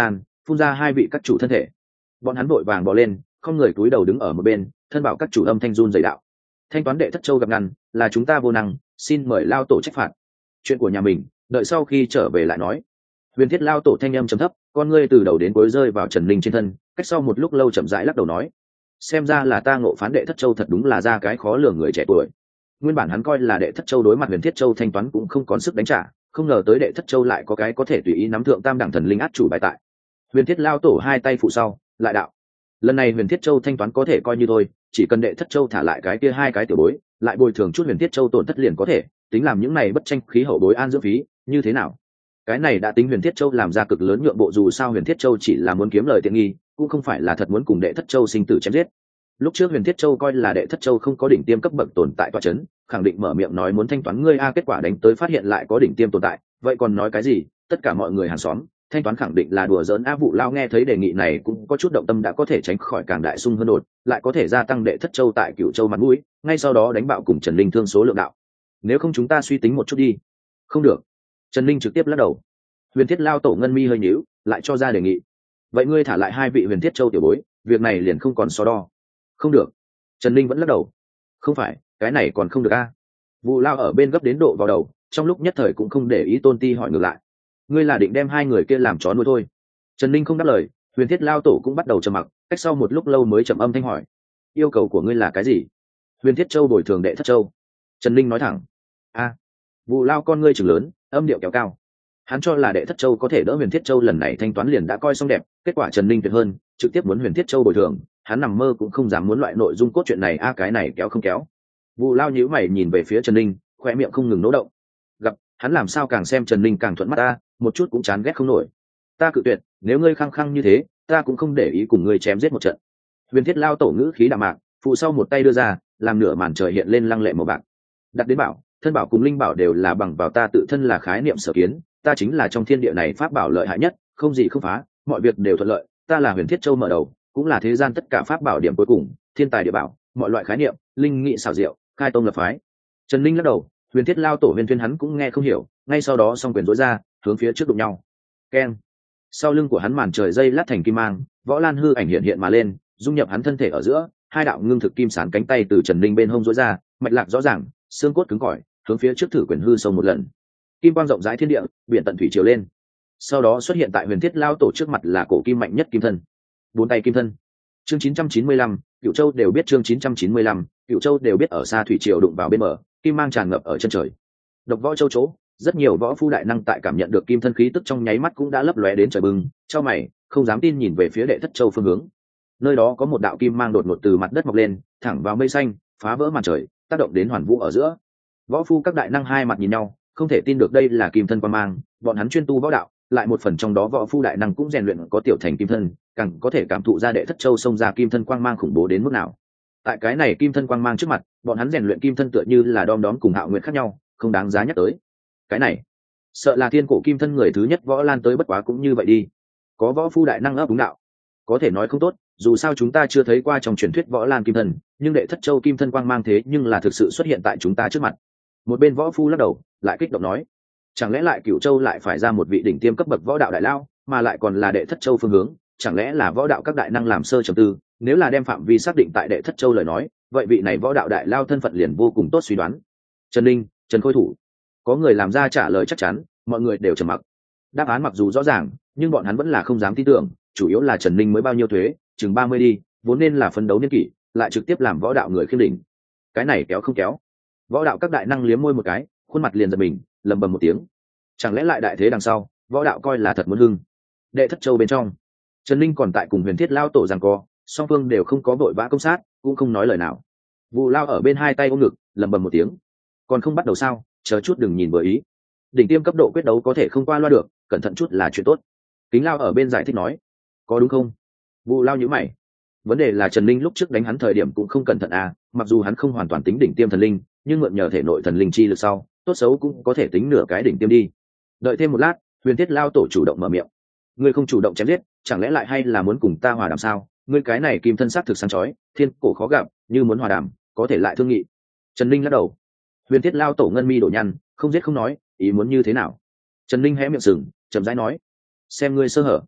phun ra hai vị các chủ thân thể. Bọn hắn vội vàng bò lên, không người cúi đầu đứng ở một bên, thân bảo các chủ âm thanh run dày đạo: thanh toán đệ thất châu gặp ngăn, là chúng ta vô năng, xin mời lao tổ trách phạt. Chuyện của nhà mình đợi sau khi trở về lại nói. Huyền Thiết lao tổ thanh âm trầm thấp, con ngươi từ đầu đến cuối rơi vào Trần Linh trên thân, cách sau một lúc lâu chậm rãi lắc đầu nói: xem ra là ta ngộ phán đệ thất châu thật đúng là ra cái khó lường người trẻ tuổi. Nguyên bản hắn coi là đệ thất châu đối mặt Huyền Thiết châu thanh toán cũng không còn sức đánh trả, không ngờ tới đệ thất châu lại có cái có thể tùy ý nắm thượng tam đẳng thần linh át chủ bài tại. Huyền Thiết lao tổ hai tay phụ sau lại đạo: lần này Huyền Thiết châu thanh toán có thể coi như thôi, chỉ cần đệ thất châu thả lại cái kia hai cái tiểu bối, lại bồi thường chút Huyền Thiết châu tổn thất liền có thể tính làm những này bất tranh khí hậu bối an dưỡng phí, như thế nào? Cái này đã tính Huyền Thiết châu làm ra cực lớn nhượng bộ, dù sao Huyền Thiết châu chỉ là muốn kiếm lời tiện nghi, cũng không phải là thật muốn cùng đệ thất châu sinh tử chém giết. Lúc trước Huyền Thiết châu coi là đệ thất châu không có đỉnh tiêm cấp bậc tồn tại tọa chấn, khẳng định mở miệng nói muốn thanh toán ngươi a, kết quả đánh tới phát hiện lại có đỉnh tiêm tồn tại, vậy còn nói cái gì? Tất cả mọi người hàng xóm thanh toán khẳng định là đùa giỡn a. Vụ lao nghe thấy đề nghị này cũng có chút động tâm, đã có thể tránh khỏi càng đại sung hơn đột, lại có thể gia tăng đệ thất châu tại Cửu châu mặt mũi, ngay sau đó đánh bạo cùng Trần Linh thương số lượng đạo. Nếu không chúng ta suy tính một chút đi. Không được. Trần Linh trực tiếp lắc đầu. Huyền Thiết lao tổ ngân mi hơi nhíu, lại cho ra đề nghị. Vậy ngươi thả lại hai vị Huyền Thiết châu tiểu bối, việc này liền không còn so đo. Không được. Trần Linh vẫn lắc đầu. Không phải, cái này còn không được a. Vụ lao ở bên gấp đến độ vào đầu, trong lúc nhất thời cũng không để ý Tôn Ti hỏi ngược lại: ngươi là định đem hai người kia làm chó nuôi thôi? Trần Linh không đáp lời. Huyền Thiết lao tổ cũng bắt đầu trầm mặc, cách sau một lúc lâu mới trầm âm thanh hỏi: yêu cầu của ngươi là cái gì? Huyền Thiết châu bồi thường đệ thất châu. Trần Linh nói thẳng. A. Vụ lao con ngươi chừng lớn, âm điệu kéo cao. Hắn cho là đệ thất châu có thể đỡ Huyền Thiết châu lần này thanh toán liền đã coi xong đẹp, kết quả Trần Linh tuyệt hơn, trực tiếp muốn Huyền Thiết châu bồi thường, hắn nằm mơ cũng không dám muốn loại nội dung cốt truyện này a. Cái này kéo không kéo? Vụ lao nhíu mày nhìn về phía Trần Linh, khoe miệng không ngừng nỗ động. Gặp hắn làm sao càng xem Trần Linh càng thuận mắt ta, một chút cũng chán ghét không nổi. Ta cự tuyệt, nếu ngươi khăng khăng như thế, ta cũng không để ý cùng ngươi chém giết một trận. Huyền Thiết lao tổ ngữ khí đạm mạc, phụ sau một tay đưa ra, làm nửa màn trời hiện lên lăng lệ màu bạc. Đặt đến bảo, thân bảo cùng linh bảo đều là bằng vào ta tự thân là khái niệm sở kiến, ta chính là trong thiên địa này pháp bảo lợi hại nhất, không gì không phá, mọi việc đều thuận lợi, ta là Huyền Thiết châu mở đầu, cũng là thế gian tất cả pháp bảo điểm cuối cùng, thiên tài địa bảo, mọi loại khái niệm, linh nghị xảo diệu, khai tông lập phái. Trần Linh lắc đầu. Huyền Thiết lao tổ Huyền Thuyên hắn cũng nghe không hiểu, ngay sau đó song quyền rối ra, hướng phía trước đụng nhau. Keng. Sau lưng của hắn màn trời dây lát thành kim mang, võ lan hư ảnh hiện hiện mà lên, dung nhập hắn thân thể ở giữa, hai đạo ngưng thực kim sán cánh tay từ Trần Linh bên hông rối ra, mạch lạc rõ ràng, xương cốt cứng cỏi, hướng phía trước thử quyền hư sông một lần. Kim quang rộng rãi thiên địa, biển tận thủy triều lên. Sau đó xuất hiện tại Huyền Thiết lao tổ trước mặt là cổ kim mạnh nhất kim thân. Bốn tay kim thân. Chương 995, Cửu Châu đều biết, chương 995, Cửu Châu đều biết. Ở xa thủy triều đụng vào bên bờ, kim mang tràn ngập ở chân trời. Độc võ châu chỗ, rất nhiều võ phu đại năng tại cảm nhận được kim thân khí tức trong nháy mắt cũng đã lấp lóe đến trời bừng, chau mày, không dám tin nhìn về phía đệ thất châu phương hướng. Nơi đó có một đạo kim mang đột ngột từ mặt đất mọc lên, thẳng vào mây xanh, phá vỡ màn trời, tác động đến hoàn vũ ở giữa. Võ phu các đại năng hai mặt nhìn nhau, không thể tin được đây là kim thân quang mang, bọn hắn chuyên tu võ đạo, lại một phần trong đó võ phu đại năng cũng rèn luyện có tiểu thành kim thân, càng có thể cảm thụ ra đệ thất châu xông ra kim thân quang mang khủng bố đến mức nào. Tại cái này kim thân quang mang trước mặt, bọn hắn rèn luyện kim thân tựa như là đom đóm cùng Hạo Nguyệt khác nhau, không đáng giá nhắc tới. Cái này, sợ là thiên cổ kim thân người thứ nhất võ lan tới, bất quá cũng như vậy đi. Có võ phu đại năng ấp đúng đạo, có thể nói không tốt, dù sao chúng ta chưa thấy qua trong truyền thuyết võ lan kim thân, nhưng đệ thất châu kim thân quang mang thế nhưng là thực sự xuất hiện tại chúng ta trước mặt. Một bên võ phu lắc đầu, lại kích động nói: chẳng lẽ lại Cửu Châu lại phải ra một vị đỉnh tiêm cấp bậc võ đạo đại lao, mà lại còn là đệ thất châu phương hướng, chẳng lẽ là võ đạo các đại năng làm sơ trầm tư, nếu là đem phạm vi xác định tại đệ thất châu lời nói, vậy vị này võ đạo đại lao thân phận liền vô cùng tốt suy đoán. Trần Linh, Trần Khôi Thủ, có người làm ra trả lời chắc chắn, mọi người đều trầm mặc. Đáp án mặc dù rõ ràng, nhưng bọn hắn vẫn là không dám tin tưởng, chủ yếu là Trần Linh mới bao nhiêu thuế, chừng 30 đi, vốn nên là phấn đấu niên kỷ, lại trực tiếp làm võ đạo người khiêm đỉnh. Cái này kéo không kéo? Võ đạo các đại năng liếm môi một cái, khuôn mặt liền giật mình, lầm bầm một tiếng. Chẳng lẽ lại đại thế đằng sau, võ đạo coi là thật muốn hưng? Đệ thất châu bên trong, Trần Linh còn tại cùng Huyền Thiết lao tổ giằng co, song phương đều không có vội vã công sát, cũng không nói lời nào. Vụ lao ở bên hai tay ôm ngực, lầm bầm một tiếng. Còn không bắt đầu sao? Chờ chút đừng nhìn vừa ý. Đỉnh tiêm cấp độ quyết đấu có thể không qua loa được, cẩn thận chút là chuyện tốt. Kính lao ở bên giải thích nói. Có đúng không? Vụ lao nhíu mày. Vấn đề là Trần Linh lúc trước đánh hắn thời điểm cũng không cẩn thận à, mặc dù hắn không hoàn toàn tính đỉnh tiêm thần linh, nhưng mượn nhờ thể nội thần linh chi lực sau, tốt xấu cũng có thể tính nửa cái đỉnh tiêm đi. Đợi thêm một lát, Huyền Thiết lao tổ chủ động mở miệng. Ngươi không chủ động chém giết, chẳng lẽ lại hay là muốn cùng ta hòa đàm sao? Ngươi cái này kim thân sắc thực sáng chói, thiên cổ khó gặp, như muốn hòa đàm, có thể lại thương nghị. Trần Linh lắc đầu. Huyền Thiết lao tổ ngân mi đổ nhăn, không giết không nói, ý muốn như thế nào? Trần Linh hé miệng sừng, chậm rãi nói: xem ngươi sơ hở.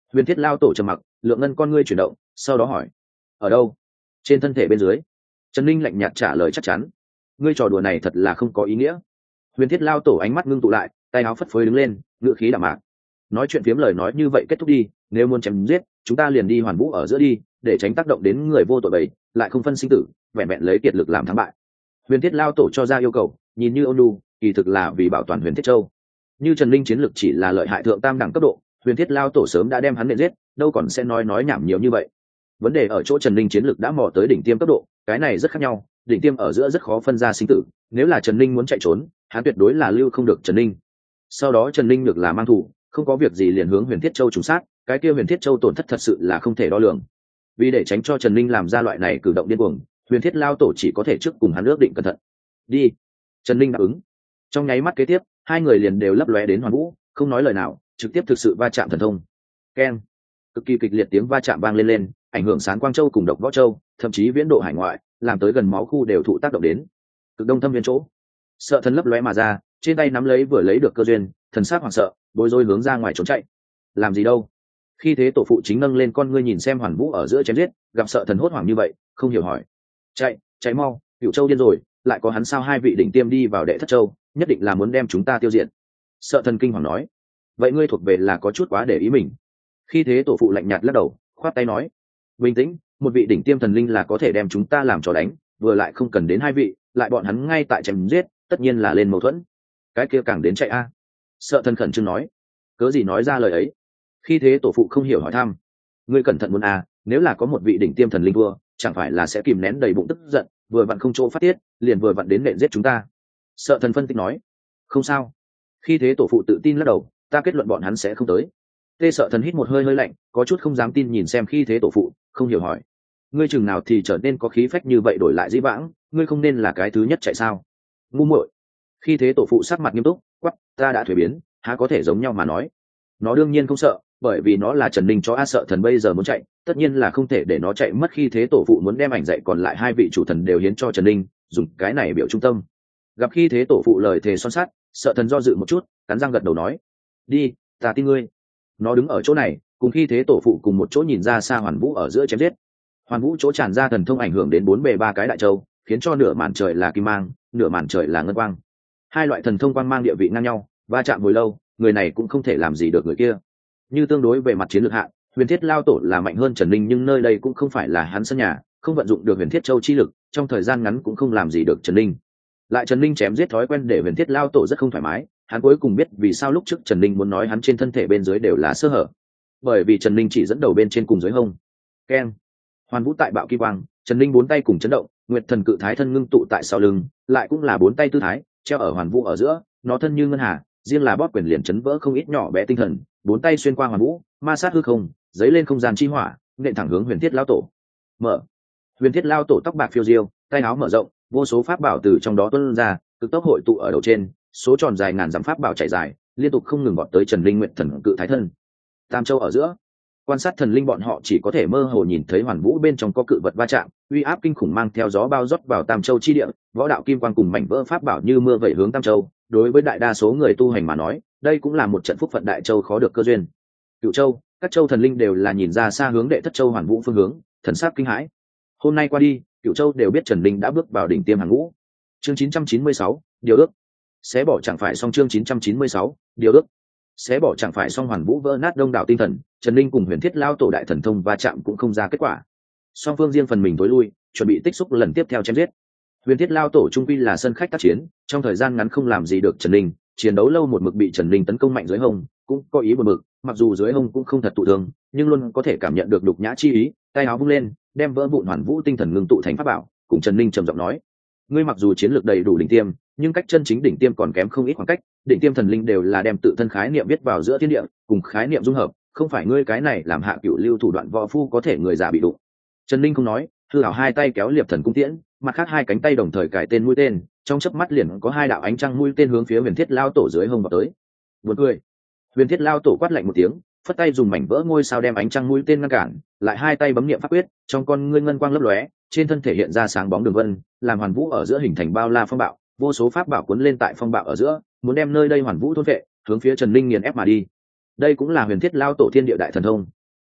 Huyền thiết lao tổ trầm mặc, Lượng Ngân con ngươi chuyển động, sau đó hỏi: ở đâu? Trên thân thể bên dưới. Trần Linh lạnh nhạt trả lời chắc chắn. Ngươi trò đùa này thật là không có ý nghĩa. Huyền thiết lao tổ ánh mắt ngưng tụ lại, tay áo phất phới đứng lên, ngựa khí đạm mạc. Nói chuyện phiếm lời nói như vậy kết thúc đi, nếu muốn chém giết, chúng ta liền đi Hoàn Vũ ở giữa đi, để tránh tác động đến người vô tội bầy, lại không phân sinh tử, vẹn vẹn lấy kiệt lực làm thắng bại. Huyền thiết lao tổ cho ra yêu cầu, nhìn như ôn nhu, kỳ thực là vì bảo toàn Huyền Thiết Châu. Như Trần Linh chiến lực chỉ là lợi hại thượng tam đẳng cấp độ, Huyền thiết lao tổ sớm đã đem hắn nện giết, đâu còn sẽ nói nhảm nhiều như vậy. Vấn đề ở chỗ Trần Linh chiến lực đã mò tới đỉnh tiêm cấp độ, cái này rất khác nhau, đỉnh tiêm ở giữa rất khó phân ra sinh tử, nếu là Trần Linh muốn chạy trốn, hắn tuyệt đối là lưu không được Trần Linh. Sau đó Trần Linh được là mang thủ, không có việc gì liền hướng Huyền Thiết Châu trùng sát, cái kia Huyền Thiết Châu tổn thất thật sự là không thể đo lường. Vì để tránh cho Trần Linh làm ra loại này cử động điên cuồng, Huyền Thiết lao tổ chỉ có thể trước cùng hắn ước định cẩn thận. Đi. Trần Linh đáp ứng. Trong nháy mắt kế tiếp, hai người liền đều lấp lóe đến Hoàn Vũ, không nói lời nào, trực tiếp thực sự va chạm thần thông. Keng. Cực kỳ kịch liệt tiếng va chạm vang lên, ảnh hưởng Sáng Quang Châu cùng Độc Võ Châu, thậm chí viễn độ hải ngoại, làm tới gần máu khu đều thụ tác động đến. Cực đông thâm viên chỗ, Sợ Thần lấp lóe mà ra, trên tay nắm lấy vừa lấy được cơ duyên, thần sắc hoảng sợ, bối rối hướng ra ngoài trốn chạy. Làm gì đâu? Khi thế tổ phụ chính nâng lên con ngươi nhìn xem Hoàn Vũ ở giữa chém giết, gặp Sợ Thần hốt hoảng như vậy, không hiểu hỏi: chạy mau, Cửu Châu điên rồi, lại có hắn sao hai vị đỉnh tiêm đi vào Đệ Thất Châu, nhất định là muốn đem chúng ta tiêu diệt. Sợ Thần kinh hoàng nói: vậy ngươi thuộc về là có chút quá để ý mình. Khi thế tổ phụ lạnh nhạt lắc đầu, khoát tay nói: bình tĩnh, một vị đỉnh tiêm thần linh là có thể đem chúng ta làm trò đánh, vừa lại không cần đến hai vị, lại bọn hắn ngay tại chém giết, tất nhiên là lên mâu thuẫn. Cái kia càng đến chạy a. Sợ Thần khẩn trương nói: cớ gì nói ra lời ấy? Khi thế tổ phụ không hiểu hỏi thăm: ngươi cẩn thận muốn a, nếu là có một vị đỉnh tiêm thần linh thua, chẳng phải là sẽ kìm nén đầy bụng tức giận, vừa vặn không chỗ phát tiết, liền vừa vặn đến nện giết chúng ta. Sợ Thần phân tích nói: không sao. Khi thế tổ phụ tự tin lắc đầu: ta kết luận bọn hắn sẽ không tới. Tê Sợ Thần hít một hơi lạnh, có chút không dám tin nhìn xem Khi thế tổ phụ, không hiểu hỏi: ngươi chừng nào thì trở nên có khí phách như vậy đổi lại dĩ vãng, ngươi không nên là cái thứ nhất chạy sao? Ngu muội. Khi thế tổ phụ sắc mặt nghiêm túc, quắc: ta đã thuế biến, há có thể giống nhau mà nói. Nó đương nhiên không sợ, bởi vì nó là Trần Ninh cho A Sợ Thần bây giờ muốn chạy, tất nhiên là không thể để nó chạy mất. Khi thế tổ phụ muốn đem ảnh dạy còn lại hai vị chủ thần đều hiến cho Trần Ninh, dùng cái này biểu trung tâm. Gặp Khi thế tổ phụ lời thề son sắt, Sợ Thần do dự một chút, cắn răng gật đầu nói: đi, ta tin ngươi. Nó đứng ở chỗ này, cùng Khi thế tổ phụ cùng một chỗ nhìn ra xa Hoàn Vũ ở giữa chém giết. Hoàn Vũ chỗ tràn ra thần thông ảnh hưởng đến bốn bề ba cái đại châu, khiến cho nửa màn trời là kim mang, nửa màn trời là ngân quang. Hai loại thần thông quang mang địa vị ngang nhau, va chạm hồi lâu, người này cũng không thể làm gì được người kia. Như tương đối về mặt chiến lược hạn, Huyền Thiết lao tổ là mạnh hơn Trần Ninh, nhưng nơi đây cũng không phải là hắn sân nhà, không vận dụng được Huyền Thiết Châu chi lực, trong thời gian ngắn cũng không làm gì được Trần Ninh. Lại Trần Ninh chém giết thói quen để Huyền Thiết lao tổ rất không thoải mái, hắn cuối cùng biết vì sao lúc trước Trần Ninh muốn nói hắn trên thân thể bên dưới đều là sơ hở, bởi vì Trần Ninh chỉ dẫn đầu bên trên cùng dưới hông. Keng. Hoàn Vũ tại bạo kim quang, Trần Ninh bốn tay cùng chấn động, Nguyệt Thần cự thái thân ngưng tụ tại sau lưng, lại cũng là bốn tay tư thái treo ở Hoàn Vũ ở giữa, nó thân như ngân hà, riêng là bóp quyền liền chấn vỡ không ít nhỏ bé tinh thần, bốn tay xuyên qua Hoàn Vũ, ma sát hư không, giấy lên không gian chi hỏa, nện thẳng hướng Huyền Thiết lao tổ. Mở. Huyền Thiết lao tổ tóc bạc phiêu diêu, tay áo mở rộng, vô số pháp bảo từ trong đó tuôn ra, cực tốc hội tụ ở đầu trên, số tròn dài ngàn dặm pháp bảo chảy dài, liên tục không ngừng vọt tới Trần Linh Nguyệt Thần cự thái thân. Tam Châu ở giữa, quan sát thần linh bọn họ chỉ có thể mơ hồ nhìn thấy Hoàn Vũ bên trong có cự vật va chạm, uy áp kinh khủng mang theo gió bao rót vào Tam Châu chi địa, võ đạo kim quang cùng mảnh vỡ pháp bảo như mưa vẩy hướng Tam Châu. Đối với đại đa số người tu hành mà nói, đây cũng là một trận phúc phận đại châu khó được cơ duyên. Cửu Châu, các châu thần linh đều là nhìn ra xa hướng Đệ Thất Châu Hoàn Vũ phương hướng, thần sắc kinh hãi. Hôm nay qua đi, Cửu Châu đều biết Trần Linh đã bước vào đỉnh tiêm hàng ngũ. Chương 996, điều ước. Xé bỏ chẳng phải xong. Chương 996, điều ước. Xé bỏ chẳng phải xong. Hoàn Vũ vỡ nát đông đảo tinh thần, Trần Linh cùng Huyền Thiết lao tổ đại thần thông va chạm cũng không ra kết quả. Song phương riêng phần mình tối lui, chuẩn bị tích xúc lần tiếp theo chém giết. Huyền Thiết lao tổ trung quy là sân khách tác chiến, trong thời gian ngắn không làm gì được Trần Linh, chiến đấu lâu một mực bị Trần Linh tấn công mạnh dưới hông, cũng có ý buồn bực, mặc dù dưới hông cũng không thật tụ thương, nhưng luôn có thể cảm nhận được đục nhã chi ý, tay áo vung lên, đem vỡ vụn Hoàn Vũ tinh thần ngưng tụ thành pháp bảo, cùng Trần Linh trầm giọng nói: ngươi mặc dù chiến lược đầy đủ đỉnh tiêm, nhưng cách chân chính đỉnh tiêm còn kém không ít khoảng cách, đỉnh tiêm thần linh đều là đem tự thân khái niệm viết vào giữa thiên địa, cùng khái niệm dung hợp, không phải ngươi cái này làm hạ cửu lưu thủ đoạn võ phu có thể người giả bị đụng. Trần Linh không nói, hư hảo hai tay kéo liệp thần cung tiễn, mặt khác hai cánh tay đồng thời cài tên mũi tên, trong chớp mắt liền có hai đạo ánh trăng mũi tên hướng phía Huyền Thiết lao tổ dưới hông vào tới. Buồn cười. Huyền Thiết lao tổ quát lạnh một tiếng, phất tay dùng mảnh vỡ ngôi sao đem ánh trăng mũi tên ngăn cản, lại hai tay bấm niệm pháp quyết, trong con ngươi ngân quang lấp lóe, trên thân thể hiện ra sáng bóng đường vân, làm Hoàn Vũ ở giữa hình thành bao la phong bạo, vô số pháp bảo cuốn lên tại phong bạo ở giữa, muốn đem nơi đây Hoàn Vũ thôn vệ, hướng phía Trần Linh nghiền ép mà đi. Đây cũng là Huyền Thiết lao tổ thiên địa đại thần thông,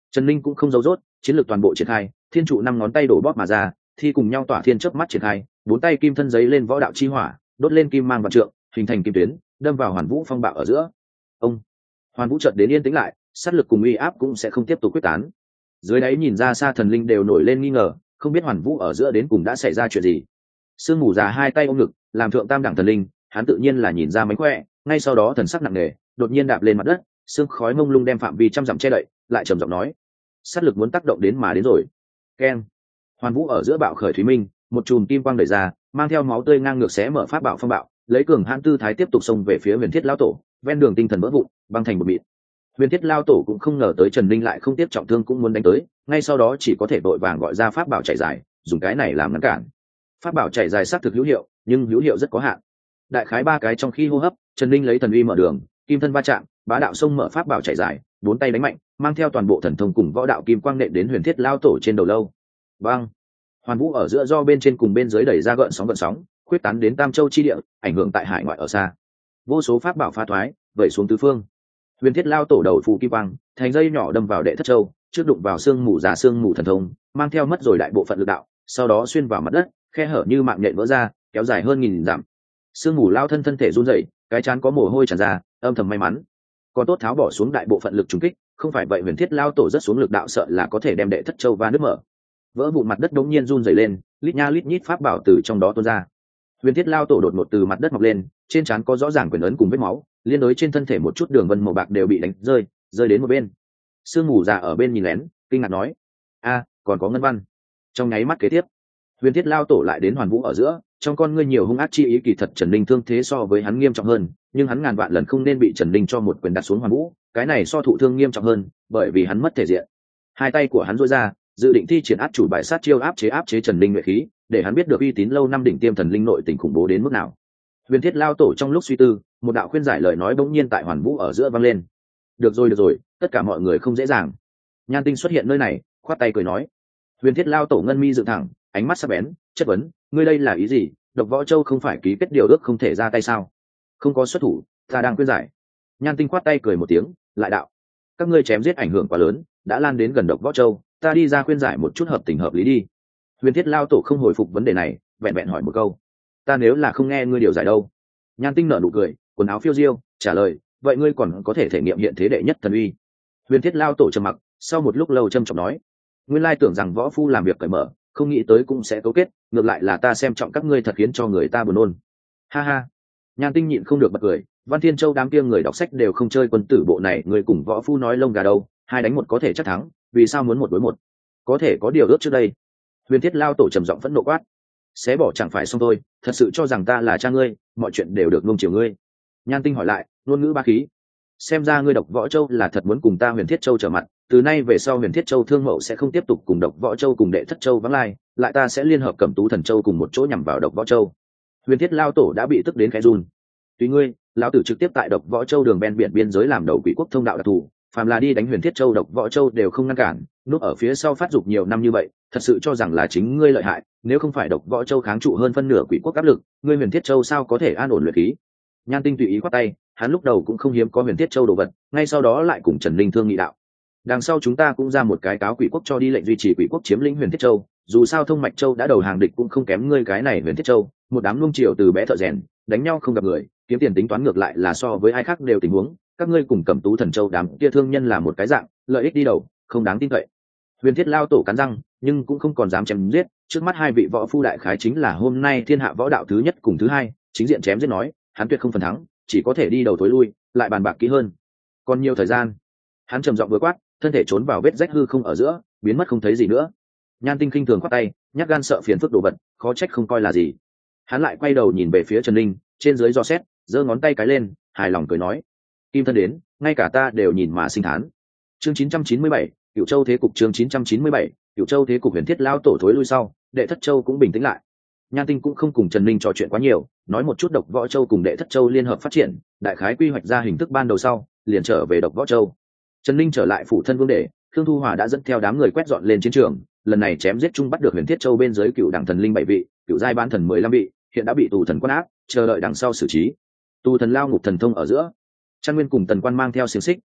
Trần Linh cũng không giấu dốt, chiến lược toàn bộ triển khai, thiên trụ 5 ngón tay đổ bóp mà ra, thi cùng nhau tỏa thiên chớp mắt triển khai, 4 tay kim thân giấy lên võ đạo chi hỏa, đốt lên kim mang vạn trượng, hình thành kim tuyến, đâm vào Hoàn Vũ phong bạo ở giữa. Ông Hoàn Vũ chợt đến yên tĩnh lại, sát lực cùng uy áp cũng sẽ không tiếp tục quyết tán. Dưới đáy nhìn ra xa thần linh đều nổi lên nghi ngờ, không biết Hoàn Vũ ở giữa đến cùng đã xảy ra chuyện gì. Sương Mù Già hai tay ôm ngực, làm thượng tam đẳng thần linh, hắn tự nhiên là nhìn ra mánh khỏe, ngay sau đó thần sắc nặng nề, đột nhiên đạp lên mặt đất, sương khói mông lung đem phạm vi trăm dặm che đậy, lại trầm giọng nói: sát lực muốn tác động đến mà đến rồi. Keng. Hoàn Vũ ở giữa bạo khởi thủy minh, một chùm kim quang đẩy ra, mang theo máu tươi ngang ngược xé mở pháp bảo phong bạo, lấy cường hãn tư thái tiếp tục xông về phía Huyền Thiết lão tổ, ven đường tinh thần vỡ vụn, băng thành một mịn. Huyền Thiết lão tổ cũng không ngờ tới Trần Linh lại không tiếp trọng thương cũng muốn đánh tới, ngay sau đó chỉ có thể vội vàng gọi ra pháp bảo chạy dài, dùng cái này làm ngăn cản. Pháp bảo chạy dài xác thực hữu hiệu, nhưng hữu hiệu rất có hạn. Đại khái 3 cái trong khi hô hấp, Trần Linh lấy thần uy mở đường, kim thân va chạm, bá đạo xông mở pháp bảo chạy dài, 4 tay đánh mạnh, mang theo toàn bộ thần thông cùng võ đạo kim quang nện đến Huyền Thiết lão tổ trên đầu lâu. Bang! Hoàn Vũ ở giữa do bên trên cùng bên dưới đẩy ra gợn sóng, khuyết tán đến Tam Châu chi địa, ảnh hưởng tại hải ngoại ở xa. Vô số pháp bảo phá thoái, vẩy xuống tứ phương. Huyền Thiết lão tổ đầu phù kim quang, thành dây nhỏ đâm vào Đệ Thất Châu, trước đụng vào xương mù già xương mù thần thông, mang theo mất rồi đại bộ phận lực đạo, sau đó xuyên vào mặt đất, khe hở như mạng nhện vỡ ra, kéo dài hơn 1000 dặm. Xương mù lao thân thể run rẩy, cái trán có mồ hôi tràn ra, âm thầm may mắn. Còn tốt tháo bỏ xuống đại bộ phận lực trùng kích, không phải vậy Huyền Thiết lão tổ rất xuống lực đạo sợ là có thể đem Đệ Thất Châu va nứt mở. Vỡ vụn mặt đất đống nhiên run rẩy lên, lít nha lít nhít pháp bảo từ trong đó tuôn ra. Huyền Thiết lão tổ đột ngột từ mặt đất mọc lên, trên trán có rõ ràng quyền ấn cùng vết máu, liên đối trên thân thể một chút đường vân màu bạc đều bị đánh rơi đến một bên. Sương Mù Già ở bên nhìn lén, kinh ngạc nói: "A, còn có ngân văn." Trong nháy mắt kế tiếp, Huyền Thiết lão tổ lại đến Hoàn Vũ ở giữa, trong con ngươi nhiều hung ác chi ý, kỳ thật Trần Linh thương thế so với hắn nghiêm trọng hơn, nhưng hắn ngàn vạn lần không nên bị Trần Linh cho một quyền đặt xuống Hoàn Vũ, cái này so thụ thương nghiêm trọng hơn, bởi vì hắn mất thể diện. Hai tay của hắn duỗi ra, dự định thi triển áp chủ bài sát chiêu áp chế Trần Linh nhuệ khí, để hắn biết được uy tín lâu năm đỉnh tiêm thần linh nội tình khủng bố đến mức nào. Huyền Thiết lão tổ trong lúc suy tư, một đạo khuyên giải lời nói bỗng nhiên tại Hoàn Vũ ở giữa vang lên. Được rồi, tất cả mọi người không dễ dàng." Nhan Tinh xuất hiện nơi này, khoát tay cười nói. Huyền Thiết lão tổ ngân mi dựng thẳng, ánh mắt sắc bén, chất vấn: "Ngươi đây là ý gì? Độc Võ Châu không phải ký kết điều ước không thể ra tay sao?" "Không có xuất thủ, ta đang khuyên giải." Nhan Tinh khoát tay cười một tiếng, lại đạo: "Các ngươi chém giết ảnh hưởng quá lớn, đã lan đến gần Độc Võ Châu, ta đi ra khuyên giải một chút hợp tình hợp lý đi." Huyền Thiết lão tổ không hồi phục vấn đề này, vẹn vẹn hỏi một câu: "Ta nếu là không nghe ngươi điều giải đâu?" Nhan Tinh nở nụ cười, quần áo phiêu diêu, trả lời: "Vậy ngươi còn có thể thể nghiệm hiện thế đệ nhất thần uy." Huyền Thiết lão tổ trầm mặc, sau một lúc lâu trầm trọng nói: "Nguyên lai tưởng rằng võ phu làm việc cởi mở, không nghĩ tới cũng sẽ cấu kết, ngược lại là ta xem trọng các ngươi thật khiến cho người ta buồn nôn." Ha ha. Nhan Tinh nhịn không được bật cười: "Văn Thiên Châu đám kia người đọc sách đều không chơi quân tử bộ này, người cùng võ phu nói lông gà đâu, 2 đánh 1 có thể chắc thắng, vì sao muốn 1 đối 1? Có thể có điều ước trước đây." Huyền Thiết lão tổ trầm giọng phẫn nộ quát: "Xé bỏ chẳng phải xong thôi, thật sự cho rằng ta là cha ngươi, mọi chuyện đều được nuông chiều ngươi?" Nhan Tinh hỏi lại, ngôn ngữ ba khí: "Xem ra ngươi Độc Võ Châu là thật muốn cùng ta Huyền Thiết Châu trở mặt, từ nay về sau Huyền Thiết Châu thương mậu sẽ không tiếp tục cùng Độc Võ Châu cùng Đệ Thất Châu vắng lai, lại ta sẽ liên hợp Cẩm Tú Thần Châu cùng một chỗ nhằm vào Độc Võ Châu." Huyền Thiết lão tổ đã bị tức đến khẽ run. "Tùy ngươi, lão tử trực tiếp tại Độc Võ Châu đường ven biển biên giới làm đầu quỷ quốc thông đạo đặc thù, phàm là đi đánh Huyền Thiết Châu Độc Võ Châu đều không ngăn cản, núp ở phía sau phát dục nhiều năm như vậy, thật sự cho rằng là chính ngươi lợi hại, nếu không phải Độc Võ Châu kháng trụ hơn phân nửa quỷ quốc áp lực, ngươi Huyền Thiết Châu sao có thể an ổn luyện khí?" Nhan Tinh tùy ý khoát tay, hắn lúc đầu cũng không hiếm có Huyền Thiết Châu đồ vật, ngay sau đó lại cùng Trần Linh thương nghị đạo: "Đằng sau chúng ta cũng ra một cái cáo quỷ quốc cho đi lệnh duy trì quỷ quốc chiếm lĩnh Huyền Thiết Châu, dù sao Thông Mạch Châu đã đầu hàng địch cũng không kém ngươi cái này Huyền Thiết Châu, một đám luông triều từ bé thợ rèn, đánh nhau không gặp người, kiếm tiền tính toán ngược lại là so với ai khác đều tình huống, các ngươi cùng Cẩm Tú Thần Châu đám kia thương nhân là một cái dạng, lợi ích đi đầu, không đáng tin cậy." Huyền Thiết lão tổ cắn răng, nhưng cũng không còn dám chém giết, trước mắt 2 vị võ phu đại khái chính là hôm nay thiên hạ võ đạo thứ nhất cùng thứ hai, chính diện chém giết nói, hắn tuyệt không phần thắng, chỉ có thể đi đầu thối lui, lại bàn bạc kỹ hơn. Còn nhiều thời gian. Hắn trầm giọng vừa quát, thân thể trốn vào vết rách hư không ở giữa, biến mất không thấy gì nữa. Nhan Tinh khinh thường khoát tay, nhát gan sợ phiền phức đồ vật, khó trách không coi là gì. Hắn lại quay đầu nhìn về phía Trần Linh, trên dưới dò xét, giơ ngón tay cái lên, hài lòng cười nói: "Kim thân đến, ngay cả ta đều nhìn mà sinh thán." Chương 997, Cửu Châu thế cục. Chương 997, Cửu Châu thế cục. Huyền Thiết lão tổ thối lui sau, Đệ Thất Châu cũng bình tĩnh lại. Nhan Tinh cũng không cùng Trần Linh trò chuyện quá nhiều, nói một chút Độc Võ Châu cùng Đệ Thất Châu liên hợp phát triển, đại khái quy hoạch ra hình thức ban đầu sau, liền trở về Độc Võ Châu. Trần Linh trở lại phủ thân vương đệ, Khương Thu Hòa đã dẫn theo đám người quét dọn lên chiến trường, lần này chém giết chung bắt được Huyền Thiết Châu bên dưới cựu đẳng thần linh 7 vị, cựu giai bán thần 15 vị, hiện đã bị tù thần quan áp, chờ đợi đằng sau xử trí. Tù thần lao ngục thần thông ở giữa, Trang Nguyên cùng Tần Quan mang theo xiềng xích,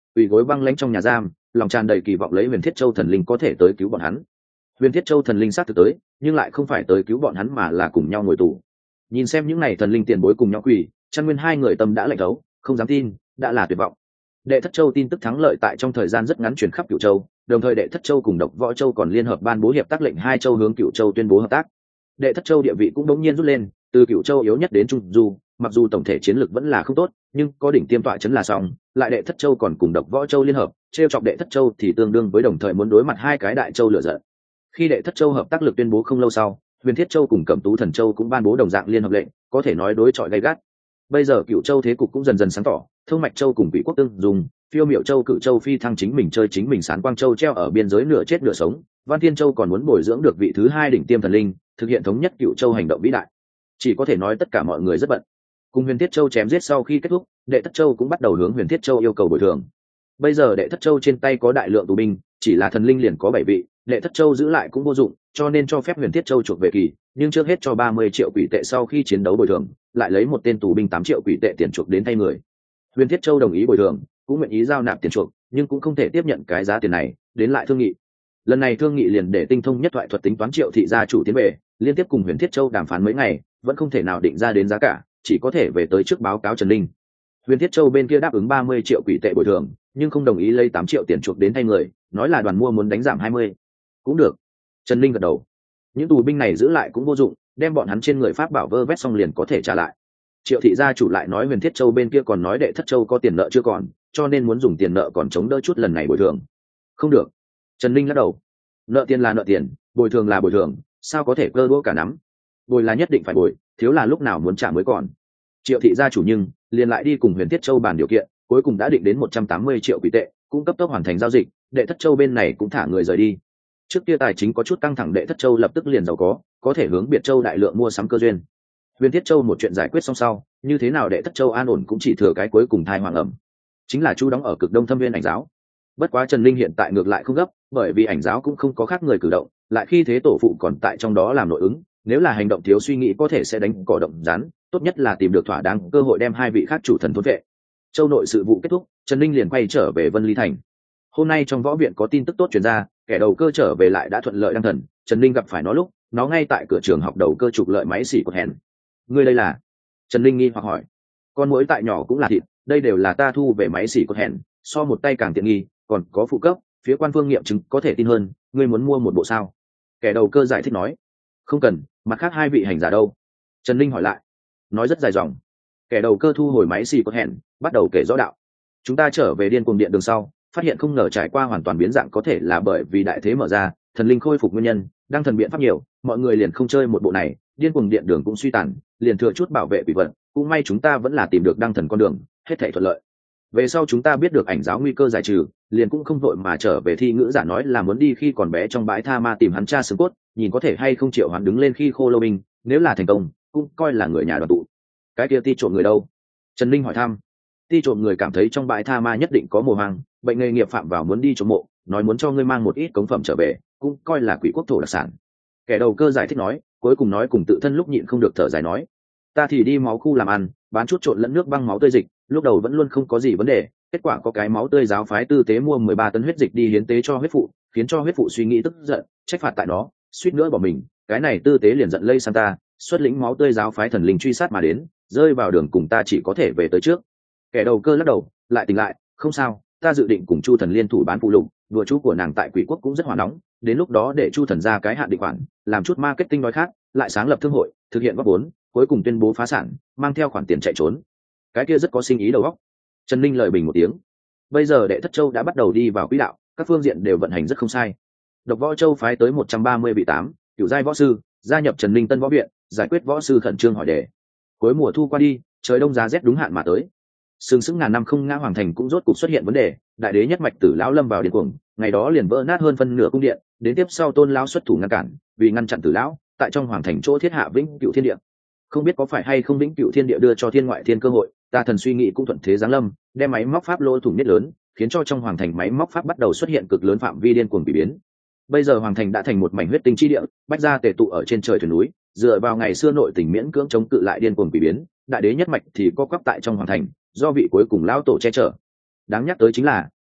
quỳ gối băng lãnh trong nhà giam, lòng tràn đầy kỳ vọng lấy Huyền Thiết Châu thần linh có thể tới cứu bọn hắn. Huyền Thiết Châu thần linh xác thực tới, nhưng lại không phải tới cứu bọn hắn mà là cùng nhau ngồi tù. Nhìn xem những này thần linh tiền bối cùng nhau quỳ, Chân Nguyên hai người tâm đã lạnh thấu, không dám tin, đã là tuyệt vọng. Đệ Thất Châu tin tức thắng lợi tại trong thời gian rất ngắn truyền khắp Cửu Châu, đồng thời Đệ Thất Châu cùng Độc Võ Châu còn liên hợp ban bố hiệp tác lệnh hai châu hướng Cửu Châu tuyên bố hợp tác. Đệ Thất Châu địa vị cũng đống nhiên rút lên, từ Cửu Châu yếu nhất đến trung du, mặc dù tổng thể chiến lược vẫn là không tốt, nhưng có đỉnh tiêm tọa chấn là xong, lại Đệ Thất Châu còn cùng Độc Võ Châu liên hợp, trêu chọc Đệ Thất Châu thì tương đương với đồng thời muốn đối mặt hai cái đại châu lựa giận. Khi Đệ Thất Châu hợp tác lực tuyên bố không lâu sau, Huyền Thiết Châu cùng Cẩm Tú Thần Châu cũng ban bố đồng dạng liên hợp lệnh, có thể nói đối chọi gay gắt. Bây giờ Cửu Châu thế cục cũng dần dần sáng tỏ, Thông Mạch Châu cùng Quỷ Quốc tương dùng, Phiêu Miểu Châu Cự Châu phi thăng chính mình chơi chính mình, Sán Quang Châu treo ở biên giới nửa chết nửa sống, Văn Thiên Châu còn muốn bồi dưỡng được vị thứ hai đỉnh tiêm thần linh, thực hiện thống nhất Cửu Châu hành động vĩ đại. Chỉ có thể nói tất cả mọi người rất bận. Cùng Huyền Thiết Châu chém giết sau khi kết thúc, Đệ Thất Châu cũng bắt đầu hướng Huyền Thiết Châu yêu cầu bồi thường. Bây giờ Đệ Thất Châu trên tay có đại lượng tù binh, chỉ là thần linh liền có 7 vị, Đệ Thất Châu giữ lại cũng vô dụng, cho nên cho phép Huyền Thiết Châu chuộc về kỳ, nhưng trước hết cho 30 triệu quỷ tệ sau khi chiến đấu bồi thường, lại lấy một tên tù binh 8 triệu quỷ tệ tiền chuộc đến thay người. Huyền Thiết Châu đồng ý bồi thường, cũng nguyện ý giao nạp tiền chuộc, nhưng cũng không thể tiếp nhận cái giá tiền này, đến lại thương nghị. Lần này thương nghị liền để Tinh Thông Nhất Thoại thuật tính toán Triệu thị gia chủ tiến về, liên tiếp cùng Huyền Thiết Châu đàm phán mấy ngày, vẫn không thể nào định ra đến giá cả, chỉ có thể về tới trước báo cáo Trần Linh. Huyền Thiết Châu bên kia đáp ứng 30 triệu quỷ tệ bồi thường, nhưng không đồng ý lấy 8 triệu tiền chuộc đến thay người, nói là đoàn mua muốn đánh giảm 20. Cũng được. Trần Linh gật đầu. Những tù binh này giữ lại cũng vô dụng, đem bọn hắn trên người pháp bảo vơ vét xong liền có thể trả lại. Triệu thị gia chủ lại nói Huyền Thiết Châu bên kia còn nói Đệ Thất Châu có tiền nợ chưa còn, cho nên muốn dùng tiền nợ còn chống đỡ chút lần này bồi thường. Không được. Trần Linh lắc đầu. Nợ tiền là nợ tiền, bồi thường là bồi thường, sao có thể cơ đũa cả nắm. Bồi là nhất định phải bồi, thiếu là lúc nào muốn trả mới còn. Triệu thị gia chủ nhưng liền lại đi cùng Huyền Thiết Châu bàn điều kiện, cuối cùng đã định đến 180 triệu quỷ tệ, cũng cấp tốc hoàn thành giao dịch. Đệ Thất Châu bên này cũng thả người rời đi. Trước kia tài chính có chút căng thẳng, Đệ Thất Châu lập tức liền giàu có thể hướng Biệt Châu đại lượng mua sắm cơ duyên. Huyền Thiết Châu một chuyện giải quyết xong sau, như thế nào Đệ Thất Châu an ổn cũng chỉ thừa cái cuối cùng thai hoàng ẩm, chính là Chu đóng ở Cực Đông Thâm Viên Ảnh giáo. Bất quá Trần Linh hiện tại ngược lại không gấp, bởi vì Ảnh giáo cũng không có khác người cử động, lại khi thế tổ phụ còn tại trong đó làm nội ứng, nếu là hành động thiếu suy nghĩ có thể sẽ đánh cỏ động rắn, tốt nhất là tìm được thỏa đáng cơ hội đem hai vị khác chủ thần thôn vệ. Châu nội sự vụ kết thúc, Trần Linh liền quay trở về Vân Ly Thành. Hôm nay trong võ viện có tin tức tốt truyền ra, kẻ đầu cơ trở về lại đã thuận lợi đăng thần. Trần Linh gặp phải nó lúc nó ngay tại cửa trường học đầu cơ trục lợi máy xỉ cột hèn. Ngươi đây là? Trần Linh nghi hoặc hỏi. Con muỗi tại nhỏ cũng là thịt, đây đều là ta thu về máy xỉ cột hèn, so một tay càng tiện nghi, còn có phụ cấp, phía quan phương nghiệm chứng có thể tin hơn. Ngươi muốn mua một bộ sao? Kẻ đầu cơ giải thích nói. Không cần, mặt khác hai vị hành giả đâu? Trần Linh hỏi lại. Nói rất dài dòng. Kẻ đầu cơ thu hồi máy xì cột hẹn, bắt đầu kể rõ đạo. Chúng ta trở về Điên Cuồng Điện đường sau, phát hiện không ngờ trải qua hoàn toàn biến dạng có thể là bởi vì đại thế mở ra, thần linh khôi phục nguyên nhân, đang thần biện pháp nhiều, mọi người liền không chơi một bộ này, Điên Cuồng Điện đường cũng suy tàn, liền thừa chút bảo vệ quỷ vật, cũng may chúng ta vẫn là tìm được đăng thần con đường, hết thảy thuận lợi. Về sau chúng ta biết được Ảnh giáo nguy cơ giải trừ, liền cũng không vội mà trở về Thi Ngữ giả nói là muốn đi khi còn bé trong bãi tha ma tìm hắn cha xương cốt, nhìn có thể hay không triệu hắn đứng lên khi khô lâu binh, nếu là thành công, cũng coi là người nhà đoàn tụ. Cái kia Ti trộm người đâu? Trần Linh hỏi thăm. Ti trộm người cảm thấy trong bãi tha ma nhất định có mồ hoang, bệnh nghề nghiệp phạm vào muốn đi trộm mộ, nói muốn cho ngươi mang một ít cống phẩm trở về, cũng coi là quỷ quốc thổ đặc sản. Kẻ đầu cơ giải thích nói, cuối cùng nói cùng tự thân lúc nhịn không được thở dài nói, ta thì đi máu khu làm ăn, bán chút trộn lẫn nước băng máu tươi dịch, lúc đầu vẫn luôn không có gì vấn đề, kết quả có cái máu tươi giáo phái tư tế mua 13 tấn huyết dịch đi hiến tế cho huyết phụ, khiến cho huyết phụ suy nghĩ tức giận, trách phạt tại nó, suýt nữa bỏ mình, cái này tư tế liền giận lây sang ta, xuất lĩnh máu tươi giáo phái thần linh truy sát mà đến, rơi vào đường cùng ta chỉ có thể về tới trước. Kẻ đầu cơ lắc đầu, lại tỉnh lại, không sao, ta dự định cùng Chu thần liên thủ bán phụ lục, đùa chú của nàng tại quỷ quốc cũng rất hỏa nóng, đến lúc đó để Chu thần ra cái hạn định khoản, làm chút marketing nói khác, lại sáng lập thương hội, thực hiện góp vốn, cuối cùng tuyên bố phá sản, mang theo khoản tiền chạy trốn. Cái kia rất có sinh ý đầu óc. Trần Linh lời bình một tiếng. Bây giờ Đệ Thất Châu đã bắt đầu đi vào quỹ đạo, các phương diện đều vận hành rất không sai. Độc Võ Châu phái tới 130 vị 8, cửu giai võ sư, gia nhập Trần Linh Tân võ viện, giải quyết võ sư khẩn trương hỏi đề. Cuối mùa thu qua đi, trời đông giá rét đúng hạn mà tới. Sừng sững ngàn năm không ngã hoàng thành cũng rốt cục xuất hiện vấn đề, đại đế nhất mạch Tử lão lâm vào điên cuồng, ngày đó liền vỡ nát hơn phân nửa cung điện, đến tiếp sau Tôn lão xuất thủ ngăn cản, vì ngăn chặn Tử lão, tại trong hoàng thành chỗ thiết hạ vĩnh cửu thiên địa. Không biết có phải hay không vĩnh cửu thiên địa đưa cho thiên ngoại thiên cơ hội, ta thần suy nghĩ cũng thuận thế giáng lâm, đem máy móc pháp lỗ thủng nhất lớn, khiến cho trong hoàng thành máy móc pháp bắt đầu xuất hiện cực lớn phạm vi điên cuồng bị biến. Bây giờ hoàng thành đã thành một mảnh huyết tinh chi địa, bách gia tề tụ ở trên trời thuyền núi, dựa vào ngày xưa nội tình miễn cưỡng chống cự lại điên cuồng bị biến, đại đế nhất mạch thì co quắp tại trong hoàng thành, do vị cuối cùng lão tổ che chở. Đáng nhắc tới chính là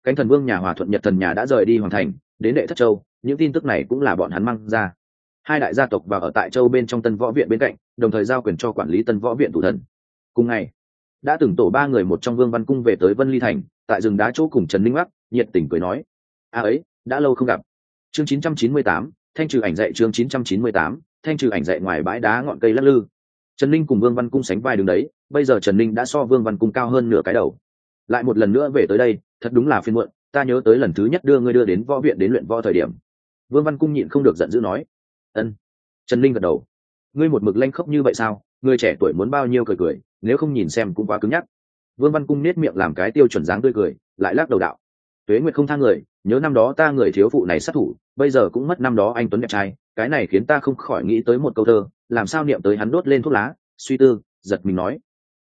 cánh thần vương nhà Hòa Thuận Nhật thần nhà đã rời đi hoàng thành đến Đệ Thất Châu, những tin tức này cũng là bọn hắn mang ra. Hai đại gia tộc vào ở tại châu bên trong Tân Võ viện bên cạnh, đồng thời giao quyền cho quản lý Tân Võ viện thủ thần. Cùng ngày, đã từng tổ ba người một trong Vương Văn Cung về tới Vân Ly thành, tại rừng đá chỗ cùng Trần Linh Bắc nhiệt tình cười nói: ấy, đã lâu không gặp. Chương 998, thanh trừ ảnh dạy. Chương 998, thanh trừ ảnh dạy. Ngoài bãi đá ngọn cây lắc lư, Trần Ninh cùng Vương Văn Cung sánh vai đứng đấy. Bây giờ Trần Ninh đã so Vương Văn Cung cao hơn nửa cái đầu. Lại một lần nữa về tới đây, thật đúng là phiền muộn. Ta nhớ tới lần thứ nhất đưa ngươi đưa đến võ viện đến luyện võ thời điểm. Vương Văn Cung nhịn không được giận dữ nói. Ân. Trần Ninh gật đầu. Ngươi một mực lanh khốc như vậy sao? Ngươi trẻ tuổi muốn bao nhiêu cười cười, nếu không nhìn xem cũng quá cứng nhắc. Vương Văn Cung nết miệng làm cái tiêu chuẩn dáng tươi cười, lại lắc đầu đạo: Tuế Nguyệt không tha người, nhớ năm đó ta người thiếu phụ này sát thủ, bây giờ cũng mất năm đó anh tuấn đẹp trai, cái này khiến ta không khỏi nghĩ tới một câu thơ, làm sao niệm tới hắn đốt lên thuốc lá, suy tư, giật mình nói: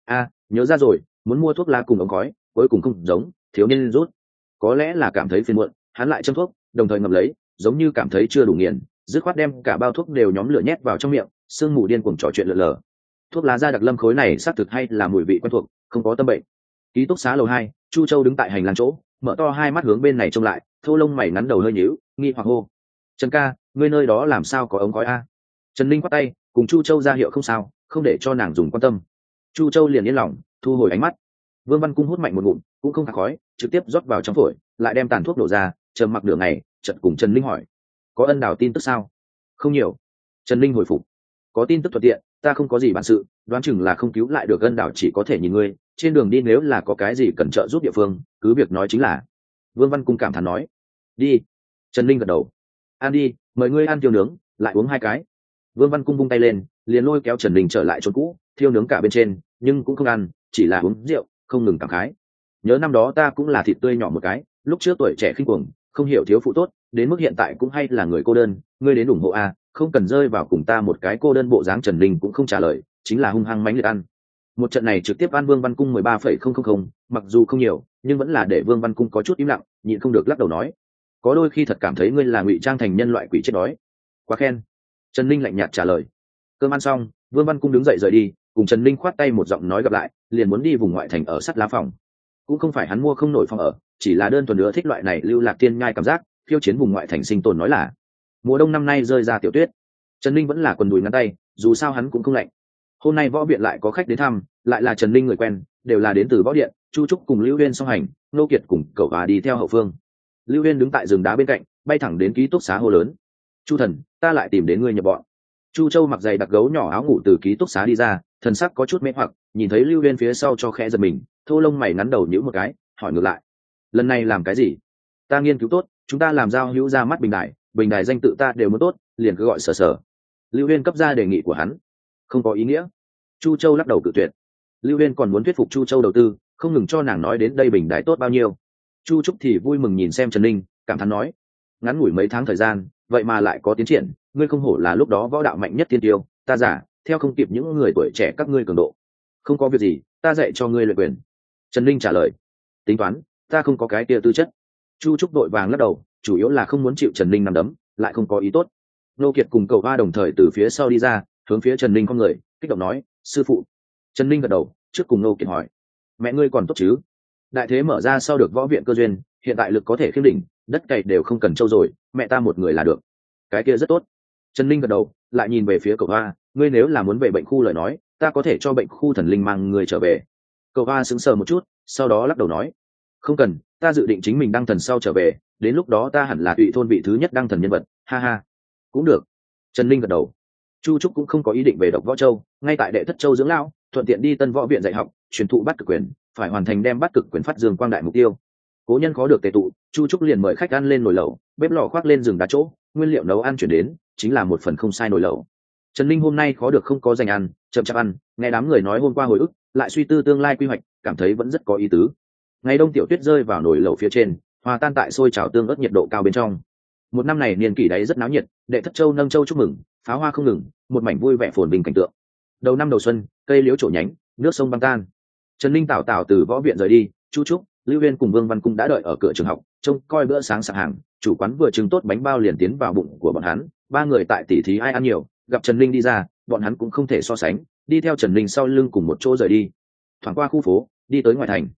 nhớ ra rồi, muốn mua thuốc lá cùng ống khói, cuối cùng không giống, thiếu niên rút. Có lẽ là cảm thấy phiền muộn, hắn lại châm thuốc, đồng thời ngậm lấy, giống như cảm thấy chưa đủ nghiền, dứt khoát đem cả bao thuốc đều nhóm lửa nhét vào trong miệng, sương mù điên cuồng trò chuyện lờ lờ. Thuốc lá da đặc lâm khối này xác thực hay là mùi vị quen thuộc, không có tâm bệnh. Ký túc xá lầu 2, Chu Châu đứng tại hành lang chỗ, mở to hai mắt hướng bên này trông lại, thô lông mày ngắn đầu hơi nhíu, nghi hoặc hô: Trần ca, ngươi nơi đó làm sao có ống khói a? Trần Linh quát tay, cùng Chu Châu ra hiệu không sao, không để cho nàng dùng quan tâm. Chu Châu liền yên lòng, thu hồi ánh mắt. Vương Văn Cung hút mạnh một ngụm, cũng không khạc khói, trực tiếp rót vào trong phổi, lại đem tàn thuốc đổ ra, trầm mặc nửa ngày, chợt cùng Trần Linh hỏi: có ân đảo tin tức sao? Không nhiều. Trần Linh hồi phục: có tin tức thuận tiện, ta không có gì bản sự, đoán chừng là không cứu lại được ân đảo, chỉ có thể nhìn ngươi trên đường đi, nếu là có cái gì cần trợ giúp địa phương, cứ việc nói chính là. Vương Văn Cung cảm thán nói. Đi. Trần Linh gật đầu. Ăn đi, mời ngươi ăn thiêu nướng, lại uống 2 cái. Vương Văn Cung vung tay lên, liền lôi kéo Trần Linh trở lại chỗ cũ, thiêu nướng cả bên trên, nhưng cũng không ăn, chỉ là uống rượu, không ngừng cảm khái. Nhớ năm đó ta cũng là thịt tươi nhỏ một cái, lúc trước tuổi trẻ khinh cuồng, không hiểu thiếu phụ tốt, đến mức hiện tại cũng hay là người cô đơn, ngươi đến ủng hộ a, không cần rơi vào cùng ta một cái cô đơn bộ dáng. Trần Linh cũng không trả lời, chính là hung hăng mãnh liệt ăn. Một trận này trực tiếp ăn Vương Văn Cung 13,000, mặc dù không nhiều, nhưng vẫn là để Vương Văn Cung có chút im lặng, nhịn không được lắc đầu nói: có đôi khi thật cảm thấy ngươi là ngụy trang thành nhân loại quỷ chết đói. Quá khen. Trần Linh lạnh nhạt trả lời. Cơm ăn xong, Vương Văn Cung đứng dậy rời đi, cùng Trần Linh khoát tay một giọng nói gặp lại, liền muốn đi vùng ngoại thành ở sắt lá phòng. Cũng không phải hắn mua không nổi phòng ở, chỉ là đơn thuần nữa thích loại này lưu lạc tiên nhai cảm giác, khiêu chiến vùng ngoại thành sinh tồn. Nói là mùa đông năm nay rơi ra tiểu tuyết, Trần Linh vẫn là quần đùi ngắn tay, dù sao hắn cũng không lạnh. Hôm nay võ viện lại có khách đến thăm, lại là Trần Linh người quen, đều là đến từ võ điện. Chu Trúc cùng Lưu Uyên song hành, Nô Kiệt cùng cậu và đi theo hậu phương. Lưu Uyên đứng tại rừng đá bên cạnh, bay thẳng đến ký túc xá hô lớn: Chu thần, ta lại tìm đến ngươi nhập bọn. Chu Châu mặc giày đặc gấu nhỏ áo ngủ từ ký túc xá đi ra, thần sắc có chút mê hoặc, nhìn thấy Lưu Uyên phía sau cho khẽ giật mình, thô lông mày ngắn đầu nhíu một cái, hỏi ngược lại: lần này làm cái gì? Ta nghiên cứu tốt, chúng ta làm giao hữu ra mắt bình đài danh tự ta đều muốn tốt, liền cứ gọi sở sở. Lưu Uyên cấp ra đề nghị của hắn. Không có ý nghĩa. Chu Châu lắc đầu cự tuyệt. Lưu Uyên còn muốn thuyết phục Chu Châu đầu tư, không ngừng cho nàng nói đến đây bình đài tốt bao nhiêu. Chu Trúc thì vui mừng nhìn xem Trần Linh, cảm thán nói: ngắn ngủi mấy tháng thời gian, vậy mà lại có tiến triển, ngươi không hổ là lúc đó võ đạo mạnh nhất tiên tiêu, ta giả theo không kịp những người tuổi trẻ các ngươi cường độ. Không có việc gì, ta dạy cho ngươi luyện quyền. Trần Linh trả lời. Tính toán, ta không có cái kia tư chất. Chu Trúc đội vàng lắc đầu, chủ yếu là không muốn chịu Trần Linh nắm đấm, lại không có ý tốt. Nô Kiệt cùng cậu ba đồng thời từ phía sau đi ra, hướng phía Trần Linh con người, kích động nói: sư phụ. Trần Linh gật đầu, trước cùng Nô Kiệt hỏi: mẹ ngươi còn tốt chứ? Đại thế mở ra sau được võ viện cơ duyên, hiện tại lực có thể khiêm đỉnh, đất cày đều không cần trâu rồi, mẹ ta một người là được. Cái kia rất tốt. Trần Linh gật đầu, lại nhìn về phía cậu ba: ngươi nếu là muốn về bệnh khu lời nói, ta có thể cho bệnh khu thần linh mang người trở về. Cậu ba sững sờ một chút, sau đó lắc đầu nói: không cần, ta dự định chính mình đăng thần sau trở về, đến lúc đó ta hẳn là tụy thôn vị thứ nhất đăng thần nhân vật, ha ha. Cũng được. Trần Linh gật đầu. Chu Trúc cũng không có ý định về Độc Võ Châu, ngay tại Đệ Thất Châu dưỡng lão, thuận tiện đi Tân Võ viện dạy học, truyền thụ Bát Cực quyền, phải hoàn thành đem Bát Cực quyền phát dương quang đại mục tiêu. Cố nhân khó được tề tụ, Chu Trúc liền mời khách ăn lên nồi lẩu, bếp lò khoác lên rừng đá chỗ, nguyên liệu nấu ăn chuyển đến, chính là một phần không sai nồi lẩu. Trần Linh hôm nay khó được không có dành ăn, chậm chạp ăn, nghe đám người nói hôm qua hồi ức, lại suy tư tương lai quy hoạch, cảm thấy vẫn rất có ý tứ. Ngày đông tiểu tuyết rơi vào nồi lẩu phía trên, hòa tan tại sôi trào tương ớt nhiệt độ cao bên trong. Một năm này niên kỷ đấy rất náo nhiệt, Đệ Thất Châu nâng châu chúc mừng, pháo hoa không ngừng, một mảnh vui vẻ phồn vinh cảnh tượng. Đầu năm đầu xuân, cây liễu trổ nhánh, nước sông băng tan. Trần Linh tảo tảo từ võ viện rời đi, Chu Trúc, Lưu Uyên cùng Vương Văn Cung đã đợi ở cửa trường học, trông coi bữa sáng sạp hàng. Chủ quán vừa trưng tốt bánh bao liền tiến vào bụng của bọn hắn. Ba người tại tỉ thí ai ăn nhiều, gặp Trần Linh đi ra, bọn hắn cũng không thể so sánh, đi theo Trần Linh sau lưng cùng một chỗ rời đi. Thoảng qua khu phố, đi tới ngoài thành.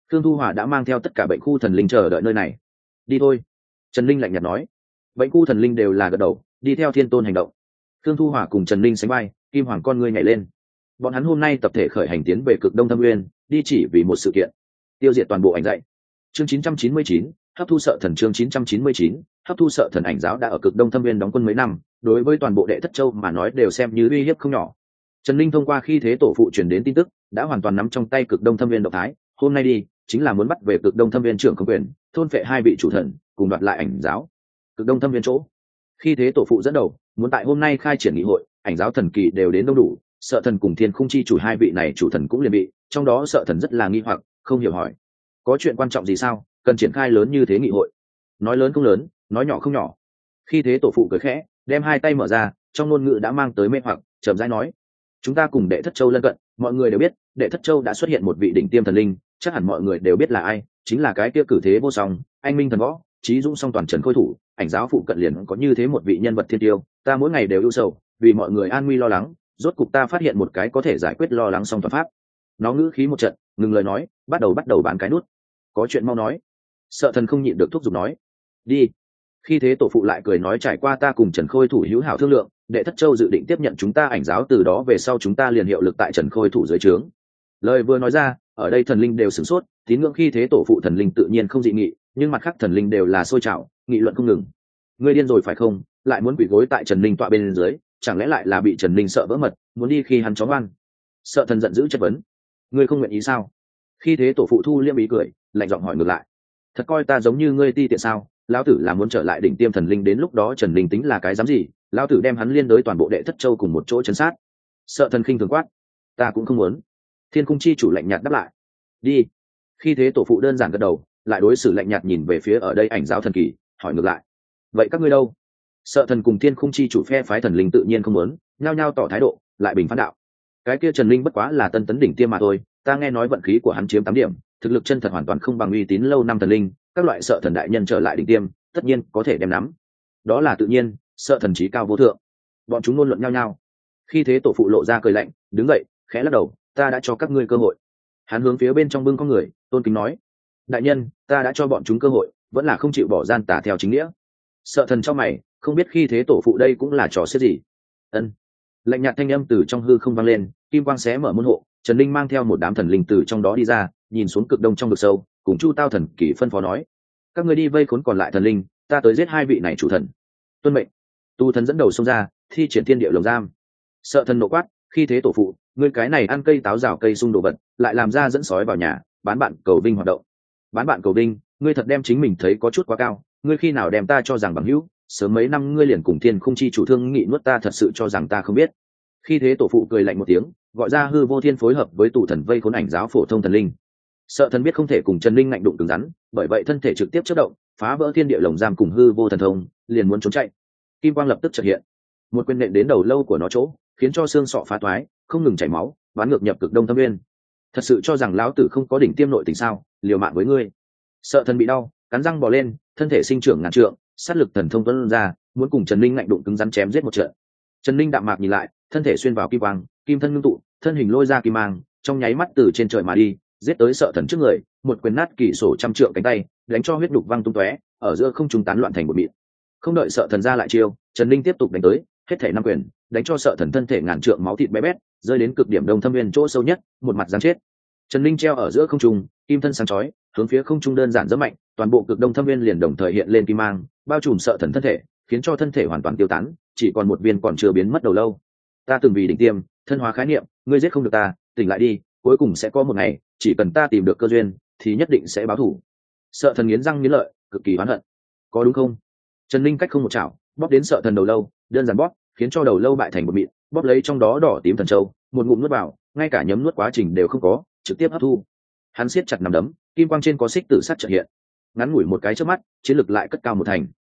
Khương Thu Hòa đã mang theo tất cả bệnh khu thần linh chờ đợi nơi này. Đi thôi. Trần Linh lạnh nhạt nói. Bệnh khu thần linh đều là gật đầu, đi theo Thiên Tôn hành động. Khương Thu Hòa cùng Trần Linh sánh vai, kim hoàng con ngươi nhảy lên. Bọn hắn hôm nay tập thể khởi hành tiến về Cực Đông Thâm Nguyên, đi chỉ vì một sự kiện: tiêu diệt toàn bộ ảnh dạy. Chương 999, hấp thu sợ thần. Chương 999, hấp thu sợ thần. Ảnh giáo đã ở Cực Đông Thâm Nguyên đóng quân mấy năm, đối với toàn bộ Đệ Thất Châu mà nói đều xem như uy hiếp không nhỏ. Trần Linh thông qua khi thế tổ phụ truyền đến tin tức, đã hoàn toàn nắm trong tay Cực Đông Thâm Nguyên động thái, hôm nay đi chính là muốn bắt về Cực Đông Thâm Nguyên trưởng không quyền, thôn phệ hai vị chủ thần, cùng đoạt lại ảnh giáo. Cực Đông Thâm Nguyên chỗ, khi thế tổ phụ dẫn đầu, muốn tại hôm nay khai triển nghị hội, ảnh giáo thần kỳ đều đến đông đủ, sợ thần cùng thiên khung chi chủ hai vị này chủ thần cũng liền bị, trong đó sợ thần rất là nghi hoặc, không hiểu hỏi: có chuyện quan trọng gì sao, cần triển khai lớn như thế nghị hội? Nói lớn không lớn, nói nhỏ không nhỏ. Khi thế tổ phụ cười khẽ, đem hai tay mở ra, trong ngôn ngữ đã mang tới mê hoặc, chậm rãi nói: chúng ta cùng Đệ Thất Châu lân cận, mọi người đều biết Đệ Thất Châu đã xuất hiện một vị đỉnh tiêm thần linh, chắc hẳn mọi người đều biết là ai, chính là cái kia cử thế vô song, anh minh thần võ, trí dũng song toàn trần khôi thủ. Ảnh giáo phụ cận liền có như thế một vị nhân vật thiên tiêu, ta mỗi ngày đều ưu sầu, vì mọi người an nguy lo lắng, rốt cục ta phát hiện một cái có thể giải quyết lo lắng song toàn pháp. Nó ngữ khí một trận, ngừng lời nói, bắt đầu bán cái nút. Có chuyện mau nói. Sợ thần không nhịn được thúc giục nói. Đi. Khi thế tổ phụ lại cười nói: trải qua ta cùng Trần Khôi thủ hữu hảo thương lượng, Đệ Thất Châu dự định tiếp nhận chúng ta ảnh giáo, từ đó về sau chúng ta liền hiệu lực tại Trần Khôi thủ dưới trướng. Lời vừa nói ra, ở đây thần linh đều sửng sốt, tín ngưỡng khi thế tổ phụ thần linh tự nhiên không dị nghị, nhưng mặt khác thần linh đều là sôi trào, nghị luận không ngừng. Ngươi điên rồi phải không, lại muốn quỳ gối tại Trần Linh tọa bên dưới, chẳng lẽ lại là bị Trần Linh sợ vỡ mật, muốn đi khi hắn chó ngoan? Sợ thần giận dữ chất vấn: ngươi không nguyện ý sao? Khi thế tổ phụ thu liêm ý cười, lạnh giọng hỏi ngược lại: thật coi ta giống như ngươi ti tiện sao? Lão tử là muốn trở lại đỉnh tiêm thần linh, đến lúc đó Trần Linh tính là cái dám gì? Lão tử đem hắn liên đối toàn bộ Đệ Thất Châu cùng một chỗ chấn sát. Sợ thần khinh thường quát: ta cũng không muốn. Thiên Cung chi chủ lạnh nhạt đáp lại: đi. Khi thế tổ phụ đơn giản gật đầu, lại đối xử lạnh nhạt nhìn về phía ở đây ảnh giáo thần kỳ, hỏi ngược lại: vậy các ngươi đâu? Sợ thần cùng Thiên Khung chi chủ phe phái thần linh tự nhiên không muốn, nhao nhao tỏ thái độ, lại bình phán đạo: cái kia Trần Linh bất quá là tân tấn đỉnh tiêm mà thôi, ta nghe nói vận khí của hắn chiếm 8 điểm, thực lực chân thật hoàn toàn không bằng uy tín lâu năm thần linh, các loại sợ thần đại nhân trở lại đỉnh tiêm, tất nhiên có thể đem nắm. Đó là tự nhiên, sợ thần trí cao vô thượng. Bọn chúng ngôn luận nhau nhau. Khi thế tổ phụ lộ ra cười lạnh, đứng dậy, khẽ lắc đầu: ta đã cho các ngươi cơ hội. Hắn hướng phía bên trong bưng con người, tôn kính nói: đại nhân, ta đã cho bọn chúng cơ hội, vẫn là không chịu bỏ gian tả theo chính nghĩa. Sợ thần trong mày, không biết khi thế tổ phụ đây cũng là trò xiết gì. Ân. Lạnh nhạt thanh âm từ trong hư không vang lên, kim quang xé mở môn hộ, Trần Linh mang theo một đám thần linh từ trong đó đi ra, nhìn xuống cực đông trong vực sâu, cùng Chu Tao thần kỳ phân phó nói: các ngươi đi vây khốn còn lại thần linh, ta tới giết hai vị này chủ thần. Tuân mệnh. Tu thần dẫn đầu xông ra, thi triển thiên địa lồng giam. Sợ thần nộ quát: khi thế tổ phụ, ngươi cái này ăn cây táo rào cây sung đồ vật, lại làm ra dẫn sói vào nhà, bán bạn cầu vinh hoạt động. Bán bạn cầu vinh, ngươi thật đem chính mình thấy có chút quá cao, ngươi khi nào đem ta cho rằng bằng hữu? Sớm mấy năm ngươi liền cùng Thiên Khung chi chủ thương nghị nuốt ta, thật sự cho rằng ta không biết. Khi thế tổ phụ cười lạnh một tiếng, gọi ra hư vô thiên phối hợp với tù thần vây khốn ảnh giáo phổ thông thần linh. Sợ thần biết không thể cùng Trần Linh ngạnh đụng cứng rắn, bởi vậy thân thể trực tiếp chớp động, phá vỡ thiên địa lồng giam cùng hư vô thần thông, liền muốn trốn chạy. Kim quang lập tức chợt hiện, một quyền nện đến đầu lâu của nó chỗ, khiến cho xương sọ phá toái, không ngừng chảy máu, bắn ngược nhập cực đông thâm nguyên. Thật sự cho rằng lão tử không có đỉnh tiêm nội tình sao? Liều mạng với ngươi. Sợ thần bị đau, cắn răng bò lên, thân thể sinh trưởng ngàn trượng, sát lực thần thông tuôn ra, muốn cùng Trần Linh ngạnh đụng cứng rắn chém giết một trận. Trần Linh đạm mạc nhìn lại, thân thể xuyên vào kim quang, kim thân ngưng tụ, thân hình lôi ra kim mang, trong nháy mắt từ trên trời mà đi, giết tới sợ thần trước người, một quyền nát kỷ sổ trăm trượng cánh tay, đánh cho huyết đục văng tung tóe, ở giữa không trung tán loạn thành một mịn. Không đợi sợ thần ra lại chiêu, Trần Linh tiếp tục đánh tới, hết thể 5 quyền, đánh cho sợ thần thân thể ngàn trượng máu thịt bé bét, rơi đến cực điểm đông thâm nguyên chỗ sâu nhất, một mặt giáng chết. Trần Linh treo ở giữa không trung, kim thân sáng chói, hướng phía không trung đơn giản rất mạnh, toàn bộ cực đông thâm nguyên liền đồng thời hiện lên kim mang, bao trùm sợ thần thân thể, khiến cho thân thể hoàn toàn tiêu tán, chỉ còn một viên còn chưa biến mất đầu lâu. Ta từng vì đỉnh tiêm, thân hóa khái niệm, ngươi giết không được ta, tỉnh lại đi, cuối cùng sẽ có một ngày, chỉ cần ta tìm được cơ duyên, thì nhất định sẽ báo thù. Sợ thần nghiến răng nghiến lợi, cực kỳ oán hận. Có đúng không? Trần Linh cách không một chảo, bóp đến sợ thần đầu lâu, đơn giản bóp, khiến cho đầu lâu bại thành một mịn, bóp lấy trong đó đỏ tím thần châu, một ngụm nuốt vào, ngay cả nhấm nuốt quá trình đều không có, trực tiếp hấp thu. Hắn siết chặt nắm đấm, kim quang trên có xích tử sắt chợt hiện. Ngắn ngủi một cái chớp mắt, chiến lực lại cất cao một thành.